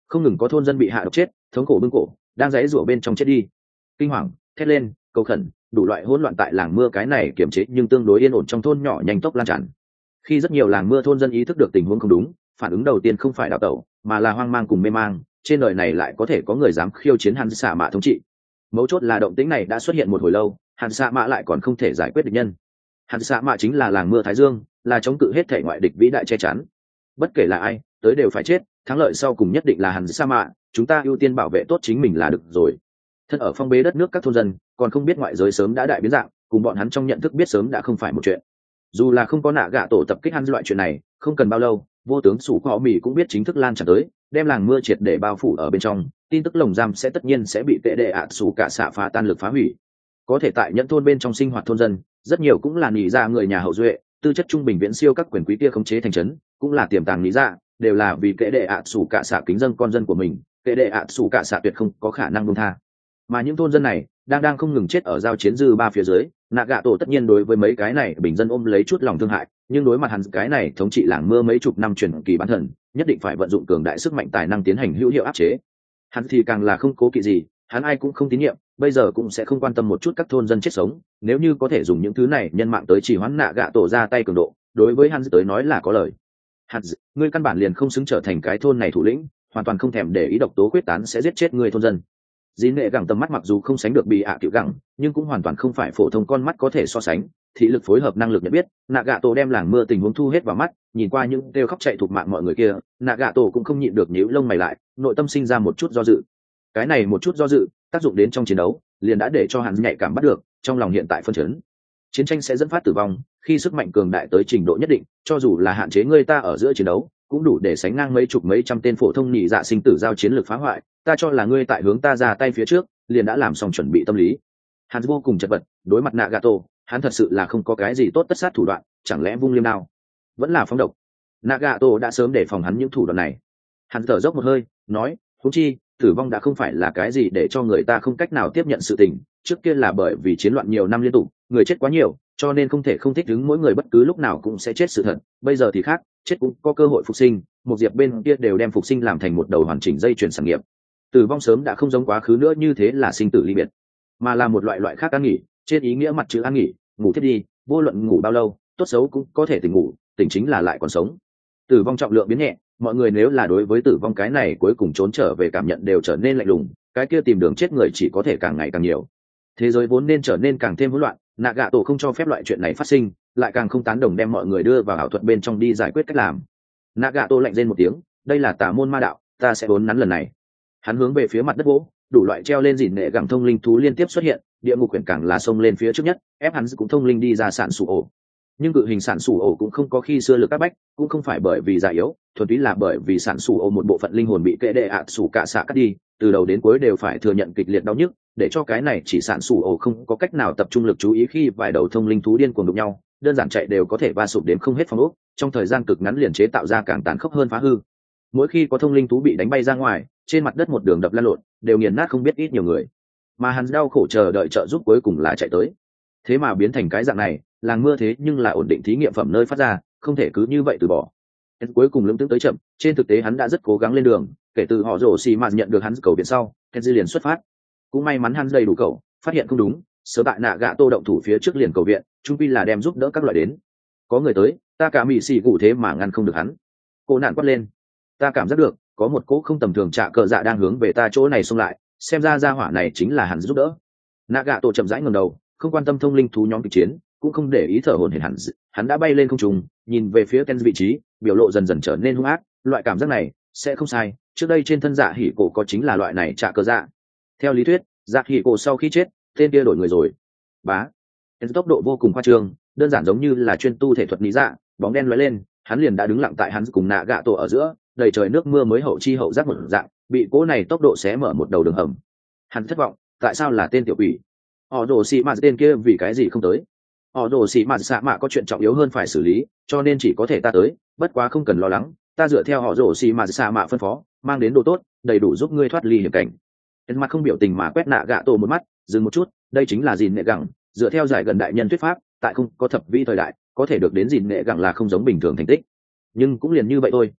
không ngừng có thôn dân bị hạ độc chết, thống khổ bưng cổ đang giãy rủa bên trong chết đi. Kinh hoàng thét lên cầu khẩn, đủ loại hỗn loạn tại làng mưa cái này kiềm chế nhưng tương đối yên ổn trong thôn nhỏ nhanh tốc lan tràn. Khi rất nhiều làng mưa thôn dân ý thức được tình huống không đúng, phản ứng đầu tiên không phải đào tẩu mà là hoang mang cùng mê mang. Trên đời này lại có thể có người dám khiêu chiến hắn xạ mạ thống trị. Mấu chốt là động tĩnh này đã xuất hiện một hồi lâu, hắn xạ mạ lại còn không thể giải quyết địch nhân. Hắn xạ mạ chính là làng mưa thái dương, là chống cự hết thể ngoại địch vĩ đại che chắn. Bất kể là ai tới đều phải chết, thắng lợi sau cùng nhất định là hắn xạ mạ, chúng ta ưu tiên bảo vệ tốt chính mình là được rồi. Thân ở phong bế đất nước các thôn dân còn không biết ngoại giới sớm đã đại biến dạng, cùng bọn hắn trong nhận thức biết sớm đã không phải một chuyện. Dù là không có nạ gạ tổ tập kích hắn loại chuyện này, không cần bao lâu vô tướng sủ họ mì cũng biết chính thức lan tràn tới, đem làng mưa triệt để bao phủ ở bên trong. Tin tức lồng giam sẽ tất nhiên sẽ bị tệ đệ ạ sủ cả xạ phá tan lực phá hủy. Có thể tại nhận thôn bên trong sinh hoạt thôn dân rất nhiều cũng là nỉ ra người nhà hậu duệ, tư chất trung bình viễn siêu các quyền quý kia khống chế thành trấn, cũng là tiềm tàng nỉ ra, đều là vì tệ đệ ạ sủ cả xạ kính dân con dân của mình. Tệ đệ ạ sủ cả xạ tuyệt không có khả năng buông tha. Mà những thôn dân này đang đang không ngừng chết ở giao chiến dư ba phía dưới, nạ gạ tổ tất nhiên đối với mấy cái này bình dân ôm lấy chút lòng thương hại, nhưng đối mặt hắn cái này thống trị làng mưa mấy chục năm truyền kỳ bán thần, nhất định phải vận dụng cường đại sức mạnh tài năng tiến hành hữu hiệu áp chế. Hắn thì càng là không cố kỵ gì, hắn ai cũng không tín nhiệm, bây giờ cũng sẽ không quan tâm một chút các thôn dân chết sống, nếu như có thể dùng những thứ này nhân mạng tới chỉ hoãn nạ gạ tổ ra tay cường độ, đối với hắn tới nói là có lời. Hắn, ngươi căn bản liền không xứng trở thành cái thôn này thủ lĩnh, hoàn toàn không thèm để ý độc tố quyết tán sẽ giết chết người thôn dân. Dĩ nệ gẳng tầm mắt mặc dù không sánh được bị ạ tiểu gẳng, nhưng cũng hoàn toàn không phải phổ thông con mắt có thể so sánh. Thị lực phối hợp năng lực nhận biết, nạ gạ tổ đem làng mưa tình huống thu hết vào mắt, nhìn qua những kêu khóc chạy thuộc mạng mọi người kia, nạ gạ tổ cũng không nhịn được nhíu lông mày lại, nội tâm sinh ra một chút do dự. Cái này một chút do dự tác dụng đến trong chiến đấu, liền đã để cho hắn nhạy cảm bắt được trong lòng hiện tại phân chấn. Chiến tranh sẽ dẫn phát tử vong, khi sức mạnh cường đại tới trình độ nhất định, cho dù là hạn chế người ta ở giữa chiến đấu, cũng đủ để sánh ngang mấy chục mấy trăm tên phổ thông nhị dạ sinh tử giao chiến lược phá hoại. Ta cho là ngươi tại hướng ta ra tay phía trước liền đã làm xong chuẩn bị tâm lý. Hắn vô cùng chật vật đối mặt Nagato, hắn thật sự là không có cái gì tốt tất sát thủ đoạn, chẳng lẽ vung liêm đao vẫn là phóng độc. Nagato đã sớm để phòng hắn những thủ đoạn này. Hắn thở dốc một hơi nói, huống chi tử vong đã không phải là cái gì để cho người ta không cách nào tiếp nhận sự tình, trước kia là bởi vì chiến loạn nhiều năm liên tục, người chết quá nhiều, cho nên không thể không thích ứng mỗi người bất cứ lúc nào cũng sẽ chết sự thật. Bây giờ thì khác, chết cũng có cơ hội phục sinh, một diệp bên kia đều đem phục sinh làm thành một đầu hoàn chỉnh dây chuyền sản nghiệp. Tử vong sớm đã không giống quá khứ nữa như thế là sinh tử ly biệt, mà là một loại loại khác an nghỉ, trên ý nghĩa mặt chữ an nghỉ, ngủ thiết đi, vô luận ngủ bao lâu, tốt xấu cũng có thể tỉnh ngủ, tỉnh chính là lại còn sống. Tử vong trọng lượng biến nhẹ, mọi người nếu là đối với tử vong cái này cuối cùng trốn trở về cảm nhận đều trở nên lạnh lùng, cái kia tìm đường chết người chỉ có thể càng ngày càng nhiều. Thế giới vốn nên trở nên càng thêm hỗn loạn, Nagato không cho phép loại chuyện này phát sinh, lại càng không tán đồng đem mọi người đưa vào ảo thuật bên trong đi giải quyết cách làm. Nagato lạnh rên một tiếng, đây là tà môn ma đạo, ta sẽ vốn nắn lần này. Hắn hướng về phía mặt đất gỗ, đủ loại treo lên dìn nệ gẳng thông linh thú liên tiếp xuất hiện, địa ngục quyển càng là xông lên phía trước nhất, ép hắn cũng thông linh đi ra sản sủ ổ. Nhưng cự hình sản sủ ổ cũng không có khi xưa lực các bách, cũng không phải bởi vì già yếu, thuần túy là bởi vì sản sủ ổ một bộ phận linh hồn bị kệ đệ ạ sủ cả xạ cắt đi, từ đầu đến cuối đều phải thừa nhận kịch liệt đau nhức, để cho cái này chỉ sản sủ ổ không có cách nào tập trung lực chú ý khi vài đầu thông linh thú điên cuồng đụng nhau, đơn giản chạy đều có thể va sụp đến không hết phong ốc, trong thời gian cực ngắn liền chế tạo ra càng tàn khốc hơn phá hư. Mỗi khi có thông linh thú bị đánh bay ra ngoài, trên mặt đất một đường đập lăn lộn, đều nghiền nát không biết ít nhiều người. Mà hắn đau khổ chờ đợi trợ giúp cuối cùng là chạy tới. Thế mà biến thành cái dạng này, làng mưa thế nhưng là ổn định thí nghiệm phẩm nơi phát ra, không thể cứ như vậy từ bỏ. Hắn cuối cùng lững tướng tới chậm, trên thực tế hắn đã rất cố gắng lên đường, kể từ họ rổ xì mạt nhận được hắn cầu viện sau, Kenji liền xuất phát. Cũng may mắn hắn dày đủ cầu, phát hiện không đúng, sớm tại nạ gạ tô động thủ phía trước liền cầu viện, chung quy là đem giúp đỡ các loại đến. Có người tới, ta cả mị xì cụ thế mà ngăn không được hắn. Cô nạn quát lên, ta cảm giác được có một cỗ không tầm thường trạ cờ dạ đang hướng về ta chỗ này xông lại, xem ra gia hỏa này chính là hắn giúp đỡ. Nạ gạ tô chậm rãi ngẩng đầu, không quan tâm thông linh thú nhóm kịch chiến, cũng không để ý thở hổn hển hẳn, hắn đã bay lên không trung, nhìn về phía Ken vị trí, biểu lộ dần dần trở nên hung ác. Loại cảm giác này sẽ không sai, trước đây trên thân dạ hỉ cổ có chính là loại này trạ cờ dạ. Theo lý thuyết, dạ hỉ cổ sau khi chết, tên kia đổi người rồi. Bá, Ken tốc độ vô cùng khoa trương, đơn giản giống như là chuyên tu thể thuật lý dạ, bóng đen lóe lên, hắn liền đã đứng lặng tại hắn cùng nạ gạ tổ ở giữa, đầy trời nước mưa mới hậu chi hậu giác một dạng, bị cỗ này tốc độ xé mở một đầu đường hầm. Hắn thất vọng, tại sao là tên tiểu quỷ? Họ đồ xì mạt tên kia vì cái gì không tới? Họ đồ xì mạt xạ mạ có chuyện trọng yếu hơn phải xử lý, cho nên chỉ có thể ta tới, bất quá không cần lo lắng, ta dựa theo họ đồ xì mạt xạ mạ phân phó, mang đến đồ tốt, đầy đủ giúp ngươi thoát ly hiểm cảnh. Hắn mặt không biểu tình mà quét nạ gạ tổ một mắt, dừng một chút, đây chính là gìn nệ gẳng, dựa theo giải gần đại nhân thuyết pháp, tại không có thập vĩ thời đại, có thể được đến gìn nệ gẳng là không giống bình thường thành tích. Nhưng cũng liền như vậy thôi,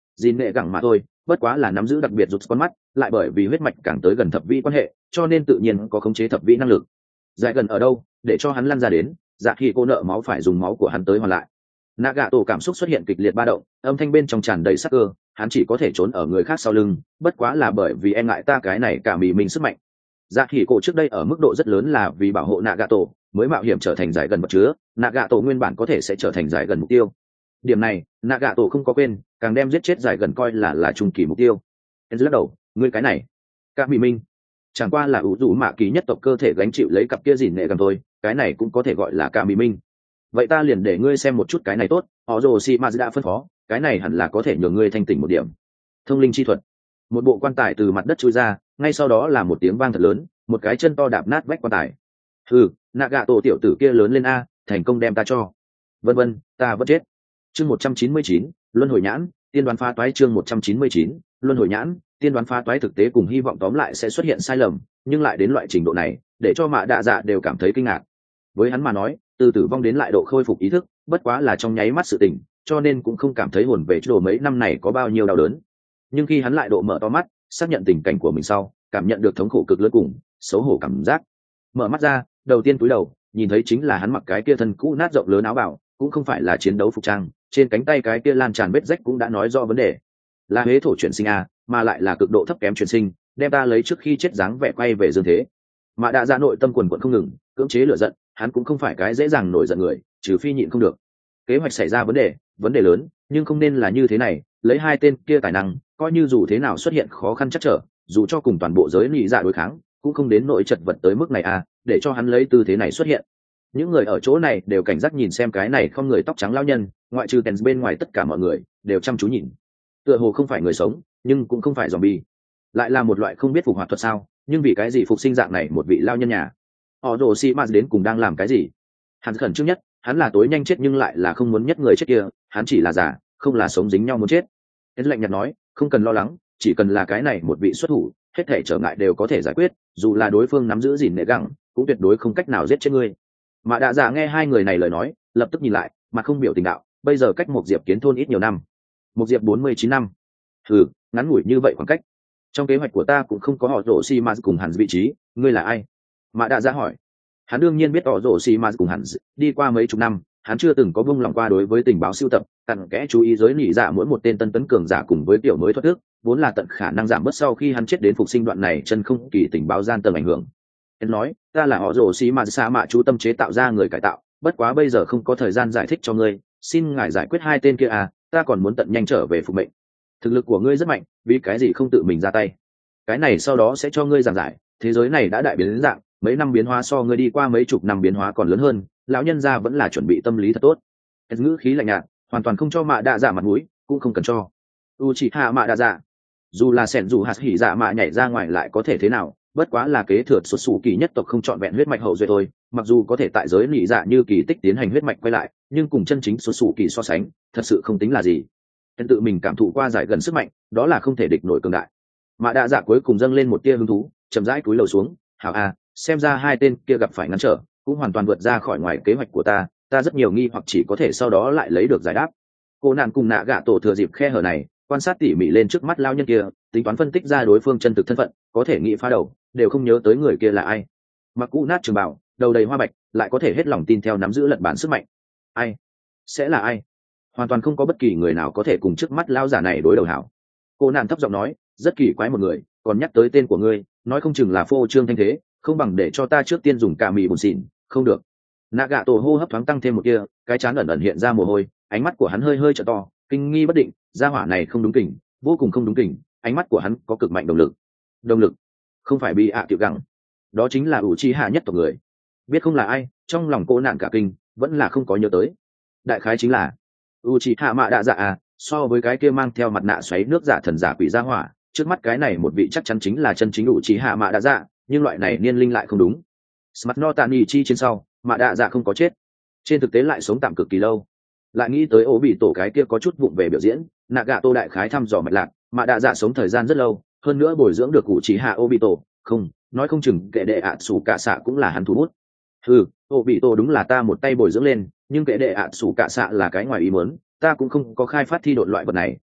gìn nghệ gẳng mà thôi, bất quá là nắm giữ đặc biệt rụt con mắt, lại bởi vì huyết mạch càng tới gần thập vĩ quan hệ, cho nên tự nhiên có khống chế thập vĩ năng lực. Giải gần ở đâu, để cho hắn lăn ra đến, dạ khi cô nợ máu phải dùng máu của hắn tới hoàn lại. Nagato cảm xúc xuất hiện kịch liệt ba động, âm thanh bên trong tràn đầy sắc cơ, hắn chỉ có thể trốn ở người khác sau lưng, bất quá là bởi vì e ngại ta cái này cả mì mình sức mạnh. Dạ khi cô trước đây ở mức độ rất lớn là vì bảo hộ Nagato, mới mạo hiểm trở thành giải gần vật chứa, Nagato nguyên bản có thể sẽ trở thành giải gần mục tiêu. Điểm này, Nagato không có quên, càng đem giết chết giải gần coi là là trung kỳ mục tiêu. Em lắc đầu, ngươi cái này, cả mì minh, chẳng qua là ủ rũ mạ kỳ nhất tộc cơ thể gánh chịu lấy cặp kia gìn nệ gần thôi, cái này cũng có thể gọi là cả mì minh. Vậy ta liền để ngươi xem một chút cái này tốt, họ rồ si ma đã phân phó, cái này hẳn là có thể nhường ngươi thanh tỉnh một điểm. Thông linh chi thuật. Một bộ quan tài từ mặt đất chui ra, ngay sau đó là một tiếng vang thật lớn, một cái chân to đạp nát vách quan tài. Hừ, Nagato tiểu tử kia lớn lên a, thành công đem ta cho. Vân vân, ta vẫn chết. Chương một trăm chín mươi chín, luân hồi nhãn, tiên đoán phá toái chương một trăm chín mươi chín, luân hồi nhãn, tiên đoán phá toái thực tế cùng hy vọng tóm lại sẽ xuất hiện sai lầm, nhưng lại đến loại trình độ này, để cho Mạ Đạ Dạ đều cảm thấy kinh ngạc. Với hắn mà nói, từ tử vong đến lại độ khôi phục ý thức, bất quá là trong nháy mắt sự tình, cho nên cũng không cảm thấy hồn về chỗ mấy năm này có bao nhiêu đau đớn. Nhưng khi hắn lại độ mở to mắt, xác nhận tình cảnh của mình sau, cảm nhận được thống khổ cực lớn cùng xấu hổ cảm giác. Mở mắt ra, đầu tiên cúi đầu, nhìn thấy chính là hắn mặc cái kia thân cũ nát rộng lớn áo bào, cũng không phải là chiến đấu phục trang, trên cánh tay cái kia lan tràn vết rách cũng đã nói rõ vấn đề. Là huế thổ chuyển sinh a, mà lại là cực độ thấp kém chuyển sinh, đem ta lấy trước khi chết dáng vẻ quay về dương thế. Mà đã ra nội tâm quần quần không ngừng, cưỡng chế lửa giận, hắn cũng không phải cái dễ dàng nổi giận người, trừ phi nhịn không được. Kế hoạch xảy ra vấn đề, vấn đề lớn, nhưng không nên là như thế này, lấy hai tên kia tài năng, coi như dù thế nào xuất hiện khó khăn chắc trở, dù cho cùng toàn bộ giới lý dạ đối kháng, cũng không đến nỗi chật vật tới mức này à, để cho hắn lấy tư thế này xuất hiện. Những người ở chỗ này đều cảnh giác nhìn xem cái này không người tóc trắng lão nhân, ngoại trừ Tens bên ngoài tất cả mọi người đều chăm chú nhìn. Tựa hồ không phải người sống, nhưng cũng không phải zombie, lại là một loại không biết phục hoạt thuật sao, nhưng vì cái gì phục sinh dạng này một vị lao nhân nhà? Họ rồ xi ma đến cùng đang làm cái gì? Hắn khẩn trương nhất, hắn là tối nhanh chết nhưng lại là không muốn nhất người chết kia, hắn chỉ là giả, không là sống dính nhau muốn chết. Tens lạnh nhạt nói, không cần lo lắng, chỉ cần là cái này một vị xuất thủ, hết thảy trở ngại đều có thể giải quyết, dù là đối phương nắm giữ gìn nệ gẳng, cũng tuyệt đối không cách nào giết chết ngươi. Mà Đạ Dạ nghe hai người này lời nói, lập tức nhìn lại, mặt không biểu tình đạo, bây giờ cách một diệp kiến thôn ít nhiều năm. Một diệp bốn mươi chín năm. Ừ, ngắn ngủi như vậy khoảng cách. Trong kế hoạch của ta cũng không có họ rồ xi ma cùng hẳn vị trí, ngươi là ai? Mà Đạ Dạ hỏi. Hắn đương nhiên biết họ rồ xi ma cùng hẳn, đi qua mấy chục năm, hắn chưa từng có buông lòng qua đối với tình báo sưu tập, cặn kẽ chú ý giới nỉ dạ mỗi một tên tân tấn cường giả cùng với tiểu mới thoát thức, vốn là tận khả năng giảm bớt sau khi hắn chết đến phục sinh đoạn này chân không kỳ tình báo gian tầng ảnh hưởng. Hắn nói, ta là họ rồ xí mà xa mạ chú tâm chế tạo ra người cải tạo, bất quá bây giờ không có thời gian giải thích cho ngươi, xin ngài giải quyết hai tên kia à, ta còn muốn tận nhanh trở về phục mệnh. Thực lực của ngươi rất mạnh, vì cái gì không tự mình ra tay? Cái này sau đó sẽ cho ngươi giảng giải, thế giới này đã đại biến đến dạng, mấy năm biến hóa so ngươi đi qua mấy chục năm biến hóa còn lớn hơn, lão nhân gia vẫn là chuẩn bị tâm lý thật tốt. Hắn ngữ khí lạnh nhạt, hoàn toàn không cho Mạ Đạ Dạ mặt mũi, cũng không cần cho. Uchiha Mạ Đạ Dạ, dù là sẻn dù hạt hỉ dạ mạ nhảy ra ngoài lại có thể thế nào, bất quá là kế thừa xuất xù kỳ nhất tộc không chọn vẹn huyết mạch hậu duệ thôi, mặc dù có thể tại giới nỉ dạ như kỳ tích tiến hành huyết mạch quay lại, nhưng cùng chân chính xuất xù kỳ so sánh, thật sự không tính là gì. Hắn tự mình cảm thụ qua giải gần sức mạnh, đó là không thể địch nổi cường đại. Mạ Đạ Dạ cuối cùng dâng lên một tia hứng thú, chậm rãi cúi đầu xuống, hảo a, xem ra hai tên kia gặp phải ngăn trở, cũng hoàn toàn vượt ra khỏi ngoài kế hoạch của ta, ta rất nhiều nghi hoặc chỉ có thể sau đó lại lấy được giải đáp. Cô nạn cùng nạ gạ tổ thừa dịp khe hở này, quan sát tỉ mỉ lên trước mắt lao nhân kia, tính toán phân tích ra đối phương chân thực thân phận, có thể nghĩ phá đầu, đều không nhớ tới người kia là ai. Mặc cũ nát trường bảo, đầu đầy hoa bạch, lại có thể hết lòng tin theo nắm giữ lật bản sức mạnh. Ai? Sẽ là ai? Hoàn toàn không có bất kỳ người nào có thể cùng trước mắt lao giả này đối đầu hảo. Cô nạn thấp giọng nói, rất kỳ quái một người, còn nhắc tới tên của ngươi, nói không chừng là phô trương thanh thế, không bằng để cho ta trước tiên dùng cà mì bùn xỉn, không được. Nạ gạ tổ hô hấp thoáng tăng thêm một kia, cái chán ẩn ẩn hiện ra mồ hôi, ánh mắt của hắn hơi hơi trợ to, kinh nghi bất định, gia hỏa này không đúng kỉnh, vô cùng không đúng kỉnh, ánh mắt của hắn có cực mạnh động lực. Động lực? Không phải bị ạ tiểu gẳng, đó chính là ủ chi hạ nhất tộc người. Biết không là ai, trong lòng cô nạn cả kinh, vẫn là không có nhớ tới. Đại khái chính là u chi hạ mạ đạ dạ à, so với cái kia mang theo mặt nạ xoáy nước giả thần giả quỷ gia hỏa, trước mắt cái này một vị chắc chắn chính là chân chính ủ chi hạ mạ đạ dạ, nhưng loại này niên linh lại không đúng. Smart no tani chi trên sau, mạ đạ dạ không có chết, trên thực tế lại sống tạm cực kỳ lâu. Lại nghĩ tới ố bị tổ cái kia có chút vụng về biểu diễn, nạ gạ tô đại khái thăm dò mạch lạc, mạ đạ dạ sống thời gian rất lâu, hơn nữa bồi dưỡng được cụ chỉ hạ ố bị tổ, không nói không chừng kệ đệ ạ sủ cả xạ cũng là hắn thủ bút. Ừ, ố bị tổ đúng là ta một tay bồi dưỡng lên, nhưng kệ đệ ạ sủ cả xạ là cái ngoài ý muốn, ta cũng không có khai phát thi độn loại vật này,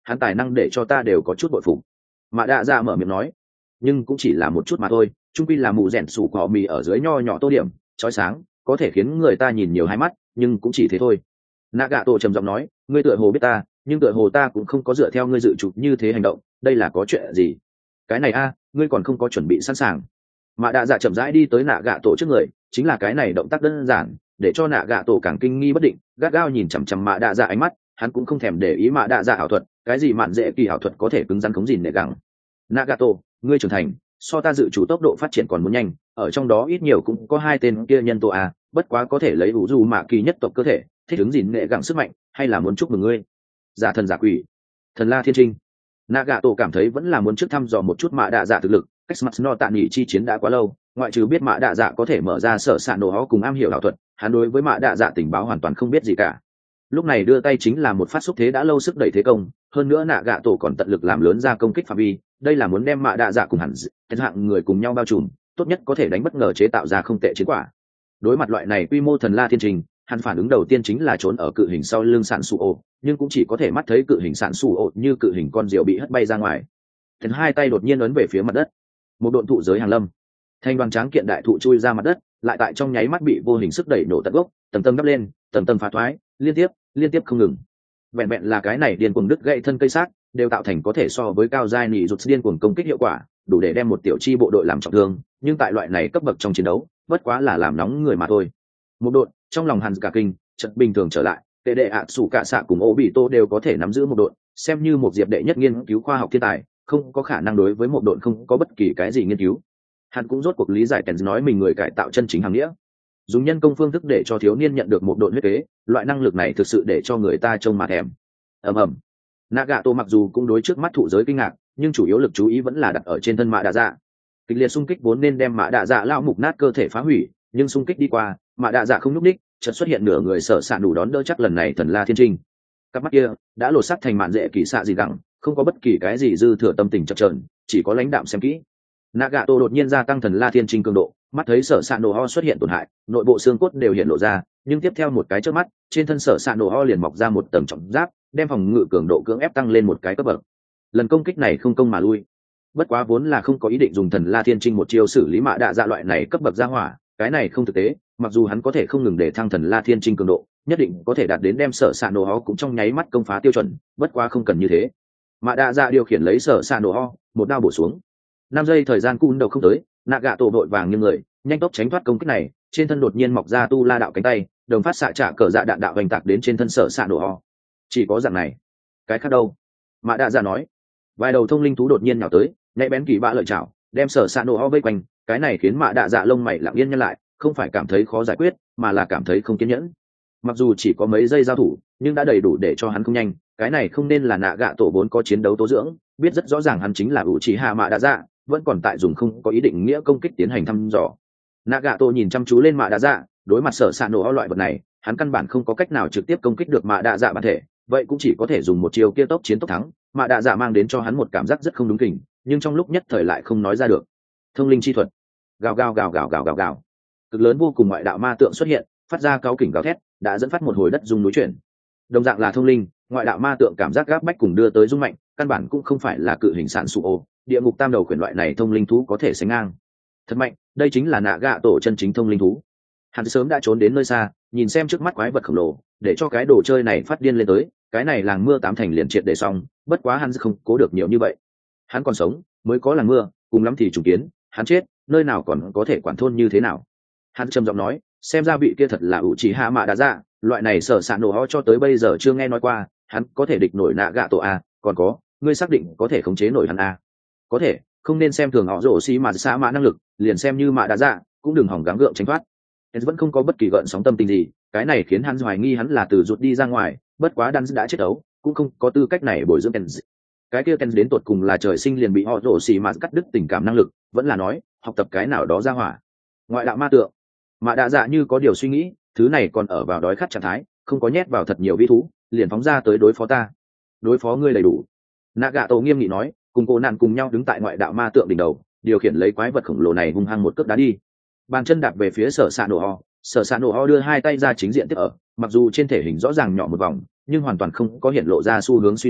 hắn tài năng để cho ta đều có chút bội phục. Mạ đạ dạ mở miệng nói. Nhưng cũng chỉ là một chút mà thôi, trung quy là mù rẻn sủ cỏ mì ở dưới nho nhỏ tô điểm chói sáng, có thể khiến người ta nhìn nhiều hai mắt, nhưng cũng chỉ thế thôi. Nagato trầm giọng nói, ngươi tựa hồ biết ta, nhưng tựa hồ ta cũng không có dựa theo ngươi dự chụp như thế hành động, đây là có chuyện gì? Cái này a, ngươi còn không có chuẩn bị sẵn sàng. Mạ đạ dạ chậm rãi đi tới Nagato trước người, chính là cái này động tác đơn giản, để cho Nagato càng kinh nghi bất định, gắt gao nhìn chằm chằm Mạ đạ dạ ánh mắt, hắn cũng không thèm để ý Mạ đạ dạ ảo thuật, cái gì mạn dễ kỳ ảo thuật có thể cứng rắn khống gìn nệ gẳng. Nagato, ngươi trưởng thành, so ta dự chủ tốc độ phát triển còn muốn nhanh, ở trong đó ít nhiều cũng có hai tên kia nhân tố a, bất quá có thể lấy vũ dù mạ kỳ nhất tộc cơ thể, thích ứng gìn nệ gẳng sức mạnh, hay là muốn chúc mừng ngươi. Giả thần giả quỷ, thần la thiên trinh. Nagato cảm thấy vẫn là muốn trước thăm dò một chút Mạ đạ dạ thực lực, cách mặt no tạ nghỉ chi chiến đã quá lâu, ngoại trừ biết Mạ đạ dạ có thể mở ra sở sạn nổ hó cùng am hiểu ảo thuật, hắn đối với Mạ đạ dạ tình báo hoàn toàn không biết gì cả. Lúc này đưa tay chính là một phát xúc thế đã lâu sức đẩy thế công, hơn nữa Nagato còn tận lực làm lớn ra công kích phạm vi, đây là muốn đem Mạ đạ dạ cùng hẳn tên hạng người cùng nhau bao trùm, tốt nhất có thể đánh bất ngờ chế tạo ra không tệ chiến quả. Đối mặt loại này quy mô thần la thiên trình, hắn phản ứng đầu tiên chính là trốn ở cự hình sau lưng sản sủ ổ, nhưng cũng chỉ có thể mắt thấy cự hình sản sủ ổ như cự hình con diều bị hất bay ra ngoài. Thần hai tay đột nhiên ấn về phía mặt đất, một độn thụ giới hàng lâm, thanh đoàn tráng kiện đại thụ chui ra mặt đất, lại tại trong nháy mắt bị vô hình sức đẩy nổ tận gốc, tầng tầng đắp lên, tầng tầng phá thoái, liên tiếp liên tiếp không ngừng. Vẹn vẹn là cái này điên cuồng đứt gãy thân cây xác, đều tạo thành có thể so với cao giai nỉ rụt điên cuồng công kích hiệu quả, đủ để đem một tiểu chi bộ đội làm trọng thương, nhưng tại loại này cấp bậc trong chiến đấu, bất quá là làm nóng người mà thôi. Một đội, trong lòng Hàn cả kinh, chợt bình thường trở lại, tệ đệ ạ sủ cả xạ cùng ô bị tô đều có thể nắm giữ một đội, xem như một diệp đệ nhất nghiên cứu khoa học thiên tài, không có khả năng đối với một đội không có bất kỳ cái gì nghiên cứu. Hắn cũng rốt cuộc lý giải Tens nói mình người cải tạo chân chính hàng nghĩa, dùng nhân công phương thức để cho thiếu niên nhận được một đội huyết kế, loại năng lực này thực sự để cho người ta trông mà thèm. ầm ầm. Nagato mặc dù cũng đối trước mắt thụ giới kinh ngạc, nhưng chủ yếu lực chú ý vẫn là đặt ở trên thân Mạ đạ dạ. Kịch liệt xung kích vốn nên đem Mạ đạ dạ lao mục nát cơ thể phá hủy, nhưng xung kích đi qua, Mạ đạ dạ không nhúc đích, chợt xuất hiện nửa người sở sạn đủ đón đỡ chắc lần này thần la thiên trinh. Cặp mắt kia đã lột sắc thành mạn dễ kỳ xạ gì gẳng, không có bất kỳ cái gì dư thừa tâm tình chập chờn, chỉ có lãnh đạm xem kỹ. Nagato đột nhiên gia tăng thần la thiên trinh cường độ, mắt thấy sở sạn nổ ho xuất hiện tổn hại, nội bộ xương cốt đều hiện lộ ra, nhưng tiếp theo một cái chớp mắt, trên thân sở sạn nổ ho liền mọc ra một tầng trọng giáp, đem phòng ngự cường độ cưỡng ép tăng lên một cái cấp bậc. Lần công kích này không công mà lui. Bất quá vốn là không có ý định dùng thần la thiên trinh một chiêu xử lý Mạ đạ dạ loại này cấp bậc ra hỏa, cái này không thực tế, mặc dù hắn có thể không ngừng để thăng thần la thiên trinh cường độ, nhất định có thể đạt đến đem sở sạn nổ ho cũng trong nháy mắt công phá tiêu chuẩn, bất quá không cần như thế. Mạ đạ dạ điều khiển lấy sở sạn nổ ho, một đao bổ xuống. Năm giây thời gian cun đầu không tới, Nagato vội vàng như người, nhanh tốc tránh thoát công kích này, trên thân đột nhiên mọc ra tu la đạo cánh tay, đồng phát xạ trả cờ dạ đạn đạo hoành tạc đến trên thân sở sạn nổ ho. Chỉ có dạng này, cái khác đâu? Mạ đạ dạ nói. Vài đầu thông linh thú đột nhiên nhào tới, nhạy bén kỳ bạ lợi chảo, đem sở sạn nổ ho vây quanh, cái này khiến Mạ đạ dạ lông mày lặng yên nhăn lại, không phải cảm thấy khó giải quyết, mà là cảm thấy không kiên nhẫn. Mặc dù chỉ có mấy giây giao thủ, nhưng đã đầy đủ để cho hắn không nhanh, cái này không nên là nạ gạ tổ vốn có chiến đấu tố dưỡng, biết rất rõ ràng hắn chính là Uchiha Mạ đạ dạ, vẫn còn tại dùng không có ý định nghĩa công kích tiến hành thăm dò. Nagato nhìn chăm chú lên Mạ đạ dạ, đối mặt sở sạn nổ ho loại vật này, hắn căn bản không có cách nào trực tiếp công kích được Mạ đạ dạ bản thể, vậy cũng chỉ có thể dùng một chiêu kia tốc chiến tốc thắng. Mạ đạ dạ mang đến cho hắn một cảm giác rất không đúng kình, nhưng trong lúc nhất thời lại không nói ra được. Thông linh chi thuật, gào gào gào gào gào gào gào, cực lớn vô cùng ngoại đạo ma tượng xuất hiện, phát ra cao kỉnh gào thét, đã dẫn phát một hồi đất rung núi chuyển. Đồng dạng là thông linh, ngoại đạo ma tượng cảm giác gáp bách cùng đưa tới rung mạnh, căn bản cũng không phải là cự hình sản sụ ô, địa ngục tam đầu quyền loại này thông linh thú có thể sánh ngang. Thật mạnh, đây chính là nạ gạ tổ chân chính thông linh thú. Hắn sớm đã trốn đến nơi xa, nhìn xem trước mắt quái vật khổng lồ, để cho cái đồ chơi này phát điên lên tới, cái này làng mưa tám thành liền triệt để xong, bất quá hắn không cố được nhiều như vậy. Hắn còn sống, mới có làng mưa, cùng lắm thì trùng kiến, hắn chết, nơi nào còn có thể quản thôn như thế nào. Hắn trầm giọng nói, xem ra vị kia thật là Uchiha Mạ đạ dạ, loại này sở sạn nổ ho cho tới bây giờ chưa nghe nói qua, hắn có thể địch nổi nạ gạ tổ a, còn có, ngươi xác định có thể khống chế nổi hắn a? Có thể, không nên xem thường họ rổ xi mà xa mã năng lực, liền xem như Mạ đạ dạ, cũng đừng hỏng gắng gượng tránh thoát. Hắn vẫn không có bất kỳ gợn sóng tâm tình gì, cái này khiến hắn hoài nghi hắn là từ rụt đi ra ngoài, bất quá Đan đã chết đấu, cũng không có tư cách này bồi dưỡng Kenz. Cái kia Kenz đến tột cùng là trời sinh liền bị họ rổ xi mà cắt đứt tình cảm năng lực, vẫn là nói, học tập cái nào đó ra hỏa. Ngoại đạo ma tượng. Mạ đạ dạ như có điều suy nghĩ, thứ này còn ở vào đói khát trạng thái, không có nhét vào thật nhiều vi thú, liền phóng ra tới đối phó ta. Đối phó ngươi đầy đủ. Nagato nghiêm nghị nói, cùng cô nạn cùng nhau đứng tại ngoại đạo ma tượng đỉnh đầu, điều khiển lấy quái vật khổng lồ này hung hăng một cước đá đi. Bàn chân đạp về phía sở sạn nổ ho, sở sạn nổ ho đưa hai tay ra chính diện tiếp ở, mặc dù trên thể hình rõ ràng nhỏ một vòng, nhưng hoàn toàn không có hiện lộ ra xu hướng suy tàn,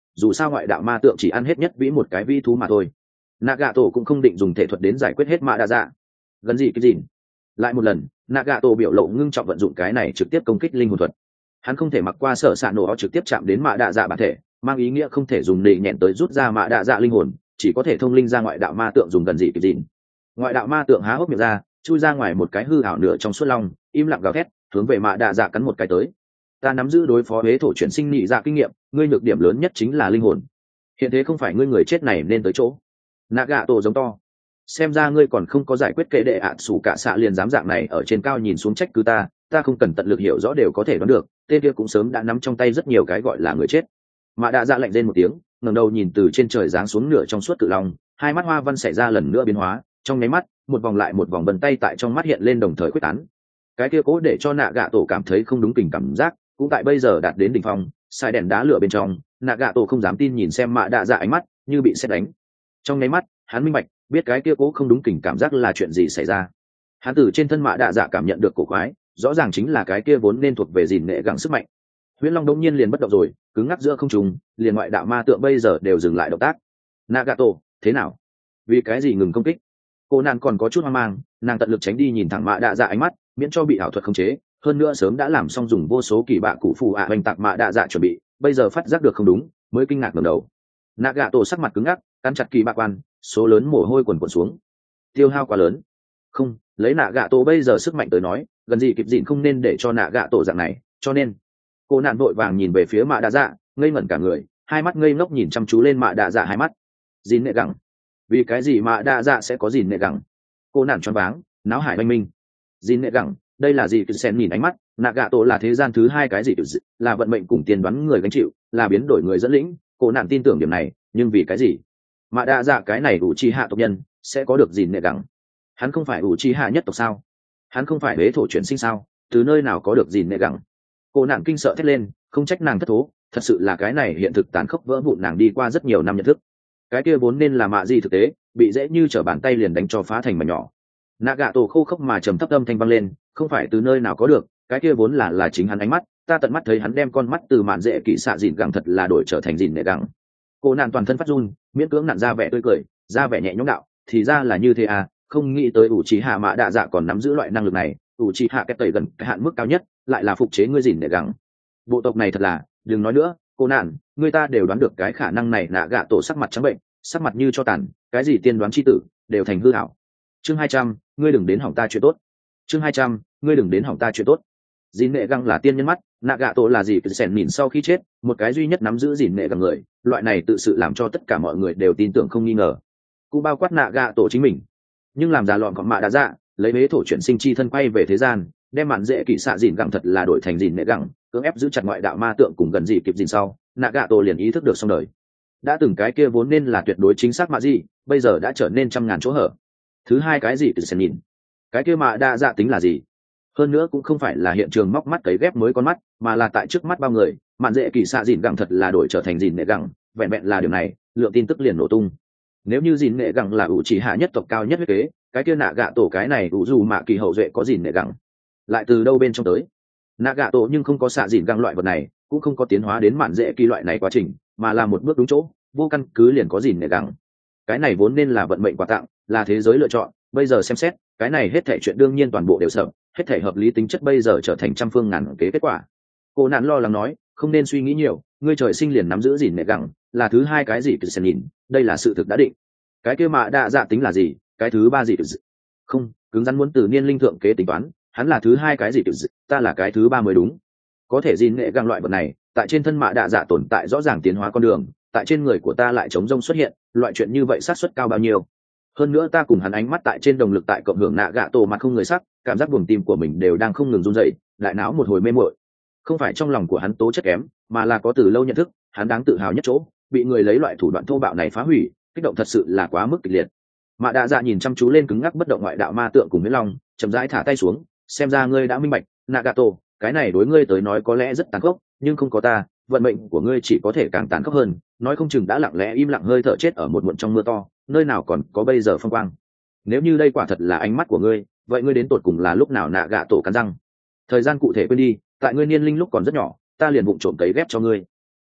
dù sao ngoại đạo ma tượng chỉ ăn hết nhất vĩ một cái vĩ thú mà thôi. Nagato cũng không định dùng thể thuật đến giải quyết hết mạ đa dạ. Gần gì cái gì lại một lần, Nagato biểu lộ ngưng trọng vận dụng cái này trực tiếp công kích linh hồn thuật. Hắn không thể mặc qua sở xạ nổ trực tiếp chạm đến mạ đa dạ bản thể, mang ý nghĩa không thể dùng nỉ nhẹn tới rút ra mạ đa dạ linh hồn, chỉ có thể thông linh ra ngoại đạo ma tượng dùng gần gì cái gì. Ngoại đạo ma tượng há hốc miệng ra, chui ra ngoài một cái hư ảo nửa trong suốt long, im lặng gào thét, hướng về mạ đa dạ cắn một cái tới. Ta nắm giữ đối phó huế thổ chuyển sinh nhị dạ kinh nghiệm, ngươi nhược điểm lớn nhất chính là linh hồn. Hiện thế không phải ngươi người chết này nên tới chỗ. Nagato giống to. Xem ra ngươi còn không có giải quyết kệ đệ ạ sủ cả xạ liền dám dạng này ở trên cao nhìn xuống trách cứ ta, ta không cần tận lực hiểu rõ đều có thể đoán được, tên kia cũng sớm đã nắm trong tay rất nhiều cái gọi là người chết. Mạ đa dạ lạnh lên một tiếng, ngẩng đầu nhìn từ trên trời giáng xuống nửa trong suốt cự long, hai mắt hoa văn xảy ra lần nữa biến hóa, trong nháy mắt, một vòng lại một vòng vân tay tại trong mắt hiện lên đồng thời quyết tán. Cái kia cố để cho nạ gạ tổ cảm thấy không đúng tình cảm giác, cũng tại bây giờ đạt đến đỉnh phong, sai đèn đá lửa bên trong, nạ gạ tổ không dám tin nhìn xem mạ đa dạ ánh mắt như bị sét đánh. Trong nháy mắt, hắn minh bạch, biết cái kia cố không đúng tình cảm giác là chuyện gì xảy ra. Hắn từ trên thân mạ đa dạ cảm nhận được cổ quái, rõ ràng chính là cái kia vốn nên thuộc về gìn nệ gắng sức mạnh. Huyễn Long đống nhiên liền bất động rồi, cứng ngắc giữa không trung, liền ngoại đạo ma tượng bây giờ đều dừng lại động tác. Nagato, thế nào? Vì cái gì ngừng công kích? Cô nàng còn có chút hoang mang, nàng tận lực tránh đi nhìn thẳng mạ đa dạ ánh mắt, miễn cho bị ảo thuật khống chế. Hơn nữa sớm đã làm xong dùng vô số kỳ bạ cụ phù ạ hoành tạc mạ đa dạ chuẩn bị, bây giờ phát giác được không đúng, mới kinh ngạc ngẩng đầu. Nagato sắc mặt cứng ngắc, cắn chặt kỳ bạ quan, số lớn mồ hôi quần quần xuống. Tiêu hao quá lớn. Không, lấy Nagato bây giờ sức mạnh tới nói, gần gì kịp dịn không nên để cho Nagato dạng này, cho nên cô nạn vội vàng nhìn về phía mạ đa dạ, ngây ngẩn cả người, hai mắt ngây ngốc nhìn chăm chú lên mạ đa dạ hai mắt. Dìn nệ gẳng, vì cái gì mạ đa dạ sẽ có dìn nệ gẳng? Cô nạn choáng váng, náo hải oanh minh. Dìn nệ gẳng, đây là gì? Cứ sen nhìn ánh mắt, Nagato là thế gian thứ hai cái gì? Là vận mệnh cùng tiền đoán người gánh chịu, là biến đổi người dẫn lĩnh. Cô nạn tin tưởng điểm này, nhưng vì cái gì? Mạ đa dạ cái này ủ chi hạ tộc nhân sẽ có được dìn nệ gẳng? Hắn không phải ủ chi hạ nhất tộc sao? Hắn không phải huế thổ chuyển sinh sao? Từ nơi nào có được dìn nệ gẳng? Cô nạn kinh sợ thét lên, không trách nàng thất thố, thật sự là cái này hiện thực tàn khốc vỡ vụn nàng đi qua rất nhiều năm nhận thức. Cái kia vốn nên là mạ gì thực tế, bị dễ như trở bàn tay liền đánh cho phá thành mảnh nhỏ. Nagato khô khốc mà trầm thấp âm thanh vang lên, không phải từ nơi nào có được, cái kia vốn là là chính hắn ánh mắt, ta tận mắt thấy hắn đem con mắt từ mạn dễ kỵ xạ dìn gẳng thật là đổi trở thành dìn nệ gẳng. Cô nạn toàn thân phát run, miễn cưỡng nặn ra vẻ tươi cười, ra vẻ nhẹ nhõm đạo, thì ra là như thế à, không nghĩ tới ủ trí hạ mạ đa dạ còn nắm giữ loại năng lực này, ủ trí hạ cái tẩy gần cái hạn mức cao nhất, lại là phục chế ngươi dìn nệ gẳng. Bộ tộc này thật là, đừng nói nữa, cô nạn, người ta đều đoán được cái khả năng này. Nạ gạ tổ sắc mặt trắng bệnh, sắc mặt như cho tàn, cái gì tiên đoán chi tử đều thành hư hảo. Chương hai trăm, ngươi đừng đến hỏng ta chuyện tốt. Chương hai trăm, ngươi đừng đến hỏng ta chuyện tốt. Dìn nệ găng là tiên nhân mắt, nạ gạ tổ là gì? Cứ sèn nhìn sau khi chết, một cái duy nhất nắm giữ dìn nệ găng người, loại này tự sự làm cho tất cả mọi người đều tin tưởng không nghi ngờ, cũng bao quát nạ gạ tổ chính mình. Nhưng làm già lọn cọp mạ đã dạ, lấy bế thổ chuyển sinh chi thân quay về thế gian, đem mạn dễ kỵ xạ dìn găng thật là đổi thành dìn nệ găng, cưỡng ép giữ chặt ngoại đạo ma tượng cùng gần gì kịp dìn sau, nạ gạ tổ liền ý thức được xong đời. Đã từng cái kia vốn nên là tuyệt đối chính xác mạ gì, bây giờ đã trở nên trăm ngàn chỗ hở. Thứ hai cái gì từ xem nhìn, cái kia mạ đa dạ tính là gì? Hơn nữa cũng không phải là hiện trường móc mắt cấy ghép mới con mắt, mà là tại trước mắt bao người, mạn dễ kỳ xạ dìn gẳng thật là đổi trở thành dìn nệ gẳng, vẹn vẹn là điều này, lượng tin tức liền nổ tung. Nếu như dìn nệ gẳng là ủ chỉ hạ nhất tộc cao nhất huyết kế, cái kia nạ gạ tổ cái này ủ dù mạ kỳ hậu duệ có dìn nệ gẳng, lại từ đâu bên trong tới? Nạ gạ tổ nhưng không có xạ dìn gẳng loại vật này, cũng không có tiến hóa đến mạn dễ kỳ loại này quá trình, mà là một bước đúng chỗ, vô căn cứ liền có dìn nệ gẳng. Cái này vốn nên là vận mệnh quà tặng, là thế giới lựa chọn, bây giờ xem xét, cái này hết thảy chuyện đương nhiên toàn bộ đều sợ, hết thảy hợp lý tính chất bây giờ trở thành trăm phương ngàn kế kết quả. Cô nạn lo lắng nói, không nên suy nghĩ nhiều, ngươi trời sinh liền nắm giữ gìn nệ gẳng, là thứ hai cái gì cứ xem nhìn, đây là sự thực đã định. Cái kia mạ đa dạ tính là gì, cái thứ ba gì cứ không, cứng rắn muốn từ niên linh thượng kế tính toán, hắn là thứ hai cái gì cứ ta là cái thứ ba mới đúng. Có thể gìn nệ gẳng loại vật này, tại trên thân mạ đa dạ tồn tại rõ ràng tiến hóa con đường, tại trên người của ta lại chống rông xuất hiện, loại chuyện như vậy xác suất cao bao nhiêu? Hơn nữa ta cùng hắn ánh mắt tại trên đồng lực tại cộng hưởng nạ gạ tổ mặt không người sắc, cảm giác buồng tim của mình đều đang không ngừng run rẩy, đại não một hồi mê muội. Không phải trong lòng của hắn tố chất kém, mà là có từ lâu nhận thức, hắn đáng tự hào nhất chỗ, bị người lấy loại thủ đoạn thô bạo này phá hủy, kích động thật sự là quá mức kịch liệt. Mạ đa dạ nhìn chăm chú lên cứng ngắc bất động ngoại đạo ma tượng cùng Huyết Long, chậm rãi thả tay xuống, xem ra ngươi đã minh bạch, Nagato, cái này đối ngươi tới nói có lẽ rất tàn khốc, nhưng không có ta, vận mệnh của ngươi chỉ có thể càng tàn khốc hơn, nói không chừng đã lặng lẽ im lặng hơi thở chết ở một muộn trong mưa to, nơi nào còn có bây giờ phong quang. Nếu như đây quả thật là ánh mắt của ngươi, vậy ngươi đến tột cùng là lúc nào? Nạ gạ tổ cắn răng. Thời gian cụ thể quên đi, tại ngươi niên linh lúc còn rất nhỏ, ta liền vụng trộm cấy ghép cho ngươi.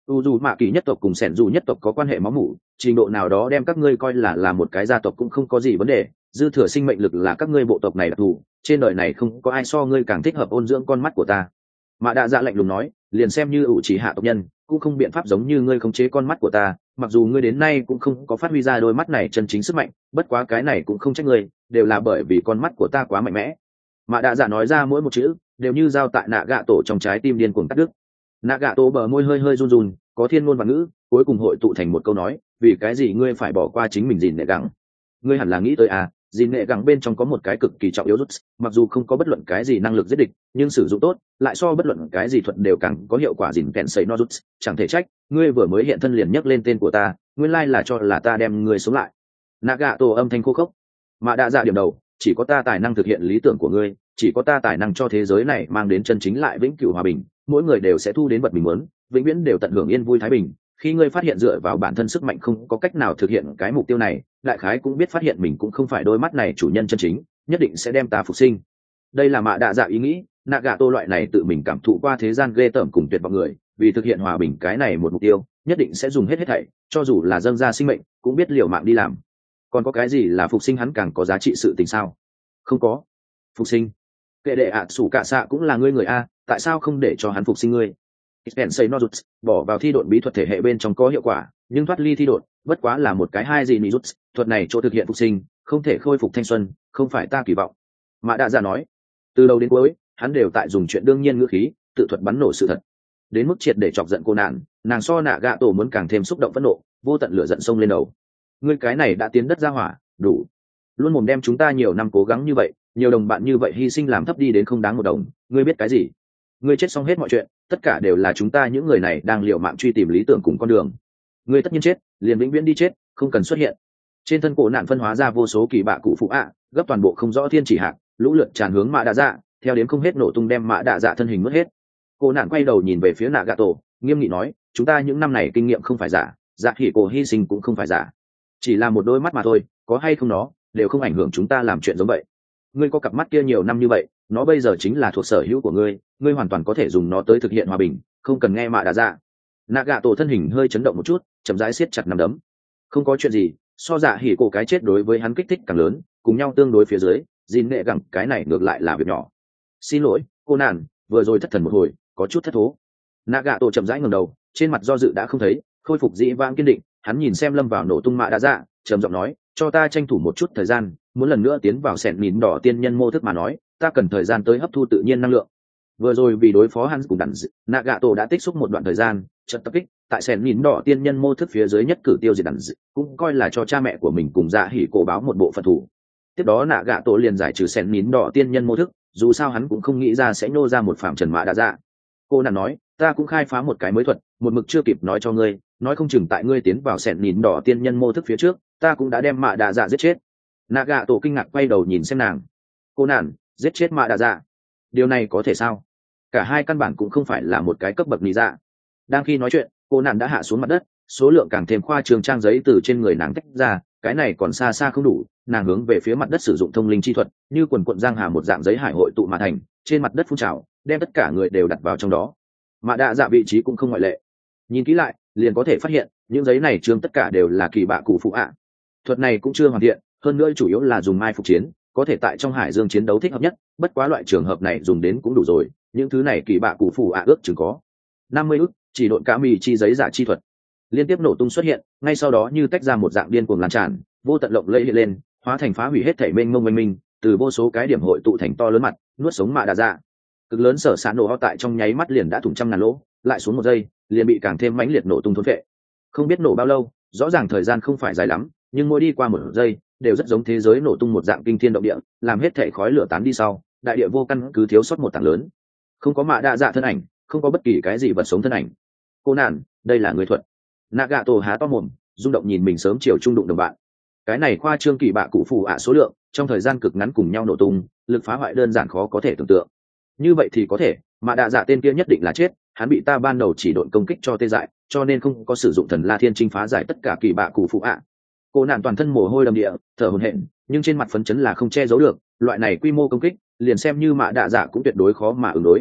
u dù mạ kỳ nhất tộc cùng sẻn dù nhất tộc có quan hệ máu mủ, trình độ nào đó đem các ngươi coi là là một cái gia tộc cũng không có gì vấn đề. Dư thừa sinh mệnh lực là các ngươi bộ tộc này đặc thù, trên đời này không có ai so ngươi càng thích hợp ôn dưỡng con mắt của ta. Mạ đạ dạ lạnh lùng nói, liền xem như ủ chỉ hạ tộc nhân cũng không biện pháp giống như ngươi khống chế con mắt của ta, mặc dù ngươi đến nay cũng không có phát huy ra đôi mắt này chân chính sức mạnh, bất quá cái này cũng không trách ngươi, đều là bởi vì con mắt của ta quá mạnh mẽ. Mạ đạ dạ nói ra mỗi một chữ đều như dao tại nạ gạ tổ trong trái tim điên cuồng cắt đứt. Nạ gạ tổ bờ môi hơi hơi run run, có thiên ngôn và ngữ, cuối cùng hội tụ thành một câu nói, vì cái gì ngươi phải bỏ qua chính mình gìn nệ gắng? Ngươi hẳn là nghĩ tới à, gìn nệ gắng bên trong có một cái cực kỳ trọng yếu rút, mặc dù không có bất luận cái gì năng lực giết địch, nhưng sử dụng tốt, lại so bất luận cái gì thuật đều càng có hiệu quả gìn kèn sấy no rút, chẳng thể trách, ngươi vừa mới hiện thân liền nhắc lên tên của ta, nguyên lai là cho là ta đem ngươi sống lại. Nạ gạ tổ âm thanh khô khốc, mà đã ra điểm đầu, chỉ có ta tài năng thực hiện lý tưởng của ngươi, chỉ có ta tài năng cho thế giới này mang đến chân chính lại vĩnh cửu hòa bình, mỗi người đều sẽ thu đến vật mình muốn, vĩnh viễn đều tận hưởng yên vui thái bình. Khi ngươi phát hiện dựa vào bản thân sức mạnh không có cách nào thực hiện cái mục tiêu này, đại khái cũng biết phát hiện mình cũng không phải đôi mắt này chủ nhân chân chính, nhất định sẽ đem ta phục sinh. Đây là mạ đạ dạ ý nghĩ, nạ gạ tô loại này tự mình cảm thụ qua thế gian ghê tởm cùng tuyệt vọng người, vì thực hiện hòa bình cái này một mục tiêu, nhất định sẽ dùng hết hết thảy, cho dù là dâng ra sinh mệnh, cũng biết liều mạng đi làm. Còn có cái gì là phục sinh hắn càng có giá trị sự tình sao? Không có. Phục sinh? Kệ đệ ạ sủ cả xạ cũng là ngươi người a, tại sao không để cho hắn phục sinh ngươi? Sensei Nozuts bỏ vào thi độn bí thuật thể hệ bên trong có hiệu quả, nhưng thoát ly thi độn, bất quá là một cái hai gì Nizuts, thuật này chỗ thực hiện phục sinh, không thể khôi phục thanh xuân, không phải ta kỳ vọng. Mã Đa Dạ nói, từ đầu đến cuối, hắn đều tại dùng chuyện đương nhiên ngữ khí, tự thuật bắn nổ sự thật. Đến mức triệt để chọc giận cô nạn, nàng so nạ gạ tổ muốn càng thêm xúc động phẫn nộ, vô tận lửa giận sông lên đầu. Ngươi cái này đã tiến đất ra hỏa, đủ. Luôn mồm đem chúng ta nhiều năm cố gắng như vậy, nhiều đồng bạn như vậy hy sinh làm thấp đi đến không đáng một đồng, ngươi biết cái gì? Ngươi chết xong hết mọi chuyện, tất cả đều là chúng ta những người này đang liều mạng truy tìm lý tưởng cùng con đường. Ngươi tất nhiên chết, liền vĩnh viễn đi chết, không cần xuất hiện. Trên thân cổ nạn phân hóa ra vô số kỳ bạ cụ phụ ạ, gấp toàn bộ không rõ thiên chỉ hạng, lũ lượt tràn hướng mạ đạ dạ, theo đến không hết nổ tung đem mạ đạ dạ thân hình mất hết. Cổ nạn quay đầu nhìn về phía nạ gạ tổ, nghiêm nghị nói, chúng ta những năm này kinh nghiệm không phải giả, dạ hỉ cổ hy sinh cũng không phải giả, chỉ là một đôi mắt mà thôi, có hay không nó đều không ảnh hưởng chúng ta làm chuyện giống vậy. Ngươi có cặp mắt kia nhiều năm như vậy, nó bây giờ chính là thuộc sở hữu của ngươi, ngươi hoàn toàn có thể dùng nó tới thực hiện hòa bình, không cần nghe mạ đạ dạ. Nạ gạ tổ thân hình hơi chấn động một chút, chậm rãi siết chặt nắm đấm. Không có chuyện gì, so dạ hỉ cổ cái chết đối với hắn kích thích càng lớn, cùng nhau tương đối phía dưới, gìn nệ gẳng cái này ngược lại là việc nhỏ. Xin lỗi cô nàn, vừa rồi thất thần một hồi, có chút thất thố. Nạ gạ tổ chậm rãi ngẩng đầu, trên mặt do dự đã không thấy, khôi phục dĩ vãng kiên định. Hắn nhìn xem lâm vào nổ tung mạ đạ dạ, trầm giọng nói, cho ta tranh thủ một chút thời gian, muốn lần nữa tiến vào sẹn mìn đỏ tiên nhân mô thức mà nói, ta cần thời gian tới hấp thu tự nhiên năng lượng. Vừa rồi vì đối phó hắn cùng đàn dị, Nagato đã tích xúc một đoạn thời gian, chợt tập kích tại sẹn mìn đỏ tiên nhân mô thức phía dưới nhất cử tiêu diệt đàn dị, cũng coi là cho cha mẹ của mình cùng dạ hỉ cổ báo một bộ phận thủ. Tiếp đó Nagato liền giải trừ sẹn mìn đỏ tiên nhân mô thức, dù sao hắn cũng không nghĩ ra sẽ nô ra một phạm trần mạ đã dạ. Cô nàng nói, ta cũng khai phá một cái mới thuật, một mực chưa kịp nói cho ngươi, nói không chừng tại ngươi tiến vào sẹn mìn đỏ tiên nhân mô thức phía trước, ta cũng đã đem mạ đạ dạ giết chết. Nagato kinh ngạc quay đầu nhìn xem nàng. Cô nàng, giết chết mạ đạ dạ, điều này có thể sao? Cả hai căn bản cũng không phải là một cái cấp bậc lý dạ. Đang khi nói chuyện, cô nàng đã hạ xuống mặt đất, số lượng càng thêm khoa trương trang giấy từ trên người nàng tách ra, cái này còn xa xa không đủ, nàng hướng về phía mặt đất sử dụng thông linh chi thuật, như quần quận giang hà một dạng giấy hải hội tụ mà thành, trên mặt đất phun trào, đem tất cả người đều đặt vào trong đó. Mạ đạ dạ vị trí cũng không ngoại lệ. Nhìn kỹ lại, liền có thể phát hiện, những giấy này trương tất cả đều là kỳ bạ cụ phụ ạ. Thuật này cũng chưa hoàn thiện, hơn nữa chủ yếu là dùng mai phục chiến, có thể tại trong hải dương chiến đấu thích hợp nhất, bất quá loại trường hợp này dùng đến cũng đủ rồi, những thứ này kỳ bạ cụ phụ ạ ước chừng có năm mươi ức, chỉ độn cá mì chi giấy giả chi thuật. Liên tiếp nổ tung xuất hiện, ngay sau đó như tách ra một dạng điên cuồng lan tràn, vô tận lộng lẫy hiện lên, hóa thành phá hủy hết thảy mênh mông mênh minh, từ vô số cái điểm hội tụ thành to lớn mặt, nuốt sống mạ đạ dạ. Cực lớn sở sản nổ ho tại trong nháy mắt liền đã thủng trăm ngàn lỗ, lại xuống một giây, liền bị càng thêm mãnh liệt nổ tung thôn phệ. Không biết nổ bao lâu, rõ ràng thời gian không phải dài lắm, nhưng mỗi đi qua một giây, đều rất giống thế giới nổ tung một dạng kinh thiên động địa, làm hết thảy khói lửa tán đi sau, đại địa vô căn cứ thiếu sót một tảng lớn. Không có mạ đạ dạ thân ảnh, không có bất kỳ cái gì vật sống thân ảnh. Cô nạn, đây là người thuật. Nagato há to mồm, rung động nhìn mình sớm chiều trung đụng đồng bạn. Cái này khoa trương kỳ bạ cụ phù ạ số lượng, trong thời gian cực ngắn cùng nhau nổ tung, lực phá hoại đơn giản khó có thể tưởng tượng. Như vậy thì có thể, mạ đạ dạ tên kia nhất định là chết, hắn bị ta ban đầu chỉ độn công kích cho tê dại, cho nên không có sử dụng thần la thiên chinh phá giải tất cả kỳ bạ cụ phù ạ. Cô nạn toàn thân mồ hôi đầm địa, thở hổn hển, nhưng trên mặt phấn chấn là không che giấu được, loại này quy mô công kích, liền xem như mạ đạ dạ cũng tuyệt đối khó mà ứng đối.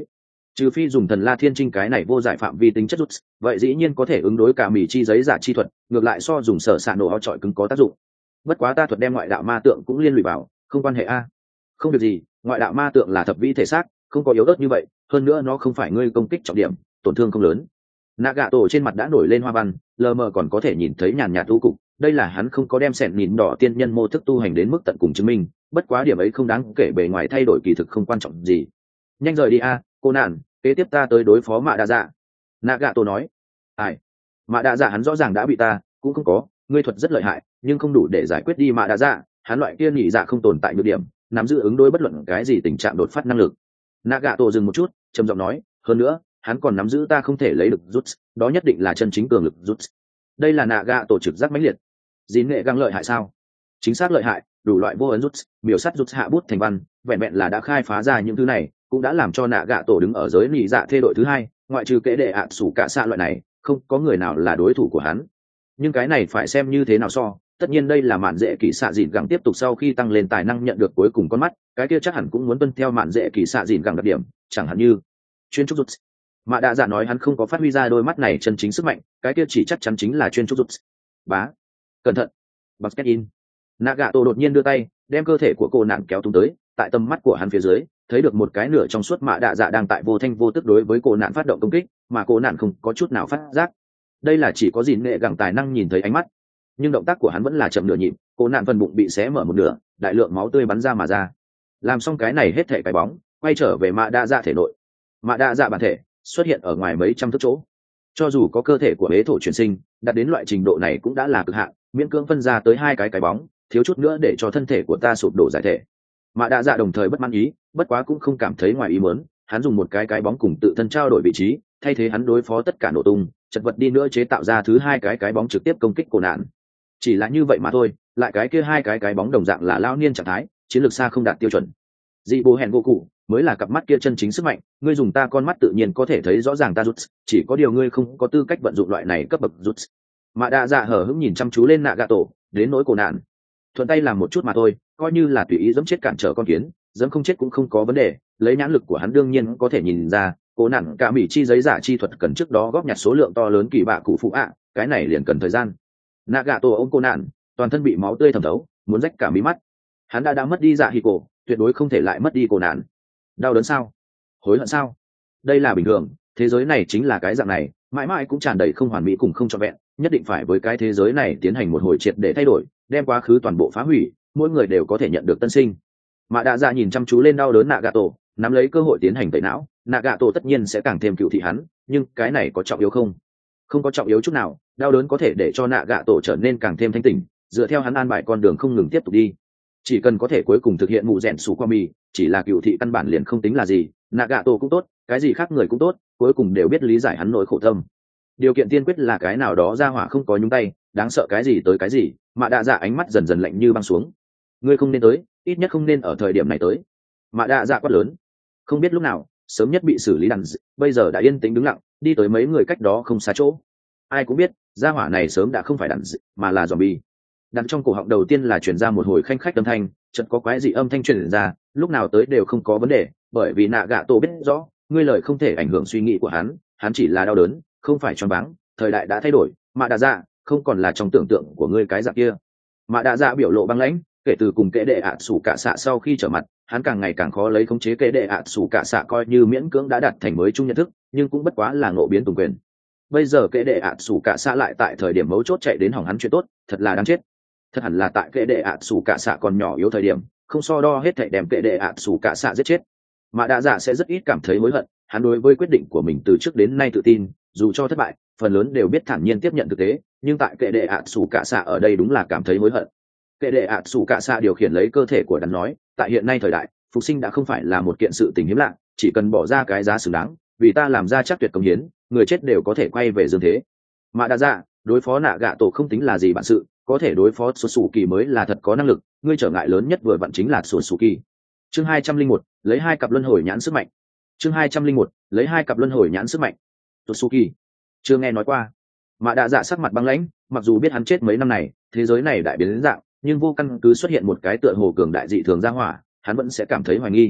trừ phi dùng thần la thiên trinh cái này vô giải phạm vi tính chất rút, vậy dĩ nhiên có thể ứng đối cả mì chi giấy giả chi thuật, ngược lại so dùng sở xạ nổ áo trọi cứng có tác dụng. Bất quá ta thuật đem ngoại đạo ma tượng cũng liên lụy vào, không quan hệ a. Không việc gì, ngoại đạo ma tượng là thập vi thể xác, không có yếu ớt như vậy, hơn nữa nó không phải ngươi công kích trọng điểm, tổn thương không lớn. Nagato trên mặt đã nổi lên hoa văn, lờ mờ còn có thể nhìn thấy nhàn nhạt u cục, đây là hắn không có đem sẹn nhìn đỏ tiên nhân mô thức tu hành đến mức tận cùng chứng minh, bất quá điểm ấy không đáng kể, bề ngoài thay đổi kỳ thực không quan trọng gì. Nhanh rời đi a, cô nạn, kế tiếp ta tới đối phó mạ đa dạ. Nagato nói. Ai? Mạ đa dạ hắn rõ ràng đã bị ta, cũng không có, ngươi thuật rất lợi hại, nhưng không đủ để giải quyết đi mạ đa dạ, hắn loại kia nhị dạ không tồn tại nhược điểm, nắm giữ ứng đối bất luận cái gì tình trạng đột phát năng lực. Nagato dừng một chút, trầm giọng nói, hơn nữa, hắn còn nắm giữ ta không thể lấy được rút, đó nhất định là chân chính cường lực rút. Đây là Nagato trực giác mãnh liệt. Dín nghệ găng lợi hại sao? Chính xác lợi hại, đủ loại vô ấn rút, biểu sắt rút hạ bút thành văn, vẹn vẹn là đã khai phá ra những thứ này, cũng đã làm cho Nagato đứng ở giới nhị dạ thê đội thứ hai, ngoại trừ kẻ đệ ạ sủ cả xạ loại này, không có người nào là đối thủ của hắn. Nhưng cái này phải xem như thế nào so, tất nhiên đây là mạn dễ kỳ xạ dịn gẳng tiếp tục sau khi tăng lên tài năng nhận được cuối cùng con mắt, cái kia chắc hẳn cũng muốn tuân theo mạn dễ kỳ xạ dịn gẳng đặc điểm, chẳng hạn như chuyên trúc rút. Mạ đa dạ nói hắn không có phát huy ra đôi mắt này chân chính sức mạnh, cái kia chỉ chắc chắn chính là chuyên trúc rút. Bá, cẩn thận. Basket in. Nagato đột nhiên đưa tay, đem cơ thể của cô nạn kéo tung tới, tại tầm mắt của hắn phía dưới, thấy được một cái nửa trong suốt mạ đa dạ đang tại vô thanh vô tức đối với cô nạn phát động công kích, mà cô nạn không có chút nào phát giác. Đây là chỉ có gìn nghệ gẳng tài năng nhìn thấy ánh mắt, nhưng động tác của hắn vẫn là chậm nửa nhịp, cô nạn phần bụng bị xé mở một nửa, đại lượng máu tươi bắn ra mà ra. Làm xong cái này hết thể cái bóng, quay trở về mạ đa dạ thể nội. Mạ đa dạ bản thể xuất hiện ở ngoài mấy trăm thước chỗ. Cho dù có cơ thể của hế thổ chuyển sinh, đạt đến loại trình độ này cũng đã là cực hạn, miễn cưỡng phân ra tới hai cái cái bóng, thiếu chút nữa để cho thân thể của ta sụp đổ giải thể. Mạ đa dạ đồng thời bất mãn ý, bất quá cũng không cảm thấy ngoài ý muốn, hắn dùng một cái cái bóng cùng tự thân trao đổi vị trí, thay thế hắn đối phó tất cả nổ tung, chật vật đi nữa chế tạo ra thứ hai cái cái bóng trực tiếp công kích cô nạn. Chỉ là như vậy mà thôi, lại cái kia hai cái cái bóng đồng dạng là lao niên trạng thái, chiến lược xa không đạt tiêu chuẩn. Dị bố hẹn vô cụ mới là cặp mắt kia chân chính sức mạnh, ngươi dùng ta con mắt tự nhiên có thể thấy rõ ràng ta rút, chỉ có điều ngươi không có tư cách vận dụng loại này cấp bậc rút. Mạ đa dạ hở hững nhìn chăm chú lên Nagato, đến nỗi cô nạn, thuận tay làm một chút mà thôi, coi như là tùy ý giẫm chết cản trở con kiến, giẫm không chết cũng không có vấn đề, lấy nhãn lực của hắn đương nhiên có thể nhìn ra, cô nạn cả mỹ chi giấy giả chi thuật cần trước đó góp nhặt số lượng to lớn kỳ bạ cụ phụ ạ, cái này liền cần thời gian. Nagato ôm cô nạn, toàn thân bị máu tươi thẩm thấu, muốn rách cả mí mắt. Hắn đã đã mất đi dạ hỉ cổ, tuyệt đối không thể lại mất đi cô nạn. Đau đớn sao? Hối hận sao? Đây là bình thường, thế giới này chính là cái dạng này, mãi mãi cũng tràn đầy không hoàn mỹ cùng không trọn vẹn, nhất định phải với cái thế giới này tiến hành một hồi triệt để thay đổi, đem quá khứ toàn bộ phá hủy, mỗi người đều có thể nhận được tân sinh. Mạ đa dạ nhìn chăm chú lên đau đớn Nagato, nắm lấy cơ hội tiến hành tẩy não, Nagato tất nhiên sẽ càng thêm cựu thị hắn, nhưng cái này có trọng yếu không? Không có trọng yếu chút nào, đau đớn có thể để cho Nagato trở nên càng thêm thanh tỉnh, dựa theo hắn an bài con đường không ngừng tiếp tục đi. Chỉ cần có thể cuối cùng thực hiện mụ rèn sủ qua mì, chỉ là cựu thị căn bản liền không tính là gì, Nagato cũng tốt, cái gì khác người cũng tốt, cuối cùng đều biết lý giải hắn nỗi khổ tâm. Điều kiện tiên quyết là cái nào đó ra hỏa không có nhúng tay, đáng sợ cái gì tới cái gì, Mạ đa dạ ánh mắt dần dần lạnh như băng xuống. Ngươi không nên tới, ít nhất không nên ở thời điểm này tới. Mạ đa dạ quát lớn. Không biết lúc nào, sớm nhất bị xử lý đàn d... bây giờ đã yên tĩnh đứng lặng, đi tới mấy người cách đó không xa chỗ. Ai cũng biết, gia hỏa này sớm đã không phải đàn d... mà là zombie. Đàn trong cổ họng đầu tiên là truyền ra một hồi khanh khách âm thanh, chợt có quái dị âm thanh truyền ra, lúc nào tới đều không có vấn đề, bởi vì Nagato biết rõ, ngươi lời không thể ảnh hưởng suy nghĩ của hắn, hắn chỉ là đau đớn, không phải choáng váng, thời đại đã thay đổi, Mạ đa dạ không còn là trong tưởng tượng của ngươi cái dạng kia. Mạ đa dạ biểu lộ băng lãnh, kể từ cùng kệ đệ ạ sủ cả xạ sau khi trở mặt, hắn càng ngày càng khó lấy khống chế kệ đệ ạ sủ cả xạ, coi như miễn cưỡng đã đạt thành mới chung nhận thức, nhưng cũng bất quá là ngộ biến tùng quyền. Bây giờ kệ đệ ạ sủ cả xạ lại tại thời điểm mấu chốt chạy đến hỏng hắn chuyện tốt, thật là đáng chết. Thật hẳn là tại kệ đệ ạ sủ cả xạ còn nhỏ yếu thời điểm, không so đo hết thảy đem kệ đệ ạ sủ cả xạ giết chết. Mạ đa dạ sẽ rất ít cảm thấy hối hận, hắn đối với quyết định của mình từ trước đến nay tự tin, dù cho thất bại, phần lớn đều biết thản nhiên tiếp nhận thực tế, nhưng tại kệ đệ ạ sủ cả xạ ở đây đúng là cảm thấy hối hận. Kệ đệ ạ sủ cả xạ điều khiển lấy cơ thể của đàn nói, tại hiện nay thời đại, phục sinh đã không phải là một kiện sự tình hiếm lạ, chỉ cần bỏ ra cái giá xứng đáng, vì ta làm ra chắc tuyệt công hiến, người chết đều có thể quay về dương thế. Mạ đa dạ, đối phó nạ gạ tổ không tính là gì bản sự, có thể đối phó sụt sù kỳ mới là thật có năng lực, ngươi trở ngại lớn nhất vừa vặn chính là sụt sù kỳ. Chương hai trăm linh một, lấy hai cặp luân hồi nhãn sức mạnh. Chương hai trăm linh một, lấy hai cặp luân hồi nhãn sức mạnh. Sụt sù kỳ, chưa nghe nói qua. Mạ đa dạ sắc mặt băng lãnh, mặc dù biết hắn chết mấy năm này, thế giới này đại biến đến dạng, nhưng vô căn cứ xuất hiện một cái tựa hồ cường đại dị thường ra hỏa, hắn vẫn sẽ cảm thấy hoài nghi.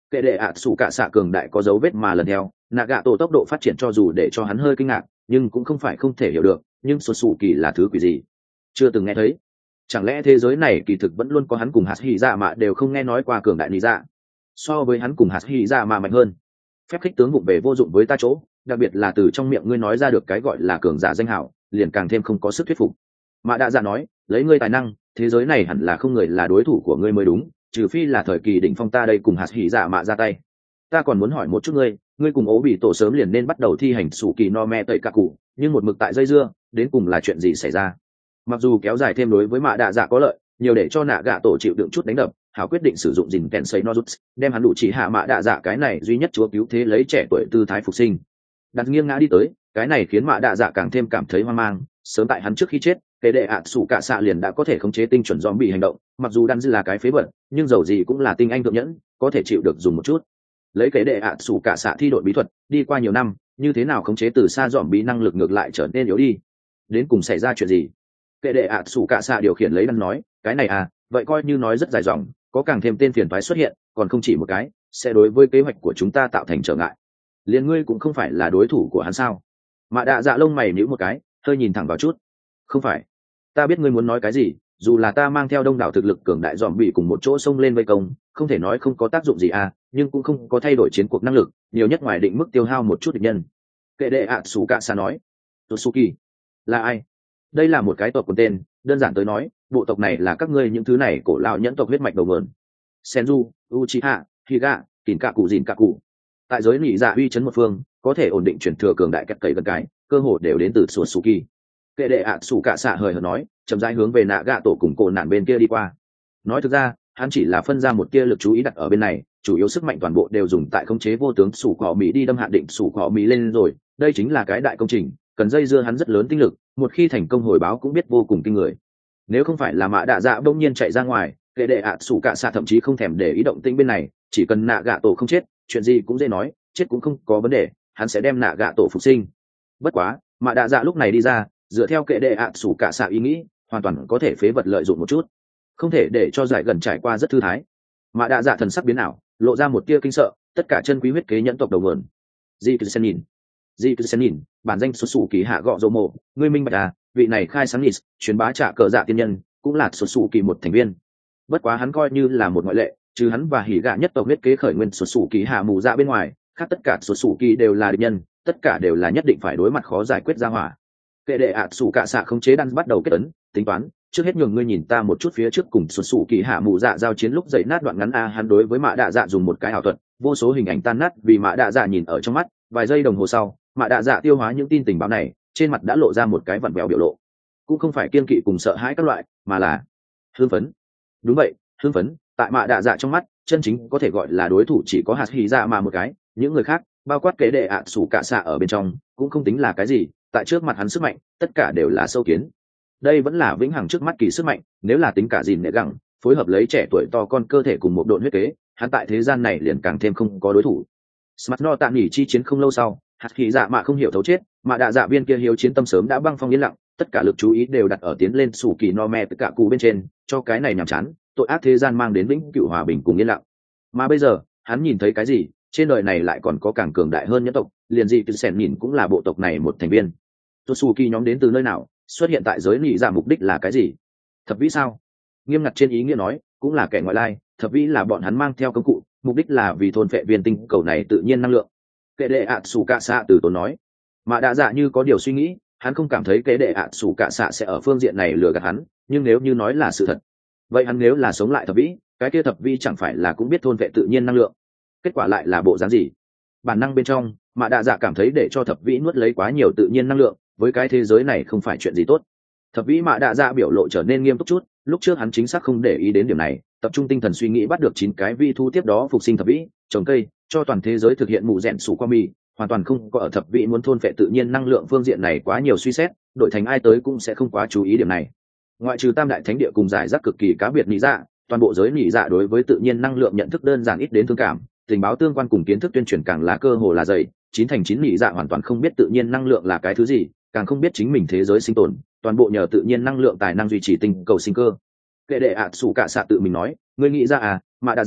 kệ đệ ạ sủ cả xạ cường đại có dấu vết mà lần theo, nạ gạ tổ tốc độ phát triển cho dù để cho hắn hơi kinh ngạc, nhưng cũng không phải không thể hiểu được. Nhưng xuất xù kỳ là thứ quỷ gì, chưa từng nghe thấy. Chẳng lẽ thế giới này kỳ thực vẫn luôn có hắn cùng hạt hy dạ mạ đều không nghe nói qua cường đại lý dạ, so với hắn cùng hạt hy dạ mạ mạnh hơn. Phép khích tướng vụng về vô dụng với ta chỗ, đặc biệt là từ trong miệng ngươi nói ra được cái gọi là cường giả danh hảo, liền càng thêm không có sức thuyết phục. Mạ đạ dạ nói, lấy ngươi tài năng, thế giới này hẳn là không người là đối thủ của ngươi mới đúng, trừ phi là thời kỳ đỉnh phong ta đây cùng hạt hỉ dạ mạ ra tay. Ta còn muốn hỏi một chút ngươi, ngươi cùng ố bị tổ sớm liền nên bắt đầu thi hành sủ kỳ no me tẩy cả cụ, nhưng một mực tại dây dưa, đến cùng là chuyện gì xảy ra? Mặc dù kéo dài thêm đối với mạ đạ dạ có lợi, nhiều để cho nạ gạ tổ chịu đựng chút đánh đập, hảo quyết định sử dụng gìn kèn xây nozuts, đem hắn đủ chỉ hạ mạ đạ dạ cái này duy nhất chúa cứu thế lấy trẻ tuổi tư thái phục sinh. Đặt nghiêng ngã đi tới, cái này khiến mạ đạ dạ càng thêm cảm thấy hoang mang. Sớm tại hắn trước khi chết, cái đệ ạ sủ cả xạ liền đã có thể khống chế tinh chuẩn zombie hành động, mặc dù đan dư là cái phế vật, nhưng dầu gì cũng là tinh anh thượng nhẫn, có thể chịu được dùng một chút. Lấy cái đệ ạ sủ cả xạ thi đội bí thuật, đi qua nhiều năm, như thế nào khống chế từ xa zombie năng lực ngược lại trở nên yếu đi? Đến cùng xảy ra chuyện gì? Cái đệ ạ sủ cả xạ điều khiển lấy đan nói, cái này à, vậy coi như nói rất dài dòng, có càng thêm tên phiền toái xuất hiện, còn không chỉ một cái, sẽ đối với kế hoạch của chúng ta tạo thành trở ngại. Liên ngươi cũng không phải là đối thủ của hắn sao? Mạ đạ dạ lông mày nhíu một cái, hơi nhìn thẳng vào chút. Không phải, ta biết ngươi muốn nói cái gì, dù là ta mang theo đông đảo thực lực cường đại dòm bị cùng một chỗ xông lên vây công, không thể nói không có tác dụng gì à, nhưng cũng không có thay đổi chiến cuộc năng lực, nhiều nhất ngoài định mức tiêu hao một chút địch nhân. Kệ đệ ạ sủ cạ sa nói. Tosuki là ai? Đây là một cái tộc quần tên, đơn giản tới nói, bộ tộc này là các ngươi những thứ này cổ lão nhẫn tộc huyết mạch đầu nguồn. Senju, Uchiha, Higa, Kìn Cạ Cụ Dìn Cạ Cụ. Tại giới nỉ dạ uy chấn một phương, có thể ổn định chuyển thừa cường đại kẹt cầy gần cái, cơ hội đều đến từ Tosuki. Kệ đệ ạ sủ cạ xạ hời hợt nói, chậm rãi hướng về nạ gạ tổ cùng cổ nạn bên kia đi qua. Nói thực ra, hắn chỉ là phân ra một tia lực chú ý đặt ở bên này, chủ yếu sức mạnh toàn bộ đều dùng tại khống chế vô tướng sủ cỏ mỹ đi đâm hạn định sủ cỏ mỹ lên rồi. Đây chính là cái đại công trình, cần dây dưa hắn rất lớn tinh lực, một khi thành công hồi báo cũng biết vô cùng kinh người. Nếu không phải là mạ đạ dạ bỗng nhiên chạy ra ngoài, kệ đệ ạ sủ cạ xạ thậm chí không thèm để ý động tĩnh bên này, chỉ cần nạ gạ tổ không chết, chuyện gì cũng dễ nói, chết cũng không có vấn đề, hắn sẽ đem nạ gạ tổ phục sinh. Bất quá, mạ đạ dạ lúc này đi ra, dựa theo kệ đệ ạ sủ cả xạ ý nghĩ, hoàn toàn có thể phế vật lợi dụng một chút, không thể để cho giải gần trải qua rất thư thái. Mạ đạ dạ thần sắc biến ảo, lộ ra một tia kinh sợ, tất cả chân quý huyết kế nhẫn tộc đầu nguồn. Di cứ sen nhìn, di cứ sen nhìn, bản danh xuất xù kỳ hạ gọ dỗ mộ, ngươi minh bạch à, vị này khai sáng nis, truyền bá trả cờ dạ tiên nhân, cũng là xuất xù kỳ một thành viên. Bất quá hắn coi như là một ngoại lệ, trừ hắn và hỉ gạ nhất tộc huyết kế khởi nguyên xuất xù kỳ hạ mù dạ bên ngoài, khác tất cả xuất xù kỳ đều là địch nhân, tất cả đều là nhất định phải đối mặt khó giải quyết ra hỏa. Kệ đệ ạ sủ cạ xạ không chế đan bắt đầu kết ấn tính toán, trước hết nhường ngươi nhìn ta một chút phía trước cùng xuất xù kỳ hạ mù dạ giao chiến lúc dậy nát đoạn ngắn a. Hắn đối với mạ đạ dạ dùng một cái ảo thuật, vô số hình ảnh tan nát vì mạ đạ dạ nhìn ở trong mắt. Vài giây đồng hồ sau, mạ đạ dạ tiêu hóa những tin tình báo này, trên mặt đã lộ ra một cái vặn vẹo biểu lộ, cũng không phải kiên kỵ cùng sợ hãi các loại, mà là hưng phấn. Đúng vậy, hưng phấn. Tại mạ đạ dạ trong mắt, chân chính có thể gọi là đối thủ chỉ có hạt hỉ dạ mà một cái, những người khác, bao quát kệ đệ ạ sủ cạ xạ ở bên trong, cũng không tính là cái gì. Tại trước mặt hắn sức mạnh, tất cả đều là sâu kiến. Đây vẫn là vĩnh hằng trước mắt kỳ sức mạnh, nếu là tính cả gìn nệ gẳng, phối hợp lấy trẻ tuổi to con cơ thể cùng một độn huyết kế, hắn tại thế gian này liền càng thêm không có đối thủ. Smart no tạm nghỉ chi chiến không lâu sau, hạt khí dạ mạ không hiểu thấu chết, mà đạ dạ viên kia hiếu chiến tâm sớm đã băng phong yên lặng, tất cả lực chú ý đều đặt ở tiến lên sủ kỳ no me tất cả cụ bên trên, cho cái này nhàm chán, tội ác thế gian mang đến vĩnh cửu hòa bình cùng yên lặng. Mà bây giờ, hắn nhìn thấy cái gì? Trên đời này lại còn có càng cường đại hơn nhân tộc, liền gì cứ sèn nhìn cũng là bộ tộc này một thành viên. Tosuki nhóm đến từ nơi nào, xuất hiện tại giới nỉ dạ mục đích là cái gì? Thập vĩ sao? Nghiêm ngặt trên ý nghĩa nói, cũng là kẻ ngoại lai, thập vĩ là bọn hắn mang theo công cụ, mục đích là vì thôn phệ viên tinh cầu này tự nhiên năng lượng. Kệ đệ ạ sủ cạ xạ từ tốn nói, mà đã dạ như có điều suy nghĩ, hắn không cảm thấy kệ đệ ạ sủ cạ xạ sẽ ở phương diện này lừa gạt hắn, nhưng nếu như nói là sự thật, vậy hắn nếu là sống lại thập vĩ, cái kia thập vĩ chẳng phải là cũng biết thôn phệ tự nhiên năng lượng? Kết quả lại là bộ dáng gì? Bản năng bên trong, mà đạ dạ cảm thấy để cho thập vĩ nuốt lấy quá nhiều tự nhiên năng lượng, với cái thế giới này không phải chuyện gì tốt. Thập vĩ mạ đạ dạ biểu lộ trở nên nghiêm túc chút, lúc trước hắn chính xác không để ý đến điểm này, tập trung tinh thần suy nghĩ bắt được chín cái vi thu tiếp đó phục sinh thập vĩ, trồng cây, cho toàn thế giới thực hiện mụ rèn sủ qua mì, hoàn toàn không có ở thập vĩ muốn thôn phệ tự nhiên năng lượng phương diện này quá nhiều suy xét, đội thành ai tới cũng sẽ không quá chú ý điểm này. Ngoại trừ tam đại thánh địa cùng giải rác cực kỳ cá biệt nhị dạ, toàn bộ giới nhị dạ đối với tự nhiên năng lượng nhận thức đơn giản ít đến thương cảm, tình báo tương quan cùng kiến thức tuyên truyền càng là cơ hồ là dày, chín thành chín nhị dạ hoàn toàn không biết tự nhiên năng lượng là cái thứ gì, càng không biết chính mình thế giới sinh tồn, toàn bộ nhờ tự nhiên năng lượng tài năng duy trì tinh cầu sinh cơ. Kệ đệ ạ sủ cả xạ tự mình nói, ngươi nghĩ ra à, mà đã ra,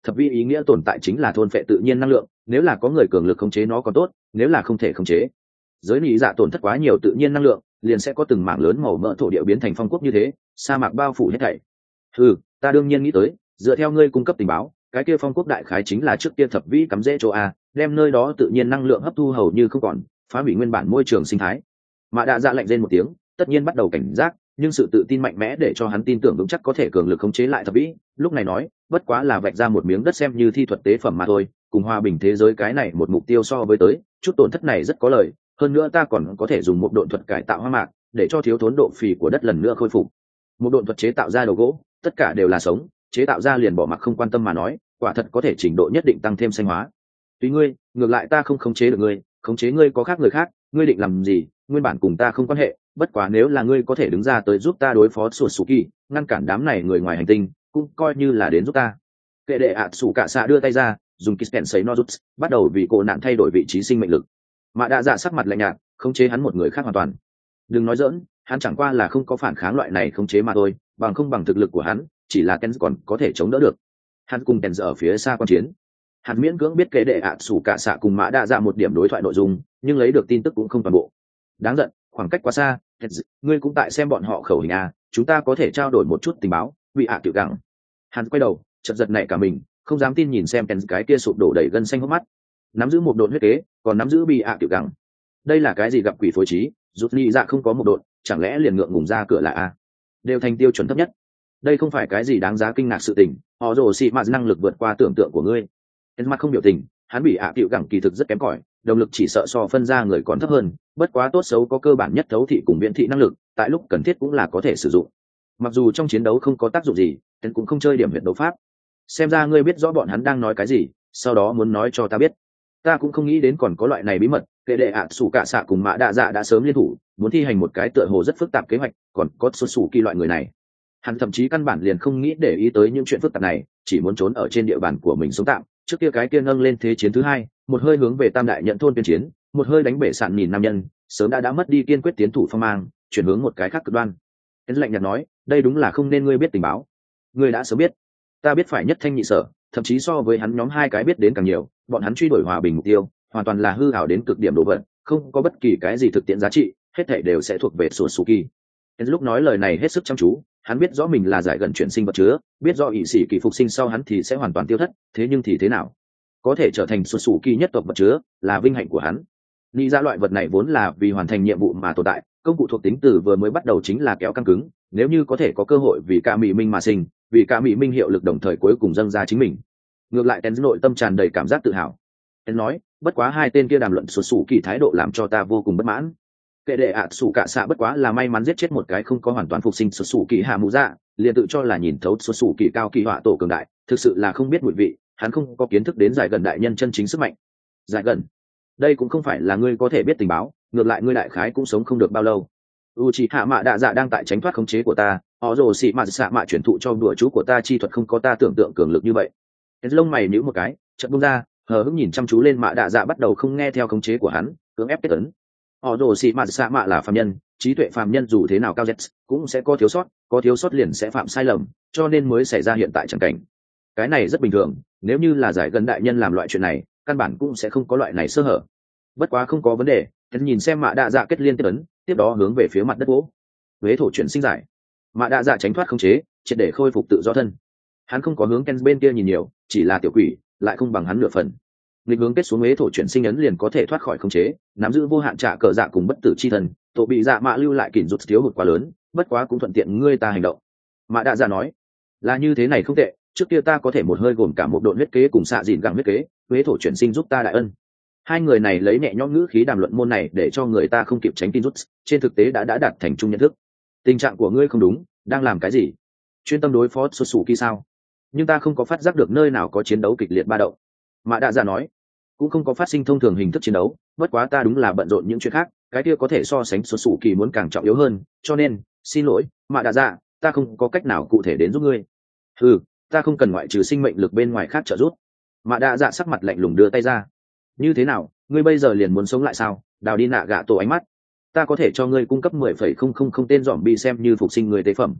thập vi ý nghĩa tồn tại chính là thôn phệ tự nhiên năng lượng, nếu là có người cường lực khống chế nó còn tốt, nếu là không thể khống chế, giới lý dạ tổn thất quá nhiều tự nhiên năng lượng, liền sẽ có từng mảng lớn màu mỡ thổ địa biến thành phong quốc như thế, sa mạc bao phủ hết thảy. Ừ, ta đương nhiên nghĩ tới, dựa theo ngươi cung cấp tình báo, cái kia phong quốc đại khái chính là trước kia thập vĩ cắm rễ chỗ a, đem nơi đó tự nhiên năng lượng hấp thu hầu như không còn, phá hủy nguyên bản môi trường sinh thái. Mã Đa Dạ lạnh rên một tiếng, tất nhiên bắt đầu cảnh giác, nhưng sự tự tin mạnh mẽ để cho hắn tin tưởng vững chắc có thể cường lực khống chế lại thập vĩ. Lúc này nói, bất quá là vạch ra một miếng đất xem như thi thuật tế phẩm mà thôi, cùng hòa bình thế giới cái này một mục tiêu so với tới, chút tổn thất này rất có lợi. Hơn nữa ta còn có thể dùng một độn thuật cải tạo hoa mạc, để cho thiếu thốn độ phì của đất lần nữa khôi phục. Một độn thuật chế tạo ra đồ gỗ, tất cả đều là sống, chế tạo ra liền bỏ mặc không quan tâm mà nói, quả thật có thể trình độ nhất định tăng thêm xanh hóa. Tùy ngươi, ngược lại ta không khống chế được ngươi, khống chế ngươi có khác người khác, ngươi định làm gì, nguyên bản cùng ta không quan hệ, bất quá nếu là ngươi có thể đứng ra tới giúp ta đối phó sụt sù kỳ, ngăn cản đám này người ngoài hành tinh, cũng coi như là đến giúp ta. Kệ đệ ạ sủ cả xạ đưa tay ra, dùng kitten sấy nozuts, bắt đầu vì cô nạn thay đổi vị trí sinh mệnh lực. Mã Đa Dạ sắc mặt lạnh nhạt, khống chế hắn một người khác hoàn toàn. Đừng nói dỡn, hắn chẳng qua là không có phản kháng loại này khống chế mà thôi, bằng không bằng thực lực của hắn, chỉ là Ken còn có thể chống đỡ được. Hắn cùng Ken ở phía xa quan chiến. Hắn miễn cưỡng biết kế đệ ạ sủ cả xạ cùng Mã Đa Dạ một điểm đối thoại nội dung, nhưng lấy được tin tức cũng không toàn bộ. Đáng giận, khoảng cách quá xa, ngươi cũng tại xem bọn họ khẩu hình à, chúng ta có thể trao đổi một chút tình báo, vị ạ tiểu gặng. Hắn quay đầu, chợt giật nảy cả mình, không dám tin nhìn xem Ken cái kia sụp đổ đầy gân xanh hốc mắt. Nắm giữ một độn huyết kế, còn nắm giữ bị ạ tiểu gặng. Đây là cái gì gặp quỷ phối trí, rút ly dạ không có một độn, chẳng lẽ liền ngượng ngùng ra cửa là a? Đều thành tiêu chuẩn thấp nhất. Đây không phải cái gì đáng giá kinh ngạc sự tình, họ rồ xị mạt năng lực vượt qua tưởng tượng của ngươi. Ken mặt không biểu tình, hắn bị ạ tiểu gặng kỳ thực rất kém cỏi, động lực chỉ sợ so phân ra người còn thấp hơn, bất quá tốt xấu có cơ bản nhất thấu thị cùng viễn thị năng lực, tại lúc cần thiết cũng là có thể sử dụng. Mặc dù trong chiến đấu không có tác dụng gì, Ken cũng không chơi điểm huyệt đấu pháp. Xem ra ngươi biết rõ bọn hắn đang nói cái gì, sau đó muốn nói cho ta biết. Ta cũng không nghĩ đến còn có loại này bí mật, kệ đệ ạ sủ cả xạ cùng Mã Đa Dạ đã sớm liên thủ, muốn thi hành một cái tựa hồ rất phức tạp kế hoạch, còn có xuất xù kỳ loại người này. Hắn thậm chí căn bản liền không nghĩ để ý tới những chuyện phức tạp này, chỉ muốn trốn ở trên địa bàn của mình sống tạm. Trước kia cái kia nâng lên thế chiến thứ hai, một hơi hướng về Tam Đại Nhận thôn tuyên chiến, một hơi đánh bể sạn nhìn nam nhân, sớm đã đã mất đi kiên quyết tiến thủ phong mang, chuyển hướng một cái khác cực đoan. Hắn lạnh nhạt nói, đây đúng là không nên ngươi biết tình báo. Ngươi đã sớm biết. Ta biết phải nhất thanh nhị sở, thậm chí so với hắn nhóm hai cái biết đến càng nhiều, bọn hắn truy đuổi hòa bình mục tiêu, hoàn toàn là hư ảo đến cực điểm đồ vật, không có bất kỳ cái gì thực tiễn giá trị, hết thảy đều sẽ thuộc về sổ Suki. Đến lúc nói lời này hết sức chăm chú, hắn biết rõ mình là giải gần chuyển sinh vật chứa, biết rõ ỷ sĩ kỳ phục sinh sau hắn thì sẽ hoàn toàn tiêu thất, thế nhưng thì thế nào? Có thể trở thành sổ Suki nhất tộc vật chứa, là vinh hạnh của hắn. Nghĩ ra loại vật này vốn là vì hoàn thành nhiệm vụ mà tồn tại, công cụ thuộc tính từ vừa mới bắt đầu chính là kéo căng cứng, nếu như có thể có cơ hội vì cả mỹ minh mà sinh, vì cả mỹ minh hiệu lực đồng thời cuối cùng dâng ra chính mình. Ngược lại Ten nội tâm tràn đầy cảm giác tự hào. Ten nói, bất quá hai tên kia đàm luận sụt sủ kỳ thái độ làm cho ta vô cùng bất mãn. Kệ đệ ạ sủ cả xạ bất quá là may mắn giết chết một cái không có hoàn toàn phục sinh sụt sủ kỳ hạ mũ dạ, liền tự cho là nhìn thấu sụt sủ kỳ cao kỳ họa tổ cường đại, thực sự là không biết mùi vị, hắn không có kiến thức đến giải gần đại nhân chân chính sức mạnh. Giải gần, đây cũng không phải là ngươi có thể biết tình báo, ngược lại ngươi đại khái cũng sống không được bao lâu. Uchiha Mạ Đa Dạ đang tại tránh thoát khống chế của ta, họ rồ xị mạ xạ mạ chuyển thụ cho đùa chú của ta chi thuật không có ta tưởng tượng cường lực như vậy. Cái lông mày nhíu một cái, chợt buông ra, hờ hững nhìn chăm chú lên Mạ Đa Dạ bắt đầu không nghe theo khống chế của hắn, cưỡng ép kết ấn. Họ rồ xị mạ xạ mạ là phàm nhân, trí tuệ phàm nhân dù thế nào cao dẹt cũng sẽ có thiếu sót, có thiếu sót liền sẽ phạm sai lầm, cho nên mới xảy ra hiện tại chẳng cảnh. Cái này rất bình thường, nếu như là giải gần đại nhân làm loại chuyện này, căn bản cũng sẽ không có loại này sơ hở. Bất quá không có vấn đề, hắn nhìn xem Mạ Đa Dạ kết liên kết ấn, tiếp đó hướng về phía mặt đất gỗ. Huế thổ chuyển sinh giải. Mạ Đa Dạ tránh thoát khống chế, triệt để khôi phục tự do thân. Hắn không có hướng Ken bên kia nhìn nhiều, chỉ là tiểu quỷ, lại không bằng hắn nửa phần. Nghịch hướng kết xuống huế thổ chuyển sinh ấn liền có thể thoát khỏi khống chế, nắm giữ vô hạn trả cờ dạ cùng bất tử chi thần, tổ bị dạ mạ lưu lại kỷ rụt thiếu hụt quá lớn, bất quá cũng thuận tiện ngươi ta hành động. Mạ Đa Dạ nói, là như thế này không tệ, trước kia ta có thể một hơi gồm cả một độn huyết kế cùng xạ dìn gẳng huyết kế, huế thổ chuyển sinh giúp ta đại ân. Hai người này lấy nhẹ nhõm ngữ khí đàm luận môn này để cho người ta không kịp tránh tin rút, trên thực tế đã đã đạt thành chung nhận thức. Tình trạng của ngươi không đúng, đang làm cái gì? Chuyên tâm đối phó xuất xù kỳ sao? Nhưng ta không có phát giác được nơi nào có chiến đấu kịch liệt ba động. Mạ Đa Dạ nói, cũng không có phát sinh thông thường hình thức chiến đấu, bất quá ta đúng là bận rộn những chuyện khác, cái kia có thể so sánh xuất xù kỳ muốn càng trọng yếu hơn, cho nên, xin lỗi, Mạ Đa Dạ, ta không có cách nào cụ thể đến giúp ngươi. Ừ, ta không cần ngoại trừ sinh mệnh lực bên ngoài khác trợ giúp. Mạ Đa Dạ sắc mặt lạnh lùng đưa tay ra. Như thế nào, ngươi bây giờ liền muốn sống lại sao? Đào đi nạ gạ tổ ánh mắt. Ta có thể cho ngươi cung cấp mười phẩy không không không tên zombie xem như phục sinh người tế phẩm.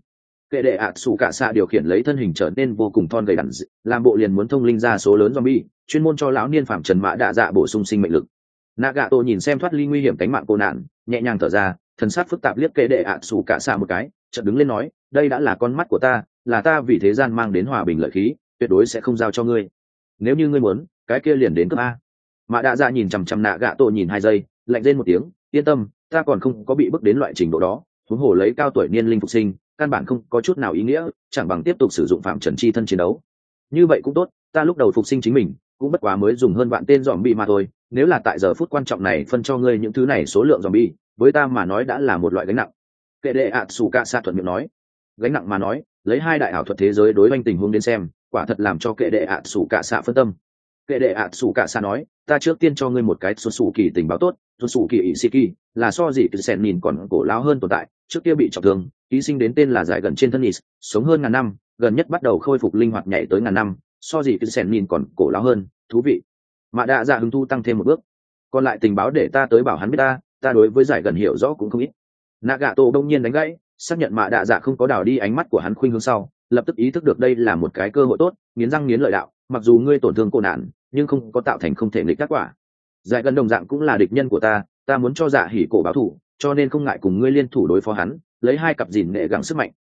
kệ đệ ạ sủ cả xạ điều khiển lấy thân hình trở nên vô cùng thon gầy đặn, làm bộ liền muốn thông linh ra số lớn zombie, chuyên môn cho lão niên phạm trần mã đạ dạ bổ sung sinh mệnh lực. Nagato nhìn xem thoát ly nguy hiểm cánh mạng cô nạn, nhẹ nhàng thở ra, thần sắc phức tạp liếc kệ đệ ạ sủ cả xạ một cái, chợt đứng lên nói, đây đã là con mắt của ta, là ta vì thế gian mang đến hòa bình lợi khí, tuyệt đối sẽ không giao cho ngươi. Nếu như ngươi muốn, cái kia liền đến cấp a. Mã đạ dạ nhìn chằm chằm Nagato nhìn hai giây, lạnh lên một tiếng, yên tâm, ta còn không có bị bức đến loại trình độ đó, huống hồ lấy cao tuổi niên linh phục sinh, căn bản không có chút nào ý nghĩa, chẳng bằng tiếp tục sử dụng phạm trần chi thân chiến đấu. Như vậy cũng tốt, ta lúc đầu phục sinh chính mình, cũng bất quá mới dùng hơn vạn tên zombie mà thôi, nếu là tại giờ phút quan trọng này phân cho ngươi những thứ này số lượng zombie, với ta mà nói đã là một loại gánh nặng. Kệ đệ ạ sủ cả xạ thuận miệng nói, gánh nặng mà nói, lấy hai đại ảo thuật thế giới đối oanh tình huống đến xem, quả thật làm cho kệ đệ ạ sủ cả xạ phân tâm. Kệ đệ ạ sủ cả xạ nói, ta trước tiên cho ngươi một cái xuất xù kỳ tình báo tốt, xuất xù kỳ Ishiki là so gì cứ sen nhìn còn cổ lão hơn tồn tại, trước kia bị trọng thương, ký sinh đến tên là giải gần trên thân Is, sống hơn ngàn năm, gần nhất bắt đầu khôi phục linh hoạt nhảy tới ngàn năm, so gì cứ sen nhìn còn cổ lão hơn, thú vị. Mã đạ dạ hứng thu tăng thêm một bước, còn lại tình báo để ta tới bảo hắn biết ta, ta đối với giải gần hiểu rõ cũng không ít. Nagato đông nhiên đánh gãy, xác nhận Mã đạ dạ không có đảo đi ánh mắt của hắn khuynh hướng sau, lập tức ý thức được đây là một cái cơ hội tốt, nghiến răng nghiến lợi đạo, mặc dù ngươi tổn thương cô nạn, nhưng không có tạo thành không thể nghịch các quả. Giải gần đồng dạng cũng là địch nhân của ta, ta muốn cho dạ hỉ cổ báo thù, cho nên không ngại cùng ngươi liên thủ đối phó hắn, lấy hai cặp gìn nghệ gắng sức mạnh,